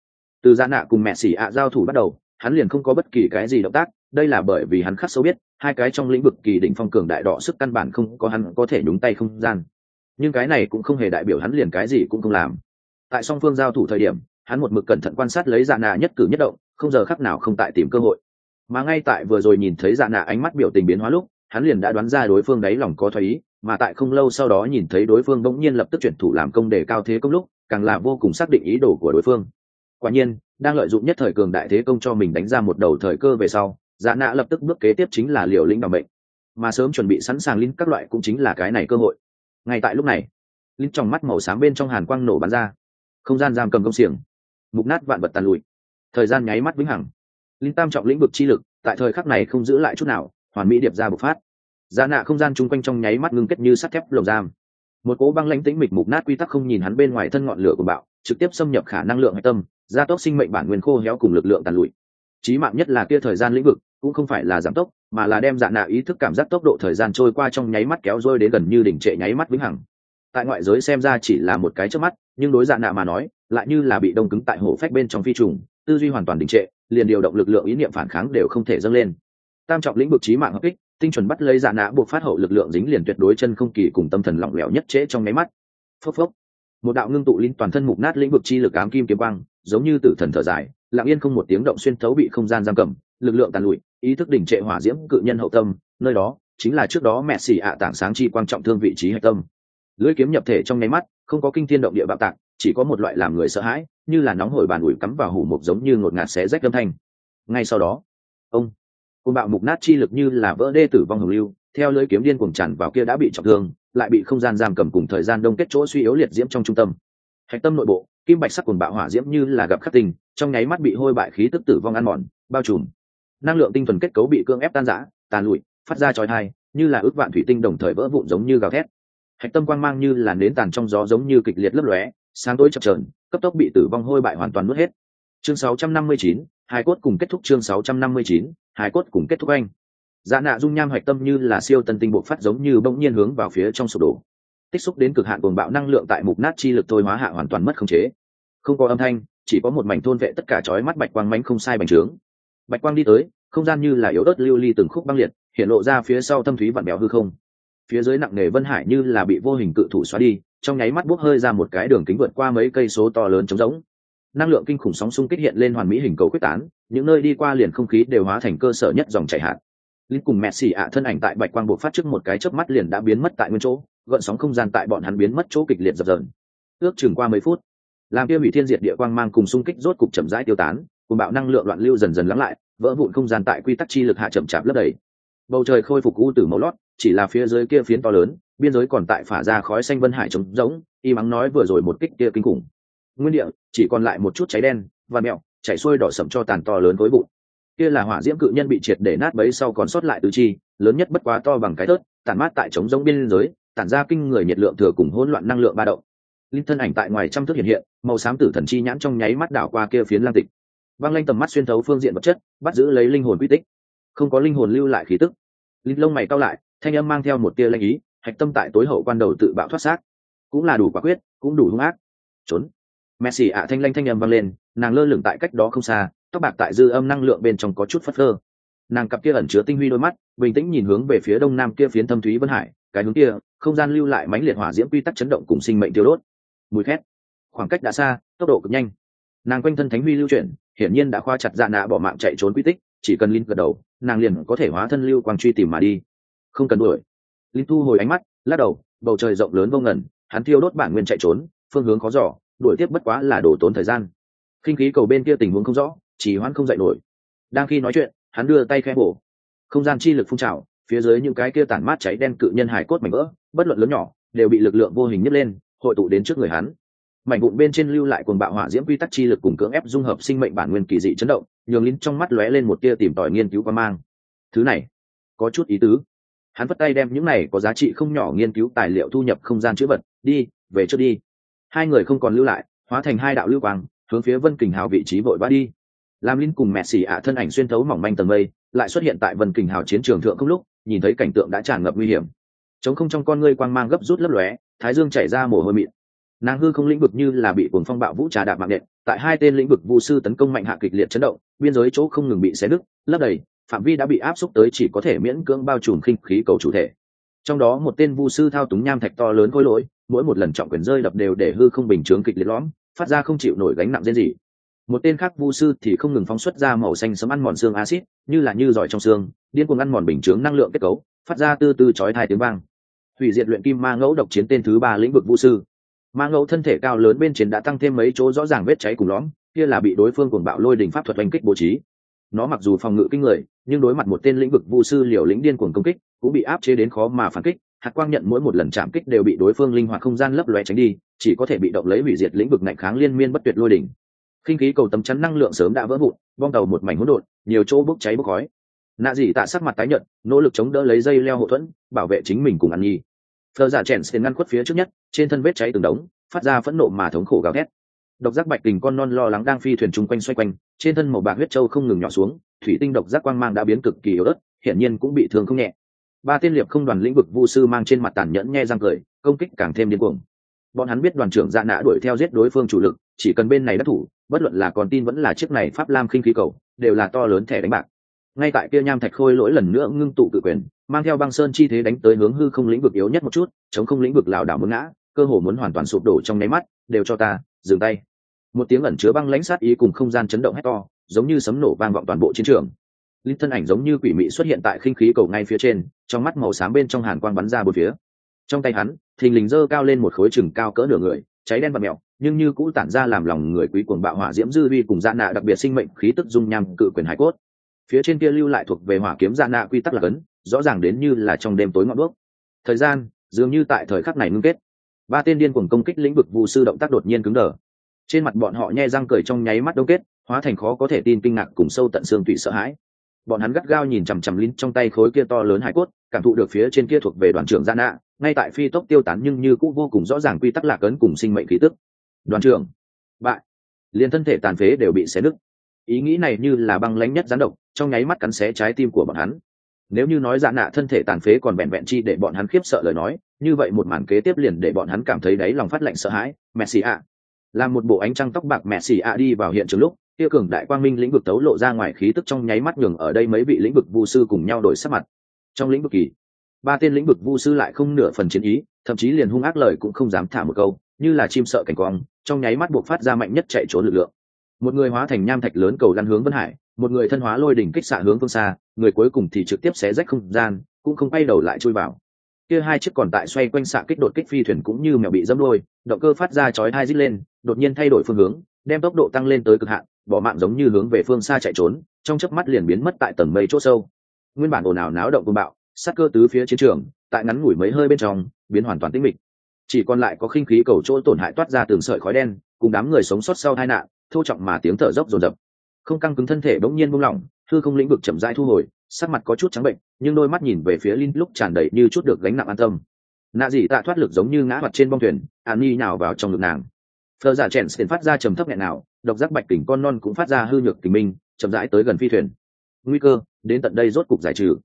A: Từ Dạ Nạ cùng mẹ xì ạ giao thủ bắt đầu, hắn liền không có bất kỳ cái gì động tác, đây là bởi vì hắn khắc sâu biết, hai cái trong lĩnh vực kỳ đỉnh phong cường đại đỏ sức căn bản không có hắn có thể nhúng tay không gian. Nhưng cái này cũng không hề đại biểu hắn liền cái gì cũng không làm. Tại song phương giao thủ thời điểm, hắn một mực cẩn thận quan sát lấy Dạ Nạ nhất cử nhất động, không giờ khắc nào không tại tìm cơ hội. Mà ngay tại vừa rồi nhìn thấy Dạ Nạ ánh mắt biểu tình biến hóa lúc, hắn liền đã đoán ra đối phương đáy lòng có thoái ý, mà tại không lâu sau đó nhìn thấy đối phương bỗng nhiên lập tức chuyển thủ làm công để cao thế công lúc, càng là vô cùng xác định ý đồ của đối phương. Quả nhiên, đang lợi dụng nhất thời cường đại thế công cho mình đánh ra một đầu thời cơ về sau, Dạ Nạ lập tức bước kế tiếp chính là liều lĩnh bảo mệnh, mà sớm chuẩn bị sẵn sàng linh các loại cũng chính là cái này cơ hội. Ngay tại lúc này, linh trong mắt màu xám bên trong hàn quang nổ bắn ra, không gian giam cầm công xiềng, mục nát vạn vật tàn lụi, thời gian nháy mắt vĩnh hằng. Linh tam trọng lĩnh vực chi lực tại thời khắc này không giữ lại chút nào, hoàn mỹ điệp ra bộc phát. Dạ Nạ không gian chung quanh trong nháy mắt ngưng kết như sắt thép lồng giam, một cỗ băng lãnh tĩnh mịch mục nát quy tắc không nhìn hắn bên ngoài thân ngọn lửa của bạo, trực tiếp xâm nhập khả năng lượng hạch tâm, gia tốc sinh mệnh bản nguyên khô héo cùng lực lượng tàn lụi. Chí mạng nhất là kia thời gian lĩnh vực cũng không phải là giảm tốc, mà là đem Dạ Nạ ý thức cảm giác tốc độ thời gian trôi qua trong nháy mắt kéo dôi đến gần như đỉnh trệ nháy mắt vĩnh hằng. Tại ngoại giới xem ra chỉ là một cái chớp mắt, nhưng đối Dạ Nạ mà nói lại như là bị đông cứng tại hổ phách bên trong phi trùng, tư duy hoàn toàn đình trệ, liền điều động lực lượng ý niệm phản kháng đều không thể dâng lên. Tam trọng lĩnh vực chí mạng hợp kích, tinh chuẩn bắt lấy Dạ Nạ buộc phát hậu lực lượng dính liền tuyệt đối chân không kỳ cùng tâm thần lỏng lẻo nhất trễ trong nháy mắt. Phốc phốc, một đạo ngưng tụ linh toàn thân mục nát lĩnh vực chi lực ám kim kiếm quang, giống như tử thần thở dài, lặng yên không một tiếng động xuyên thấu bị không gian giam cầm, lực lượng tàn lụi, ý thức đỉnh trệ hỏa diễm cự nhân hậu tâm, nơi đó chính là trước đó mẹ xì ạ tảng sáng chi quan trọng thương vị trí hạch tâm. Lưỡi kiếm nhập thể trong nháy mắt, không có kinh thiên động địa bạo tạc, chỉ có một loại làm người sợ hãi, như là nóng hổi bàn ủi cắm vào hủ mục giống như ngột ngạt xé rách âm thanh. Ngay sau đó, ông côn bạo mục nát chi lực như là vỡ đê tử vong hồng lưu, theo lưỡi kiếm điên cuồng tràn vào kia đã bị trọng thương, lại bị không gian giam cầm cùng thời gian đông kết chỗ suy yếu liệt diễm trong trung tâm. Hạch tâm nội bộ, kim bạch sắc cuồng bạo hỏa diễm như là gặp khắc tình, trong nháy mắt bị hôi bại khí tức tử vong ăn mòn, bao trùm. Năng lượng tinh thuần kết cấu bị cưỡng ép tan rã, tàn lụi, phát ra chói tai, như là ước vạn thủy tinh đồng thời vỡ vụn giống như gào thét. Hạch tâm quang mang như là nến tàn trong gió giống như kịch liệt lấp lóe, sáng tối chập chờn, cấp tốc bị tử vong hôi bại hoàn toàn nuốt hết. Chương sáu trăm năm mươi chín, hai cốt cùng kết thúc. Chương sáu trăm năm mươi chín, hai cốt cùng kết thúc. Anh Dạ Nạ dung nham hạch tâm như là siêu tân tinh bộc phát giống như bỗng nhiên hướng vào phía trong sụp đổ, tích xúc đến cực hạn cuồng bạo năng lượng tại mục nát chi lực thôi hóa hạ hoàn toàn mất khống chế. Không có âm thanh, chỉ có một mảnh thôn vệ tất cả chói mắt bạch quang mánh không sai bành trướng. Bạch quang đi tới, không gian như là yếu ớt lưu ly từng khúc băng liệt, hiện lộ ra phía sau thâm thúy vặn béo hư không. Phía dưới nặng nề vân hải như là bị vô hình cự thủ xóa đi, trong nháy mắt bốc hơi ra một cái đường kính vượt qua mấy cây số to lớn trống rỗng. Năng lượng kinh khủng sóng xung kích hiện lên hoàn mỹ hình cầu quyết tán, những nơi đi qua liền không khí đều hóa thành cơ sở nhất dòng chảy hạt. Linh cùng mẹ xì ạ thân ảnh tại bạch quang bộc phát trước một cái chớp mắt liền đã biến mất tại nguyên chỗ, gợn sóng không gian tại bọn hắn biến mất chỗ kịch liệt dập dờn. Ước chừng qua mấy phút, làm kia hủy thiên diệt địa quang mang cùng xung kích rốt cục chậm rãi tiêu tán, cùng bạo năng lượng loạn lưu dần dần lắng lại, vỡ vụn không gian tại quy tắc chi lực hạ chậm chạp lấp đầy. Bầu trời khôi phục u tử màu lót, chỉ là phía dưới kia phiến to lớn, biên giới còn tại phả ra khói xanh vân hải trống rỗng, y mắng nói vừa rồi một kích kia kinh khủng. Nguyên địa chỉ còn lại một chút cháy đen và mèo chảy xuôi đỏ sẫm cho tàn to lớn với bụi. Kia là hỏa diễm cự nhân bị triệt để nát bấy sau còn sót lại tứ chi, lớn nhất bất quá to bằng cái thớt, tản mát tại trống rỗng biên giới, tản ra kinh người nhiệt lượng thừa cùng hỗn loạn năng lượng ba động. Linh thân ảnh tại ngoài trăm thước hiện hiện, màu xám tử thần chi nhãn trong nháy mắt đảo qua kia phiến lang tịch, văng lên tầm mắt xuyên thấu phương diện vật chất, bắt giữ lấy linh hồn quy tích. Không có linh hồn lưu lại khí tức. Linh lông mày cau lại, thanh âm mang theo một tia lanh ý, hạch tâm tại tối hậu quan đầu tự bạo thoát xác, cũng là đủ quả quyết, cũng đủ hung ác. Trốn. Messi ạ thanh lanh thanh âm vang lên, nàng lơ lửng tại cách đó không xa, tóc bạc tại dư âm năng lượng bên trong có chút phất phơ. Nàng cặp kia ẩn chứa tinh huy đôi mắt, bình tĩnh nhìn hướng về phía đông nam kia phiến thâm thúy vân hải, cái hướng kia, không gian lưu lại mãnh liệt hỏa diễm quy tắc chấn động cùng sinh mệnh tiêu đốt. Mùi khét. Khoảng cách đã xa, tốc độ cực nhanh. Nàng quanh thân thánh huy lưu chuyển, hiển nhiên đã khoa chặt dạ nạ bỏ mạng chạy trốn quy tích, chỉ cần Linh gật đầu, nàng liền có thể hóa thân lưu quang truy tìm mà đi. Không cần đuổi. Linh thu hồi ánh mắt, lắc đầu, bầu trời rộng lớn vô ngần, hắn thiêu đốt bản nguyên chạy trốn, phương hướng khó dò, đuổi tiếp bất quá là đổ tốn thời gian. Khinh khí cầu bên kia tình huống không rõ, chỉ hoãn không dậy nổi. Đang khi nói chuyện, hắn đưa tay khẽ bổ, không gian chi lực phun trào, phía dưới những cái kia tản mát cháy đen cự nhân hải cốt mảnh vỡ, bất luận lớn nhỏ, đều bị lực lượng vô hình nhấc lên, hội tụ đến trước người hắn. Mảnh vụn bên trên lưu lại cuồng bạo hỏa diễm quy tắc chi lực cùng cưỡng ép dung hợp sinh mệnh bản nguyên kỳ dị chấn động, nhường Linh trong mắt lóe lên một tia tìm tòi nghiên cứu quan mang. Thứ này có chút ý tứ. Hắn vất tay đem những này có giá trị không nhỏ nghiên cứu tài liệu thu nhập không gian chữ vật, đi, về trước đi. Hai người không còn lưu lại, hóa thành hai đạo lưu quang, hướng phía Vân Kình Hào vị trí vội vã đi. Lam Linh cùng Messi ạ thân ảnh xuyên thấu mỏng manh tầng mây, lại xuất hiện tại Vân Kình Hào chiến trường thượng không lúc, nhìn thấy cảnh tượng đã tràn ngập nguy hiểm. Trống không trong con ngươi quang mang gấp rút lấp lóe, thái dương chảy ra mồ hôi mịn. Nàng hư không lĩnh vực như là bị cuồng phong bạo vũ trà đạp mạng nện, tại hai tên lĩnh vực vu sư tấn công mạnh hạ kịch liệt chấn động, biên giới chỗ không ngừng bị xé nứt, lấp đầy, phạm vi đã bị áp xúc tới chỉ có thể miễn cưỡng bao trùm khinh khí cầu chủ thể. Trong đó một tên vu sư thao túng nham thạch to lớn khối lỗi, mỗi một lần trọng quyền rơi đập đều để hư không bình chướng kịch liệt lõm, phát ra không chịu nổi gánh nặng rên rỉ. Một tên khác vu sư thì không ngừng phóng xuất ra màu xanh sẫm ăn mòn xương axit, như là như giỏi trong xương, điên cuồng ăn mòn bình chướng năng lượng kết cấu, phát ra từ từ chói tai tiếng vang. Hủy diệt luyện kim ma ngẫu độc chiến tên thứ ba lĩnh vực vu sư. Ma ngẫu thân thể cao lớn bên trên đã tăng thêm mấy chỗ rõ ràng vết cháy cùng lõm, kia là bị đối phương cuồng bạo lôi đỉnh pháp thuật oanh kích bố trí. Nó mặc dù phòng ngự kinh người, nhưng đối mặt một tên lĩnh vực vu sư liều lĩnh điên cuồng công kích, cũng bị áp chế đến khó mà phản kích. Hạt quang nhận mỗi một lần chạm kích đều bị đối phương linh hoạt không gian lấp lóe tránh đi, chỉ có thể bị động lấy hủy diệt lĩnh vực ngạnh kháng liên miên bất tuyệt lôi đỉnh. Khinh khí cầu tấm chắn năng lượng sớm đã vỡ vụn, bong tàu một mảnh hỗn độn, nhiều chỗ bốc cháy bốc khói. Nạ dị tạ sắc mặt tái nhợt, nỗ lực chống đỡ lấy dây leo hộ thuẫn, bảo vệ chính mình cùng An Nhi. Phờ giả chèn tiền ngăn khuất phía trước nhất, trên thân vết cháy từng đống, phát ra phẫn nộ mà thống khổ gào thét. Độc giác bạch tình con non lo lắng đang phi thuyền chung quanh xoay quanh, trên thân màu bạc huyết châu không ngừng nhỏ xuống, thủy tinh độc giác quang mang đã biến cực kỳ yếu ớt, hiển nhiên cũng bị thương không nhẹ. Ba tên liệp không đoàn lĩnh vực vu sư mang trên mặt tàn nhẫn nhe răng cười, công kích càng thêm điên cuồng. Bọn hắn biết đoàn trưởng Dạ Nạ đuổi theo giết đối phương chủ lực, chỉ cần bên này đắc thủ, bất luận là con tin vẫn là chiếc này pháp lam khinh khí cầu, đều là to lớn thẻ đánh bạc. Ngay tại kia nham thạch khôi lỗi lần nữa ngưng tụ cự quyền, mang theo băng sơn chi thế đánh tới hướng hư không lĩnh vực yếu nhất một chút, chống không lĩnh vực lảo đảo muốn ngã, cơ hồ muốn hoàn toàn sụp đổ trong nháy mắt, đều cho ta dừng tay. Một tiếng ẩn chứa băng lãnh sát ý cùng không gian chấn động hét to, giống như sấm nổ vang vọng toàn bộ chiến trường. Linh thân ảnh giống như quỷ mị xuất hiện tại khinh khí cầu ngay phía trên, trong mắt màu xám bên trong hàn quang bắn ra bốn phía. Trong tay hắn, thình lình giơ cao lên một khối chừng cao cỡ nửa người, cháy đen và mèo, nhưng như cũ tản ra làm lòng người quý cuồng bạo hỏa diễm dư vi cùng Dạ Nạ đặc biệt sinh mệnh khí tức dung nham cự quyền hải cốt. Phía trên kia lưu lại thuộc về hỏa kiếm Dạ Nạ quy tắc là cấn, rõ ràng đến như là trong đêm tối ngọn đuốc. Thời gian dường như tại thời khắc này ngưng kết. Ba tên điên cuồng công kích lĩnh vực vu sư động tác đột nhiên cứng đờ. Trên mặt bọn họ nhe răng cười trong nháy mắt đông kết, hóa thành khó có thể tin kinh ngạc cùng sâu tận xương tủy sợ hãi. Bọn hắn gắt gao nhìn chằm chằm Linh trong tay khối kia to lớn hải cốt, cảm thụ được phía trên kia thuộc về đoàn trưởng Dạ Nạ, ngay tại phi tốc tiêu tán nhưng như cũng vô cùng rõ ràng quy tắc lạc ấn cùng sinh mệnh khí tức. Đoàn trưởng, bại, liền thân thể tàn phế đều bị xé nứt. Ý nghĩ này như là băng lãnh nhất gián độc, trong nháy mắt cắn xé trái tim của bọn hắn. Nếu như nói Dạ Nạ thân thể tàn phế còn vẹn vẹn chi để bọn hắn khiếp sợ lời nói, như vậy một màn kế tiếp liền để bọn hắn cảm thấy đáy lòng phát lạnh sợ hãi. Messi ạ, làm một bộ ánh trăng tóc bạc Messi ạ đi vào hiện trường lúc, kia cường đại quang minh lĩnh vực tấu lộ ra ngoài khí tức trong nháy mắt nhường ở đây mấy vị lĩnh vực vu sư cùng nhau đổi sắc mặt. Trong lĩnh vực kỳ, ba tên lĩnh vực vu sư lại không nửa phần chiến ý, thậm chí liền hung ác lời cũng không dám thả một câu, như là chim sợ cảnh quang, trong nháy mắt buộc phát ra mạnh nhất chạy trốn lực lượng. Một người hóa thành nham thạch lớn cầu lăn hướng Vân Hải, một người thân hóa lôi đỉnh kích xạ hướng phương xa, người cuối cùng thì trực tiếp xé rách không gian, cũng không quay đầu lại chui vào. Kia hai chiếc còn tại xoay quanh xạ kích đột kích phi thuyền cũng như mèo bị dẫm đôi, động cơ phát ra chói tai rít lên, đột nhiên thay đổi phương hướng, đem tốc độ tăng lên tới cực hạn, bỏ mạng giống như hướng về phương xa chạy trốn, trong chớp mắt liền biến mất tại tầng mây chỗ sâu. Nguyên bản ồn ào náo động cuồng bạo, sát cơ tứ phía chiến trường, tại ngắn ngủi mấy hơi bên trong, biến hoàn toàn tĩnh mịch. Chỉ còn lại có khinh khí cầu chỗ tổn hại toát ra từng sợi khói đen, cùng đám người sống sót sau tai nạn, thô trọng mà tiếng thở dốc dồn dập. Không căng cứng thân thể bỗng nhiên buông lỏng, hư không lĩnh vực chậm rãi thu hồi, sắc mặt có chút trắng bệnh, nhưng đôi mắt nhìn về phía Linh lúc tràn đầy như chút được gánh nặng an tâm. Nạ dị tạ thoát lực giống như ngã mặt trên bong thuyền, An Nhi nhào vào trong ngực nàng. Phờ giả chèn tiền phát ra trầm thấp nghẹn nào, độc giác bạch kình con non cũng phát ra hư nhược kình minh, chậm rãi tới gần phi thuyền. Nguy cơ đến tận đây rốt cục giải trừ.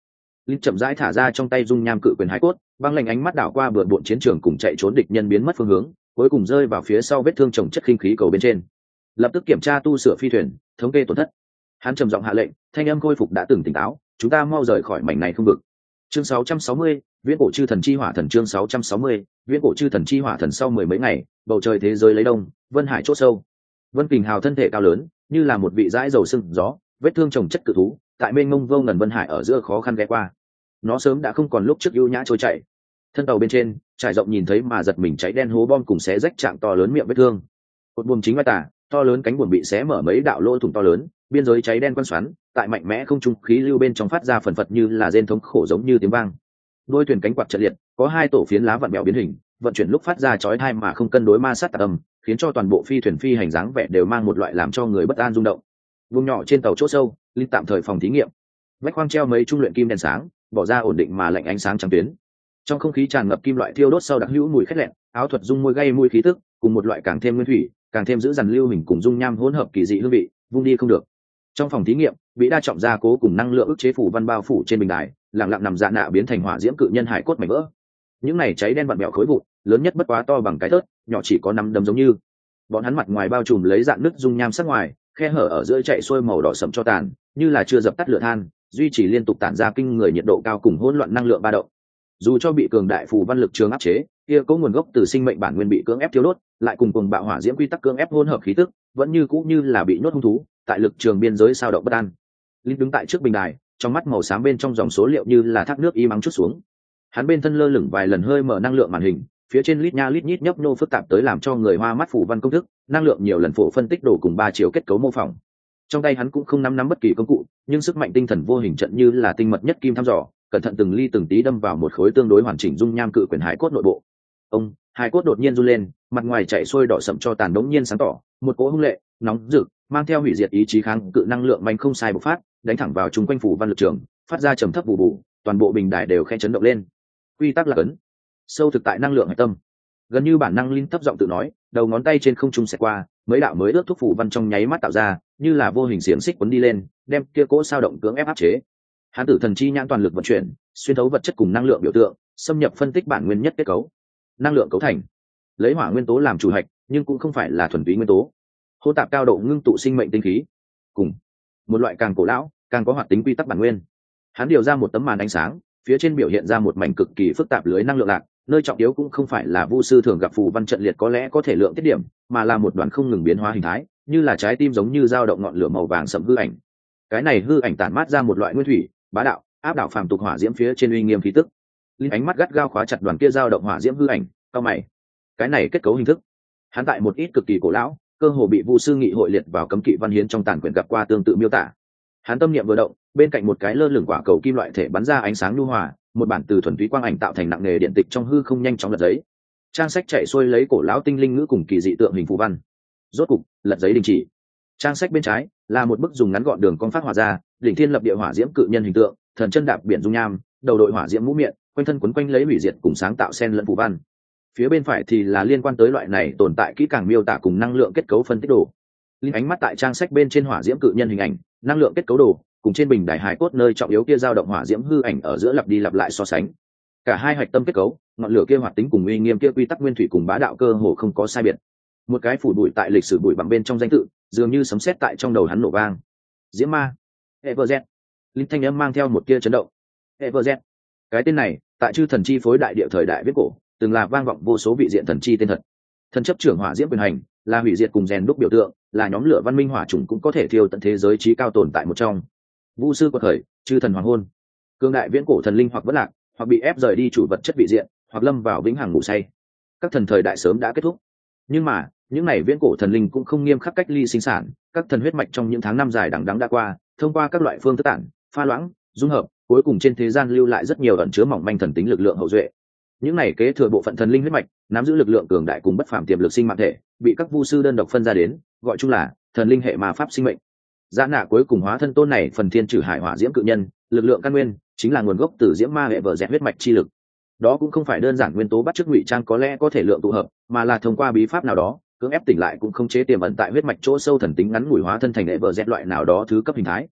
A: Linh chậm rãi thả ra trong tay dung nham cự quyền hải cốt, băng lạnh ánh mắt đảo qua bừa bộn chiến trường cùng chạy trốn địch nhân biến mất phương hướng, cuối cùng rơi vào phía sau vết thương chồng chất khinh khí cầu bên trên. Lập tức kiểm tra tu sửa phi thuyền, thống kê tổn thất. Hắn trầm giọng hạ lệnh, thanh âm khôi phục đã từng tỉnh táo, chúng ta mau rời khỏi mảnh này không vực. Chương sáu trăm sáu mươi, viễn cổ chư thần chi hỏa thần. Chương sáu trăm sáu mươi, viễn cổ chư thần chi hỏa thần. Sau mười mấy ngày, bầu trời thế giới lấy đông, vân hải chỗ sâu. Vân Kình Hào thân thể cao lớn, như là một vị dãi dầu sưng gió, vết thương chồng chất cự thú, tại mênh mông vô ngần vân hải ở giữa khó khăn ghé qua. Nó sớm đã không còn lúc trước ưu nhã trôi chảy. Thân tàu bên trên, trải rộng nhìn thấy mà giật mình cháy đen hố bom cùng xé rách trạng to lớn miệng vết thương. Một buồm chính vai tả, to lớn cánh buồm bị xé mở mấy đạo lỗ thủng to lớn, biên giới cháy đen quăn xoắn, tại mạnh mẽ không trung khí lưu bên trong phát ra phần phật như là rên thống khổ giống như tiếng vang. Đôi thuyền cánh quạt trận liệt, có hai tổ phiến lá vặn mèo biến hình, vận chuyển lúc phát ra chói tai mà không cân đối ma sát tạc âm, khiến cho toàn bộ phi thuyền phi hành dáng vẻ đều mang một loại làm cho người bất an rung động. Vùng nhỏ trên tàu chỗ sâu, Linh tạm thời phòng thí nghiệm. Vách khoang treo mấy trung luyện kim đèn sáng, bỏ ra ổn định mà lạnh ánh sáng trắng tuyến. Trong không khí tràn ngập kim loại thiêu đốt sau đặc hữu mùi khét lẹn, áo thuật dung môi gây mùi khí tức, cùng một loại càng thêm nguyên thủy, càng thêm giữ dằn lưu hình cùng dung nham hỗn hợp kỳ dị hương vị, vung đi không được. Trong phòng thí nghiệm, bị đa trọng gia cố cùng năng lượng ức chế phủ văn bao phủ trên bình đài, lặng lặng nằm dạ nạ biến thành hỏa diễm cự nhân hải cốt mảnh vỡ. Những này cháy đen vặn bẹo khối vụn, lớn nhất bất quá to bằng cái thớt, nhỏ chỉ có năm đấm giống như. Bọn hắn mặt ngoài bao trùm lấy dạng nứt dung nham sắc ngoài, khe hở ở giữa chạy xuôi màu đỏ sẫm cho tàn, như là chưa dập tắt lửa than, duy trì liên tục tản ra kinh người nhiệt độ cao cùng hỗn loạn năng lượng ba động. Dù cho bị cường đại phù văn lực trường áp chế, kia có nguồn gốc từ sinh mệnh bản nguyên bị cưỡng ép thiêu đốt, lại cùng cùng bạo hỏa diễm quy tắc cưỡng ép hỗn hợp khí tức, vẫn như cũ như là bị nhốt hung thú, tại lực trường biên giới sao động bất an. Linh đứng tại trước bình đài, trong mắt màu xám bên trong dòng số liệu như là thác nước y mắng chút xuống. Hắn bên thân lơ lửng vài lần hơi mở năng lượng màn hình, phía trên lít nha lít nhít nhấp nhô phức tạp tới làm cho người hoa mắt phù văn công thức, năng lượng nhiều lần phổ phân tích đồ cùng ba chiều kết cấu mô phỏng. Trong tay hắn cũng không nắm nắm bất kỳ công cụ, nhưng sức mạnh tinh thần vô hình trận như là tinh mật nhất kim thăm dò, cẩn thận từng ly từng tí đâm vào một khối tương đối hoàn chỉnh dung nham cự quyền hải cốt nội bộ. Ông, hải cốt đột nhiên run lên, mặt ngoài chảy xuôi đỏ sậm cho tàn đống nhiên sáng tỏ, một cỗ hung lệ, nóng rực, mang theo hủy diệt ý chí kháng cự năng lượng mạnh không sai bộc phát, đánh thẳng vào trung quanh phủ văn lực trường, phát ra trầm thấp bù bù, toàn bộ bình đài đều khe chấn động lên. Quy tắc là cấn, sâu thực tại năng lượng hải tâm. Gần như bản năng Linh thấp giọng tự nói, đầu ngón tay trên không trung xẹt qua, mấy đạo mới ước thúc phủ văn trong nháy mắt tạo ra, như là vô hình xiềng xích quấn đi lên, đem kia cỗ sao động cưỡng ép áp chế. Hán tử thần chi nhãn toàn lực vận chuyển, xuyên thấu vật chất cùng năng lượng biểu tượng, xâm nhập phân tích bản nguyên nhất kết cấu. Năng lượng cấu thành, lấy hỏa nguyên tố làm chủ hạch, nhưng cũng không phải là thuần túy nguyên tố. Hỗn tạp cao độ ngưng tụ sinh mệnh tinh khí, cùng một loại càng cổ lão, càng có hoạt tính quy tắc bản nguyên. Hắn điều ra một tấm màn ánh sáng, phía trên biểu hiện ra một mảnh cực kỳ phức tạp lưới năng lượng lạc, nơi trọng yếu cũng không phải là vu sư thường gặp phù văn trận liệt có lẽ có thể lượng tiết điểm, mà là một đoàn không ngừng biến hóa hình thái, như là trái tim giống như dao động ngọn lửa màu vàng sẫm hư ảnh. Cái này hư ảnh tản mát ra một loại nguyên thủy, bá đạo, áp đảo phàm tục hỏa diễm phía trên uy nghiêm khí tức. Linh ánh mắt gắt gao khóa chặt đoàn kia dao động hỏa diễm hư ảnh, cao mày. Cái này kết cấu hình thức, hắn tại một ít cực kỳ cổ lão, cơ hồ bị vu sư nghị hội liệt vào cấm kỵ văn hiến trong tàn quyển gặp qua tương tự miêu tả. Hắn tâm niệm vừa động, bên cạnh một cái lơ lửng quả cầu kim loại thể bắn ra ánh sáng nhu hòa, một bản từ thuần túy quang ảnh tạo thành nặng nghề điện tịch trong hư không nhanh chóng lật giấy. Trang sách chạy xuôi lấy cổ lão tinh linh ngữ cùng kỳ dị tượng hình phù văn. Rốt cục, lật giấy đình chỉ. Trang sách bên trái là một bức dùng ngắn gọn đường con phát họa ra, đỉnh thiên lập địa hỏa diễm cự nhân hình tượng, thần chân đạp biển dung nham, đầu đội hỏa diễm mũ miệng, quanh thân quấn quanh lấy hủy diệt cùng sáng tạo sen lẫn phù văn. Phía bên phải thì là liên quan tới loại này tồn tại kỹ càng miêu tả cùng năng lượng kết cấu phân tích đồ. Linh ánh mắt tại trang sách bên trên hỏa diễm cự nhân hình ảnh, năng lượng kết cấu đồ, cùng trên bình đài hài cốt nơi trọng yếu kia dao động hỏa diễm hư ảnh ở giữa lặp đi lặp lại so sánh. Cả hai hạch tâm kết cấu, ngọn lửa kia hoạt tính cùng uy nghiêm kia quy tắc nguyên thủy cùng bá đạo cơ hồ không có sai biệt. Một cái phủ bụi tại lịch sử bụi bằng bên trong danh tự, dường như sấm sét tại trong đầu hắn nổ vang. Diễm ma, EverZ. Linh thanh âm mang theo một tia chấn động. Everz. Cái tên này, tại chư thần chi phối đại địa thời đại viết cổ, từng là vang vọng vô số vị diện thần chi tên thật. Thần chấp trưởng hỏa diễm quyền hành, là hủy diệt cùng rèn đúc biểu tượng, là nhóm lửa văn minh hỏa chủng cũng có thể thiêu tận thế giới trí cao tồn tại một trong. Vu sư quật khởi, chư thần hoàng hôn. Cương đại viễn cổ thần linh hoặc vất lạc, hoặc bị ép rời đi chủ vật chất vị diện, hoặc lâm vào vĩnh hằng ngủ say. Các thần thời đại sớm đã kết thúc. Nhưng mà, những này viễn cổ thần linh cũng không nghiêm khắc cách ly sinh sản, các thần huyết mạch trong những tháng năm dài đằng đẵng đã qua, thông qua các loại phương thức tản, pha loãng, dung hợp, cuối cùng trên thế gian lưu lại rất nhiều ẩn chứa mỏng manh thần tính lực lượng hậu duệ. Những này kế thừa bộ phận thần linh huyết mạch, nắm giữ lực lượng cường đại cùng bất phàm tiềm lực sinh mạng thể, bị các vu sư đơn độc phân ra đến, gọi chung là thần linh hệ ma pháp sinh mệnh. Giá nạ cuối cùng hóa thân tôn này phần thiên trừ hải hỏa diễm cự nhân, lực lượng căn nguyên chính là nguồn gốc từ diễm ma hệ vợ dẹt huyết mạch chi lực. Đó cũng không phải đơn giản nguyên tố bắt chước ngụy trang có lẽ có thể lượng tụ hợp, mà là thông qua bí pháp nào đó, cưỡng ép tỉnh lại cũng không chế tiềm ẩn tại huyết mạch chỗ sâu thần tính ngắn ngủi hóa thân thành hệ vợ dẹt loại nào đó thứ cấp hình thái.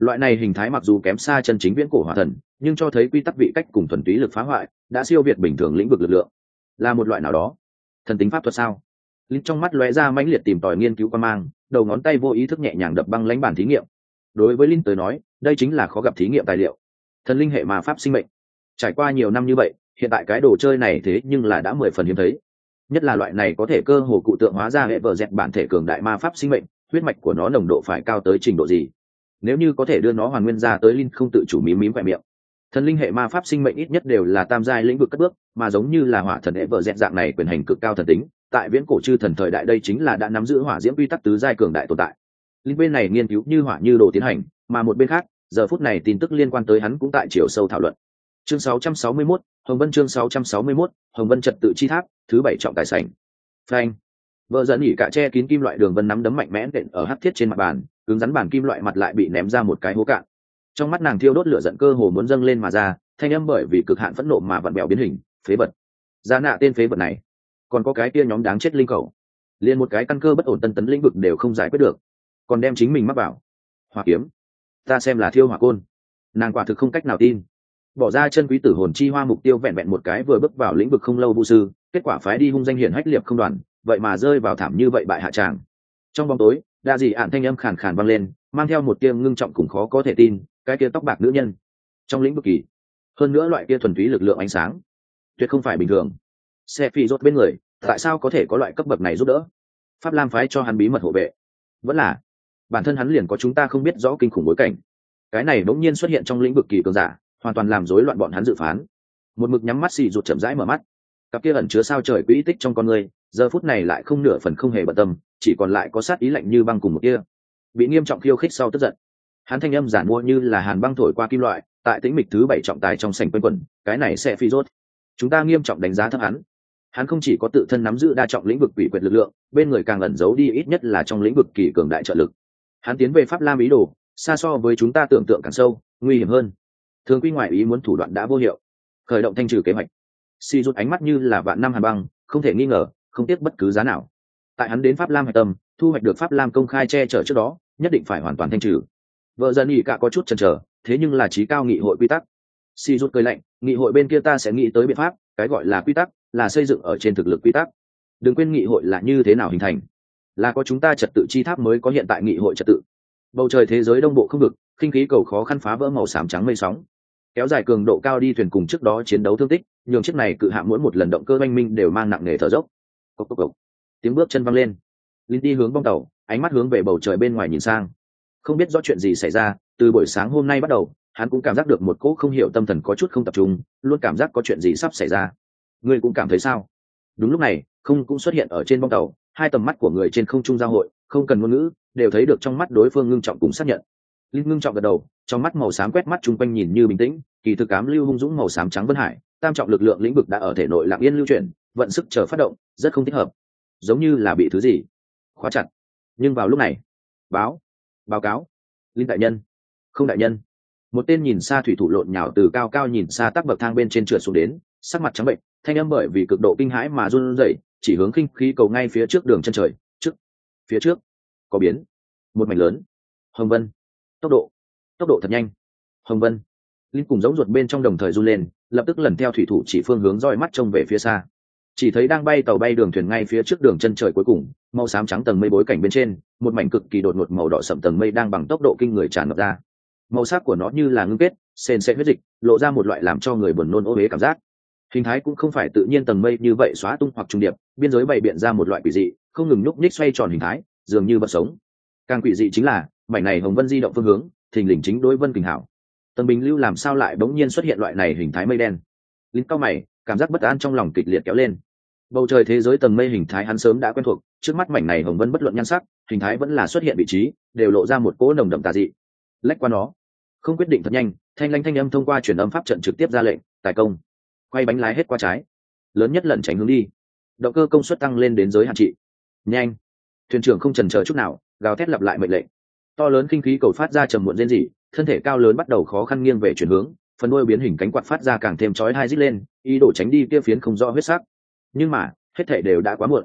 A: Loại này hình thái mặc dù kém xa chân chính viễn cổ hỏa thần, nhưng cho thấy quy tắc vị cách cùng thuần túy lực phá hoại đã siêu việt bình thường lĩnh vực lực lượng. Là một loại nào đó thần tính pháp thuật sao? Linh trong mắt lóe ra mãnh liệt tìm tòi nghiên cứu quan mang, đầu ngón tay vô ý thức nhẹ nhàng đập băng lãnh bản thí nghiệm. Đối với Linh tới nói, đây chính là khó gặp thí nghiệm tài liệu. Thần linh hệ ma pháp sinh mệnh. Trải qua nhiều năm như vậy, hiện tại cái đồ chơi này thế nhưng là đã mười phần hiếm thấy. Nhất là loại này có thể cơ hồ cụ tượng hóa ra hệ vợ dẹt bản thể cường đại ma pháp sinh mệnh, huyết mạch của nó nồng độ phải cao tới trình độ gì? Nếu như có thể đưa nó hoàn nguyên ra tới, Linh không tự chủ mím mím vẻ miệng. Thần linh hệ ma pháp sinh mệnh ít nhất đều là tam giai lĩnh vực cất bước, mà giống như là hỏa thần hệ vợ dẹt dạng này quyền hành cực cao thần tính, tại viễn cổ chư thần thời đại đây chính là đã nắm giữ hỏa diễm quy tắc tứ giai cường đại tồn tại. Linh bên này nghiên cứu như hỏa như đồ tiến hành, mà một bên khác, giờ phút này tin tức liên quan tới hắn cũng tại chiều sâu thảo luận. Chương sáu trăm sáu mươi mốt, Hồng Vân chương sáu trăm sáu mươi mốt, Hồng Vân trật tự chi tháp, thứ bảy trọng tài sảnh. Phanh. Vợ dẫn nhỉ cả che kín kim loại đường vân nắm đấm mạnh mẽ đện ở hắc thiết trên mặt bàn, cứng rắn bàn kim loại mặt lại bị ném ra một cái hố cạn. Trong mắt nàng thiêu đốt lửa giận cơ hồ muốn dâng lên mà ra, thanh âm bởi vì cực hạn phẫn nộ mà vặn bèo biến hình, phế vật. Giá nạ tên phế vật này, còn có cái kia nhóm đáng chết linh cầu, liền một cái căn cơ bất ổn tân tấn lĩnh vực đều không giải quyết được, còn đem chính mình mắc vào. Hỏa kiếm, ta xem là thiêu hỏa côn. Nàng quả thực không cách nào tin. Bỏ ra chân quý tử hồn chi hoa mục tiêu vẹn vẹn một cái vừa bước vào lĩnh vực không lâu vu sư, kết quả phái đi hung danh hiển hách liệp không đoàn, vậy mà rơi vào thảm như vậy bại hạ tràng. Trong bóng tối, đa dị ạn thanh âm khàn khàn vang lên, mang theo một tia ngưng trọng cùng khó có thể tin, cái kia tóc bạc nữ nhân trong lĩnh vực kỳ, hơn nữa loại kia thuần túy lực lượng ánh sáng, tuyệt không phải bình thường. Xe phi rốt bên người, tại sao có thể có loại cấp bậc này giúp đỡ? Pháp Lam phái cho hắn bí mật hộ vệ, vẫn là bản thân hắn liền có chúng ta không biết rõ kinh khủng bối cảnh. Cái này bỗng nhiên xuất hiện trong lĩnh vực kỳ cường giả, hoàn toàn làm rối loạn bọn hắn dự phán. Một mực nhắm mắt xì rụt chậm rãi mở mắt, cặp kia ẩn chứa sao trời quỹ tích trong con người, giờ phút này lại không nửa phần không hề bận tâm, chỉ còn lại có sát ý lạnh như băng cùng một kia. Bị nghiêm trọng khiêu khích sau tức giận, hắn thanh âm giản mua như là hàn băng thổi qua kim loại, tại tĩnh mịch thứ bảy trọng tài trong sảnh quanh quẩn, cái này sẽ phi rốt. Chúng ta nghiêm trọng đánh giá thấp hắn. Hắn không chỉ có tự thân nắm giữ đa trọng lĩnh vực quỷ quyệt lực lượng, bên người càng ẩn giấu đi ít nhất là trong lĩnh vực kỳ cường đại trợ lực. Hắn tiến về Pháp Lam ý đồ, xa so với chúng ta tưởng tượng càng sâu, nguy hiểm hơn. Thường quy ngoại ý muốn thủ đoạn đã vô hiệu, khởi động thanh trừ kế hoạch. Si rút ánh mắt như là vạn năm hàn băng, không thể nghi ngờ, không tiếc bất cứ giá nào. Tại hắn đến Pháp Lam hạch tâm, thu hoạch được Pháp Lam công khai che chở trước đó, nhất định phải hoàn toàn thanh trừ. Vợ dần nhị cả có chút chần chờ, thế nhưng là trí cao nghị hội quy tắc. Si rút cười lạnh, nghị hội bên kia ta sẽ nghĩ tới biện pháp, cái gọi là quy tắc là xây dựng ở trên thực lực quy tắc. Đừng quên nghị hội là như thế nào hình thành, là có chúng ta trật tự chi tháp mới có hiện tại nghị hội trật tự. Bầu trời thế giới đông bộ không vực, khinh khí cầu khó khăn phá vỡ màu xám trắng mây sóng, kéo dài cường độ cao đi thuyền cùng trước đó chiến đấu thương tích, nhường chiếc này cự hạm mỗi một lần động cơ oanh minh đều mang nặng nề thở dốc. Cộc cộc cộc. Tiếng bước chân văng lên, Linh đi hướng bong tàu, ánh mắt hướng về bầu trời bên ngoài nhìn sang. Không biết rõ chuyện gì xảy ra, từ buổi sáng hôm nay bắt đầu, hắn cũng cảm giác được một cỗ không hiểu tâm thần có chút không tập trung, luôn cảm giác có chuyện gì sắp xảy ra. Ngươi cũng cảm thấy sao? Đúng lúc này, không cũng xuất hiện ở trên bong tàu, hai tầm mắt của người trên không trung giao hội, không cần ngôn ngữ, đều thấy được trong mắt đối phương ngưng trọng cùng xác nhận. Linh ngưng trọng gật đầu, trong mắt màu xám quét mắt chung quanh nhìn như bình tĩnh, kỳ thực ám lưu hung dũng màu xám trắng vân hải, tam trọng lực lượng lĩnh vực đã ở thể nội lặng yên lưu chuyển, vận sức chờ phát động, rất không thích hợp, giống như là bị thứ gì khóa chặt. Nhưng vào lúc này, báo, báo cáo, Linh đại nhân, không đại nhân. Một tên nhìn xa thủy thủ lộn nhào từ cao cao nhìn xa tắc bậc thang bên trên trượt xuống đến, sắc mặt trắng bệnh, thanh âm bởi vì cực độ kinh hãi mà run rẩy, chỉ hướng khinh khí cầu ngay phía trước đường chân trời, trước, phía trước, có biến, một mảnh lớn, Hồng Vân, tốc độ, tốc độ thật nhanh, Hồng Vân. Linh cùng giống ruột bên trong đồng thời run lên, lập tức lần theo thủy thủ chỉ phương hướng roi mắt trông về phía xa, chỉ thấy đang bay tàu bay đường thuyền ngay phía trước đường chân trời cuối cùng, màu xám trắng tầng mây bối cảnh bên trên, một mảnh cực kỳ đột ngột màu đỏ sậm tầng mây đang bằng tốc độ kinh người tràn ngập ra. Màu sắc của nó như là ngưng kết, sền sệt huyết dịch, lộ ra một loại làm cho người buồn nôn ô uế cảm giác. Hình thái cũng không phải tự nhiên tầng mây như vậy xóa tung hoặc trùng điệp, biên giới bày biện ra một loại quỷ dị, không ngừng nhúc nhích xoay tròn hình thái, dường như vật sống. Càng quỷ dị chính là, mảnh này Hồng Vân di động phương hướng, thình lình chính đối Vân Kình Hảo. Tầng bình lưu làm sao lại bỗng nhiên xuất hiện loại này hình thái mây đen? Linh cao mày, cảm giác bất an trong lòng kịch liệt kéo lên. Bầu trời thế giới tầng mây hình thái hắn sớm đã quen thuộc, trước mắt mảnh này Hồng Vân bất luận nhan sắc, hình thái vẫn là xuất hiện vị trí, đều lộ ra một cỗ nồng đậm tà dị. Lách qua nó, không quyết định thật nhanh, thanh lanh thanh âm thông qua truyền âm pháp trận trực tiếp ra lệnh, tài công, quay bánh lái hết qua trái, lớn nhất lẩn tránh hướng đi, động cơ công suất tăng lên đến giới hạn trị, nhanh. Thuyền trưởng không chần chờ chút nào, gào thét lặp lại mệnh lệnh. To lớn kinh khí cầu phát ra trầm muộn rên rỉ, thân thể cao lớn bắt đầu khó khăn nghiêng về chuyển hướng, phần đuôi biến hình cánh quạt phát ra càng thêm chói tai rít lên, ý đồ tránh đi kia phiến không rõ huyết sắc. Nhưng mà, hết thảy đều đã quá muộn.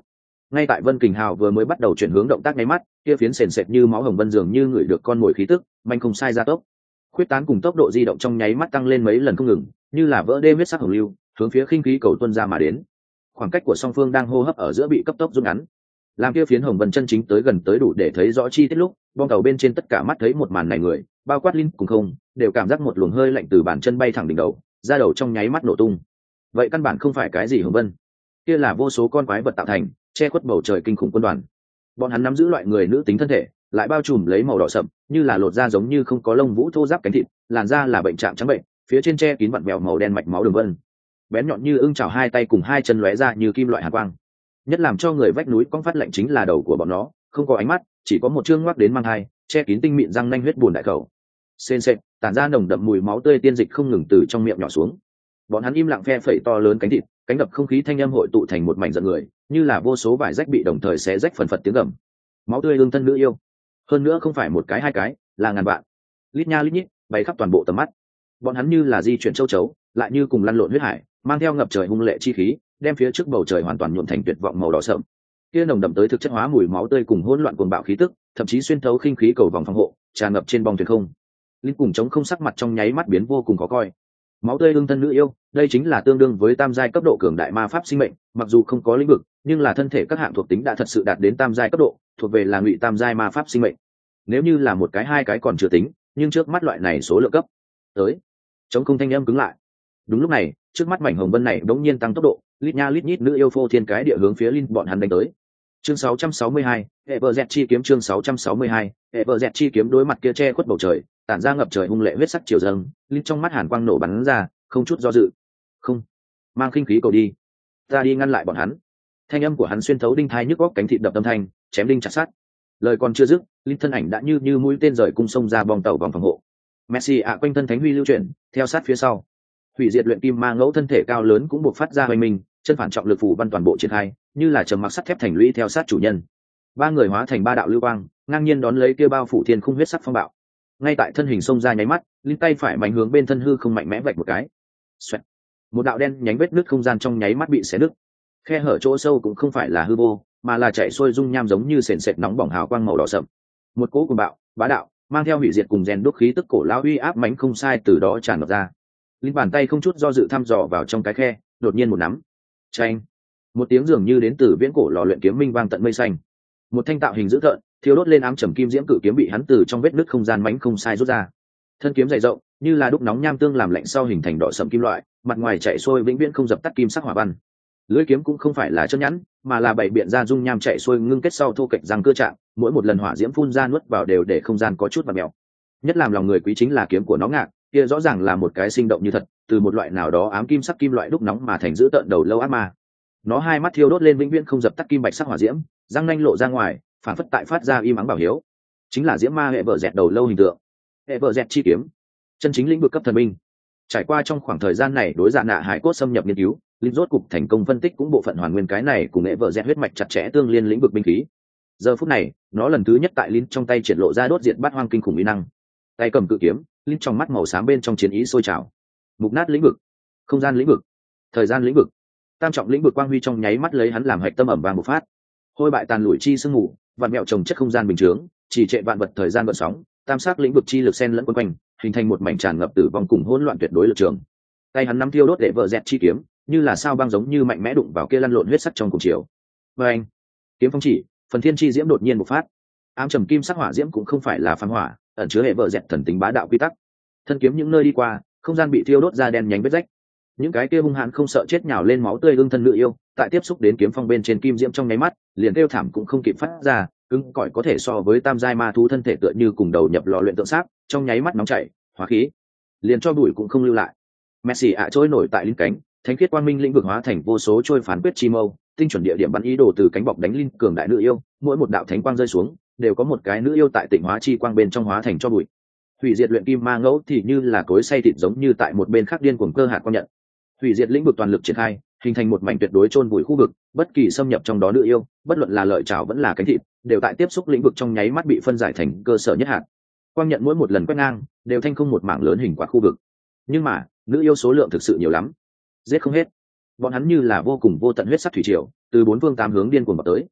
A: Ngay tại Vân Kình Hào vừa mới bắt đầu chuyển hướng động tác nháy mắt, kia phiến sền sệt như máu hồng vân dường như ngửi được con mồi khí tức, manh không sai ra tốc. Khuyết tán cùng tốc độ di động trong nháy mắt tăng lên mấy lần không ngừng, như là vỡ đê huyết sắc hồng lưu, hướng phía khinh khí cầu tuân ra mà đến. Khoảng cách của song phương đang hô hấp ở giữa bị cấp tốc rút ngắn. Làm kia phiến hồng vân chân chính tới gần tới đủ để thấy rõ chi tiết lúc, bong tàu bên trên tất cả mắt thấy một màn này người, bao quát Linh cùng không, đều cảm giác một luồng hơi lạnh từ bàn chân bay thẳng đỉnh đầu, ra đầu trong nháy mắt nổ tung. Vậy căn bản không phải cái gì hồng vân, kia là vô số con quái vật tạo thành, che khuất bầu trời kinh khủng quân đoàn. Bọn hắn nắm giữ loại người nữ tính thân thể, lại bao trùm lấy màu đỏ sậm, như là lột da giống như không có lông vũ thô ráp cánh thịt, làn da là bệnh trạng trắng bệnh, phía trên che kín vặn vẹo màu đen mạch máu đường vân. Bén nhọn như ưng chảo hai tay cùng hai chân lóe ra như kim loại hàn quang. Nhất làm cho người vách núi cong phát lạnh chính là đầu của bọn nó, không có ánh mắt, chỉ có một trương ngoác đến mang hai, che kín tinh mịn răng nanh huyết buồn đại khẩu. Sên sệt, tản ra nồng đậm mùi máu tươi tiên dịch không ngừng từ trong miệng nhỏ xuống. Bọn hắn im lặng phe phẩy to lớn cánh thịt, cánh đập không khí thanh âm hội tụ thành một mảnh giận người, như là vô số vải rách bị đồng thời xé rách phần phật tiếng gầm. Máu tươi ương thân nữ yêu, hơn nữa không phải một cái hai cái, là ngàn vạn, lít nha lít nhít, bay khắp toàn bộ tầm mắt. Bọn hắn như là di chuyển châu chấu, lại như cùng lăn lộn huyết hải, mang theo ngập trời hung lệ chi khí, đem phía trước bầu trời hoàn toàn nhuộm thành tuyệt vọng màu đỏ sậm. Kia nồng đậm tới thực chất hóa mùi máu tươi cùng hỗn loạn cuồng bạo khí tức, thậm chí xuyên thấu khinh khí cầu vòng phòng hộ, tràn ngập trên bong thuyền không. Linh cùng chống không sắc mặt trong nháy mắt biến vô cùng khó coi. Máu tươi ương thân nữ yêu, đây chính là tương đương với tam giai cấp độ cường đại ma pháp sinh mệnh, mặc dù không có lĩnh vực, nhưng là thân thể các hạng thuộc tính đã thật sự đạt đến tam giai cấp độ, thuộc về là ngụy tam giai ma pháp sinh mệnh. Nếu như là một cái hai cái còn chưa tính, nhưng trước mắt loại này số lượng cấp tới, chống không thanh âm cứng lại. Đúng lúc này, trước mắt mảnh hồng vân này đống nhiên tăng tốc độ, lít nha lít nhít nữ yêu phô thiên cái địa hướng phía Linh bọn hắn đánh tới. Chương sáu trăm sáu mươi hai, EverZ chi kiếm chương sáu trăm sáu mươi hai, Everz chi kiếm đối mặt kia che khuất bầu trời, tản ra ngập trời hung lệ huyết sắc chiều dâng, Linh trong mắt hàn quang nổ bắn ra, không chút do dự. Không, mang khinh khí cầu đi, ta đi ngăn lại bọn hắn. Thanh âm của hắn xuyên thấu đinh thai nhức góc cánh thịt đập tâm thanh, chém đinh chặt sát. Lời còn chưa dứt, Linh thân ảnh đã như như mũi tên rời cung sông ra bong tàu vòng phòng hộ. Messi ạ quanh thân thánh huy lưu chuyển, theo sát phía sau. Hủy diệt luyện kim ma ngẫu thân thể cao lớn cũng buộc phát ra hoành mình, chân phản trọng lực phủ văn toàn bộ triển khai, như là trầm mặc sắt thép thành lũy theo sát chủ nhân. Ba người hóa thành ba đạo lưu quang, ngang nhiên đón lấy kia bao phủ thiên khung huyết sắc phong bạo. Ngay tại thân hình xông ra nháy mắt, Linh tay phải mạnh hướng bên thân hư không mạnh mẽ vạch một cái. Xoẹt. Một đạo đen nhánh vết nứt không gian trong nháy mắt bị xé nứt. Khe hở chỗ sâu cũng không phải là hư vô, mà là chạy xuôi dung nham giống như sền sệt nóng bỏng hào quang màu đỏ sậm. Một cỗ cuồng bạo, bá đạo, mang theo hủy diệt cùng rèn đúc khí tức cổ lão uy áp mãnh không sai từ đó tràn ngập ra. Linh bàn tay không chút do dự thăm dò vào trong cái khe, đột nhiên một nắm. Chanh. Một tiếng dường như đến từ viễn cổ lò luyện kiếm minh vang tận mây xanh. Một thanh tạo hình dữ tợn, thiêu đốt lên ám trầm kim diễm cự kiếm bị hắn từ trong vết nứt không gian mãnh không sai rút ra. Thân kiếm dày rộng, như là đúc nóng nham tương làm lạnh sau hình thành đỏ sẫm kim loại, mặt ngoài chạy xuôi vĩnh viễn không dập tắt kim sắc hỏa văn. Lưỡi kiếm cũng không phải là chân nhẵn, mà là bảy biện ra dung nham chạy xuôi ngưng kết sau thô kệch răng cưa chạm, mỗi một lần hỏa diễm phun ra nuốt vào đều để không gian có chút vặn mèo. Nhất làm lòng người quý chính là kiếm của nó ngạc, kia rõ ràng là một cái sinh động như thật, từ một loại nào đó ám kim sắc kim loại đúc nóng mà thành giữ tợn đầu lâu ác ma. Nó hai mắt thiêu đốt lên vĩnh viễn không dập tắt kim bạch sắc hỏa diễm, răng nanh lộ ra ngoài, phản phất tại phát ra im ắng bảo hiếu. Chính là diễm ma hệ vợ dẹt đầu lâu hình tượng. Hệ vợ dẹt chi kiếm, chân chính lĩnh vực cấp thần binh. Trải qua trong khoảng thời gian này đối dạ nạ hải cốt xâm nhập nghiên cứu, Linh rốt cục thành công phân tích cũng bộ phận hoàn nguyên cái này cùng hệ vợ dẹt huyết mạch chặt chẽ tương liên lĩnh vực binh khí. Giờ phút này, nó lần thứ nhất tại Linh trong tay triển lộ ra đốt diệt bát hoang kinh khủng uy năng. Tay cầm cự kiếm, Linh trong mắt màu xám bên trong chiến ý sôi trào. Mục nát lĩnh vực, không gian lĩnh vực, thời gian lĩnh vực, tam trọng lĩnh vực quang huy trong nháy mắt lấy hắn làm hạch tâm ẩm vàng một phát. Hôi bại tàn lủi chi sương mù, vạn mẹo trồng chất không gian bình chướng, chỉ trệ vạn vật thời gian vận sóng, tam sắc lĩnh vực chi lực xen lẫn quấn quanh, hình thành một mảnh tràn ngập tử vong cùng hỗn loạn tuyệt đối lực trường. Tay hắn nắm thiêu đốt để vợ dẹt chi kiếm, như là sao băng giống như mạnh mẽ đụng vào kia lăn lộn huyết sắc trong cùng chiều. Và anh, kiếm phong chỉ, phần thiên chi diễm đột nhiên bộc phát. Ám trầm kim sắc hỏa diễm cũng không phải là phán hỏa, ẩn chứa hệ vợ dẹt thần tính bá đạo quy tắc. Thân kiếm những nơi đi qua, không gian bị thiêu đốt ra đen nhánh vết rách. Những cái kia hung hãn không sợ chết nhào lên máu tươi ương thân nữ yêu, tại tiếp xúc đến kiếm phong bên trên kim diễm trong nháy mắt, liền kêu thảm cũng không kịp phát ra, cứng cỏi có thể so với tam giai ma thú thân thể tựa như cùng đầu nhập lò luyện tượng sáp, trong nháy mắt nóng chảy, hóa khí, liền cho bụi cũng không lưu lại. Messi ạ trôi nổi tại linh cánh, thánh khiết quang minh lĩnh vực hóa thành vô số trôi phán quyết chi mâu, tinh chuẩn địa điểm bắn ý đồ từ cánh bọc đánh linh cường đại nữ yêu, mỗi một đạo thánh quang rơi xuống, đều có một cái nữ yêu tại tịnh hóa chi quang bên trong hóa thành cho bụi. Hủy diệt luyện kim ma ngẫu thì như là cối xay thịt giống như tại một bên khác điên cuồng cơ hạt quang nhận. Hủy diệt lĩnh vực toàn lực triển khai, hình thành một mảnh tuyệt đối chôn vùi khu vực, bất kỳ xâm nhập trong đó nữ yêu, bất luận là lợi chảo vẫn là cánh thịt, đều tại tiếp xúc lĩnh vực trong nháy mắt bị phân giải thành cơ sở nhất hạt. Quang nhận mỗi một lần quét ngang, đều thanh không một mảng lớn hình quạt khu vực. Nhưng mà, nữ yêu số lượng thực sự nhiều lắm, giết không hết. Bọn hắn như là vô cùng vô tận huyết sắc thủy triều, từ bốn phương tám hướng điên cuồng vào tới.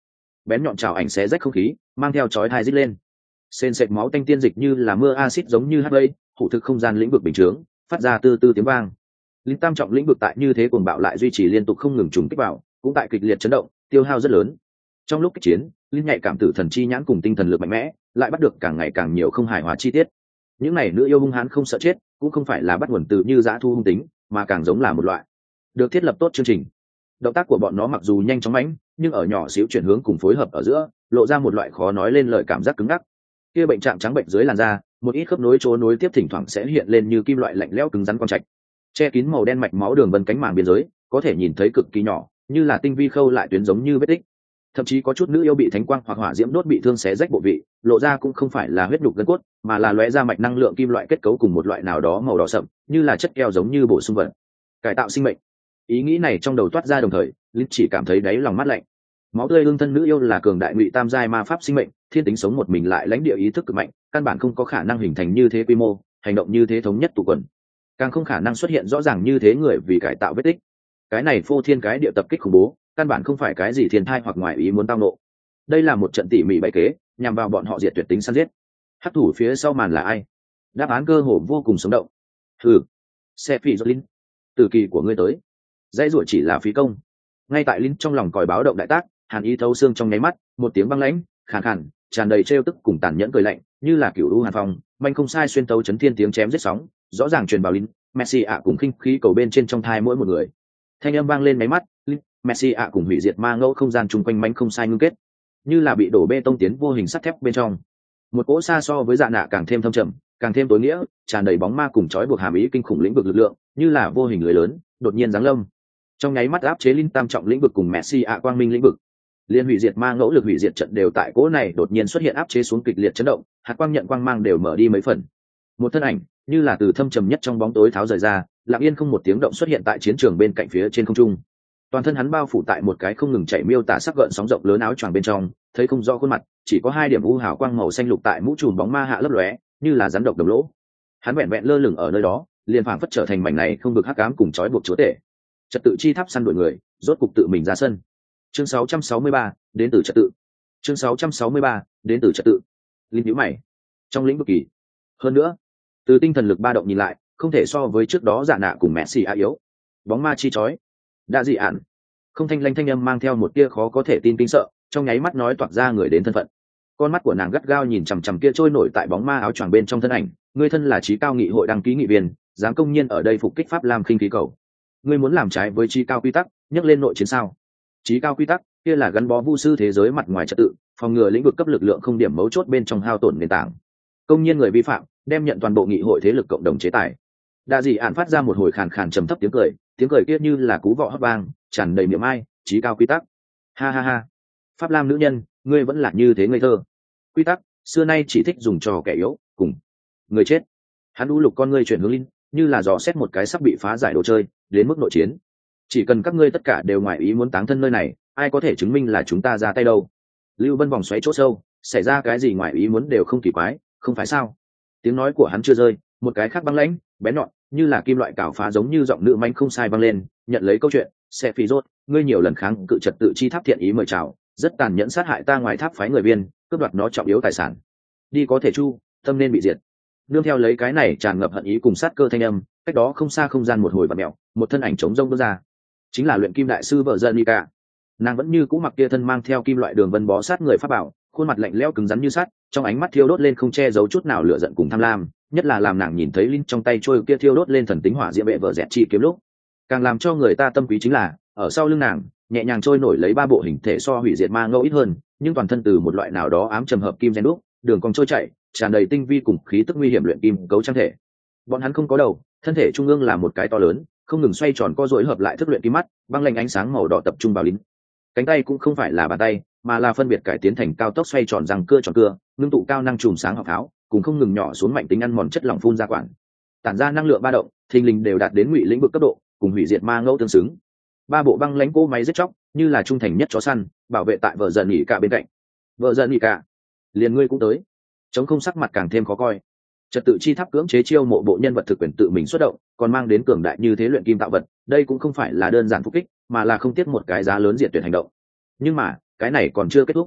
A: bén nhọn trào ảnh xé rách không khí, mang theo chói tai rít lên. Sền sệt máu tanh tiên dịch như là mưa axit giống như hắc lây, hủ thực không gian lĩnh vực bình chướng, phát ra từ từ tiếng vang. Linh tam trọng lĩnh vực tại như thế cuồng bạo lại duy trì liên tục không ngừng trùng kích vào, cũng tại kịch liệt chấn động, tiêu hao rất lớn. Trong lúc kích chiến, Linh nhạy cảm tử thần chi nhãn cùng tinh thần lực mạnh mẽ, lại bắt được càng ngày càng nhiều không hài hòa chi tiết. Những này nữ yêu hung hãn không sợ chết, cũng không phải là bắt nguồn từ như dã thu hung tính, mà càng giống là một loại được thiết lập tốt chương trình. Động tác của bọn nó mặc dù nhanh chóng mãnh, nhưng ở nhỏ xíu chuyển hướng cùng phối hợp ở giữa, lộ ra một loại khó nói lên lời cảm giác cứng ngắc. Kia bệnh trạng trắng bệnh dưới làn da, một ít khớp nối chỗ nối tiếp thỉnh thoảng sẽ hiện lên như kim loại lạnh lẽo cứng rắn quang trạch. Che kín màu đen mạch máu đường vân cánh màng biên giới, có thể nhìn thấy cực kỳ nhỏ, như là tinh vi khâu lại tuyến giống như vết tích. Thậm chí có chút nữ yêu bị thánh quang hoặc hỏa diễm đốt bị thương xé rách bộ vị, lộ ra cũng không phải là huyết nhục gân cốt, mà là lóe ra mạch năng lượng kim loại kết cấu cùng một loại nào đó màu đỏ sậm, như là chất keo giống như bổ sung vật, cải tạo sinh mệnh. Ý nghĩ này trong đầu toát ra đồng thời, Linh chỉ cảm thấy đáy lòng mát lạnh. Máu tươi ương thân nữ yêu là cường đại ngụy tam giai ma pháp sinh mệnh, thiên tính sống một mình lại lãnh địa ý thức cực mạnh, căn bản không có khả năng hình thành như thế quy mô, hành động như thế thống nhất tụ quần, càng không khả năng xuất hiện rõ ràng như thế người vì cải tạo vết tích. Cái này phô thiên cái địa tập kích khủng bố, căn bản không phải cái gì thiên thai hoặc ngoại ý muốn tao nộ. Đây là một trận tỉ mỉ bày kế, nhằm vào bọn họ diệt tuyệt tính săn giết. Hắc thủ phía sau màn là ai? Đáp án cơ hồ vô cùng sống động. Hừ, Sephiroth, từ kỳ của ngươi tới. Dãy ruột chỉ là phí công. Ngay tại Linh trong lòng còi báo động đại tác, hàn ý thấu xương trong nháy mắt, một tiếng băng lãnh, khàn khàn, tràn đầy trêu tức cùng tàn nhẫn cười lạnh, như là cửu u hàn phong, manh không sai xuyên tấu chấn thiên tiếng chém giết sóng, rõ ràng truyền vào Linh, Messi ạ cùng khinh khí cầu bên trên trong thai mỗi một người. Thanh âm vang lên máy mắt, Linh, Messi ạ cùng hủy diệt ma ngẫu không gian chung quanh manh không sai ngưng kết, như là bị đổ bê tông tiến vô hình sắt thép bên trong. Một cỗ xa so với dạ nạ càng thêm thâm trầm, càng thêm tối nghĩa, tràn đầy bóng ma cùng trói buộc hàm ý kinh khủng lĩnh vực lực lượng, như là vô hình lưới lớn, đột nhiên giáng lâm. Trong nháy mắt áp chế Linh tam trọng lĩnh vực cùng Messi ạ quang minh lĩnh vực. Liên hủy diệt ma ngẫu lực hủy diệt trận đều tại cỗ này đột nhiên xuất hiện áp chế xuống kịch liệt chấn động, hạt quang nhận quang mang đều mở đi mấy phần. Một thân ảnh, như là từ thâm trầm nhất trong bóng tối tháo rời ra, lặng yên không một tiếng động xuất hiện tại chiến trường bên cạnh phía trên không trung. Toàn thân hắn bao phủ tại một cái không ngừng chảy miêu tả sắc gợn sóng rộng lớn áo choàng bên trong, thấy không rõ khuôn mặt, chỉ có hai điểm u hào quang màu xanh lục tại mũ trùm bóng ma hạ lấp lóe, như là rắn độc đồng lỗ. Hắn vẹn vẹn lơ lửng ở nơi đó, liền phảng phất trở thành mảnh này không được hắc ám cùng trói buộc chúa tể. Trật tự chi tháp săn đuổi người, rốt cục tự mình ra sân. Chương sáu trăm sáu mươi ba, đến từ trật tự. Chương sáu trăm sáu mươi ba, đến từ trật tự. Linh nhíu mày. Trong lĩnh vực kỳ, hơn nữa, từ tinh thần lực ba động nhìn lại, không thể so với trước đó Dạ Nạ cùng Messi a yếu. Bóng ma chi chói, đã dị ản. Không thanh lanh thanh âm mang theo một tia khó có thể tin kinh sợ, trong nháy mắt nói toạc ra người đến thân phận. Con mắt của nàng gắt gao nhìn chằm chằm kia trôi nổi tại bóng ma áo choàng bên trong thân ảnh, người thân là trí cao nghị hội đăng ký nghị viên, dám công nhiên ở đây phục kích pháp lam khinh khí cầu. Ngươi muốn làm trái với trí cao quy tắc, nhấc lên nội chiến sao? Trí cao quy tắc kia là gắn bó vu sư thế giới mặt ngoài trật tự, phòng ngừa lĩnh vực cấp lực lượng không điểm mấu chốt bên trong hao tổn nền tảng. Công nhiên người vi phạm, đem nhận toàn bộ nghị hội thế lực cộng đồng chế tài. Đa dị ạn phát ra một hồi khàn khàn trầm thấp tiếng cười, tiếng cười kia như là cú vọ hấp vang, tràn đầy miệng ai, trí cao quy tắc. Ha ha ha, pháp lam nữ nhân, ngươi vẫn là như thế ngây thơ. Quy tắc xưa nay chỉ thích dùng cho kẻ yếu, cùng người chết. Hắn u lục con ngươi chuyển hướng linh, như là dò xét một cái sắp bị phá giải đồ chơi, đến mức nội chiến. Chỉ cần các ngươi tất cả đều ngoài ý muốn táng thân nơi này, ai có thể chứng minh là chúng ta ra tay đâu? Lưu Vân vòng xoáy chỗ sâu, xảy ra cái gì ngoài ý muốn đều không kỳ quái, không phải sao? Tiếng nói của hắn chưa rơi, một cái khác băng lãnh, bén nhọn, như là kim loại cào phá giống như giọng nữ manh không sai vang lên, nhận lấy câu chuyện. Sephiroth, ngươi nhiều lần kháng cự trật tự chi tháp thiện ý mời chào, rất tàn nhẫn sát hại ta ngoài tháp phái người viên, cướp đoạt nó trọng yếu tài sản. Đi có thể chu, tâm nên bị diệt. Nương theo lấy cái này tràn ngập hận ý cùng sát cơ thanh âm, cách đó không xa không gian một hồi vặn mèo, một thân ảnh trống rông bước ra, chính là luyện kim đại sư vợ dân Nika. Nàng vẫn như cũ mặc kia thân mang theo kim loại đường vân bó sát người pháp bảo, khuôn mặt lạnh lẽo cứng rắn như sắt, trong ánh mắt thiêu đốt lên không che giấu chút nào lửa giận cùng tham lam, nhất là làm nàng nhìn thấy linh trong tay trôi kia thiêu đốt lên thần tính hỏa diễm bệ vợ dẹt chi kiếm lúc, càng làm cho người ta tâm quý chính là ở sau lưng nàng nhẹ nhàng trôi nổi lấy ba bộ hình thể so hủy diệt ma ngẫu ít hơn, nhưng toàn thân từ một loại nào đó ám trầm hợp kim gen đúc, đường cong trôi chảy, tràn đầy tinh vi cùng khí tức nguy hiểm luyện kim cấu trang thể. Bọn hắn không có đầu, thân thể trung ương là một cái to lớn, không ngừng xoay tròn co duỗi hợp lại thức luyện kim mắt, băng lạnh ánh sáng màu đỏ tập trung vào lính. Cánh tay cũng không phải là bàn tay, mà là phân biệt cải tiến thành cao tốc xoay tròn răng cưa tròn cưa, ngưng tụ cao năng chùm sáng học tháo, cùng không ngừng nhỏ xuống mạnh tính ăn mòn chất lỏng phun ra quản. Tản ra năng lượng ba động, thình lình đều đạt đến ngụy lĩnh vực cấp độ, cùng hủy diệt ma ngẫu tương xứng. Ba bộ băng lãnh cỗ máy giết chóc, như là trung thành nhất chó săn, bảo vệ tại vợ dần nghỉ cả bên cạnh. Vợ dần nghỉ cả, liền ngươi cũng tới. Chống không sắc mặt càng thêm khó coi. Trật tự chi tháp cưỡng chế chiêu mộ bộ nhân vật thực quyền tự mình xuất động, còn mang đến cường đại như thế luyện kim tạo vật, đây cũng không phải là đơn giản phục kích, mà là không tiếc một cái giá lớn diệt tuyệt hành động. Nhưng mà cái này còn chưa kết thúc,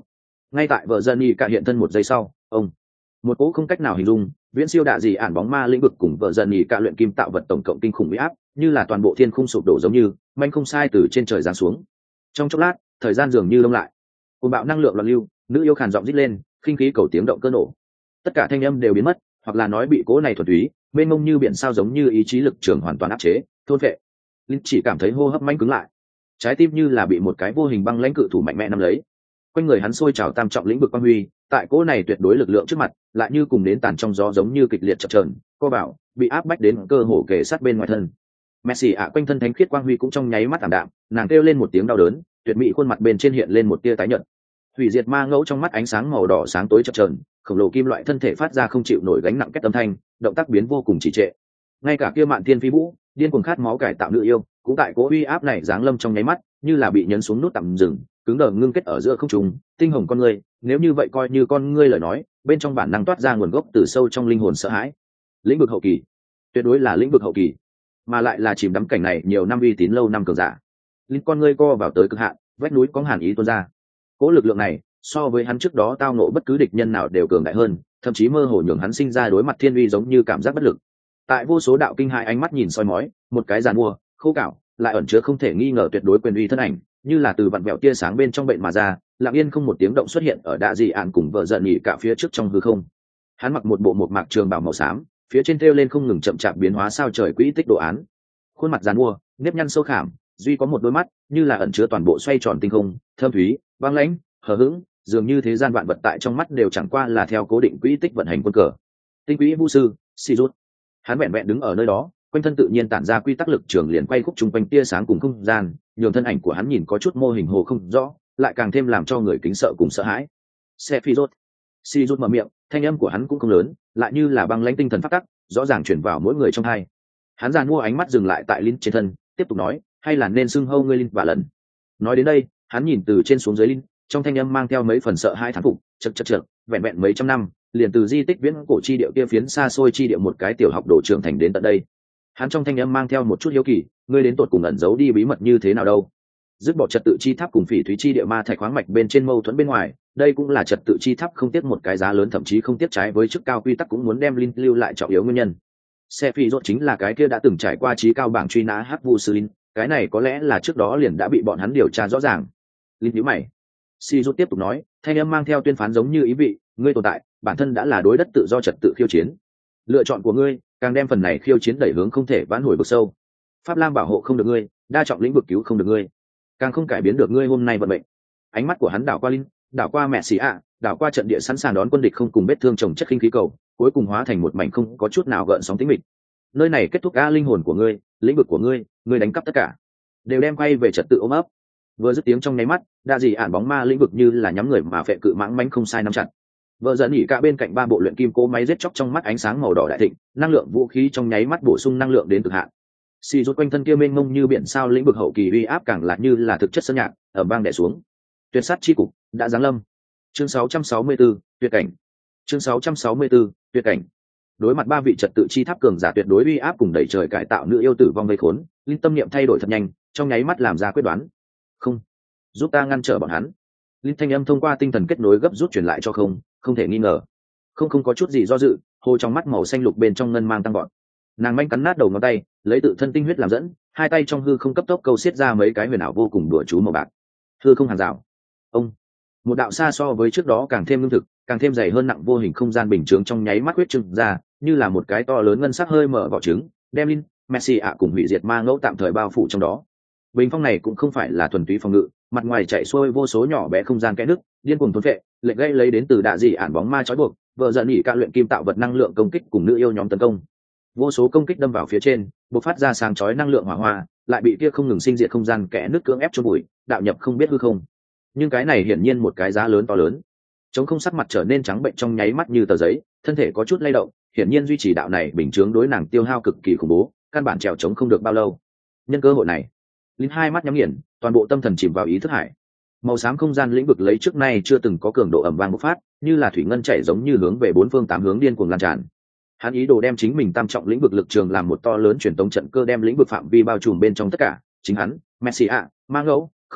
A: Ngay tại vợ dân y cả hiện thân một giây sau, ông một cỗ không cách nào hình dung, viễn siêu đạ gì ản bóng ma lĩnh vực cùng vợ dân y cả luyện kim tạo vật tổng cộng kinh khủng uy áp, như là toàn bộ thiên khung sụp đổ giống như manh không sai từ trên trời giáng xuống. Trong chốc lát, thời gian dường như đông lại. Cùng bạo năng lượng loạn lưu, nữ yêu khàn giọng rít lên, khinh khí cầu tiếng động cơ nổ. Tất cả thanh âm đều biến mất, hoặc là nói bị cỗ này thuần túy, mênh mông như biển sao giống như ý chí lực trường hoàn toàn áp chế, thôn vệ. Linh chỉ cảm thấy hô hấp manh cứng lại, trái tim như là bị một cái vô hình băng lãnh cự thủ mạnh mẽ nắm lấy. Quanh người hắn sôi trào tam trọng lĩnh vực quang huy, tại cỗ này tuyệt đối lực lượng trước mặt, lại như cùng đến tàn trong gió giống như kịch liệt chập chờn, co bảo, bị áp bách đến cơ hồ kề sát bên ngoài thân. Messi ạ quanh thân thánh khiết quang huy cũng trong nháy mắt ảm đạm, nàng kêu lên một tiếng đau đớn, tuyệt mỹ khuôn mặt bên trên hiện lên một tia tái nhợt. Hủy diệt ma ngẫu trong mắt ánh sáng màu đỏ sáng tối chập chờn, khổng lồ kim loại thân thể phát ra không chịu nổi gánh nặng kết âm thanh, động tác biến vô cùng trì trệ. Ngay cả kia Mạn Thiên Phi Vũ, điên cuồng khát máu cải tạo nữ yêu, cũng tại cố uy áp này giáng lâm trong nháy mắt, như là bị nhấn xuống nút tạm dừng, cứng đờ ngưng kết ở giữa không trung, tinh hồng con ngươi, nếu như vậy coi như con ngươi lời nói, bên trong bản năng toát ra nguồn gốc từ sâu trong linh hồn sợ hãi. Lĩnh vực hậu kỳ, tuyệt đối là lĩnh vực hậu kỳ, mà lại là chìm đắm cảnh này nhiều năm uy tín lâu năm cường giả. Linh con ngươi co vào tới cực hạn, vách núi có hàn ý tuôn ra. Cố lực lượng này, so với hắn trước đó tao nộ bất cứ địch nhân nào đều cường đại hơn, thậm chí mơ hồ nhường hắn sinh ra đối mặt thiên uy giống như cảm giác bất lực. Tại vô số đạo kinh hại ánh mắt nhìn soi mói, một cái giàn mua, khô cảo, lại ẩn chứa không thể nghi ngờ tuyệt đối quyền uy thân ảnh, như là từ vặn vẹo tia sáng bên trong bệnh mà ra, lặng yên không một tiếng động xuất hiện ở đạ dị ạn cùng vợ giận nhị cả phía trước trong hư không. Hắn mặc một bộ một mạc trường bào màu xám, phía trên thêu lên không ngừng chậm chạp biến hóa sao trời quỹ tích đồ án. Khuôn mặt giàn mua, nếp nhăn sâu khảm, duy có một đôi mắt, như là ẩn chứa toàn bộ xoay tròn tinh không, thâm thúy, băng lãnh, hờ hững, dường như thế gian vạn vật tại trong mắt đều chẳng qua là theo cố định quỹ tích vận hành quân cờ. Tinh quỹ vũ sư, Sirut. Hắn vẹn vẹn đứng ở nơi đó, quanh thân tự nhiên tản ra quy tắc lực trường liền quay khúc chung quanh tia sáng cùng không gian, nhường thân ảnh của hắn nhìn có chút mô hình hồ không rõ, lại càng thêm làm cho người kính sợ cùng sợ hãi. Sephiroth. Sirut mở miệng, thanh âm của hắn cũng không lớn, lại như là băng lãnh tinh thần phát tắc, rõ ràng chuyển vào mỗi người trong hai. Hắn giàn mua ánh mắt dừng lại tại Linh trên thân, tiếp tục nói, hay là nên xưng hâu ngươi Linh và lần. Nói đến đây, hắn nhìn từ trên xuống dưới Linh, trong thanh âm mang theo mấy phần sợ hãi thán phục, chậc chậc chậc, vẹn vẹn mấy trăm năm, liền từ di tích viễn cổ chi địa kia phiến xa xôi chi địa một cái tiểu học đồ trưởng thành đến tận đây. Hắn trong thanh âm mang theo một chút hiếu kỳ, ngươi đến tột cùng ẩn giấu đi bí mật như thế nào đâu? Dứt bỏ trật tự chi tháp cùng phỉ thúy chi địa ma thạch khoáng mạch bên trên mâu thuẫn bên ngoài, đây cũng là trật tự chi tháp không tiếc một cái giá lớn, thậm chí không tiếc trái với chức cao quy tắc cũng muốn đem Linh lưu lại trọng yếu nguyên nhân. Sephiroth chính là cái kia đã từng trải qua trí cao bảng truy nã hắc vu sư Linh, cái này có lẽ là trước đó liền đã bị bọn hắn điều tra rõ ràng. Linh nhíu mày. Sirut tiếp tục nói, thanh âm mang theo tuyên phán giống như ý vị, ngươi tồn tại, bản thân đã là đối đất tự do trật tự khiêu chiến. Lựa chọn của ngươi, càng đem phần này khiêu chiến đẩy hướng không thể vãn hồi vực sâu. Pháp Lam bảo hộ không được ngươi, đa trọng lĩnh vực cứu không được ngươi, càng không cải biến được ngươi hôm nay vận mệnh. Ánh mắt của hắn đảo qua Linh, đảo qua mẹ xì ạ, đảo qua trận địa sẵn sàng đón quân địch không cùng vết thương chồng chất khinh khí cầu, cuối cùng hóa thành một mảnh không có chút nào gợn sóng tĩnh mịch. Nơi này kết thúc a, linh hồn của ngươi, lĩnh vực của ngươi, ngươi đánh cắp tất cả, đều đem quay về trật tự ôm ấp. Vừa dứt tiếng trong nháy mắt, đa dị ản bóng ma lĩnh vực như là nhắm người mà phệ cự mãng manh không sai nắm chặt. Vợ dẫn nhỉ cả bên cạnh ba bộ luyện kim cố máy giết chóc trong mắt ánh sáng màu đỏ đại thịnh, năng lượng vũ khí trong nháy mắt bổ sung năng lượng đến cực hạn. Xì rút quanh thân kia mênh mông như biển sao lĩnh vực hậu kỳ uy áp càng là như là thực chất sơn nhạc, ở bang đè xuống. Tuyệt sát chi cục đã giáng lâm. Chương sáu trăm sáu mươi tư, tuyệt cảnh. Chương sáu trăm sáu mươi tư, tuyệt cảnh. Đối mặt ba vị trật tự chi tháp cường giả tuyệt đối uy áp cùng đẩy trời cải tạo nữ yêu tử vong vây khốn, Linh tâm niệm thay đổi thật nhanh, trong nháy mắt làm ra quyết đoán. Không, giúp ta ngăn trở bọn hắn. Linh thanh âm thông qua tinh thần kết nối gấp rút truyền lại cho không, không thể nghi ngờ. Không không có chút gì do dự, hồ trong mắt màu xanh lục bên trong ngân mang tăng gọn. Nàng manh cắn nát đầu ngón tay, lấy tự thân tinh huyết làm dẫn, hai tay trong hư không cấp tốc câu xiết ra mấy cái huyền ảo vô cùng đùa chú màu bạc. Hư không hàng rào. Ông, một đạo xa so với trước đó càng thêm lương thực, càng thêm dày hơn nặng vô hình không gian bình chướng trong nháy mắt huyết trừng ra, như là một cái to lớn ngân sắc hơi mở vỏ trứng, đem Linh, Messi ạ cùng hủy diệt ma ngẫu tạm thời bao phủ trong đó. Bình phong này cũng không phải là thuần túy phòng ngự, mặt ngoài chạy xuôi vô số nhỏ bé không gian kẽ nứt, điên cuồng thôn phệ, lệnh gây lấy đến từ đạ dị ản bóng ma trói buộc, vợ giận nhỉ cả luyện kim tạo vật năng lượng công kích cùng nữ yêu nhóm tấn công. Vô số công kích đâm vào phía trên, bộc phát ra sáng chói năng lượng hỏa hoa, lại bị kia không ngừng sinh diệt không gian kẽ nứt cưỡng ép chôn bụi, đạo nhập không biết hư không. Nhưng cái này hiển nhiên một cái giá lớn to lớn. Trống không sắc mặt trở nên trắng bệnh trong nháy mắt như tờ giấy, thân thể có chút lay động, hiển nhiên duy trì đạo này bình chướng đối nàng tiêu hao cực kỳ khủng bố, căn bản trèo trống không được bao lâu. Nhân cơ hội này, Linh hai mắt nhắm nghiền, toàn bộ tâm thần chìm vào ý thức hải. Màu xám không gian lĩnh vực lấy trước nay chưa từng có cường độ ẩm vang bộc phát, như là thủy ngân chảy giống như hướng về bốn phương tám hướng điên cuồng lan tràn. Hắn ý đồ đem chính mình tam trọng lĩnh vực lực trường làm một to lớn truyền tống trận cơ đem lĩnh vực phạm vi bao trùm bên trong tất cả, chính hắn, Messi ạ, mang ngẫu, không,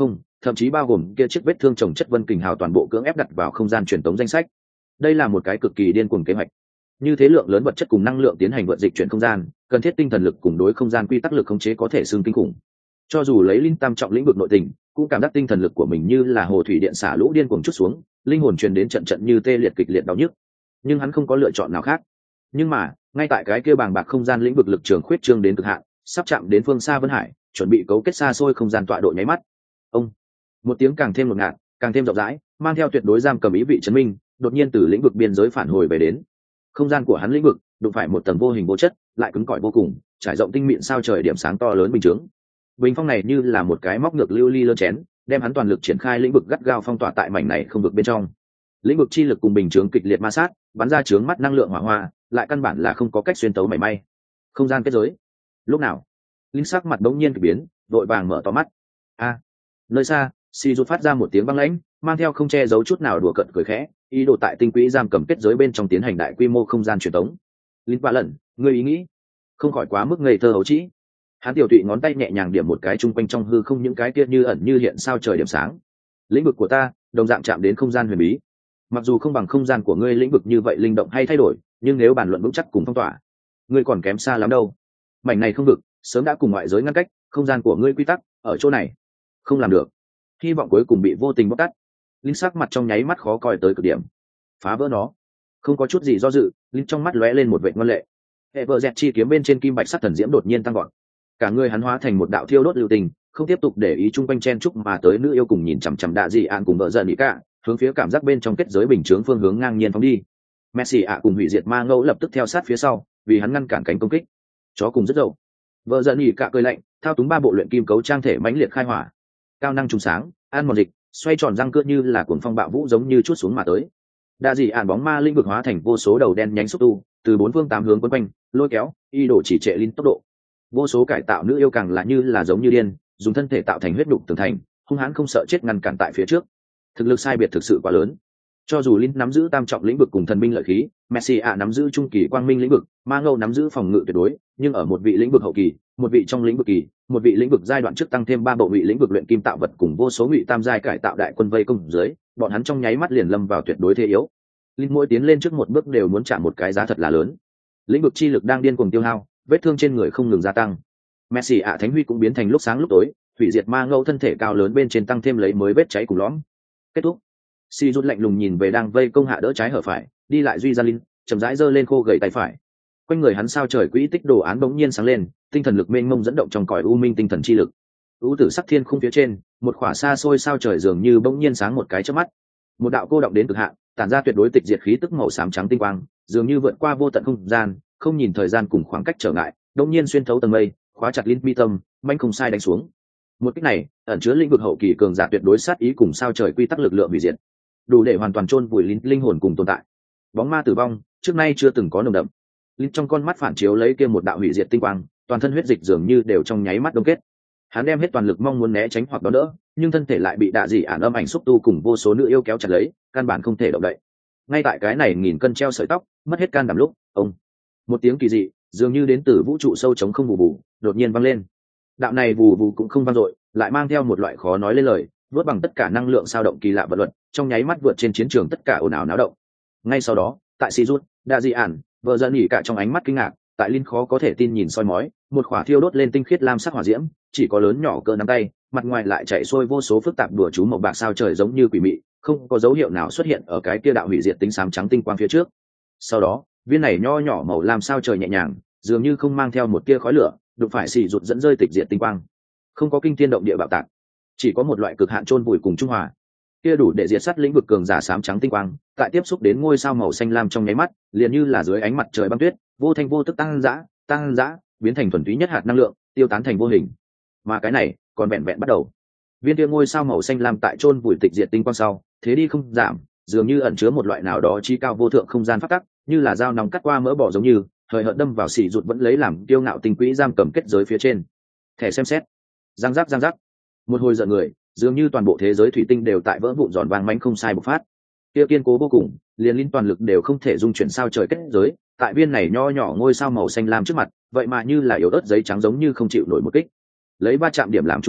A: thậm chí bao gồm kia chiếc vết thương trồng chất vân kình hào toàn bộ cưỡng ép đặt vào không gian truyền tống danh sách. Đây là một cái cực kỳ điên cuồng kế hoạch. Như thế lượng lớn vật chất cùng năng lượng tiến hành vận dịch chuyển không gian, cần thiết tinh thần lực cùng đối không gian quy tắc lực khống chế có thể xương kinh khủng. Cho dù lấy linh tam trọng lĩnh vực nội tình, cũng cảm giác tinh thần lực của mình như là hồ thủy điện xả lũ điên cuồng chút xuống, linh hồn truyền đến trận trận như tê liệt kịch liệt đau nhức. Nhưng hắn không có lựa chọn nào khác. Nhưng mà, ngay tại cái kia bàng bạc không gian lĩnh vực lực trường khuyết trương đến cực hạn, sắp chạm đến phương xa Vân Hải, chuẩn bị cấu kết xa xôi không gian tọa độ nháy mắt. Ông, một tiếng càng thêm ngột ngạt, càng thêm rộng rãi, mang theo tuyệt đối giam cầm ý vị chấn minh, đột nhiên từ lĩnh vực biên giới phản hồi về đến. Không gian của hắn lĩnh vực đụng phải một tầng vô hình vô chất, lại cứng cỏi vô cùng, trải rộng tinh mịn sao trời điểm sáng to lớn bình chướng. Bình phong này như là một cái móc ngược lưu ly lơ chén, đem hắn toàn lực triển khai lĩnh vực gắt gao phong tỏa tại mảnh này không vực bên trong. Lĩnh vực chi lực cùng bình chướng kịch liệt ma sát, bắn ra chướng mắt năng lượng hỏa hoa, lại căn bản là không có cách xuyên tấu mảy may. Không gian kết giới. Lúc nào, linh sắc mặt bỗng nhiên kỳ biến, đội vàng mở to mắt. A, nơi xa, Si rút phát ra một tiếng băng lãnh, mang theo không che giấu chút nào đùa cợt cười khẽ, ý đồ tại tinh quỹ giam cầm kết giới bên trong tiến hành đại quy mô không gian truyền tống. Linh vạ lần, ngươi ý nghĩ không khỏi quá mức ngây thơ hấu trĩ. Hắn tiểu tụy ngón tay nhẹ nhàng điểm một cái chung quanh trong hư không những cái kia như ẩn như hiện sao trời điểm sáng. Lĩnh vực của ta đồng dạng chạm đến không gian huyền bí, mặc dù không bằng không gian của ngươi lĩnh vực như vậy linh động hay thay đổi, nhưng nếu bàn luận vững chắc cùng phong tỏa, ngươi còn kém xa lắm đâu. Mảnh này không vực sớm đã cùng ngoại giới ngăn cách, không gian của ngươi quy tắc ở chỗ này không làm được. Hy vọng cuối cùng bị vô tình bóc tắt. Linh sắc mặt trong nháy mắt khó coi tới cực điểm. Phá vỡ nó, không có chút gì do dự, Linh trong mắt lóe lên một vệ ngoan lệ. Hệ vợ dẹt chi kiếm bên trên kim bạch sắc thần diễm đột nhiên tăng gọn, cả người hắn hóa thành một đạo thiêu đốt lưu tình, không tiếp tục để ý chung quanh chen chúc mà tới nữ yêu cùng nhìn chằm chằm đạ dị ạn cùng vợ giận ý cả, hướng phía cảm giác bên trong kết giới bình chướng phương hướng ngang nhiên phóng đi. Messi ạ cùng hủy diệt ma ngẫu lập tức theo sát phía sau, vì hắn ngăn cản cánh công kích. Chó cùng rất dậu. Vợ giận ý cả cười lạnh, thao túng ba bộ luyện kim cấu trang thể mãnh liệt khai hỏa, cao năng trùng sáng, an một dịch, xoay tròn răng cưa như là cuồng phong bạo vũ giống như chút xuống mà tới. Đa dị ạn bóng ma linh vực hóa thành vô số đầu đen nhánh xúc tu, từ bốn phương tám hướng quấn quanh, lôi kéo, y đổ chỉ trệ linh tốc độ. Vô số cải tạo nữ yêu càng là như là giống như điên, dùng thân thể tạo thành huyết đục tường thành, hung hãn không sợ chết ngăn cản tại phía trước. Thực lực sai biệt thực sự quá lớn. Cho dù linh nắm giữ tam trọng lĩnh vực cùng thần binh lợi khí, Messi ạ nắm giữ trung kỳ quang minh lĩnh vực, Ma Ngâu nắm giữ phòng ngự tuyệt đối, nhưng ở một vị lĩnh vực hậu kỳ, một vị trong lĩnh vực kỳ, một vị lĩnh vực giai đoạn trước tăng thêm ba bộ vị lĩnh vực luyện kim tạo vật cùng vô số ngụy tam giai cải tạo đại quân vây công dưới, bọn hắn trong nháy mắt liền lâm vào tuyệt đối thế yếu. Linh mỗi tiến lên trước một bước đều muốn trả một cái giá thật là lớn. Lĩnh vực chi lực đang điên cuồng tiêu hao, vết thương trên người không ngừng gia tăng. Messi ạ thánh huy cũng biến thành lúc sáng lúc tối, hủy diệt Ma Ngâu thân thể cao lớn bên trên tăng thêm lấy mới vết cháy cùng lõm. Kết thúc. Si rút lạnh lùng nhìn về đang vây công hạ đỡ trái hở phải, đi lại duy ra linh, chậm rãi giơ lên khô gầy tay phải. Quanh người hắn sao trời quỹ tích đồ án bỗng nhiên sáng lên, tinh thần lực mênh mông dẫn động trong cõi u minh tinh thần chi lực. U tử sắc thiên khung phía trên, một khỏa xa xôi sao trời dường như bỗng nhiên sáng một cái chớp mắt. Một đạo cô động đến cực hạn, tản ra tuyệt đối tịch diệt khí tức màu xám trắng tinh quang, dường như vượt qua vô tận không gian, không nhìn thời gian cùng khoảng cách trở ngại, bỗng nhiên xuyên thấu tầng mây, khóa chặt linh mi tâm, manh không sai đánh xuống. Một kích này, ẩn chứa lĩnh vực hậu kỳ cường giả tuyệt đối sát ý cùng sao trời quy tắc lực lượng hủy diệt, đủ để hoàn toàn chôn vùi linh, linh hồn cùng tồn tại. Bóng ma tử vong, trước nay chưa từng có nồng đậm. Linh trong con mắt phản chiếu lấy kia một đạo hủy diệt tinh quang, toàn thân huyết dịch dường như đều trong nháy mắt đông kết. Hắn đem hết toàn lực mong muốn né tránh hoặc đón đỡ, nhưng thân thể lại bị đạ dị ản âm ảnh xúc tu cùng vô số nữ yêu kéo chặt lấy, căn bản không thể động đậy. Ngay tại cái này nghìn cân treo sợi tóc, mất hết can đảm lúc, ông, một tiếng kỳ dị, dường như đến từ vũ trụ sâu trống không vù vù, đột nhiên vang lên. Đạo này vù vù cũng không vang dội, lại mang theo một loại khó nói lên lời, vớt bằng tất cả năng lượng sao động kỳ lạ vật luật, trong nháy mắt vượt trên chiến trường tất cả ồn ào náo động. Ngay sau đó, tại Sirut, đạ dị ản, vợ giận nhỉ cả trong ánh mắt kinh ngạc, tại Linh khó có thể tin nhìn soi mói, một khỏa thiêu đốt lên tinh khiết lam sắc hỏa diễm, chỉ có lớn nhỏ cỡ nắm tay, mặt ngoài lại chạy xuôi vô số phức tạp đùa chú màu bạc sao trời giống như quỷ mị, không có dấu hiệu nào xuất hiện ở cái kia đạo hủy diệt tính xám trắng tinh quang phía trước. Sau đó, viên này nho nhỏ màu lam sao trời nhẹ nhàng, dường như không mang theo một tia khói lửa, đụng phải xì rụt dẫn rơi tịch diệt tinh quang. Không có kinh thiên động địa bạo tạc, chỉ có một loại cực hạn chôn vùi cùng trung hòa. Kia đủ để diệt sát lĩnh vực cường giả xám trắng tinh quang, tại tiếp xúc đến ngôi sao màu xanh lam trong nháy mắt, liền như là dưới ánh mặt trời băng tuyết, vô thanh vô tức tăng dã, tăng dã, biến thành thuần túy nhất hạt năng lượng, tiêu tán thành vô hình. Mà cái này, còn vẹn vẹn bắt đầu. Viên kia ngôi sao màu xanh lam tại chôn vùi tịch diệt tinh quang sau, thế đi không giảm, dường như ẩn chứa một loại nào đó chi cao vô thượng không gian pháp tắc, như là dao nóng cắt qua mỡ bỏ giống như, thời hợt đâm vào xỉ rụt vẫn lấy làm tiêu ngạo tinh quỹ giam cầm kết giới phía trên. Thẻ xem xét, giang giác giang giác, một hồi giận người, dường như toàn bộ thế giới thủy tinh đều tại vỡ vụn giòn vang mãnh không sai bộc phát. Kia kiên cố vô cùng, liền linh toàn lực đều không thể dung chuyển sao trời kết giới, tại viên này nho nhỏ ngôi sao màu xanh lam trước mặt, vậy mà như là yếu ớt giấy trắng giống như không chịu nổi một kích. Lấy ba chạm điểm làm trung tâm,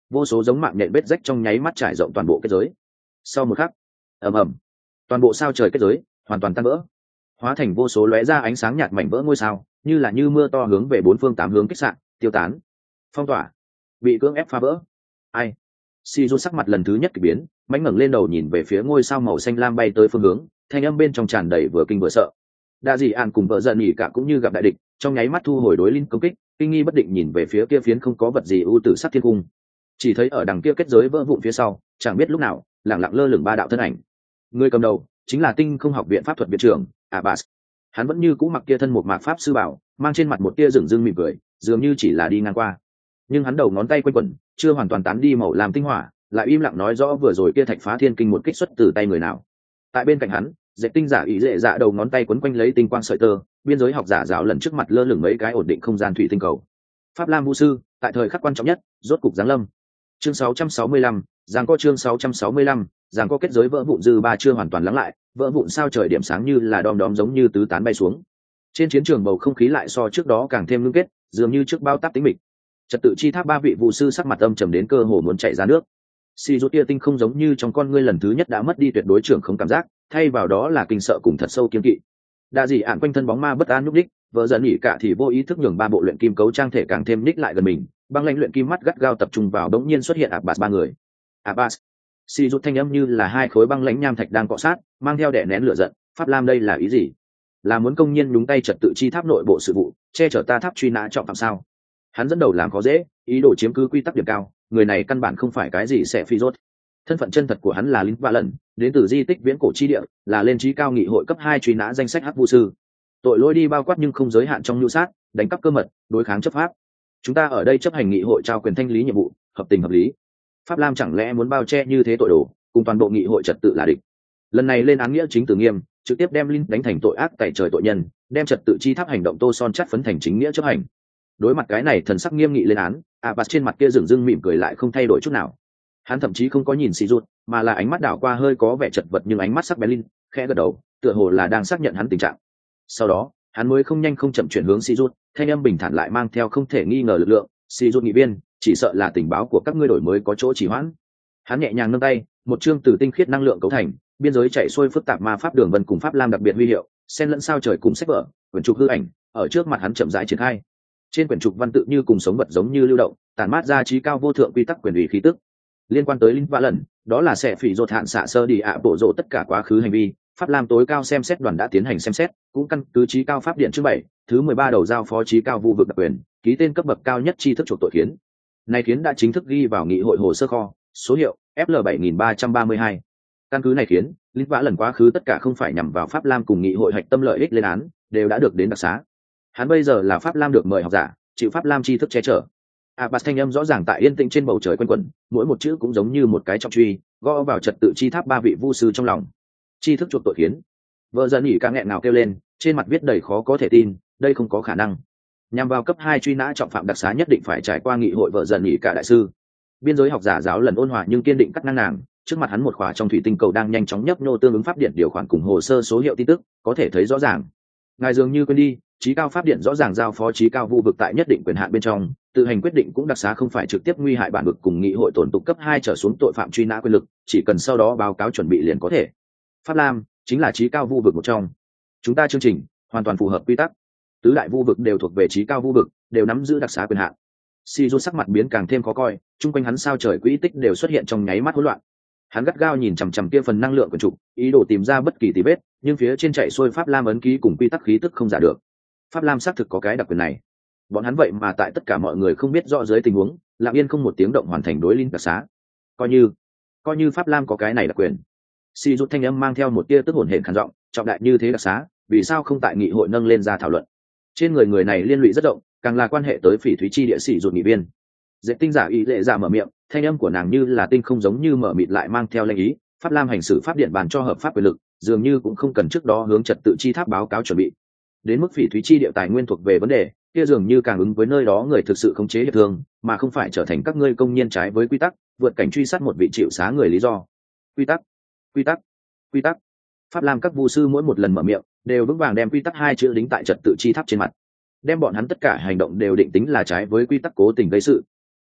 A: vô số giống mạng nhện vết rách trong nháy mắt trải rộng toàn bộ kết giới. Sau một khắc, ầm ầm, toàn bộ sao trời kết giới hoàn toàn tan vỡ, hóa thành vô số lóe ra ánh sáng nhạt mảnh vỡ ngôi sao, như là như mưa to hướng về bốn phương tám hướng kích sạn, tiêu tán, phong tỏa, bị cưỡng ép phá vỡ. Ai? Si Du sắc mặt lần thứ nhất kỳ biến, mãnh ngẩng lên đầu nhìn về phía ngôi sao màu xanh lam bay tới phương hướng, thanh âm bên trong tràn đầy vừa kinh vừa sợ. Đa dị an cùng vợ giận nhỉ cả cũng như gặp đại địch, trong nháy mắt thu hồi đối linh công kích, kinh nghi bất định nhìn về phía kia phiến không có vật gì ưu tử sắc thiên cung. Chỉ thấy ở đằng kia kết giới vỡ vụn phía sau, chẳng biết lúc nào lẳng lặng lơ lửng ba đạo thân ảnh. Người cầm đầu chính là Tinh Không Học viện pháp thuật viện trưởng Abbas. Hắn vẫn như cũ mặc kia thân một mạc pháp sư bảo, mang trên mặt một tia rừng rưng mỉm cười, dường như chỉ là đi ngang qua. Nhưng hắn đầu ngón tay quanh quẩn, chưa hoàn toàn tán đi màu làm tinh hỏa, lại im lặng nói rõ vừa rồi kia thạch phá thiên kinh một kích xuất từ tay người nào. Tại bên cạnh hắn, dệt tinh giả ý dễ dạ đầu ngón tay quấn quanh lấy tinh quang sợi tơ, biên giới học giả giáo lần trước mặt lơ lửng mấy cái ổn định không gian thủy tinh cầu. Pháp Lam Vũ sư, tại thời khắc quan trọng nhất, rốt cục giáng lâm. Chương sáu trăm sáu mươi lăm, giáng có chương sáu trăm sáu mươi lăm, giáng có kết giới vỡ vụn dư ba chưa hoàn toàn lắng lại, vỡ vụn sao trời điểm sáng như là đom đóm giống như tứ tán bay xuống. Trên chiến trường bầu không khí lại so trước đó càng thêm ngưng kết, dường như trước bao táp tĩnh mịch. Trật tự chi tháp ba vị vũ sư sắc mặt âm trầm đến cơ hồ muốn chảy ra nước. Si rút tia tinh không giống như trong con ngươi lần thứ nhất đã mất đi tuyệt đối trưởng không cảm giác, thay vào đó là kinh sợ cùng thật sâu kiên kỵ. Đa dị ạn quanh thân bóng ma bất an nhúc nhích, vợ dần nhỉ cả thì vô ý thức nhường ba bộ luyện kim cấu trang thể càng thêm nhích lại gần mình, băng lãnh luyện kim mắt gắt gao tập trung vào đống nhiên xuất hiện Abbas ba người. Abbas, Si rút thanh âm như là hai khối băng lãnh nham thạch đang cọ sát, mang theo đè nén lửa giận. Pháp Lam đây là ý gì? Là muốn công nhiên nhúng tay trật tự chi tháp nội bộ sự vụ, che chở ta tháp truy nã trọng phạm sao? Hắn dẫn đầu làm khó dễ, ý đồ chiếm cứ quy tắc điểm cao, người này căn bản không phải cái gì sẽ phi rốt. Thân phận chân thật của hắn là Linh Va lần, đến từ di tích viễn cổ chi địa, là lên trí cao nghị hội cấp hai truy nã danh sách hắc vu sư. Tội lỗi đi bao quát nhưng không giới hạn trong nhu sát, đánh cắp cơ mật, đối kháng chấp pháp. Chúng ta ở đây chấp hành nghị hội trao quyền thanh lý nhiệm vụ, hợp tình hợp lý. Pháp Lam chẳng lẽ muốn bao che như thế tội đồ, cùng toàn bộ nghị hội trật tự là địch. Lần này lên án nghĩa chính từ nghiêm, trực tiếp đem Linh đánh thành tội ác tại trời tội nhân, đem trật tự chi tháp hành động tô son chắt phấn thành chính nghĩa chấp hành. Đối mặt cái này thần sắc nghiêm nghị lên án, Abbas trên mặt kia dửng dưng mỉm cười lại không thay đổi chút nào. Hắn thậm chí không có nhìn xì rút, mà là ánh mắt đảo qua hơi có vẻ chật vật nhưng ánh mắt sắc bén linh, khẽ gật đầu, tựa hồ là đang xác nhận hắn tình trạng. Sau đó, hắn mới không nhanh không chậm chuyển hướng xì rút, thanh âm bình thản lại mang theo không thể nghi ngờ lực lượng. Xì rút nghị viên, chỉ sợ là tình báo của các ngươi đổi mới có chỗ trì hoãn. Hắn nhẹ nhàng nâng tay, một chương từ tinh khiết năng lượng cấu thành, biên giới chạy xuôi phức tạp ma pháp đường vân cùng pháp lam đặc biệt huy hiệu, xen lẫn sao trời cùng sách vở, quyển trục hư ảnh, ở trước mặt hắn chậm rãi triển khai. Trên quyển trục văn tự như cùng sống vật giống như lưu động, tản mát ra trí cao vô thượng quy tắc quyền ủy khí tức. Liên quan tới linh vạ lần, đó là sẽ phỉ rột hạn xạ sơ đi ạ bộ rộ tất cả quá khứ hành vi. Pháp Lam tối cao xem xét đoàn đã tiến hành xem xét, cũng căn cứ trí cao pháp điện chương bảy, thứ mười ba đầu giao phó trí cao vụ vực đặc quyền, ký tên cấp bậc cao nhất tri thức chuộc tội kiến. Này kiến đã chính thức ghi vào nghị hội hồ sơ kho, số hiệu F L bảy nghìn ba trăm ba mươi hai. Căn cứ này kiến, linh vạ lần quá khứ tất cả không phải nhằm vào Pháp Lam cùng nghị hội hạch tâm lợi ích lên án, đều đã được đến đặc xá. Hắn bây giờ là Pháp Lam được mời học giả, chịu Pháp Lam tri thức che chở. Abbas thanh âm rõ ràng tại yên tĩnh trên bầu trời quanh quẩn, mỗi một chữ cũng giống như một cái trọng truy, gõ vào trật tự chi tháp ba vị vu sư trong lòng. Tri thức chuộc tội khiến. Vợ dần nhỉ ca nghẹn ngào kêu lên, trên mặt viết đầy khó có thể tin, đây không có khả năng. Nhằm vào cấp hai truy nã trọng phạm đặc xá nhất định phải trải qua nghị hội vợ dần nhỉ cả đại sư. Biên giới học giả giáo lần ôn hòa nhưng kiên định cắt ngang nàng, trước mặt hắn một khóa trong thủy tinh cầu đang nhanh chóng nhấp nhô tương ứng pháp điện điều khoản cùng hồ sơ số hiệu tin tức, có thể thấy rõ ràng. Ngài dường như quên đi, trí cao pháp điện rõ ràng giao phó trí cao vu vực tại nhất định quyền hạn bên trong, tự hành quyết định cũng đặc xá không phải trực tiếp nguy hại bản vực cùng nghị hội tổn tục cấp hai trở xuống tội phạm truy nã quyền lực, chỉ cần sau đó báo cáo chuẩn bị liền có thể. Pháp Lam chính là trí cao vu vực một trong. Chúng ta chương trình hoàn toàn phù hợp quy tắc. Tứ đại vu vực đều thuộc về trí cao vu vực, đều nắm giữ đặc xá quyền hạn. Si Du sắc mặt biến càng thêm khó coi, chung quanh hắn sao trời quỹ tích đều xuất hiện trong nháy mắt hỗn loạn. Hắn gắt gao nhìn chằm chằm kia phần năng lượng của trục, ý đồ tìm ra bất kỳ tì vết, nhưng phía trên chạy xuôi Pháp Lam ấn ký cùng quy tắc khí tức không giả được. Pháp Lam xác thực có cái đặc quyền này. Bọn hắn vậy mà tại tất cả mọi người không biết rõ dưới tình huống, lặng yên không một tiếng động hoàn thành đối linh đặc xá. Coi như, coi như Pháp Lam có cái này đặc quyền. Si rút thanh âm mang theo một tia tức hổn hển khàn giọng, trọng đại như thế đặc xá, vì sao không tại nghị hội nâng lên ra thảo luận? Trên người người này liên lụy rất rộng, càng là quan hệ tới phỉ thúy chi địa sĩ rụt nghị viên. Dễ tinh giả ý lệ giả mở miệng, thanh âm của nàng như là tinh không giống như mở mịt lại mang theo lệnh ý. Pháp Lam hành xử pháp điện bàn cho hợp pháp quyền lực, dường như cũng không cần trước đó hướng trật tự chi tháp báo cáo chuẩn bị. Đến mức phỉ thúy chi địa tài nguyên thuộc về vấn đề, kia dường như càng ứng với nơi đó người thực sự khống chế hiệp thương, mà không phải trở thành các ngươi công nhiên trái với quy tắc, vượt cảnh truy sát một vị chịu xá người lý do. Quy tắc, quy tắc, quy tắc. Pháp Lam các vu sư mỗi một lần mở miệng, đều vững vàng đem quy tắc hai chữ đính tại trật tự chi tháp trên mặt, đem bọn hắn tất cả hành động đều định tính là trái với quy tắc cố tình gây sự.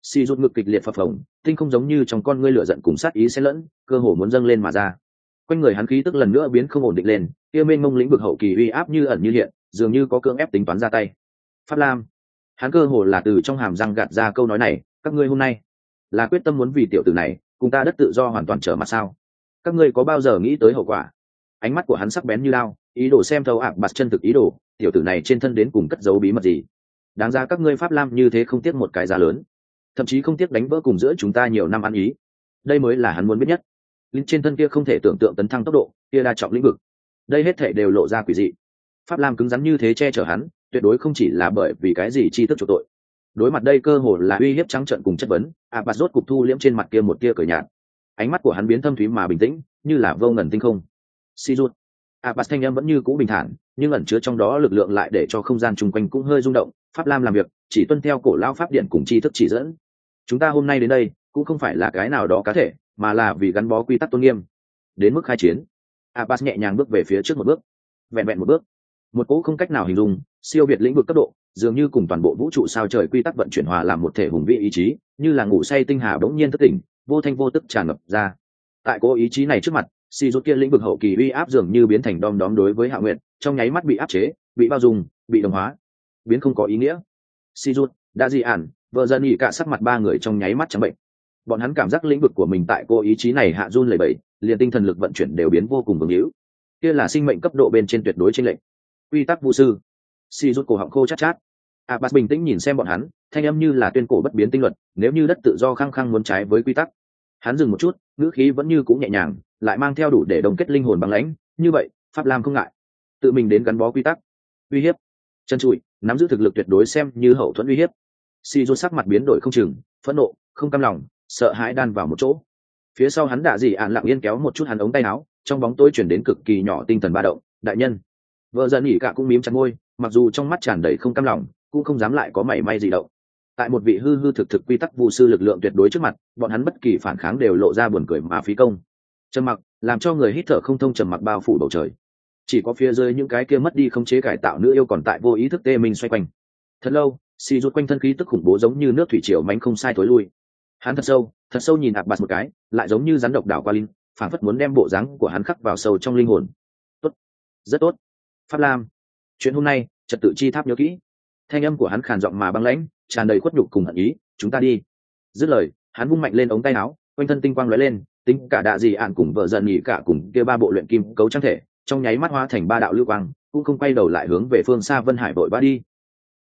A: Xì rút ngực kịch liệt phập phồng, tinh không giống như trong con ngươi lửa giận cùng sát ý xen lẫn, cơ hồ muốn dâng lên mà ra. Quanh người hắn khí tức lần nữa biến không ổn định lên, kia mênh mông lĩnh vực hậu kỳ uy áp như ẩn như hiện, dường như có cưỡng ép tính toán ra tay. Pháp Lam, hắn cơ hồ là từ trong hàm răng gạt ra câu nói này, các ngươi hôm nay là quyết tâm muốn vì tiểu tử này cùng ta đất tự do hoàn toàn trở mặt sao? Các ngươi có bao giờ nghĩ tới hậu quả? Ánh mắt của hắn sắc bén như lao, ý đồ xem thấu ạc bạt chân thực ý đồ, tiểu tử này trên thân đến cùng cất giấu bí mật gì? Đáng ra các ngươi Pháp Lam như thế không tiếc một cái giá lớn, thậm chí không tiếc đánh vỡ cùng giữa chúng ta nhiều năm ăn ý. Đây mới là hắn muốn biết nhất. Linh trên thân kia không thể tưởng tượng tấn thăng tốc độ, kia đa trọng lĩnh vực, đây hết thể đều lộ ra quỷ dị. Pháp Lam cứng rắn như thế che chở hắn, tuyệt đối không chỉ là bởi vì cái gì chi thức chủ tội. Đối mặt đây cơ hồ là uy hiếp trắng trợn cùng chất vấn, Abbas rốt cục thu liễm trên mặt kia một tia cười nhạt. Ánh mắt của hắn biến thâm thúy mà bình tĩnh, như là vô ngần tinh không. Sijut. Abbas thanh âm vẫn như cũ bình thản, nhưng ẩn chứa trong đó lực lượng lại để cho không gian chung quanh cũng hơi rung động. Pháp Lam làm việc chỉ tuân theo cổ lão pháp điện cùng tri thức chỉ dẫn. Chúng ta hôm nay đến đây cũng không phải là cái nào đó cá thể, mà là vì gắn bó quy tắc tôn nghiêm. Đến mức khai chiến, Abbas nhẹ nhàng bước về phía trước một bước, vẹn vẹn một bước, một cỗ không cách nào hình dung siêu việt lĩnh vực cấp độ, dường như cùng toàn bộ vũ trụ sao trời quy tắc vận chuyển hòa làm một thể hùng vĩ ý chí, như là ngủ say tinh hà bỗng nhiên thức tỉnh, vô thanh vô tức tràn ngập ra. Tại cỗ ý chí này trước mặt, si rút kia lĩnh vực hậu kỳ uy áp dường như biến thành đom đóm đối với Hạ Nguyệt, trong nháy mắt bị áp chế, bị bao dung, bị đồng hóa, biến không có ý nghĩa. Si rút, đã dị ản, vợ dân nhị cả sắc mặt ba người trong nháy mắt trắng bệnh. Bọn hắn cảm giác lĩnh vực của mình tại cỗ ý chí này hạ run lẩy bẩy, liền tinh thần lực vận chuyển đều biến vô cùng vững hữu. Kia là sinh mệnh cấp độ bên trên tuyệt đối chênh lệch. Quy tắc vũ sư. Si rút cổ họng khô chát chát. Abbas bình tĩnh nhìn xem bọn hắn, thanh âm như là tuyên cổ bất biến tinh luật, nếu như đất tự do khăng khăng muốn trái với quy tắc. Hắn dừng một chút, ngữ khí vẫn như cũ nhẹ nhàng, lại mang theo đủ để đồng kết linh hồn băng lãnh, như vậy, Pháp Lam không ngại, tự mình đến gắn bó quy tắc. Uy hiếp, chân trụi, nắm giữ thực lực tuyệt đối xem như hậu thuẫn uy hiếp. Si rút sắc mặt biến đổi không chừng, phẫn nộ, không cam lòng, sợ hãi đan vào một chỗ. Phía sau hắn đã gì ạn lặng yên kéo một chút hắn ống tay áo, trong bóng tối chuyển đến cực kỳ nhỏ tinh thần ba động, đại nhân. Vợ dần nhỉ cả cũng mím chặt môi, mặc dù trong mắt tràn đầy không cam lòng, cũng không dám lại có mảy may gì động. Tại một vị hư hư thực thực quy tắc vu sư lực lượng tuyệt đối trước mặt, bọn hắn bất kỳ phản kháng đều lộ ra buồn cười mà phí công. Trầm mặc làm cho người hít thở không thông, trầm mặc bao phủ bầu trời. Chỉ có phía dưới những cái kia mất đi không chế cải tạo nữ yêu còn tại vô ý thức tê mình xoay quanh. Thật lâu, xì rút quanh thân khí tức khủng bố giống như nước thủy triều mánh không sai tối lui. Hắn thật sâu, thật sâu nhìn Abbas một cái, lại giống như rắn độc đảo qua linh, phảng phất muốn đem bộ dáng của hắn khắc vào sâu trong linh hồn. Tốt, rất tốt. Pháp Lam, chuyện hôm nay, trật tự chi tháp nhớ kỹ. Thanh âm của hắn khàn giọng mà băng lãnh, tràn đầy khuất nhục cùng hận ý. Chúng ta đi. Dứt lời, hắn vung mạnh lên ống tay áo, quanh thân tinh quang lóe lên, tính cả đạ dị ạn cùng vợ dần nhị cả cùng kia ba bộ luyện kim cấu trang thể, trong nháy mắt hóa thành ba đạo lưu quang, cũng không quay đầu lại hướng về phương xa Vân Hải vội vã đi.